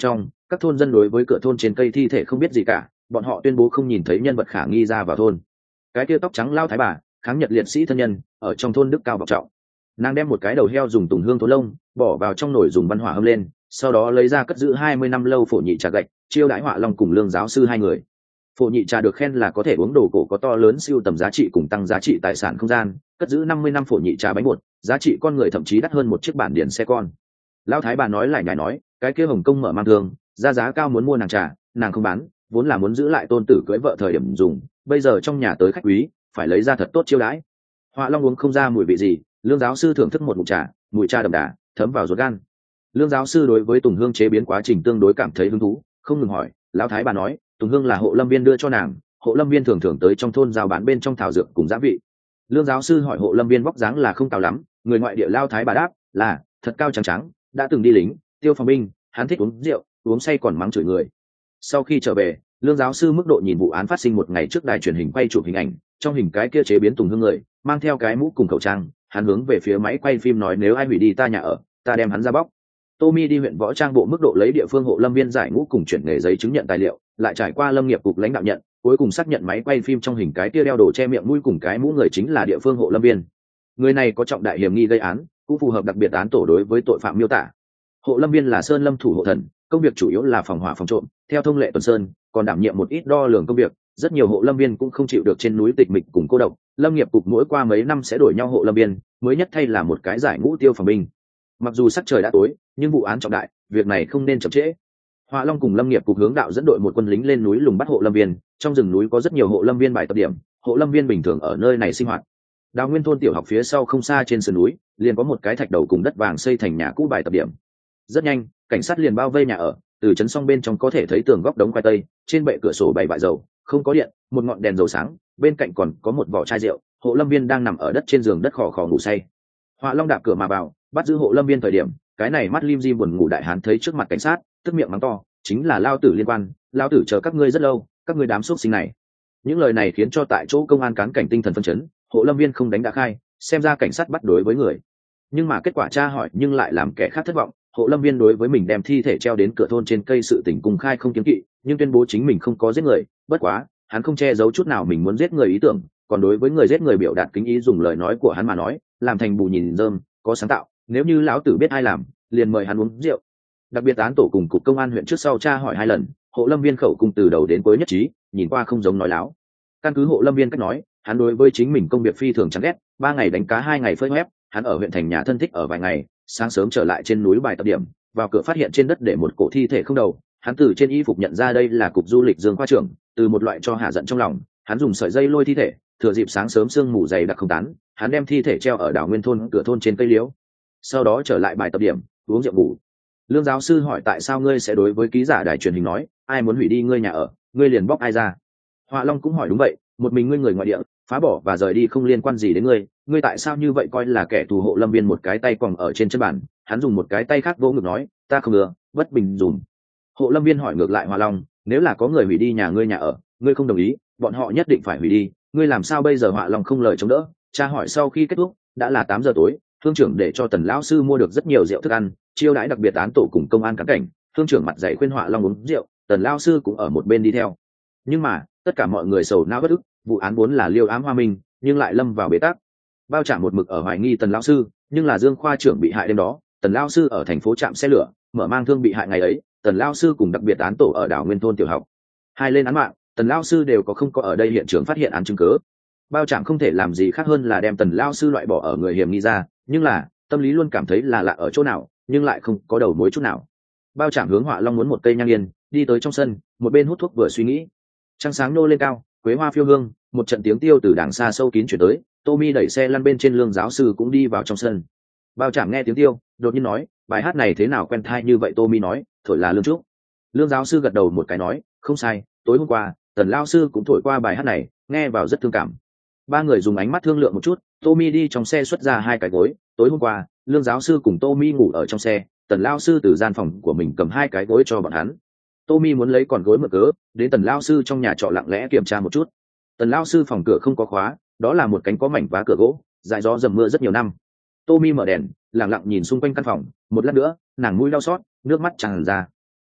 các thôn dân đối với cửa thôn trên cây thi thể không biết gì cả, bọn họ tuyên bố không nhìn thấy nhân vật khả nghi ra vào thôn. Cái kia tóc trắng lao thái bà, kháng Nhật liệt sĩ thân nhân, ở trong thôn đức cao vọng trọng. Nàng đem một cái đầu heo dùng tùng hương thố lông bỏ vào trong nồi dùng văn hỏa hâm lên, sau đó lấy ra cất giữ hai mươi năm lâu phổ nhị trà gạch, chiêu đãi Họa Long cùng Lương giáo sư hai người. Phổ nhị trà được khen là có thể uống đồ cổ có to lớn siêu tầm giá trị cùng tăng giá trị tài sản không gian, cất giữ năm mươi năm phổ nhị trà bánh bột, giá trị con người thậm chí đắt hơn một chiếc bản điển xe con. Lão thái bà nói lại nhảy nói, cái kia Hồng Công mở mang thương, ra giá cao muốn mua nàng trà, nàng không bán, vốn là muốn giữ lại tôn tử cưới vợ thời điểm dùng, bây giờ trong nhà tới khách quý, phải lấy ra thật tốt chiêu đãi. Họa Long uống không ra mùi vị gì, Lương giáo sư thưởng thức một ngụm trà, mùi trà đậm đà, thấm vào ruột gan. Lương giáo sư đối với tùng hương chế biến quá trình tương đối cảm thấy hứng thú, không ngừng hỏi. Lão thái bà nói, tùng hương là hộ lâm viên đưa cho nàng, hộ lâm viên thường thường tới trong thôn giao bán bên trong thảo dược cùng giá vị. Lương giáo sư hỏi hộ lâm viên vóc dáng là không cao lắm, người ngoại địa lao thái bà đáp là thật cao trắng trắng, đã từng đi lính, tiêu phòng binh, hắn thích uống rượu, uống say còn mắng chửi người. Sau khi trở về, Lương giáo sư mức độ nhìn vụ án phát sinh một ngày trước đài truyền hình quay chụp hình ảnh, trong hình cái kia chế biến tùng hương người, mang theo cái mũ cùng khẩu trang, hắn hướng về phía máy quay phim nói nếu ai hủy đi ta nhà ở, ta đem hắn ra bóc. Tommy đi huyện võ trang bộ mức độ lấy địa phương hộ lâm viên giải ngũ cùng chuyển nghề giấy chứng nhận tài liệu, lại trải qua lâm nghiệp cục lãnh đạo nhận, cuối cùng xác nhận máy quay phim trong hình cái kia đeo đồ che miệng mũi cùng cái mũ người chính là địa phương hộ lâm viên. Người này có trọng đại hiểm nghi gây án, cũng phù hợp đặc biệt án tổ đối với tội phạm miêu tả. Hộ lâm viên là sơn lâm thủ hộ thần, công việc chủ yếu là phòng hỏa phòng trộm, theo thông lệ tuần sơn, còn đảm nhiệm một ít đo lường công việc. Rất nhiều hộ lâm viên cũng không chịu được trên núi tịch mịch cùng cô độc, lâm nghiệp cục mỗi qua mấy năm sẽ đổi nhau hộ lâm viên, mới nhất thay là một cái giải ngũ tiêu phòng binh. Mặc dù sắc trời đã tối, nhưng vụ án trọng đại, việc này không nên chậm trễ. Họa Long cùng lâm nghiệp cục hướng đạo dẫn đội một quân lính lên núi lùng bắt hộ lâm viên. Trong rừng núi có rất nhiều hộ lâm viên bài tập điểm, hộ lâm viên bình thường ở nơi này sinh hoạt. Đào Nguyên thôn tiểu học phía sau không xa trên sườn núi, liền có một cái thạch đầu cùng đất vàng xây thành nhà cũ bài tập điểm. Rất nhanh, cảnh sát liền bao vây nhà ở, từ trấn song bên trong có thể thấy tường góc đống khoai tây, trên bệ cửa sổ bày vại dầu, không có điện, một ngọn đèn dầu sáng, bên cạnh còn có một vỏ chai rượu. Hộ lâm viên đang nằm ở đất trên giường đất khò khò ngủ say. Họa Long đạp cửa mà vào, bắt giữ hộ lâm viên thời điểm, cái này mắt lim di buồn ngủ đại hán thấy trước mặt cảnh sát, tức miệng mắng to, chính là lao tử liên quan, lao tử chờ các ngươi rất lâu, các ngươi đám xúc sinh này. Những lời này khiến cho tại chỗ công an cán cảnh tinh thần phân chấn, hộ lâm viên không đánh đã khai, xem ra cảnh sát bắt đối với người. Nhưng mà kết quả tra hỏi nhưng lại làm kẻ khác thất vọng, hộ lâm viên đối với mình đem thi thể treo đến cửa thôn trên cây sự tình cùng khai không kiếm kỵ, nhưng tuyên bố chính mình không có giết người. Bất quá, hắn không che giấu chút nào mình muốn giết người ý tưởng, còn đối với người giết người biểu đạt kính ý, dùng lời nói của hắn mà nói, làm thành bù nhìn rơm, có sáng tạo. Nếu như lão tử biết ai làm, liền mời hắn uống rượu. Đặc biệt án tổ cùng cục công an huyện trước sau tra hỏi hai lần, hộ lâm viên khẩu cung từ đầu đến cuối nhất trí, nhìn qua không giống nói láo. Căn cứ hộ lâm viên cách nói, hắn đối với chính mình công việc phi thường chán ghét, ba ngày đánh cá hai ngày phơi web, hắn ở huyện thành nhà thân thích ở vài ngày, sáng sớm trở lại trên núi bài tập điểm, vào cửa phát hiện trên đất để một cổ thi thể không đầu, hắn từ trên y phục nhận ra đây là cục du lịch Dương khoa trưởng, từ một loại cho hạ giận trong lòng, hắn dùng sợi dây lôi thi thể, thừa dịp sáng sớm sương mù dày đặc không tán, hắn đem thi thể treo ở đảo Nguyên thôn cửa thôn trên cây liễu, sau đó trở lại bài tập điểm, uống rượu ngủ. Lương giáo sư hỏi tại sao ngươi sẽ đối với ký giả đài truyền hình nói, ai muốn hủy đi ngươi nhà ở, ngươi liền bóc ai ra. Họa Long cũng hỏi đúng vậy, một mình ngươi người ngoại địa, phá bỏ và rời đi không liên quan gì đến ngươi, ngươi tại sao như vậy coi là kẻ thù. Hộ lâm viên một cái tay quòng ở trên chân bàn, hắn dùng một cái tay khác vỗ ngực nói, ta không ưa, bất bình dùng. Hộ lâm viên hỏi ngược lại Họa Long, nếu là có người hủy đi nhà ngươi nhà ở, ngươi không đồng ý, bọn họ nhất định phải hủy đi, ngươi làm sao bây giờ. Họa Long không lời chống đỡ. Cha hỏi sau khi kết thúc, đã là tám giờ tối, thương trưởng để cho Tần lão sư mua được rất nhiều rượu thức ăn, chiêu đãi đặc biệt án tổ cùng công an cán cảnh. Thương trưởng mặt dày khuyên Họa Long uống rượu, Tần lão sư cũng ở một bên đi theo. Nhưng mà tất cả mọi người sầu não bất ức, vụ án vốn là liêu ám hoa minh, nhưng lại lâm vào bế tắc. Bao Trạm một mực ở hoài nghi Tần lão sư, nhưng là Dương khoa trưởng bị hại đêm đó, Tần lão sư ở thành phố trạm xe lửa, mở mang thương bị hại ngày ấy, Tần lão sư cùng đặc biệt án tổ ở đảo Nguyên thôn tiểu học. Hai lên án mạng, Tần lão sư đều có không có ở đây hiện trường phát hiện án chứng cứ. Bao Trạm không thể làm gì khác hơn là đem Tần lão sư loại bỏ ở người hiểm nghi ra, nhưng là tâm lý luôn cảm thấy là lạ ở chỗ nào, nhưng lại không có đầu mối chút nào. Bao Trạm hướng Họa Long muốn một cây nhang yên, đi tới trong sân, một bên hút thuốc vừa suy nghĩ. Trăng sáng nô lên cao, quế hoa phiêu hương, một trận tiếng tiêu từ đàng xa sâu kín chuyển tới. Tommy đẩy xe lăn bên trên, Lương giáo sư cũng đi vào trong sân. Bao Trạm nghe tiếng tiêu, đột nhiên nói, bài hát này thế nào quen tai như vậy. Tommy nói, thổi là Lương Trúc. Lương giáo sư gật đầu một cái nói, không sai, tối hôm qua Tần lão sư cũng thổi qua bài hát này, nghe vào rất thương cảm. Ba người dùng ánh mắt thương lượng một chút, Tommy đi trong xe xuất ra hai cái gối. Tối hôm qua Lương giáo sư cùng Tommy ngủ ở trong xe, Tần lão sư từ gian phòng của mình cầm hai cái gối cho bọn hắn. Tommy muốn lấy còn gối mượn cớ đến Tần lão sư trong nhà trọ lặng lẽ kiểm tra một chút. Tần lão sư phòng cửa không có khóa, đó là một cánh có mảnh vá cửa gỗ, dại gió dầm mưa rất nhiều năm. Tommy mở đèn, lặng lặng nhìn xung quanh căn phòng, một lát nữa nàng mũi đau xót, nước mắt tràn ra.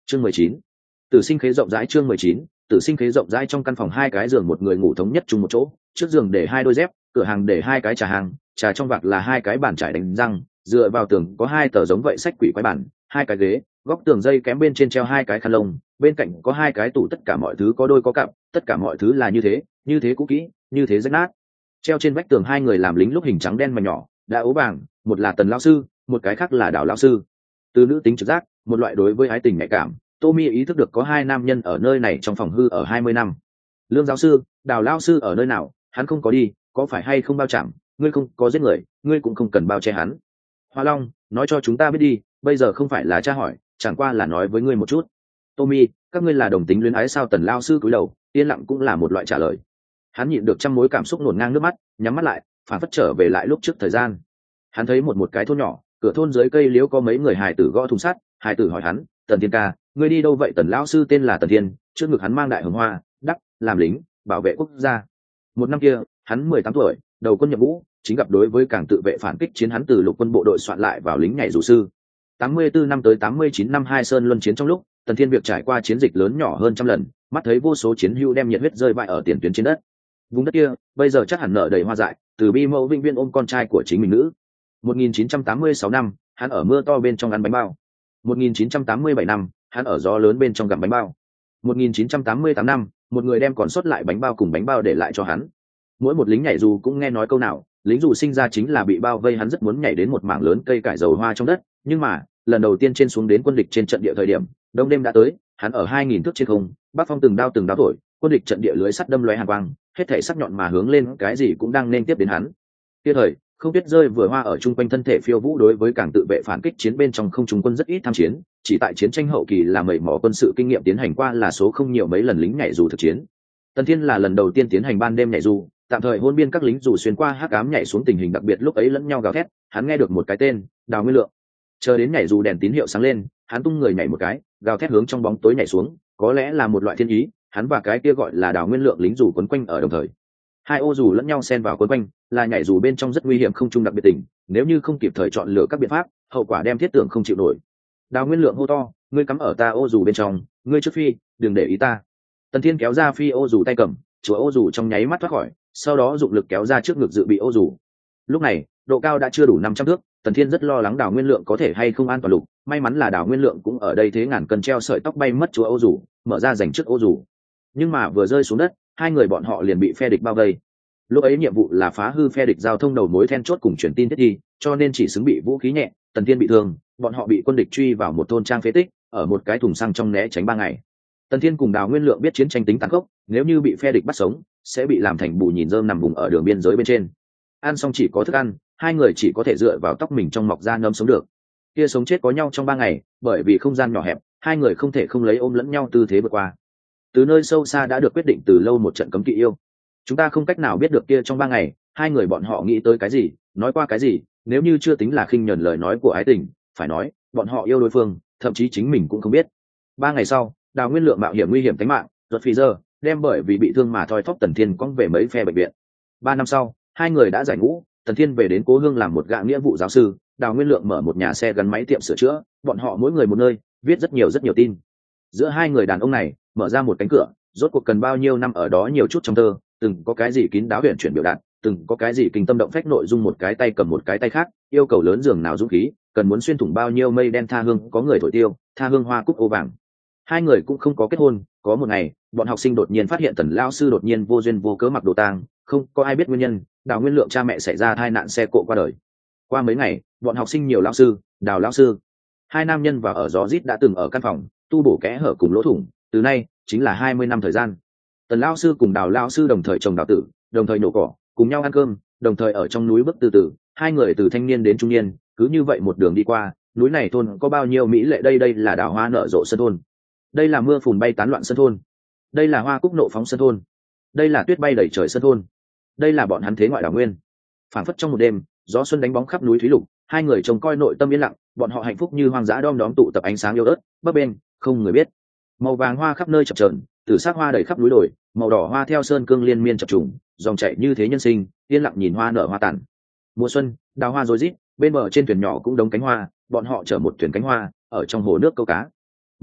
Chương mười chín, tử sinh khế rộng rãi. Chương mười chín, tử sinh khế rộng rãi. Trong căn phòng hai cái giường một người ngủ thống nhất chung một chỗ, trước giường để hai đôi dép, cửa hàng để hai cái trà hàng, trà trong vạc là hai cái bàn trải đánh răng, dựa vào tường có hai tờ giống vậy sách quỷ quái bản, hai cái ghế, góc tường dây kém bên trên treo hai cái khăn lông, bên cạnh có hai cái tủ, tất cả mọi thứ có đôi có cặp, tất cả mọi thứ là như thế, như thế cũ kỹ, như thế rách nát. Treo trên vách tường hai người làm lính lúc hình trắng đen mà nhỏ, đã ố vàng, một là Tần lão sư, một cái khác là Đào lão sư. Từ nữ tính trực giác, một loại đối với ái tình nhạy cảm, Tommy ý thức được có hai nam nhân ở nơi này trong phòng hư ở hai mươi năm. Lương giáo sư, Đào lão sư ở nơi nào? Hắn không có đi, có phải hay không bao chạm? Ngươi không có giết người, ngươi cũng không cần bao che hắn. Hoa Long, nói cho chúng ta biết đi, bây giờ không phải là tra hỏi, chẳng qua là nói với ngươi một chút. Tommy, các ngươi là đồng tính luyến ái sao? Tần lão sư cúi đầu, yên lặng cũng là một loại trả lời. Hắn nhịn được trăm mối cảm xúc nổn ngang nước mắt, nhắm mắt lại, phản phất trở về lại lúc trước thời gian. Hắn thấy một một cái thôn nhỏ, cửa thôn dưới cây liễu có mấy người hài tử gõ thùng sắt, hài tử hỏi hắn, Tần Thiên ca, ngươi đi đâu vậy? Tần lão sư tên là Tần Thiên, trước ngực hắn mang đại hồng hoa, đắc, làm lính, bảo vệ quốc gia. Một năm kia, hắn mười tám tuổi, đầu quân nhập ngũ, chính gặp đối với cảng tự vệ phản kích chiến, hắn từ lục quân bộ đội soạn lại vào lính nhảy dù sư. tám mươi tư năm tới tám mươi chín năm hai sơn luân chiến trong lúc, Tần Thiên việc trải qua chiến dịch lớn nhỏ hơn trăm lần, mắt thấy vô số chiến hữu đem nhiệt huyết rơi vãi ở tiền tuyến trên đất. Vùng đất kia bây giờ chắc hẳn nở đầy hoa dại, từ bi mẫu vinh viên ôm con trai của chính mình nữ. một nghìn chín trăm tám mươi sáu năm, hắn ở mưa to bên trong ăn bánh bao. một nghìn chín trăm tám mươi bảy năm, hắn ở gió lớn bên trong gặm bánh bao. một nghìn chín trăm tám mươi tám năm, một người đem còn sót lại bánh bao cùng bánh bao để lại cho hắn. Mỗi một lính nhảy dù cũng nghe nói câu nào, lính dù sinh ra chính là bị bao vây, hắn rất muốn nhảy đến một mảng lớn cây cải dầu hoa trong đất, nhưng mà lần đầu tiên trên xuống đến quân địch trên trận địa thời điểm, đông đêm đã tới, hắn ở hai nghìn thước trên không, bắc phong từng đao từng đao thổi, quân địch trận địa lưới sắt đâm lóe hàn quang, hết thảy sắc nhọn mà hướng lên, cái gì cũng đang nên tiếp đến hắn. Kia thời, không biết rơi vừa hoa ở chung quanh thân thể phiêu vũ, đối với cảng tự vệ phản kích chiến bên trong không trung quân rất ít tham chiến, chỉ tại chiến tranh hậu kỳ là mẩy mỏ quân sự kinh nghiệm tiến hành qua là số không nhiều mấy lần lính nhảy dù thực chiến. Tần Thiên là lần đầu tiên tiến hành ban đêm nhảy dù, tạm thời hôn biên các lính dù xuyên qua hắc ám nhảy xuống, tình hình đặc biệt lúc ấy lẫn nhau gào thét, hắn nghe được một cái tên, Đào Nguyên Lượng. Chờ đến nhảy dù đèn tín hiệu sáng lên, hắn tung người nhảy một cái, gào thét hướng trong bóng tối nhảy xuống, có lẽ là một loại thiên ý, hắn và cái kia gọi là Đào Nguyên Lượng lính dù quấn quanh ở đồng thời. Hai ô dù lẫn nhau xen vào quấn quanh, là nhảy dù bên trong rất nguy hiểm không trung đặc biệt tình, nếu như không kịp thời chọn lựa các biện pháp, hậu quả đem thiết tưởng không chịu nổi. Đào Nguyên Lượng hô to, ngươi cắm ở ta ô dù bên trong, ngươi trước phi, đừng để ý ta. Tần Thiên kéo ra phi ô dù tay cầm, chúa ô dù trong nháy mắt thoát khỏi, sau đó dụng lực kéo ra trước ngực dự bị ô dù. Lúc này độ cao đã chưa đủ năm trăm thước, Tần Thiên rất lo lắng Đào Nguyên Lượng có thể hay không an toàn lục, may mắn là Đào Nguyên Lượng cũng ở đây, thế ngàn cân treo sợi tóc bay mất chúa ô dù, mở ra giành trước ô dù. Nhưng mà vừa rơi xuống đất, hai người bọn họ liền bị phe địch bao vây. Lúc ấy nhiệm vụ là phá hư phe địch giao thông đầu mối then chốt cùng truyền tin thiết thi, cho nên chỉ xứng bị vũ khí nhẹ. Tần Thiên bị thương, bọn họ bị quân địch truy vào một thôn trang phế tích, ở một cái thùng xăng trong né tránh ba ngày. Tần Thiên cùng Đào Nguyên Lượng biết chiến tranh tính tàn khốc, nếu như bị phe địch bắt sống, sẽ bị làm thành bù nhìn rơm nằm vùng ở đường biên giới bên trên. Ăn xong chỉ có thức ăn, hai người chỉ có thể dựa vào tóc mình trong mọc ra nấm sống được. Kia sống chết có nhau trong ba ngày, bởi vì không gian nhỏ hẹp, hai người không thể không lấy ôm lẫn nhau tư thế vượt qua. Từ nơi sâu xa đã được quyết định từ lâu một trận cấm kỵ yêu. Chúng ta không cách nào biết được kia trong ba ngày, hai người bọn họ nghĩ tới cái gì, nói qua cái gì, nếu như chưa tính là khinh nhẫn lời nói của ái tình, phải nói, bọn họ yêu đối phương, thậm chí chính mình cũng không biết. Ba ngày sau, Đào Nguyên Lượng mạo hiểm nguy hiểm tính mạng, ruột phi giờ, đem bởi vì bị thương mà thoi thóp Tần Thiên cong về mấy phe bệnh viện. Ba năm sau, hai người đã giải ngũ, Tần Thiên về đến cố hương làm một gã nghĩa vụ giáo sư, Đào Nguyên Lượng mở một nhà xe gắn máy tiệm sửa chữa, bọn họ mỗi người một nơi, viết rất nhiều rất nhiều tin. Giữa hai người đàn ông này, mở ra một cánh cửa, rốt cuộc cần bao nhiêu năm ở đó nhiều chút trong thơ, từng có cái gì kín đáo huyền chuyển biểu đạt, từng có cái gì kinh tâm động phách nội dung, một cái tay cầm một cái tay khác, yêu cầu lớn giường nào dũng khí, cần muốn xuyên thủng bao nhiêu mây đen tha hương, có người thổi tiêu, tha hương hoa cúc ô vàng. Hai người cũng không có kết hôn, có một ngày, bọn học sinh đột nhiên phát hiện Tần lão sư đột nhiên vô duyên vô cớ mặc đồ tang, không có ai biết nguyên nhân, Đào Nguyên Lượng cha mẹ xảy ra tai nạn xe cộ qua đời. Qua mấy ngày, bọn học sinh nhiều lão sư, Đào lão sư, hai nam nhân và ở gió rít đã từng ở căn phòng, tu bổ kẽ hở cùng lỗ thủng, từ nay chính là hai mươi năm thời gian. Tần lão sư cùng Đào lão sư đồng thời trồng đào tử, đồng thời nổ cỏ, cùng nhau ăn cơm, đồng thời ở trong núi bước từ từ, hai người từ thanh niên đến trung niên, cứ như vậy một đường đi qua, núi này thôn có bao nhiêu mỹ lệ, đây đây là đào hoa nở rộ sân thôn, đây là mưa phùn bay tán loạn sân thôn, đây là hoa cúc nộ phóng sân thôn, đây là tuyết bay đẩy trời sân thôn, đây là bọn hắn thế ngoại đào nguyên. Phảng phất trong một đêm, gió xuân đánh bóng khắp núi thúy lục, hai người trông coi nội tâm yên lặng, bọn họ hạnh phúc như hoang dã đom đóm tụ tập ánh sáng yêu ớt, bấp bên không người biết. Màu vàng hoa khắp nơi chập chờn, tử sắc hoa đầy khắp núi đồi, màu đỏ hoa theo sơn cương liên miên chập trùng, dòng chảy như thế nhân sinh, yên lặng nhìn hoa nở hoa tàn. Mùa xuân, đào hoa rối rít, bên bờ trên thuyền nhỏ cũng đóng cánh hoa, bọn họ chở một thuyền cánh hoa ở trong hồ nước câu cá. Mùa hè,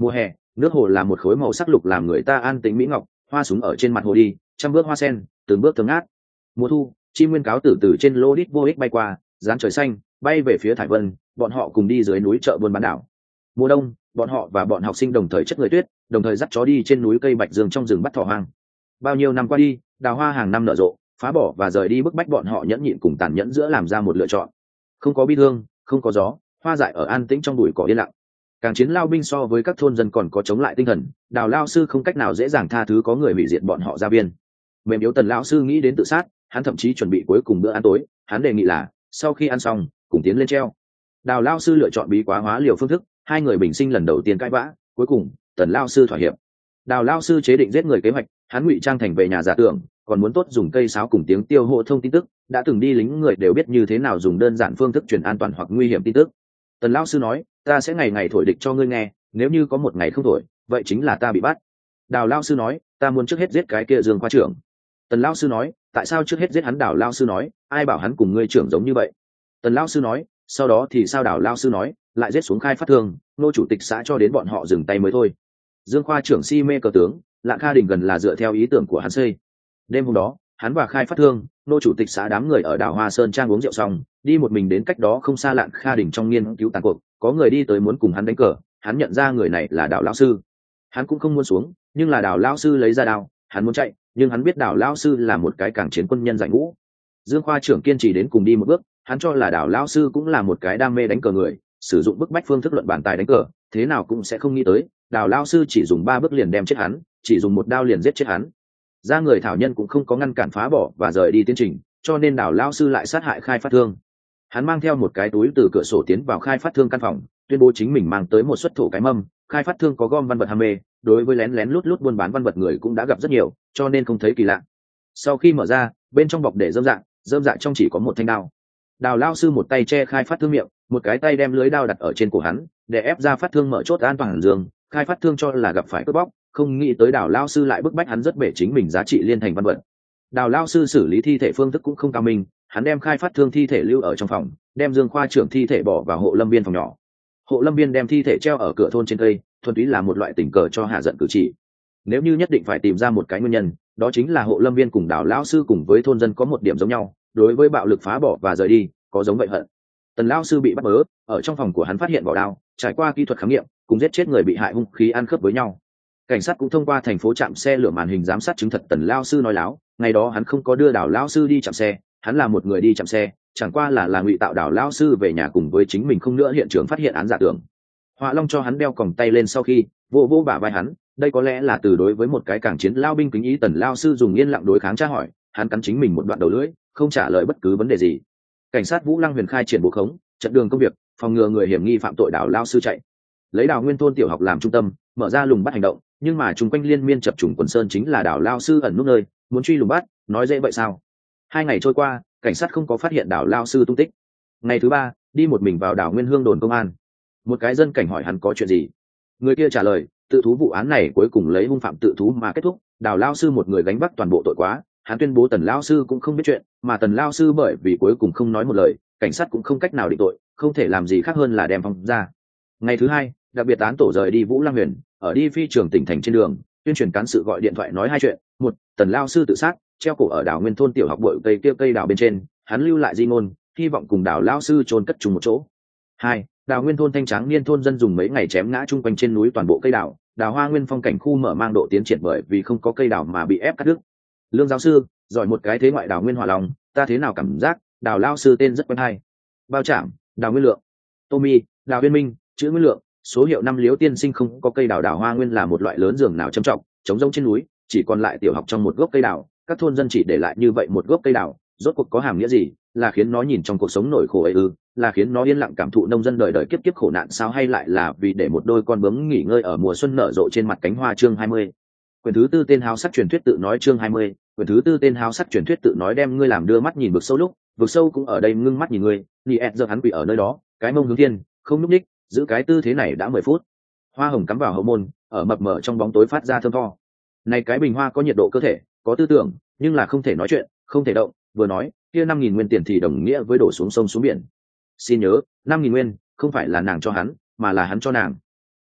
Nước hồ là một khối màu sắc lục làm người ta an tĩnh mỹ ngọc, hoa súng ở trên mặt hồ đi, trăm bước hoa sen, từng bước thơm ngát. Mùa thu, chim nguyên cáo từ từ trên lô đít vô ích bay qua, dán trời xanh, bay về phía thải vân, bọn họ cùng đi dưới núi chợ buôn bán đảo. Mùa đông, bọn họ và bọn học sinh đồng thời chất người tuyết, đồng thời dắt chó đi trên núi cây bạch dương trong rừng bắt thỏ hoang. Bao nhiêu năm qua đi, đào hoa hàng năm nở rộ, phá bỏ và rời đi bức bách bọn họ nhẫn nhịn cùng tàn nhẫn giữa làm ra một lựa chọn. Không có bi thương, không có gió, hoa dại ở an tĩnh trong bụi cỏ yên lặng. Càng chiến lao binh so với các thôn dân còn có chống lại tinh thần, đào lao sư không cách nào dễ dàng tha thứ có người hủy diệt bọn họ gia viên. Mềm yếu tần lão sư nghĩ đến tự sát, hắn thậm chí chuẩn bị cuối cùng bữa ăn tối, hắn đề nghị là sau khi ăn xong cùng tiến lên treo. Đào lao sư lựa chọn bí quá hóa liều phương thức, hai người bình sinh lần đầu tiên cãi vã, cuối cùng tần lao sư thỏa hiệp. Đào lao sư chế định giết người kế hoạch, hắn ngụy trang thành về nhà giả tưởng, còn muốn tốt dùng cây sáo cùng tiếng tiêu hộ thông tin tức, đã từng đi lính người đều biết như thế nào dùng đơn giản phương thức truyền an toàn hoặc nguy hiểm tin tức. Tần lao sư nói, ta sẽ ngày ngày thổi địch cho ngươi nghe, nếu như có một ngày không thổi, vậy chính là ta bị bắt. Đào lao sư nói, ta muốn trước hết giết cái kia Dương khoa trưởng. Tần lao sư nói, tại sao trước hết giết hắn? Đào lao sư nói, ai bảo hắn cùng ngươi trưởng giống như vậy. Tần lao sư nói, sau đó thì sao? Đào lao sư nói, lại giết xuống khai phát thương, nô chủ tịch xã cho đến bọn họ dừng tay mới thôi. Dương khoa trưởng si mê cờ tướng, Lạng Kha Đình gần là dựa theo ý tưởng của hắn xây. Đêm hôm đó, hắn và khai phát thương, nô chủ tịch xã đám người ở đảo Hoa Sơn Trang uống rượu xong, đi một mình đến cách đó không xa Lạng Kha Đình trong nghiên cứu tàn cuộc, có người đi tới muốn cùng hắn đánh cờ, hắn nhận ra người này là Đào lão sư. Hắn cũng không muốn xuống, nhưng là Đào lão sư lấy ra đao, hắn muốn chạy, nhưng hắn biết Đào lão sư là một cái cảng chiến quân nhân giải ngũ. Dương khoa trưởng kiên trì đến cùng đi một bước, hắn cho là Đào lão sư cũng là một cái đam mê đánh cờ người, sử dụng bức bách phương thức luận bàn tài đánh cờ, thế nào cũng sẽ không nghĩ tới, Đào lão sư chỉ dùng ba bước liền đem chết hắn, chỉ dùng một đao liền giết chết hắn. Ra người thảo nhân cũng không có ngăn cản phá bỏ và rời đi tiến trình, cho nên Đào lão sư lại sát hại khai phát thương. Hắn mang theo một cái túi từ cửa sổ tiến vào khai phát thương căn phòng, tuyên bố chính mình mang tới một suất thổ cái mâm. Khai phát thương có gom văn vật ham mê, đối với lén lén lút lút buôn bán văn vật người cũng đã gặp rất nhiều, cho nên không thấy kỳ lạ. Sau khi mở ra, bên trong bọc để dơm dạ, dơm dạ trong chỉ có một thanh đao. Đào lao sư một tay che khai phát thương miệng, một cái tay đem lưới đao đặt ở trên cổ hắn, để ép ra phát thương mở chốt an toàn giường. Khai phát thương cho là gặp phải cướp bóc, không nghĩ tới Đào lao sư lại bức bách hắn rất bể chính mình giá trị liên thành văn vật. Đào lao sư xử lý thi thể phương thức cũng không cao minh, hắn đem khai phát thương thi thể lưu ở trong phòng, đem Dương khoa trưởng thi thể bỏ vào hộ lâm viên phòng nhỏ. Hộ lâm viên đem thi thể treo ở cửa thôn trên cây, thuần túy là một loại tình cờ cho hạ giận cử chỉ. Nếu như nhất định phải tìm ra một cái nguyên nhân, đó chính là hộ lâm viên cùng Đào lão sư cùng với thôn dân có một điểm giống nhau, đối với bạo lực phá bỏ và rời đi có giống vậy hận. Tần lão sư bị bắt bớ, ở trong phòng của hắn phát hiện vỏ đao, trải qua kỹ thuật khám nghiệm, cùng giết chết người bị hại hung khí ăn khớp với nhau. Cảnh sát cũng thông qua thành phố trạm xe lửa màn hình giám sát chứng thật Tần lão sư nói láo, ngày đó hắn không có đưa Đào lão sư đi trạm xe, hắn là một người đi chạm xe, chẳng qua là là ngụy tạo Đào lão sư về nhà cùng với chính mình không nữa hiện trường phát hiện án giả tưởng. Họa Long cho hắn đeo còng tay lên sau khi vô vô bả vai hắn, đây có lẽ là từ đối với một cái cảng chiến lao binh kính ý. Tần lao sư dùng yên lặng đối kháng tra hỏi, hắn cắn chính mình một đoạn đầu lưỡi, không trả lời bất cứ vấn đề gì. Cảnh sát Vũ Lăng Huyền khai triển bộ khống, trận đường công việc, phòng ngừa người hiểm nghi phạm tội Đào lao sư chạy. Lấy Đào Nguyên thôn tiểu học làm trung tâm, mở ra lùng bắt hành động, nhưng mà chung quanh liên miên chập trùng quần sơn chính là Đào lao sư ẩn núp nơi, muốn truy lùng bắt, nói dễ vậy sao? Hai ngày trôi qua, cảnh sát không có phát hiện Đào lao sư tung tích. Ngày thứ ba, đi một mình vào Đào Nguyên Hương đồn công an. Một cái dân cảnh hỏi hắn có chuyện gì, người kia trả lời, tự thú vụ án này cuối cùng lấy hung phạm tự thú mà kết thúc, Đào lao sư một người gánh vác toàn bộ tội quá. Hắn tuyên bố Tần lao sư cũng không biết chuyện, mà Tần lao sư bởi vì cuối cùng không nói một lời, cảnh sát cũng không cách nào định tội, không thể làm gì khác hơn là đem phong ra. Ngày thứ hai, đặc biệt án tổ rời đi Vũ Lăng Huyền, ở đi phi trường tỉnh thành trên đường, tuyên truyền cán sự gọi điện thoại nói hai chuyện. Một, Tần lao sư tự sát, treo cổ ở Đào Nguyên thôn tiểu học bội cây kia cây đào bên trên, hắn lưu lại di ngôn, hy vọng cùng Đào lao sư chôn cất chung một chỗ. Hai, Đào Nguyên thôn thanh tráng niên thôn dân dùng mấy ngày chém ngã chung quanh trên núi toàn bộ cây đào, Đào Hoa Nguyên phong cảnh khu mở mang độ tiến triển bởi vì không có cây đào mà bị ép cắt đứt. Lương giáo sư, giỏi một cái thế ngoại Đào Nguyên hòa lòng, ta thế nào cảm giác Đào lao sư tên rất quen hay. Bao Trạm, Đào Nguyên Lượng, Tommy, Đào Viên Minh, chữ Nguyên Lượng, số hiệu năm Liễu tiên sinh không có cây đào. Đào Hoa Nguyên là một loại lớn giường nào trầm trọng, trống rỗng trên núi, chỉ còn lại tiểu học trong một gốc cây đào, các thôn dân chỉ để lại như vậy một gốc cây đào, rốt cuộc có hàm nghĩa gì? Là khiến nó nhìn trong cuộc sống nổi khổ ấy ư? Là khiến nó yên lặng cảm thụ nông dân đời đời kiếp kiếp khổ nạn sao, hay lại là vì để một đôi con bướm nghỉ ngơi ở mùa xuân nở rộ trên mặt cánh hoa? Chương hai mươi, quyển thứ tư tên háo sắc truyền thuyết tự nói. Chương hai mươi, quyển thứ tư tên háo sắc truyền thuyết tự nói. Đem ngươi làm đưa mắt nhìn vực sâu, lúc vực sâu cũng ở đây ngưng mắt nhìn ngươi. Ni ẹt giờ hắn quỳ ở nơi đó, cái mông hướng thiên, không núp ních, giữ cái tư thế này đã mười phút. Hoa hồng cắm vào hậu môn, ở mập mờ trong bóng tối phát ra thơm tho. Này cái bình hoa có nhiệt độ cơ thể, có tư tưởng, nhưng là không thể nói chuyện, không thể động. Vừa nói, kia năm nghìn nguyên tiền thì đồng nghĩa với đổ xuống sông xuống biển. Xin nhớ, năm nghìn nguyên không phải là nàng cho hắn, mà là hắn cho nàng.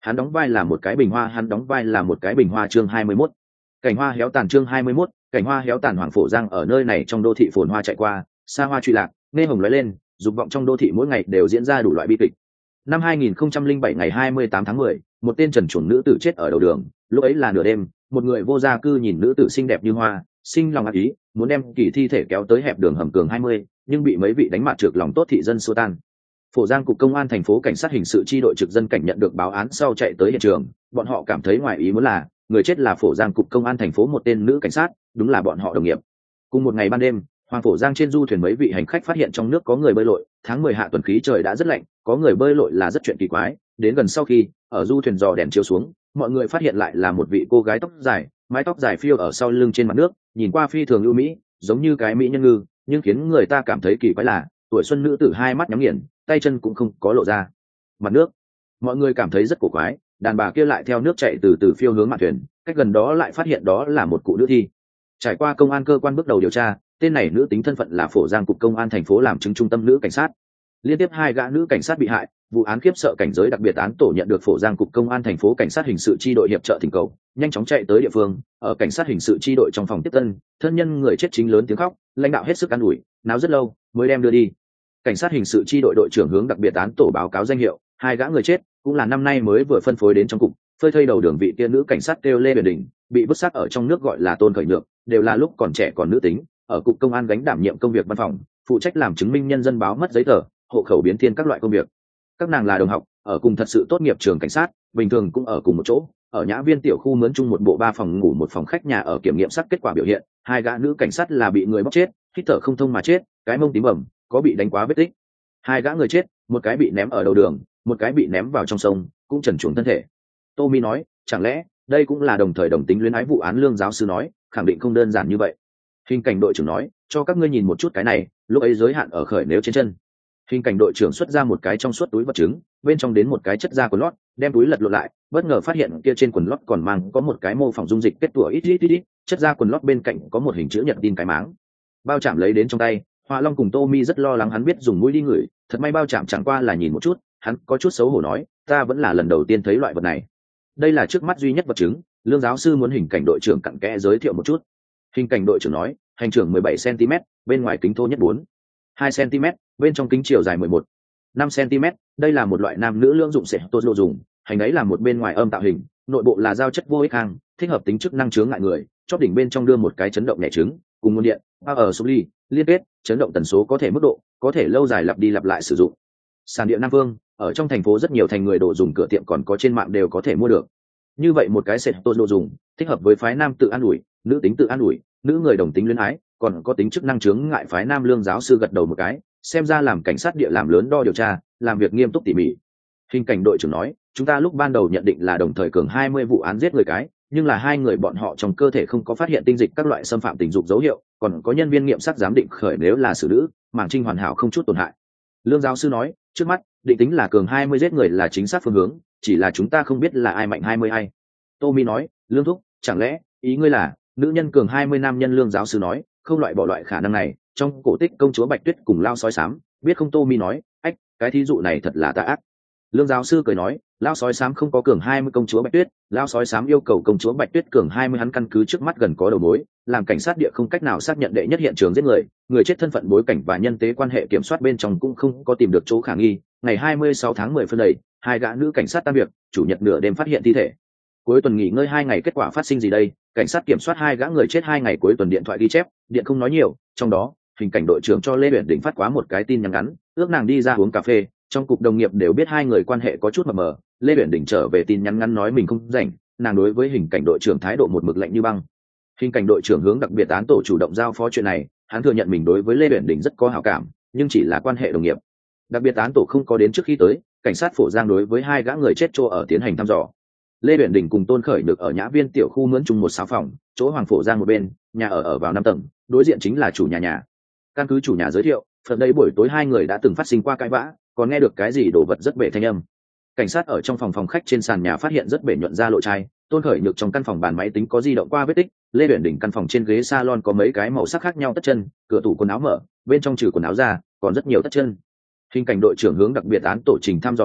Hắn đóng vai là một cái bình hoa, hắn đóng vai là một cái bình hoa. Chương hai mươi mốt, cảnh hoa héo tàn. Chương hai mươi mốt, cảnh hoa héo tàn. Hoàng Phổ Giang ở nơi này trong đô thị phồn hoa chạy qua, xa hoa truy lạc, nghe hồng lóe lên, dục vọng trong đô thị mỗi ngày đều diễn ra đủ loại bi kịch. Năm hai nghìn không trăm lẻ bảy ngày hai mươi tám tháng mười, một tên trần truồng nữ tử chết ở đầu đường. Lúc ấy là nửa đêm, một người vô gia cư nhìn nữ tử xinh đẹp như hoa, sinh lòng ác ý, muốn đem kỳ thi thể kéo tới hẹp đường hầm cường hai mươi, nhưng bị mấy vị đánh mặt trược lòng tốt thị dân xua tan. Phổ Giang cục công an thành phố cảnh sát hình sự chi đội trực dân cảnh nhận được báo án sau chạy tới hiện trường, bọn họ cảm thấy ngoài ý muốn là người chết là Phổ Giang cục công an thành phố một tên nữ cảnh sát, đúng là bọn họ đồng nghiệp. Cùng một ngày ban đêm, Hoàng Phổ Giang trên du thuyền mấy vị hành khách phát hiện trong nước có người bơi lội, tháng mười hạ tuần khí trời đã rất lạnh, có người bơi lội là rất chuyện kỳ quái, đến gần sau khi ở du thuyền dò đèn chiếu xuống, mọi người phát hiện lại là một vị cô gái tóc dài, mái tóc dài phiêu ở sau lưng trên mặt nước, nhìn qua phi thường ưu mỹ, giống như cái mỹ nhân ngư, nhưng khiến người ta cảm thấy kỳ quái là tuổi xuân nữ tử hai mắt nhắm nghiền, tay chân cũng không có lộ ra mặt nước. Mọi người cảm thấy rất cổ quái, đàn bà kia lại theo nước chạy từ từ phiêu hướng mạn thuyền, cách gần đó lại phát hiện đó là một cụ nữ thi. Trải qua công an cơ quan bước đầu điều tra, tên này nữ tính thân phận là Phổ Giang cục công an thành phố làm chứng trung tâm nữ cảnh sát. Liên tiếp hai gã nữ cảnh sát bị hại, vụ án khiếp sợ cảnh giới đặc biệt án tổ nhận được Phổ Giang cục công an thành phố cảnh sát hình sự chi đội hiệp trợ thỉnh cầu, nhanh chóng chạy tới địa phương. Ở cảnh sát hình sự chi đội trong phòng tiếp tân, thân nhân người chết chính lớn tiếng khóc, lãnh đạo hết sức an ủi, náo rất lâu mới đem đưa đi. Cảnh sát hình sự chi đội đội trưởng hướng đặc biệt án tổ báo cáo danh hiệu, hai gã người chết cũng là năm nay mới vừa phân phối đến trong cục, phơi thây đầu đường vị kia nữ cảnh sát kêu Lê Huyền Đình, bị vứt xác ở trong nước gọi là Tôn Khởi Nhược, đều là lúc còn trẻ còn nữ tính, ở cục công an gánh đảm nhiệm công việc văn phòng, phụ trách làm chứng minh nhân dân báo mất giấy tờ, hộ khẩu biến thiên các loại công việc. Các nàng là đồng học, ở cùng thật sự tốt nghiệp trường cảnh sát, bình thường cũng ở cùng một chỗ, ở nhã viên tiểu khu mướn chung một bộ ba phòng ngủ một phòng khách nhà. Ở kiểm nghiệm xác kết quả biểu hiện, hai gã nữ cảnh sát là bị người bóc chết, hít thở không thông mà chết, cái mông tím bầm, có bị đánh quá vết tích. Hai gã người chết, một cái bị ném ở đầu đường, một cái bị ném vào trong sông, cũng trần truồng thân thể. Tommy nói, chẳng lẽ đây cũng là đồng thời đồng tính luyến ái vụ án? Lương giáo sư nói, khẳng định không đơn giản như vậy. Hình cảnh đội trưởng nói, cho các ngươi nhìn một chút cái này, lúc ấy giới hạn ở khởi nếu trên chân. Hình cảnh đội trưởng xuất ra một cái trong suốt túi vật chứng, bên trong đến một cái chất da quần lót, đem túi lật lộn lại, bất ngờ phát hiện kia trên quần lót còn mang có một cái mô phỏng dung dịch kết tủa ít ít ít ít, chất da quần lót bên cạnh có một hình chữ nhật tin cái máng. Bao chạm lấy đến trong tay, Hoa Long cùng Tommy rất lo lắng hắn biết dùng mũi đi ngửi, thật may bao chạm chẳng qua là nhìn một chút, hắn có chút xấu hổ nói, ta vẫn là lần đầu tiên thấy loại vật này. Đây là trước mắt duy nhất vật chứng. Lương giáo sư muốn hình cảnh đội trưởng cặn kẽ giới thiệu một chút. Hình cảnh đội trưởng nói, hành trưởng mười bảy xăng ti mét, bên ngoài kính thô nhất bốn hai xăng ti mét, bên trong kính chiều dài mười một năm xăng ti mét. Đây là một loại nam nữ lưỡng dụng sẽ tốt lộ dùng, hành ấy là một bên ngoài âm tạo hình, nội bộ là giao chất vô ích hàng, thích hợp tính chức năng chướng ngại người, chóp đỉnh bên trong đưa một cái chấn động nhẹ trứng, cùng nguồn điện, bao ở số ly, liên kết, chấn động tần số có thể mức độ, có thể lâu dài lặp đi lặp lại sử dụng. Sàn điện Nam Vương, ở trong thành phố rất nhiều thành người đồ dùng cửa tiệm còn có trên mạng đều có thể mua được. Như vậy một cái sệt tốt đồ dùng, thích hợp với phái nam tự an ủi, nữ tính tự an ủi, nữ người đồng tính luyến ái, còn có tính chức năng chướng ngại phái nam. Lương giáo sư gật đầu một cái, xem ra làm cảnh sát địa làm lớn đo điều tra, làm việc nghiêm túc tỉ mỉ. Hình cảnh đội trưởng nói, chúng ta lúc ban đầu nhận định là đồng thời cường hai mươi vụ án giết người cái, nhưng là hai người bọn họ trong cơ thể không có phát hiện tinh dịch các loại xâm phạm tình dục dấu hiệu, còn có nhân viên nghiệm sắc giám định khởi nếu là xử nữ, màng trinh hoàn hảo không chút tổn hại. Lương giáo sư nói, trước mắt định tính là cường hai mươi giết người là chính xác phương hướng, chỉ là chúng ta không biết là ai mạnh hai mươi ai. Tommy nói, Lương thúc, chẳng lẽ ý ngươi là nữ nhân cường hai mươi nam nhân? Lương giáo sư nói, không loại bỏ loại khả năng này, trong cổ tích công chúa Bạch Tuyết cùng lao sói xám, biết không? Tommy nói, ách, cái thí dụ này thật là tà ác. Lương giáo sư cười nói, lao sói xám không có cường hai mươi công chúa Bạch Tuyết, lao sói xám yêu cầu công chúa Bạch Tuyết cường hai mươi. Hắn căn cứ trước mắt gần có đầu mối, làm cảnh sát địa không cách nào xác nhận đệ nhất hiện trường giết người, người chết thân phận bối cảnh và nhân tế quan hệ kiểm soát bên trong cũng không có tìm được chỗ khả nghi. Ngày hai mươi sáu tháng mười phân đầy, hai gã nữ cảnh sát tan việc, chủ nhật nửa đêm phát hiện thi thể. Cuối tuần nghỉ ngơi hai ngày, kết quả phát sinh gì đây? Cảnh sát kiểm soát hai gã người chết hai ngày, cuối tuần điện thoại ghi chép, điện không nói nhiều, trong đó hình cảnh đội trưởng cho Lê Uyển Đình phát quá một cái tin nhắn ngắn, ước nàng đi ra uống cà phê. Trong cục đồng nghiệp đều biết hai người quan hệ có chút mờ mờ. Lê Uyển Đình trở về tin nhắn ngắn nói mình không rảnh, nàng đối với hình cảnh đội trưởng thái độ một mực lạnh như băng. Hình cảnh đội trưởng hướng đặc biệt án tổ chủ động giao phó chuyện này, hắn thừa nhận mình đối với Lê Uyển Đình rất có hảo cảm, nhưng chỉ là quan hệ đồng nghiệp. Đặc biệt án tổ không có đến trước khi tới, cảnh sát Phổ Giang đối với hai gã người chết chỗ ở tiến hành thăm dò. Lê Uyển Đình cùng Tôn Khởi được ở nhã viên tiểu khu mướn chung một sáu phòng, chỗ Hoàng Phổ Giang một bên, nhà ở ở vào năm tầng, đối diện chính là chủ nhà nhà. Căn cứ chủ nhà giới thiệu, phần đây buổi tối hai người đã từng phát sinh qua cãi vã, còn nghe được cái gì đổ vật rất bể thanh âm. Cảnh sát ở trong phòng phòng khách trên sàn nhà phát hiện rất bể nhuận ra lộ chai. Tôn Khởi Nhược trong căn phòng bàn máy tính có di động qua vết tích. Lê Uyển Đình căn phòng trên ghế salon có mấy cái màu sắc khác nhau tất chân, cửa tủ quần áo mở, bên trong trừ quần áo ra còn rất nhiều tất chân. Hình cảnh đội trưởng hướng đặc biệt án tổ trình thăm dò hình,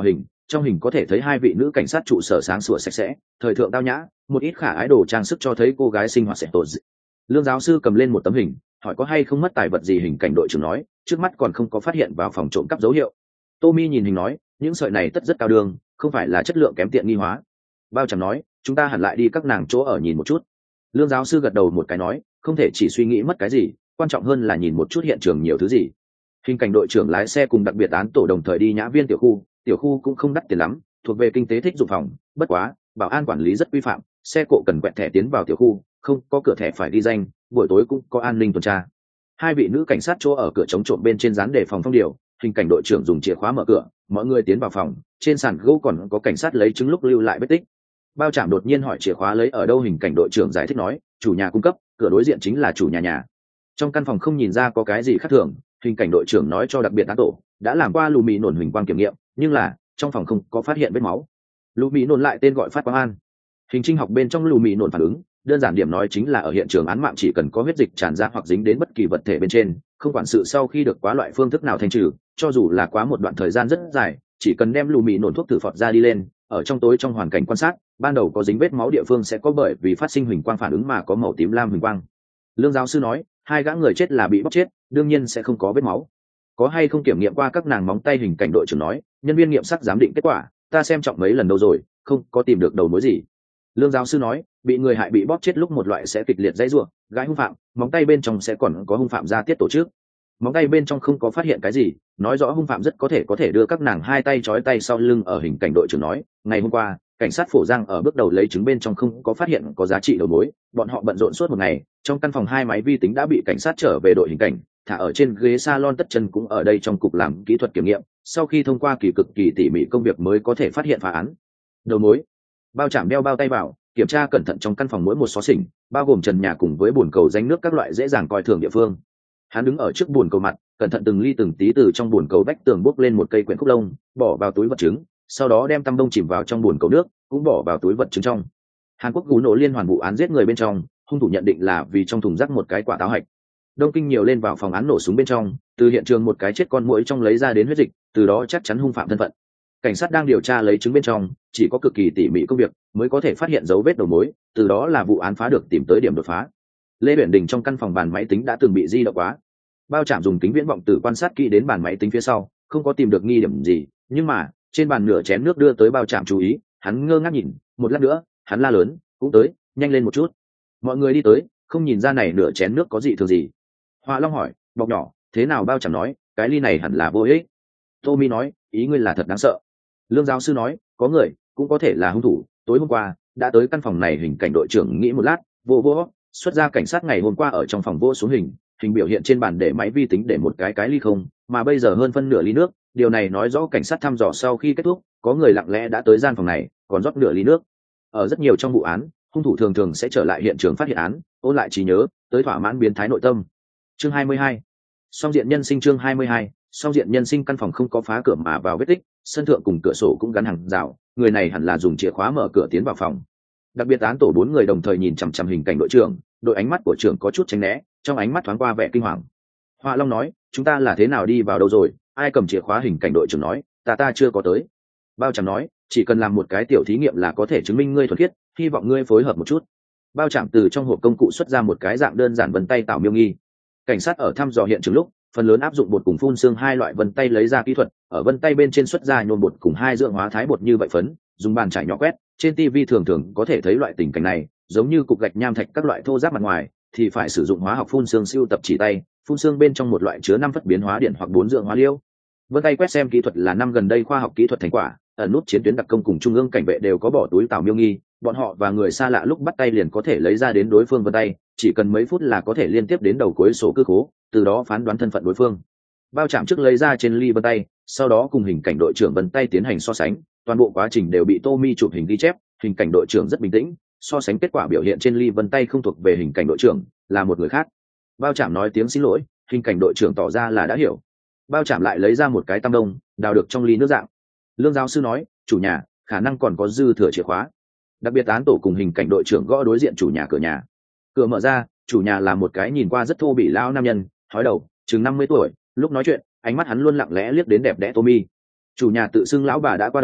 trong hình có thể thấy hai vị nữ cảnh sát trụ sở sáng sủa sạch sẽ, thời thượng tao nhã, một ít khả ái đồ trang sức cho thấy cô gái sinh hoạt sẽ tốt. Lương giáo sư cầm lên một tấm hình, hỏi có hay không mất tài vật gì. Hình cảnh đội trưởng nói trước mắt còn không có phát hiện vào phòng trộm cắp dấu hiệu. Tommy nhìn hình nói những sợi này tất rất cao đường, không phải là chất lượng kém tiện nghi hóa. Bao Tràm nói chúng ta hẳn lại đi các nàng chỗ ở nhìn một chút. Lương giáo sư gật đầu một cái nói không thể chỉ suy nghĩ mất cái gì, quan trọng hơn là nhìn một chút hiện trường nhiều thứ gì. Hình cảnh đội trưởng lái xe cùng đặc biệt án tổ đồng thời đi nhã viên tiểu khu. Tiểu khu cũng không đắt tiền lắm, thuộc về kinh tế thích dụng phòng, bất quá bảo an quản lý rất quy phạm, xe cộ cần quẹt thẻ tiến vào tiểu khu, không có cửa thẻ phải đi danh, buổi tối cũng có an ninh tuần tra. Hai vị nữ cảnh sát chỗ ở cửa chống trộm bên trên dán đề phòng phong điều. Hình cảnh đội trưởng dùng chìa khóa mở cửa, mọi người tiến vào phòng, trên sàn gỗ còn có cảnh sát lấy chứng lúc lưu lại vết tích. Bao Tràm đột nhiên hỏi chìa khóa lấy ở đâu. Hình cảnh đội trưởng giải thích nói chủ nhà cung cấp, cửa đối diện chính là chủ nhà nhà. Trong căn phòng không nhìn ra có cái gì khác thường. Hình cảnh đội trưởng nói cho đặc biệt án tổ đã làm qua lù mì nổn huỳnh quang kiểm nghiệm, nhưng là trong phòng không có phát hiện vết máu. Lù mì nổn lại tên gọi phát quang an. Hình trinh học bên trong lù mì nổn phản ứng, đơn giản điểm nói chính là ở hiện trường án mạng chỉ cần có huyết dịch tràn ra hoặc dính đến bất kỳ vật thể bên trên, không quản sự sau khi được quá loại phương thức nào thanh trừ, cho dù là quá một đoạn thời gian rất dài, chỉ cần đem lù mì nổn thuốc thử phọt ra đi lên, ở trong tối trong hoàn cảnh quan sát, ban đầu có dính vết máu địa phương sẽ có bởi vì phát sinh huỳnh quang phản ứng mà có màu tím lam huỳnh quang. Lương giáo sư nói hai gã người chết là bị bóc chết, đương nhiên sẽ không có vết máu. Có hay không kiểm nghiệm qua các nàng móng tay. Hình cảnh đội trưởng nói nhân viên nghiệm sắc giám định kết quả ta xem trọng mấy lần đâu rồi, không có tìm được đầu mối gì. Lương giáo sư nói bị người hại bị bóp chết lúc một loại sẽ kịch liệt dãy ruộng, gãi hung phạm, móng tay bên trong sẽ còn có hung phạm ra tiết tổ chức. Móng tay bên trong không có phát hiện cái gì, nói rõ hung phạm rất có thể có thể đưa các nàng hai tay trói tay sau lưng. Ở hình cảnh đội trưởng nói ngày hôm qua cảnh sát phổ giang ở bước đầu lấy chứng bên trong không có phát hiện có giá trị đầu mối, bọn họ bận rộn suốt một ngày, trong căn phòng hai máy vi tính đã bị cảnh sát trở về đội hình cảnh thả ở trên ghế salon, tất chân cũng ở đây trong cục làm kỹ thuật kiểm nghiệm, sau khi thông qua kỳ cực kỳ tỉ mỉ công việc mới có thể phát hiện phá án. Đầu mối. Bao Tràm đeo bao tay vào, kiểm tra cẩn thận trong căn phòng mỗi một xó xỉnh, bao gồm trần nhà cùng với bồn cầu rãnh nước các loại dễ dàng coi thường địa phương. Hắn đứng ở trước bồn cầu mặt, cẩn thận từng ly từng tí từ trong bồn cầu vách tường bốc lên một cây quyển khúc lông, bỏ vào túi vật chứng, sau đó đem tăm bông chìm vào trong bồn cầu nước, cũng bỏ vào túi vật chứng trong. Hàn Quốc gú nổ liên hoàn vụ án giết người bên trong, hung thủ nhận định là vì trong thùng rác một cái quả táo hạch. Đông Kinh nhiều lên vào phòng án nổ súng bên trong, từ hiện trường một cái chết con muỗi trong lấy ra đến huyết dịch, từ đó chắc chắn hung phạm thân phận. Cảnh sát đang điều tra lấy chứng bên trong, chỉ có cực kỳ tỉ mỉ công việc mới có thể phát hiện dấu vết đầu mối, từ đó là vụ án phá được tìm tới điểm đột phá. Lê Uyển Đình trong căn phòng bàn máy tính đã từng bị di động quá. Bao Tràm dùng kính viễn vọng tử quan sát kỹ đến bàn máy tính phía sau, không có tìm được nghi điểm gì, nhưng mà trên bàn nửa chén nước đưa tới Bao Tràm chú ý, hắn ngơ ngác nhìn, một lát nữa, hắn la lớn, cũng tới, nhanh lên một chút. Mọi người đi tới, không nhìn ra này nửa chén nước có gì thường gì. Hoa Long hỏi, bọc nhỏ, thế nào? Bao Tràm nói, cái ly này hẳn là vô ích. Tommy nói, ý ngươi là thật đáng sợ. Lương giáo sư nói, có người, cũng có thể là hung thủ, tối hôm qua đã tới căn phòng này. Hình cảnh đội trưởng nghĩ một lát, vô vô, xuất ra cảnh sát ngày hôm qua ở trong phòng vô xuống hình, hình biểu hiện trên bàn để máy vi tính để một cái cái ly không, mà bây giờ hơn phân nửa ly nước, điều này nói rõ cảnh sát thăm dò sau khi kết thúc, có người lặng lẽ đã tới gian phòng này, còn rót nửa ly nước. Ở rất nhiều trong vụ án, hung thủ thường thường sẽ trở lại hiện trường phát hiện án, ôn lại trí nhớ, tới thỏa mãn biến thái nội tâm. Chương hai mươi hai, song diện nhân sinh. Chương hai mươi hai, song diện nhân sinh. Căn phòng không có phá cửa mà vào vết tích, sân thượng cùng cửa sổ cũng gắn hàng rào, người này hẳn là dùng chìa khóa mở cửa tiến vào phòng. Đặc biệt án tổ bốn người đồng thời nhìn chằm chằm hình cảnh đội trưởng, đội ánh mắt của trưởng có chút tránh né, trong ánh mắt thoáng qua vẻ kinh hoàng. Hoa Long nói, chúng ta là thế nào đi vào đâu rồi, ai cầm chìa khóa? Hình cảnh đội trưởng nói, ta ta chưa có tới. Bao Tràm nói, chỉ cần làm một cái tiểu thí nghiệm là có thể chứng minh ngươi thuần khiết, hy vọng ngươi phối hợp một chút. Bao Tràm từ trong hộp công cụ xuất ra một cái dạng đơn giản vân tay tạo miêu nghi. Cảnh sát ở thăm dò hiện trường lúc, phần lớn áp dụng bột cùng phun xương hai loại vân tay lấy ra kỹ thuật, ở vân tay bên trên xuất ra nhôm bột cùng hai dưỡng hóa thái bột như vậy phấn, dùng bàn chải nhỏ quét. Trên tivi thường thường có thể thấy loại tình cảnh này, giống như cục gạch nham thạch các loại thô ráp mặt ngoài, thì phải sử dụng hóa học phun xương siêu tập chỉ tay, phun xương bên trong một loại chứa năm phất biến hóa điện hoặc bốn dưỡng hóa liêu. Vân tay quét xem kỹ thuật là năm gần đây khoa học kỹ thuật thành quả, ở nút chiến tuyến đặc công cùng trung ương cảnh vệ đều có bỏ túi tạo miêu nghi, bọn họ và người xa lạ lúc bắt tay liền có thể lấy ra đến đối phương vân tay, chỉ cần mấy phút là có thể liên tiếp đến đầu cuối sổ cư khố, từ đó phán đoán thân phận đối phương. Bao Tràm trước lấy ra trên ly vân tay, sau đó cùng hình cảnh đội trưởng vân tay tiến hành so sánh, toàn bộ quá trình đều bị Tommy chụp hình ghi chép. Hình cảnh đội trưởng rất bình tĩnh, so sánh kết quả biểu hiện trên ly vân tay không thuộc về hình cảnh đội trưởng, là một người khác. Bao Tràm nói tiếng xin lỗi, hình cảnh đội trưởng tỏ ra là đã hiểu. Bao Tràm lại lấy ra một cái tăm đông, đào được trong ly nước dạng. Lương giáo sư nói, chủ nhà khả năng còn có dư thừa chìa khóa. Đặc biệt án tổ cùng hình cảnh đội trưởng gõ đối diện chủ nhà cửa nhà. Cửa mở ra, chủ nhà là một cái nhìn qua rất thô bỉ lão nam nhân, hói đầu, chừng năm mươi tuổi, lúc nói chuyện, ánh mắt hắn luôn lặng lẽ liếc đến đẹp đẽ Tommy. Chủ nhà tự xưng lão bà đã qua đời,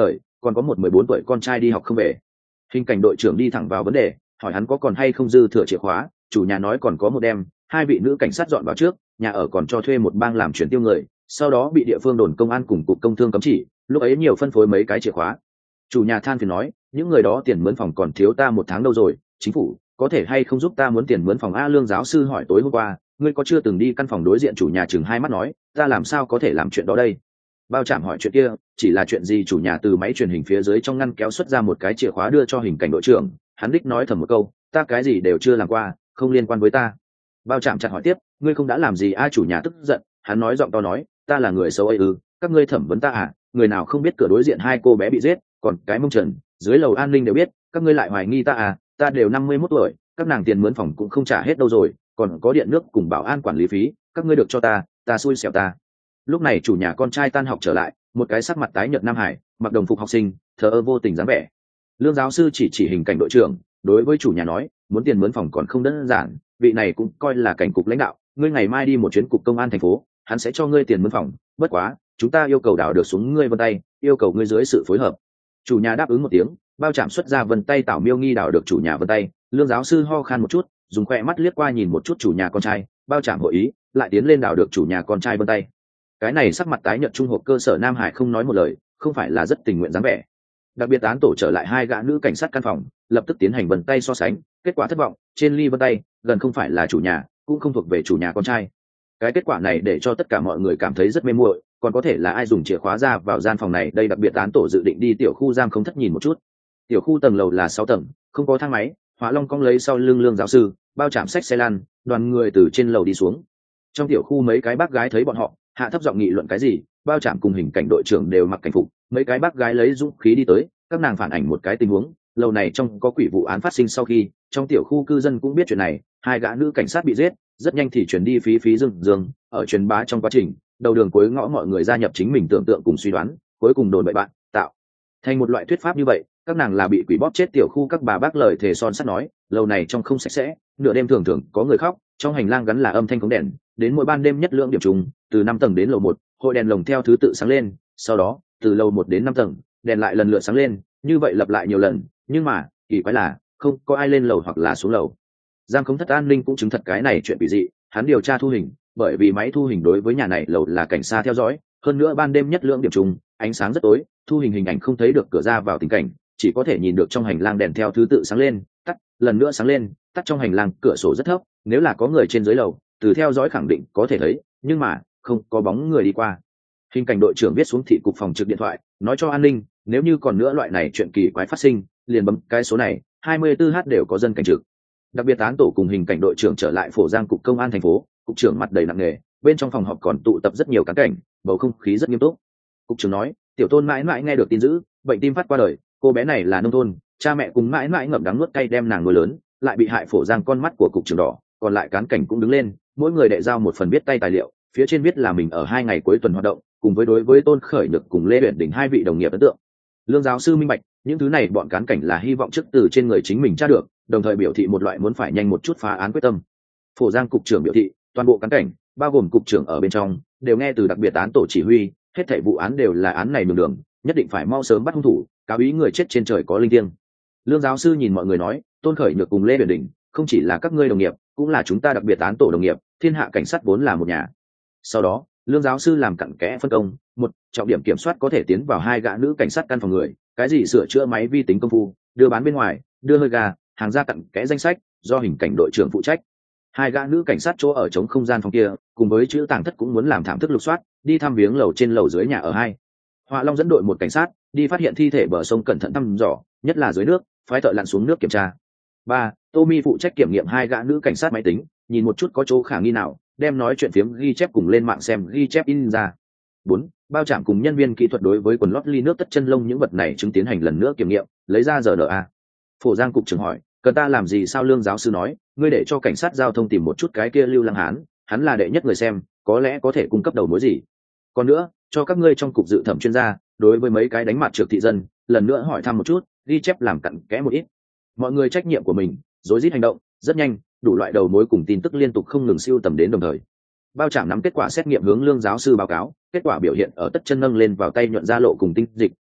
còn có một mười bốn tuổi con trai đi học không về. Hình cảnh đội trưởng đi thẳng vào vấn đề, hỏi hắn có còn hay không dư thừa chìa khóa. Chủ nhà nói còn có một đem. Hai vị nữ cảnh sát dọn vào trước, nhà ở còn cho thuê một bang làm chuyển tiêu người, sau đó bị địa phương đồn công an cùng cục công thương cấm chỉ, lúc ấy nhiều phân phối mấy cái chìa khóa. Chủ nhà than phiền nói, những người đó tiền mướn phòng còn thiếu ta một tháng đâu rồi, chính phủ có thể hay không giúp ta muốn tiền mướn phòng a? Lương giáo sư hỏi tối hôm qua ngươi có chưa từng đi căn phòng đối diện? Chủ nhà chừng hai mắt nói, ta làm sao có thể làm chuyện đó đây. Bao Trạm hỏi chuyện kia chỉ là chuyện gì? Chủ nhà từ máy truyền hình phía dưới trong ngăn kéo xuất ra một cái chìa khóa đưa cho hình cảnh đội trưởng, hắn đích nói thầm một câu, ta cái gì đều chưa làm qua, không liên quan với ta. Bao Trạm chặn hỏi tiếp, ngươi không đã làm gì a? Chủ nhà tức giận, hắn nói giọng to nói, ta là người xấu ấy ư? Các ngươi thẩm vấn ta à? Người nào không biết cửa đối diện hai cô bé bị giết, còn cái mông trần dưới lầu an ninh đều biết, các ngươi lại hoài nghi ta à? Ta đều năm mươi mốt tuổi, các nàng tiền mướn phòng cũng không trả hết đâu rồi, còn có điện nước cùng bảo an quản lý phí, các ngươi được cho ta, ta xui xẻo ta. Lúc này chủ nhà con trai tan học trở lại, một cái sắc mặt tái nhợt nam hải, mặc đồng phục học sinh, thờ ơ vô tình dáng vẻ. Lương giáo sư chỉ chỉ hình cảnh đội trưởng, đối với chủ nhà nói, muốn tiền mướn phòng còn không đơn giản, vị này cũng coi là cảnh cục lãnh đạo, ngươi ngày mai đi một chuyến cục công an thành phố, hắn sẽ cho ngươi tiền mướn phòng, bất quá chúng ta yêu cầu đào được xuống ngươi vân tay, yêu cầu ngươi dưới sự phối hợp. Chủ nhà đáp ứng một tiếng. Bao Trạm xuất ra vân tay Tảo Miêu Nghi đào được chủ nhà vân tay. Lương giáo sư ho khan một chút, dùng khoe mắt liếc qua nhìn một chút chủ nhà con trai. Bao Trạm hội ý, lại tiến lên đào được chủ nhà con trai vân tay. Cái này sắc mặt tái nhợt trung học cơ sở Nam Hải không nói một lời, không phải là rất tình nguyện dáng vẻ. Đặc biệt án tổ trở lại hai gã nữ cảnh sát căn phòng, lập tức tiến hành vân tay so sánh. Kết quả thất vọng, trên ly vân tay gần không phải là chủ nhà, cũng không thuộc về chủ nhà con trai. Cái kết quả này để cho tất cả mọi người cảm thấy rất mê muội, còn có thể là ai dùng chìa khóa ra vào gian phòng này đây? Đặc biệt án tổ dự định đi tiểu khu giam không thất nhìn một chút. Tiểu khu tầng lầu là sáu tầng, không có thang máy. Hỏa Long cong lấy sau lưng Lương giáo sư, Bao Trạm xách xe lăn, đoàn người từ trên lầu đi xuống. Trong tiểu khu mấy cái bác gái thấy bọn họ, hạ thấp giọng nghị luận cái gì. Bao Trạm cùng hình cảnh đội trưởng đều mặc cảnh phục, mấy cái bác gái lấy dũng khí đi tới, các nàng phản ảnh một cái tình huống. Lầu này trong có quỷ vụ án phát sinh, sau khi trong tiểu khu cư dân cũng biết chuyện này, hai gã nữ cảnh sát bị giết, rất nhanh thì chuyển đi phí phí dương dương. Ở truyền bá trong quá trình, đầu đường cuối ngõ mọi người gia nhập chính mình tưởng tượng cùng suy đoán, cuối cùng đồn bậy bạn tạo thành một loại thuyết pháp như vậy, các nàng là bị quỷ bóp chết. Tiểu khu các bà bác lời thề son sắt nói, lầu này trong không sạch sẽ, nửa đêm thường thường có người khóc, trong hành lang gắn là âm thanh khống đèn, đến mỗi ban đêm nhất lượng điểm trùng, từ năm tầng đến lầu một, hội đèn lồng theo thứ tự sáng lên, sau đó từ lầu một đến năm tầng, đèn lại lần lượt sáng lên, như vậy lặp lại nhiều lần. Nhưng mà kỳ quái là không có ai lên lầu hoặc là xuống lầu. Giang Khống Thất an ninh cũng chứng thật cái này chuyện bị dị, hắn điều tra thu hình, bởi vì máy thu hình đối với nhà này lầu là cảnh sát theo dõi, hơn nữa ban đêm nhất lượng điểm trùng, ánh sáng rất tối, thu hình hình ảnh không thấy được cửa ra vào tình cảnh, chỉ có thể nhìn được trong hành lang đèn theo thứ tự sáng lên, tắt, lần nữa sáng lên, tắt. Trong hành lang cửa sổ rất thấp, nếu là có người trên dưới lầu, từ theo dõi khẳng định có thể thấy, nhưng mà không có bóng người đi qua. Hình cảnh đội trưởng viết xuống thị cục phòng trực điện thoại, nói cho an ninh, nếu như còn nữa loại này chuyện kỳ quái phát sinh, liền bấm cái số này, hai mươi tư h đều có dân cảnh trực. Đặc biệt án tổ cùng hình cảnh đội trưởng trở lại Phổ Giang cục công an thành phố, cục trưởng mặt đầy nặng nề, bên trong phòng họp còn tụ tập rất nhiều cán cảnh, bầu không khí rất nghiêm túc. Cục trưởng nói, tiểu Tôn mãi mãi nghe được tin dữ, bệnh tim phát qua đời, cô bé này là nông thôn, cha mẹ cùng mãi mãi ngậm đắng nuốt cay đem nàng nuôi lớn, lại bị hại. Phổ Giang con mắt của cục trưởng đỏ, còn lại cán cảnh cũng đứng lên, mỗi người đệ giao một phần viết tay tài liệu, phía trên viết là mình ở hai ngày cuối tuần hoạt động, cùng với đối với Tôn Khởi Nhược cùng Lê Uyển Đình hai vị đồng nghiệp ấn tượng. Lương giáo sư minh bạch, những thứ này bọn cán cảnh là hy vọng trước từ trên người chính mình tra được, đồng thời biểu thị một loại muốn phải nhanh một chút phá án quyết tâm. Phổ Giang cục trưởng biểu thị, toàn bộ cán cảnh, bao gồm cục trưởng ở bên trong, đều nghe từ đặc biệt án tổ chỉ huy, hết thảy vụ án đều là án này đường đường, nhất định phải mau sớm bắt hung thủ, cáo ý người chết trên trời có linh thiêng. Lương giáo sư nhìn mọi người nói, Tôn Khởi Nhược cùng Lê Uyển Đình không chỉ là các ngươi đồng nghiệp, cũng là chúng ta đặc biệt án tổ đồng nghiệp, thiên hạ cảnh sát vốn là một nhà. Sau đó Lương giáo sư làm cặn kẽ phân công, một, trọng điểm kiểm soát có thể tiến vào hai gã nữ cảnh sát căn phòng người, cái gì sửa chữa máy vi tính công phu, đưa bán bên ngoài, đưa hơi gà, hàng ra cặn kẽ danh sách, do hình cảnh đội trưởng phụ trách. Hai gã nữ cảnh sát chỗ ở chống không gian phòng kia, cùng với chữ tàng thất cũng muốn làm thảm thức lục soát, đi thăm viếng lầu trên lầu dưới nhà ở hai. Họa Long dẫn đội một cảnh sát đi phát hiện thi thể bờ sông, cẩn thận thăm dò, nhất là dưới nước, phái thợ lặn xuống nước kiểm tra. Ba, Tommy phụ trách kiểm nghiệm hai gã nữ cảnh sát máy tính, nhìn một chút có chỗ khả nghi nào, đem nói chuyện phiếm ghi chép cùng lên mạng xem ghi chép in ra. Bốn, Bao Trạm cùng nhân viên kỹ thuật đối với quần lót ly nước tất chân lông những vật này chứng tiến hành lần nữa kiểm nghiệm, lấy ra giờ đờ a. Phổ Giang cục trưởng hỏi, cần ta làm gì sao? Lương giáo sư nói, ngươi để cho cảnh sát giao thông tìm một chút cái kia Lưu Lăng Hán, hắn là đệ nhất người xem, có lẽ có thể cung cấp đầu mối gì. Còn nữa, cho các ngươi trong cục dự thẩm chuyên gia, đối với mấy cái đánh mặt trược thị dân, lần nữa hỏi thăm một chút, ghi chép làm cặn kẽ một ít. Mọi người trách nhiệm của mình, rối rít hành động, rất nhanh, đủ loại đầu mối cùng tin tức liên tục không ngừng siêu tầm đến đồng thời. Bao Trạm nắm kết quả xét nghiệm hướng Lương giáo sư báo cáo, kết quả biểu hiện ở tất chân nâng lên vào tay nhuận da lộ cùng tinh dịch,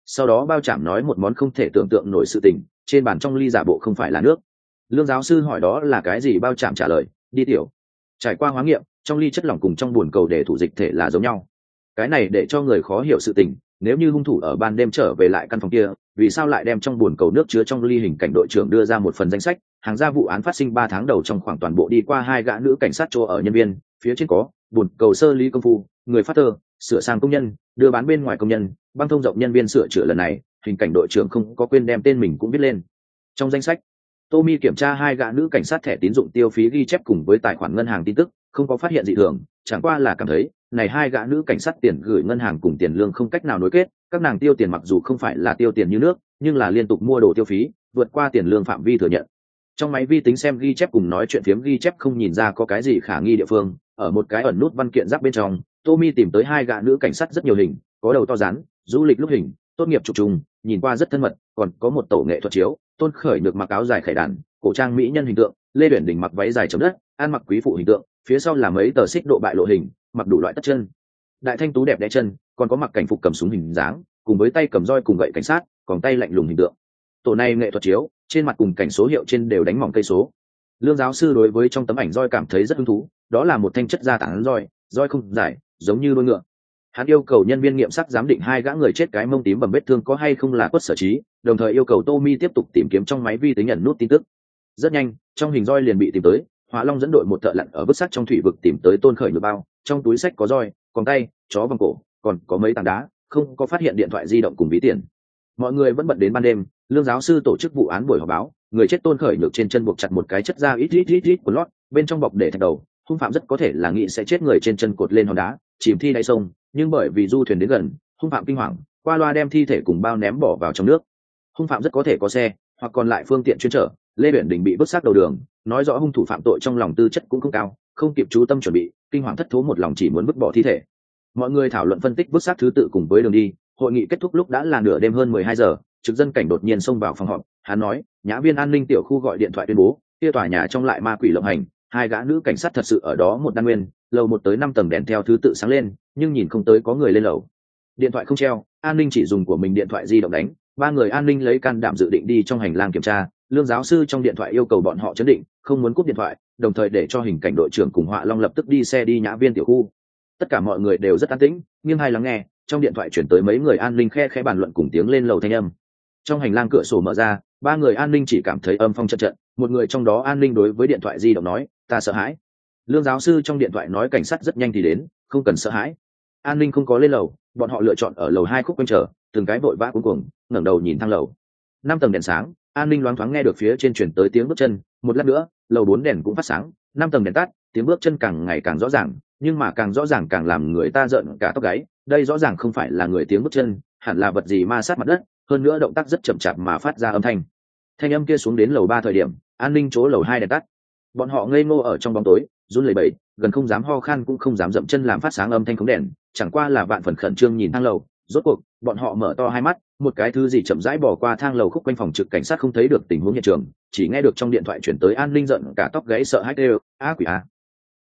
sau đó bao trảm nói một món không thể tưởng tượng nổi sự tình, trên bàn trong ly giả bộ không phải là nước. Lương giáo sư hỏi đó là cái gì, bao trảm trả lời đi tiểu. Trải qua hóa nghiệm, trong ly chất lỏng cùng trong buồn cầu để thủ dịch thể là giống nhau. Cái này để cho người khó hiểu sự tình, nếu như hung thủ ở ban đêm trở về lại căn phòng kia, vì sao lại đem trong buồn cầu nước chứa trong ly hình cảnh đội trưởng đưa ra một phần danh sách hàng ra vụ án phát sinh ba tháng đầu trong khoảng toàn bộ đi qua hai gã nữ cảnh sát chỗ ở nhân viên, phía trên có buồn cầu sơ lý công phu, người phát tơ, sửa sang công nhân, đưa bán bên ngoài công nhân, băng thông rộng nhân viên sửa chữa. Lần này hình cảnh đội trưởng không có quên đem tên mình cũng viết lên trong danh sách. Tommy kiểm tra hai gã nữ cảnh sát thẻ tín dụng tiêu phí ghi chép cùng với tài khoản ngân hàng tin tức, không có phát hiện dị thường, chẳng qua là cảm thấy này hai gã nữ cảnh sát tiền gửi ngân hàng cùng tiền lương không cách nào nối kết, các nàng tiêu tiền mặc dù không phải là tiêu tiền như nước, nhưng là liên tục mua đồ tiêu phí, vượt qua tiền lương phạm vi thừa nhận. Trong máy vi tính xem ghi chép cùng nói chuyện phiếm ghi chép không nhìn ra có cái gì khả nghi địa phương, ở một cái ẩn nút văn kiện giáp bên trong, Tommy tìm tới hai gã nữ cảnh sát rất nhiều hình, có đầu to rắn, du lịch lúc hình, tốt nghiệp chụp chung, nhìn qua rất thân mật, còn có một tổ nghệ thuật chiếu, Tôn Khởi được mặc áo dài khải đàn, cổ trang mỹ nhân hình tượng, Lê Uyển Đình mặc váy dài chấm đất, ăn mặc quý phụ hình tượng, phía sau là mấy tờ xích độ bại lộ hình, mặc đủ loại tất chân. Đại Thanh Tú đẹp đẽ chân, còn có mặc cảnh phục cầm súng hình dáng, cùng với tay cầm roi cùng gậy cảnh sát, còn tay lạnh lùng hình tượng. Tổ này nghệ thuật chiếu, trên mặt cùng cảnh số hiệu trên đều đánh mỏng cây số. Lương giáo sư đối với trong tấm ảnh roi cảm thấy rất hứng thú, đó là một thanh chất da tảng roi, roi không dài, giống như đuôi ngựa. Hắn yêu cầu nhân viên nghiệm sắc giám định hai gã người chết cái mông tím bầm vết thương có hay không là quất sở trí, đồng thời yêu cầu Tommy tiếp tục tìm kiếm trong máy vi tính nhận nút tin tức. Rất nhanh, trong hình roi liền bị tìm tới, Hỏa Long dẫn đội một thợ lặn ở vứt xác trong thủy vực tìm tới Tôn Khởi nhược bao, trong túi sách có roi, còn tay, chó vòng cổ, còn có mấy tảng đá, không có phát hiện điện thoại di động cùng ví tiền. Mọi người vẫn bận đến ban đêm, Lương giáo sư tổ chức vụ án buổi họp báo, người chết Tôn Khởi nhược trên chân buộc chặt một cái chất da ít ít ít ít của lót, bên trong bọc để thạch đầu, hung phạm rất có thể là nghĩ sẽ chết người trên chân cột lên hòn đá, chìm thi đáy sông, nhưng bởi vì du thuyền đến gần, hung phạm kinh hoàng, qua loa đem thi thể cùng bao ném bỏ vào trong nước. Hung phạm rất có thể có xe hoặc còn lại phương tiện chuyên trở, Lê Uyển Đình bị vứt xác đầu đường, nói rõ hung thủ phạm tội trong lòng tư chất cũng không cao, không kịp chú tâm chuẩn bị, kinh hoàng thất thố một lòng chỉ muốn vứt bỏ thi thể. Mọi người thảo luận phân tích vứt xác thứ tự cùng với đường đi. Hội nghị kết thúc lúc đã là nửa đêm hơn mười hai giờ, trực dân cảnh đột nhiên xông vào phòng họp, hắn nói, nhã viên an ninh tiểu khu gọi điện thoại tuyên bố, kia tòa nhà trong lại ma quỷ lộng hành, hai gã nữ cảnh sát thật sự ở đó một đan nguyên, lầu một tới năm tầng đèn theo thứ tự sáng lên, nhưng nhìn không tới có người lên lầu. Điện thoại không treo, an ninh chỉ dùng của mình điện thoại di động đánh, ba người an ninh lấy can đảm dự định đi trong hành lang kiểm tra. Lương giáo sư trong điện thoại yêu cầu bọn họ chấn định, không muốn cúp điện thoại, đồng thời để cho hình cảnh đội trưởng cùng Họa Long lập tức đi xe đi nhã viên tiểu khu. Tất cả mọi người đều rất an tĩnh, nghiêng hai lắng nghe, trong điện thoại chuyển tới mấy người an ninh khe khẽ bàn luận cùng tiếng lên lầu thanh âm. Trong hành lang cửa sổ mở ra, ba người an ninh chỉ cảm thấy âm phong trận trận, một người trong đó an ninh đối với điện thoại di động nói, ta sợ hãi. Lương giáo sư trong điện thoại nói cảnh sát rất nhanh thì đến, không cần sợ hãi. An ninh không có lên lầu, bọn họ lựa chọn ở lầu hai khúc quanh chờ, từng cái vội vã cuống cuồng, ngẩng đầu nhìn thang lầu. Năm tầng đèn sáng, an ninh loáng thoáng nghe được phía trên chuyển tới tiếng bước chân, một lát nữa, lầu bốn đèn cũng phát sáng, năm tầng đèn tắt, tiếng bước chân càng ngày càng rõ ràng, nhưng mà càng rõ ràng càng làm người ta rợn cả tóc gáy, đây rõ ràng không phải là người tiếng bước chân, hẳn là vật gì ma sát mặt đất, hơn nữa động tác rất chậm chạp mà phát ra âm thanh. Thanh âm kia xuống đến lầu ba thời điểm, an ninh chỗ lầu hai đèn tắt. Bọn họ ngây ngô ở trong bóng tối, run lẩy bẩy, gần không dám ho khan cũng không dám dậm chân làm phát sáng âm thanh khống đèn, chẳng qua là vạn phần khẩn trương nhìn thang lầu. Rốt cuộc, bọn họ mở to hai mắt, một cái thứ gì chậm rãi bỏ qua thang lầu khúc quanh phòng trực cảnh sát không thấy được tình huống hiện trường, chỉ nghe được trong điện thoại chuyển tới an ninh giận cả tóc gáy sợ hãi kêu, a quỷ a.